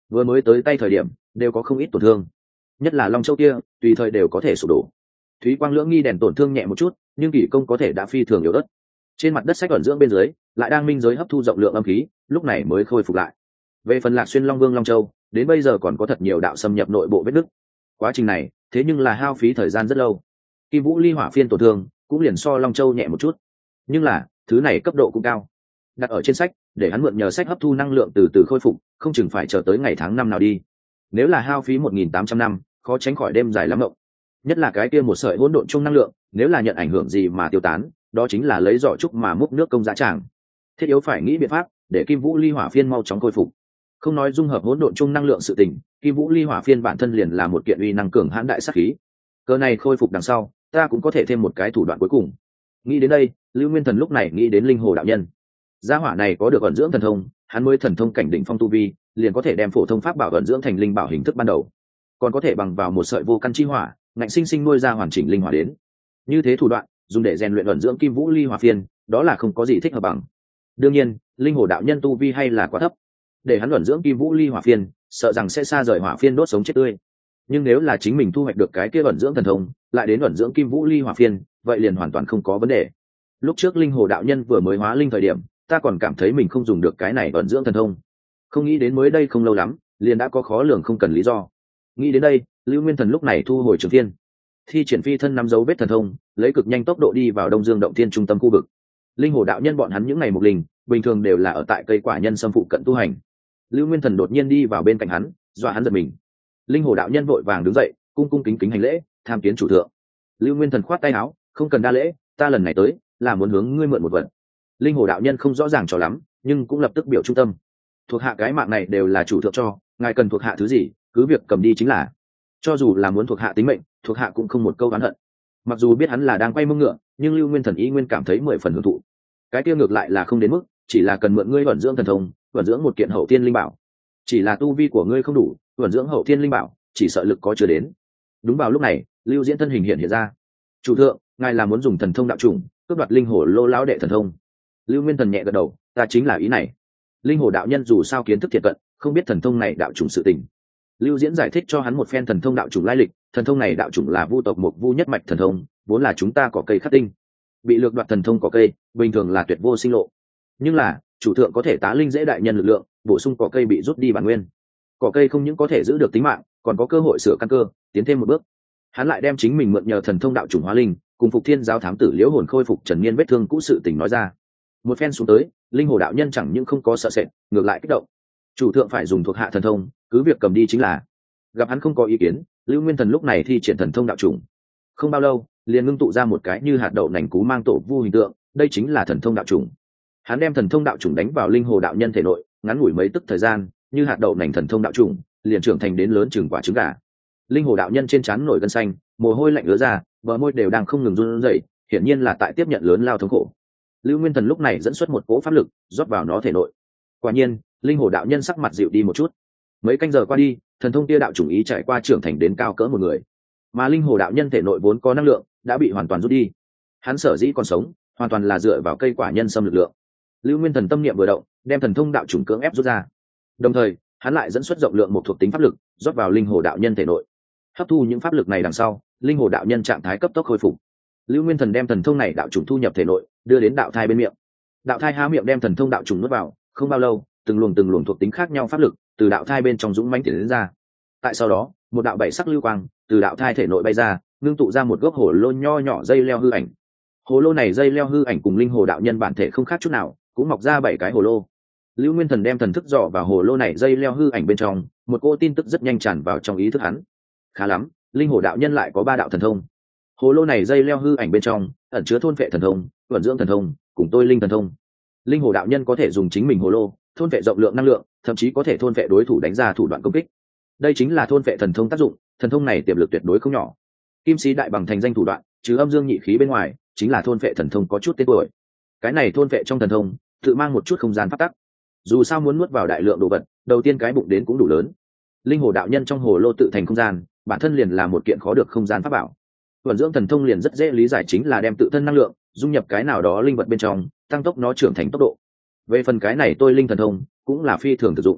A: vừa mới tới tay thời điểm đều có không ít tổn thương, nhất là long châu kia tùy thời đều có thể sụp đổ. Thúy Quang Lưỡng Nghi đèn tổn thương nhẹ một chút, nhưng kỷ công có thể đã phi thường yếu ớt. Trên mặt đất sách ẩn dưỡng bên dưới lại đang minh giới hấp thu rộng lượng âm khí, lúc này mới khôi phục lại. Về phần Lạc Xuyên Long Vương Long Châu, đến bây giờ còn có thật nhiều đạo xâm nhập nội bộ vết nứt. Quá trình này thế nhưng là hao phí thời gian rất lâu. Kim Vũ Ly Hỏa Phiên tổn thương cũng liền so Long Châu nhẹ một chút, nhưng là thứ này cấp độ cũng cao. Đặt ở trên sách để hắn mượn nhờ sách hấp thu năng lượng từ từ khôi phục, không chừng phải chờ tới ngày tháng năm nào đi. Nếu là hao phí 1.800 năm, khó tránh khỏi đêm dài lắm mộng. Nhất là cái kia một sợi hỗn độn chung năng lượng, nếu là nhận ảnh hưởng gì mà tiêu tán, đó chính là lấy giỏ trúc mà múc nước công dã tràng. Thiết yếu phải nghĩ biện pháp để Kim Vũ Ly Hỏa Phiên mau chóng khôi phục. Không nói dung hợp hỗn độn chung năng lượng sự tình, Kim Vũ Ly Hỏa Phiên bản thân liền là một kiện uy năng cường hãn đại sát khí. Cơ này khôi phục đằng sau, ta cũng có thể thêm một cái thủ đoạn cuối cùng. Nghĩ đến đây, Lưu Nguyên Thần lúc này nghĩ đến Linh Hồ đạo nhân. Gia hỏa này có được ẩn dưỡng thần thông, hắn mới thần thông cảnh đỉnh phong tu vi, liền có thể đem phổ thông pháp bảo ẩn dưỡng thành linh bảo hình thức ban đầu, còn có thể bằng vào một sợi vô căn chi hỏa, ngạnh sinh sinh nuôi ra hoàn chỉnh linh hỏa đến. Như thế thủ đoạn, dùng để rèn luyện ẩn dưỡng Kim Vũ Ly Hỏa Phiên, đó là không có gì thích hợp bằng. Đương nhiên, Linh Hồ đạo nhân tu vi hay là quá thấp, để hắn ẩn dưỡng Kim Vũ Ly Hỏa Phiên, sợ rằng sẽ xa rời Hỏa Phiên đốt sống chết tươi. Nhưng nếu là chính mình thu hoạch được cái kia ẩn dưỡng thần thông, lại đến ẩn dưỡng Kim Vũ Ly Hỏa Phiên, vậy liền hoàn toàn không có vấn đề. Lúc trước Linh Hồ đạo nhân vừa mới hóa linh thời điểm, ta còn cảm thấy mình không dùng được cái này ẩn dưỡng thần thông, không nghĩ đến mới đây không lâu lắm liền đã có khó lường không cần lý do. Nghĩ đến đây, Lưu Nguyên Thần lúc này thu hồi Trường Thiên, thi triển phi thân nắm dấu vết thần thông, lấy cực nhanh tốc độ đi vào Đông Dương động thiên trung tâm khu vực. Linh Hồ đạo nhân bọn hắn những ngày mục linh bình thường đều là ở tại cây quả nhân xâm phụ cận tu hành. Lưu Nguyên Thần đột nhiên đi vào bên cạnh hắn, dọa hắn giật mình. Linh Hồ đạo nhân vội vàng đứng dậy, cung cung kính kính hành lễ, tham kiến chủ thượng. Lưu Nguyên Thần khoát tay áo, không cần đa lễ, ta lần này tới là muốn hướng ngươi mượn một vật. Linh Hồ đạo nhân không rõ ràng cho lắm, nhưng cũng lập tức biểu trung tâm. Thuộc hạ cái mạng này đều là chủ thượng cho, ngài cần thuộc hạ thứ gì, cứ việc cầm đi chính là. Cho dù là muốn thuộc hạ tính mệnh, thuộc hạ cũng không một câu oán hận. Mặc dù biết hắn là đang quay mông ngựa, nhưng Lưu Nguyên Thần ý nguyên cảm thấy 10 phần hưởng thụ. Cái kia ngược lại là không đến mức, chỉ là cần mượn ngươi vận dưỡng thần thông, vận dưỡng một kiện hậu thiên linh bảo. Chỉ là tu vi của ngươi không đủ, vận dưỡng hậu thiên linh bảo, chỉ sợ lực có chưa đến. Đúng vào lúc này, Lưu Diễn thân hình hiện ra. Chủ thượng, ngài là muốn dùng thần thông đạo chủng, cướp đoạt linh hồ lô lão đệ thần thông. Lưu Nguyên Thần nhẹ gật đầu, ta chính là ý này. Linh Hồ đạo nhân dù sao kiến thức thiệt cận, không biết thần thông này đạo chủng sự tình. Lưu Diễn giải thích cho hắn một phen thần thông đạo chủng lai lịch, thần thông này đạo chủng là vu tộc Mộc Vu nhất mạch thần thông, vốn là chúng ta có cây khắc tinh. Bị lược đoạt thần thông có cây, bình thường là tuyệt vô sinh lộ. Nhưng là, chủ thượng có thể tá linh dễ đại nhân lực lượng, bổ sung cỏ cây bị rút đi bản nguyên. Cỏ cây không những có thể giữ được tính mạng, còn có cơ hội sửa căn cơ, tiến thêm một bước. Hắn lại đem chính mình mượn nhờ thần thông đạo chủng hóa linh, cùng Phục Thiên giáo thám tử Liễu Hồn khôi phục Trần Niên vết thương cũ sự tình nói ra. Một phen xuống tới, Linh Hồ đạo nhân chẳng những không có sợ sệt, ngược lại kích động. Chủ thượng phải dùng thuộc hạ thần thông, cứ việc cầm đi chính là. Gặp hắn không có ý kiến, Lưu Nguyên Thần lúc này thi triển thần thông đạo chủng. Không bao lâu, liền ngưng tụ ra một cái như hạt đậu nành cú mang tổ vu hình tượng, đây chính là thần thông đạo chủng. Hắn đem thần thông đạo chủng đánh vào Linh Hồ đạo nhân thể nội, ngắn ngủi mấy tức thời gian, như hạt đậu nành thần thông đạo chủng, liền trưởng thành đến lớn chừng quả trứng gà. Linh Hồ đạo nhân trên trán nổi gân xanh, mồ hôi lạnh ứa ra, bờ môi đều đang không ngừng run rẩy, hiển nhiên là tại tiếp nhận lớn lao thống khổ. Lưu Nguyên Thần lúc này dẫn xuất một cỗ pháp lực, rót vào nó thể nội. Quả nhiên, Linh Hồ đạo nhân sắc mặt dịu đi một chút. Mấy canh giờ qua đi, thần thông tia đạo chủng ý trải qua trưởng thành đến cao cỡ một người. Mà Linh Hồ đạo nhân thể nội vốn có năng lượng, đã bị hoàn toàn rút đi. Hắn sở dĩ còn sống, hoàn toàn là dựa vào cây quả nhân xâm lực lượng. Lưu Nguyên Thần tâm niệm vừa động, đem thần thông đạo chủng cưỡng ép rút ra. Đồng thời, hắn lại dẫn xuất rộng lượng một thuộc tính pháp lực, rót vào Linh Hồ đạo nhân thể nội. Hấp thu những pháp lực này đằng sau, Linh Hồ đạo nhân trạng thái cấp tốc khôi phục. Lưu Nguyên Thần đem thần thông này đạo chủng thu nhập thể nội, đưa đến đạo thai bên miệng. Đạo thai há miệng đem thần thông đạo chủng nuốt vào, không bao lâu, từng luồng thuộc tính khác nhau pháp lực từ đạo thai bên trong dũng mãnh tiến đến ra. Tại sau đó, một đạo bảy sắc lưu quang từ đạo thai thể nội bay ra, ngưng tụ ra một gốc hồ lô nho nhỏ dây leo hư ảnh. Hồ lô này dây leo hư ảnh cùng Linh Hồ đạo nhân bản thể không khác chút nào, cũng mọc ra 7 cái hồ lô. Lưu Nguyên Thần đem thần thức dò vào hồ lô này dây leo hư ảnh bên trong, một cô tin tức rất nhanh tràn vào trong ý thức hắn. Khá lắm, Linh Hồ đạo nhân lại có 3 đạo thần thông. Hồ lô này dây leo hư ảnh bên trong ẩn chứa thôn vệ thần thông, vận dưỡng thần thông, cùng tôi linh thần thông. Linh Hồ đạo nhân có thể dùng chính mình hồ lô thôn vệ rộng lượng năng lượng, thậm chí có thể thôn vệ đối thủ đánh ra thủ đoạn công kích. Đây chính là thôn vệ thần thông tác dụng, thần thông này tiềm lực tuyệt đối không nhỏ. Kim sĩ đại bằng thành danh thủ đoạn, trừ âm dương nhị khí bên ngoài, chính là thôn vệ thần thông có chút tên tuổi. Cái này thôn vệ trong thần thông, tự mang một chút không gian pháp tắc. Dù sao muốn nuốt vào đại lượng đồ vật, đầu tiên cái bụng đến cũng đủ lớn. Linh Hồ đạo nhân trong hồ lô tự thành không gian, bản thân liền là một kiện khó được không gian pháp bảo. Vận dưỡng thần thông liền rất dễ lý giải, chính là đem tự thân năng lượng dung nhập cái nào đó linh vật bên trong, tăng tốc nó trưởng thành tốc độ. Về phần cái này tôi linh thần thông cũng là phi thường thực dụng.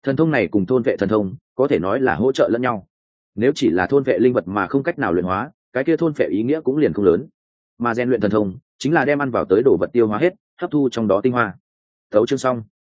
A: Thần thông này cùng thôn vệ thần thông có thể nói là hỗ trợ lẫn nhau. Nếu chỉ là thôn vệ linh vật mà không cách nào luyện hóa, cái kia thôn vệ ý nghĩa cũng liền không lớn. Mà rèn luyện thần thông chính là đem ăn vào tới đồ vật tiêu hóa hết, hấp thu trong đó tinh hoa. Thấu chương xong.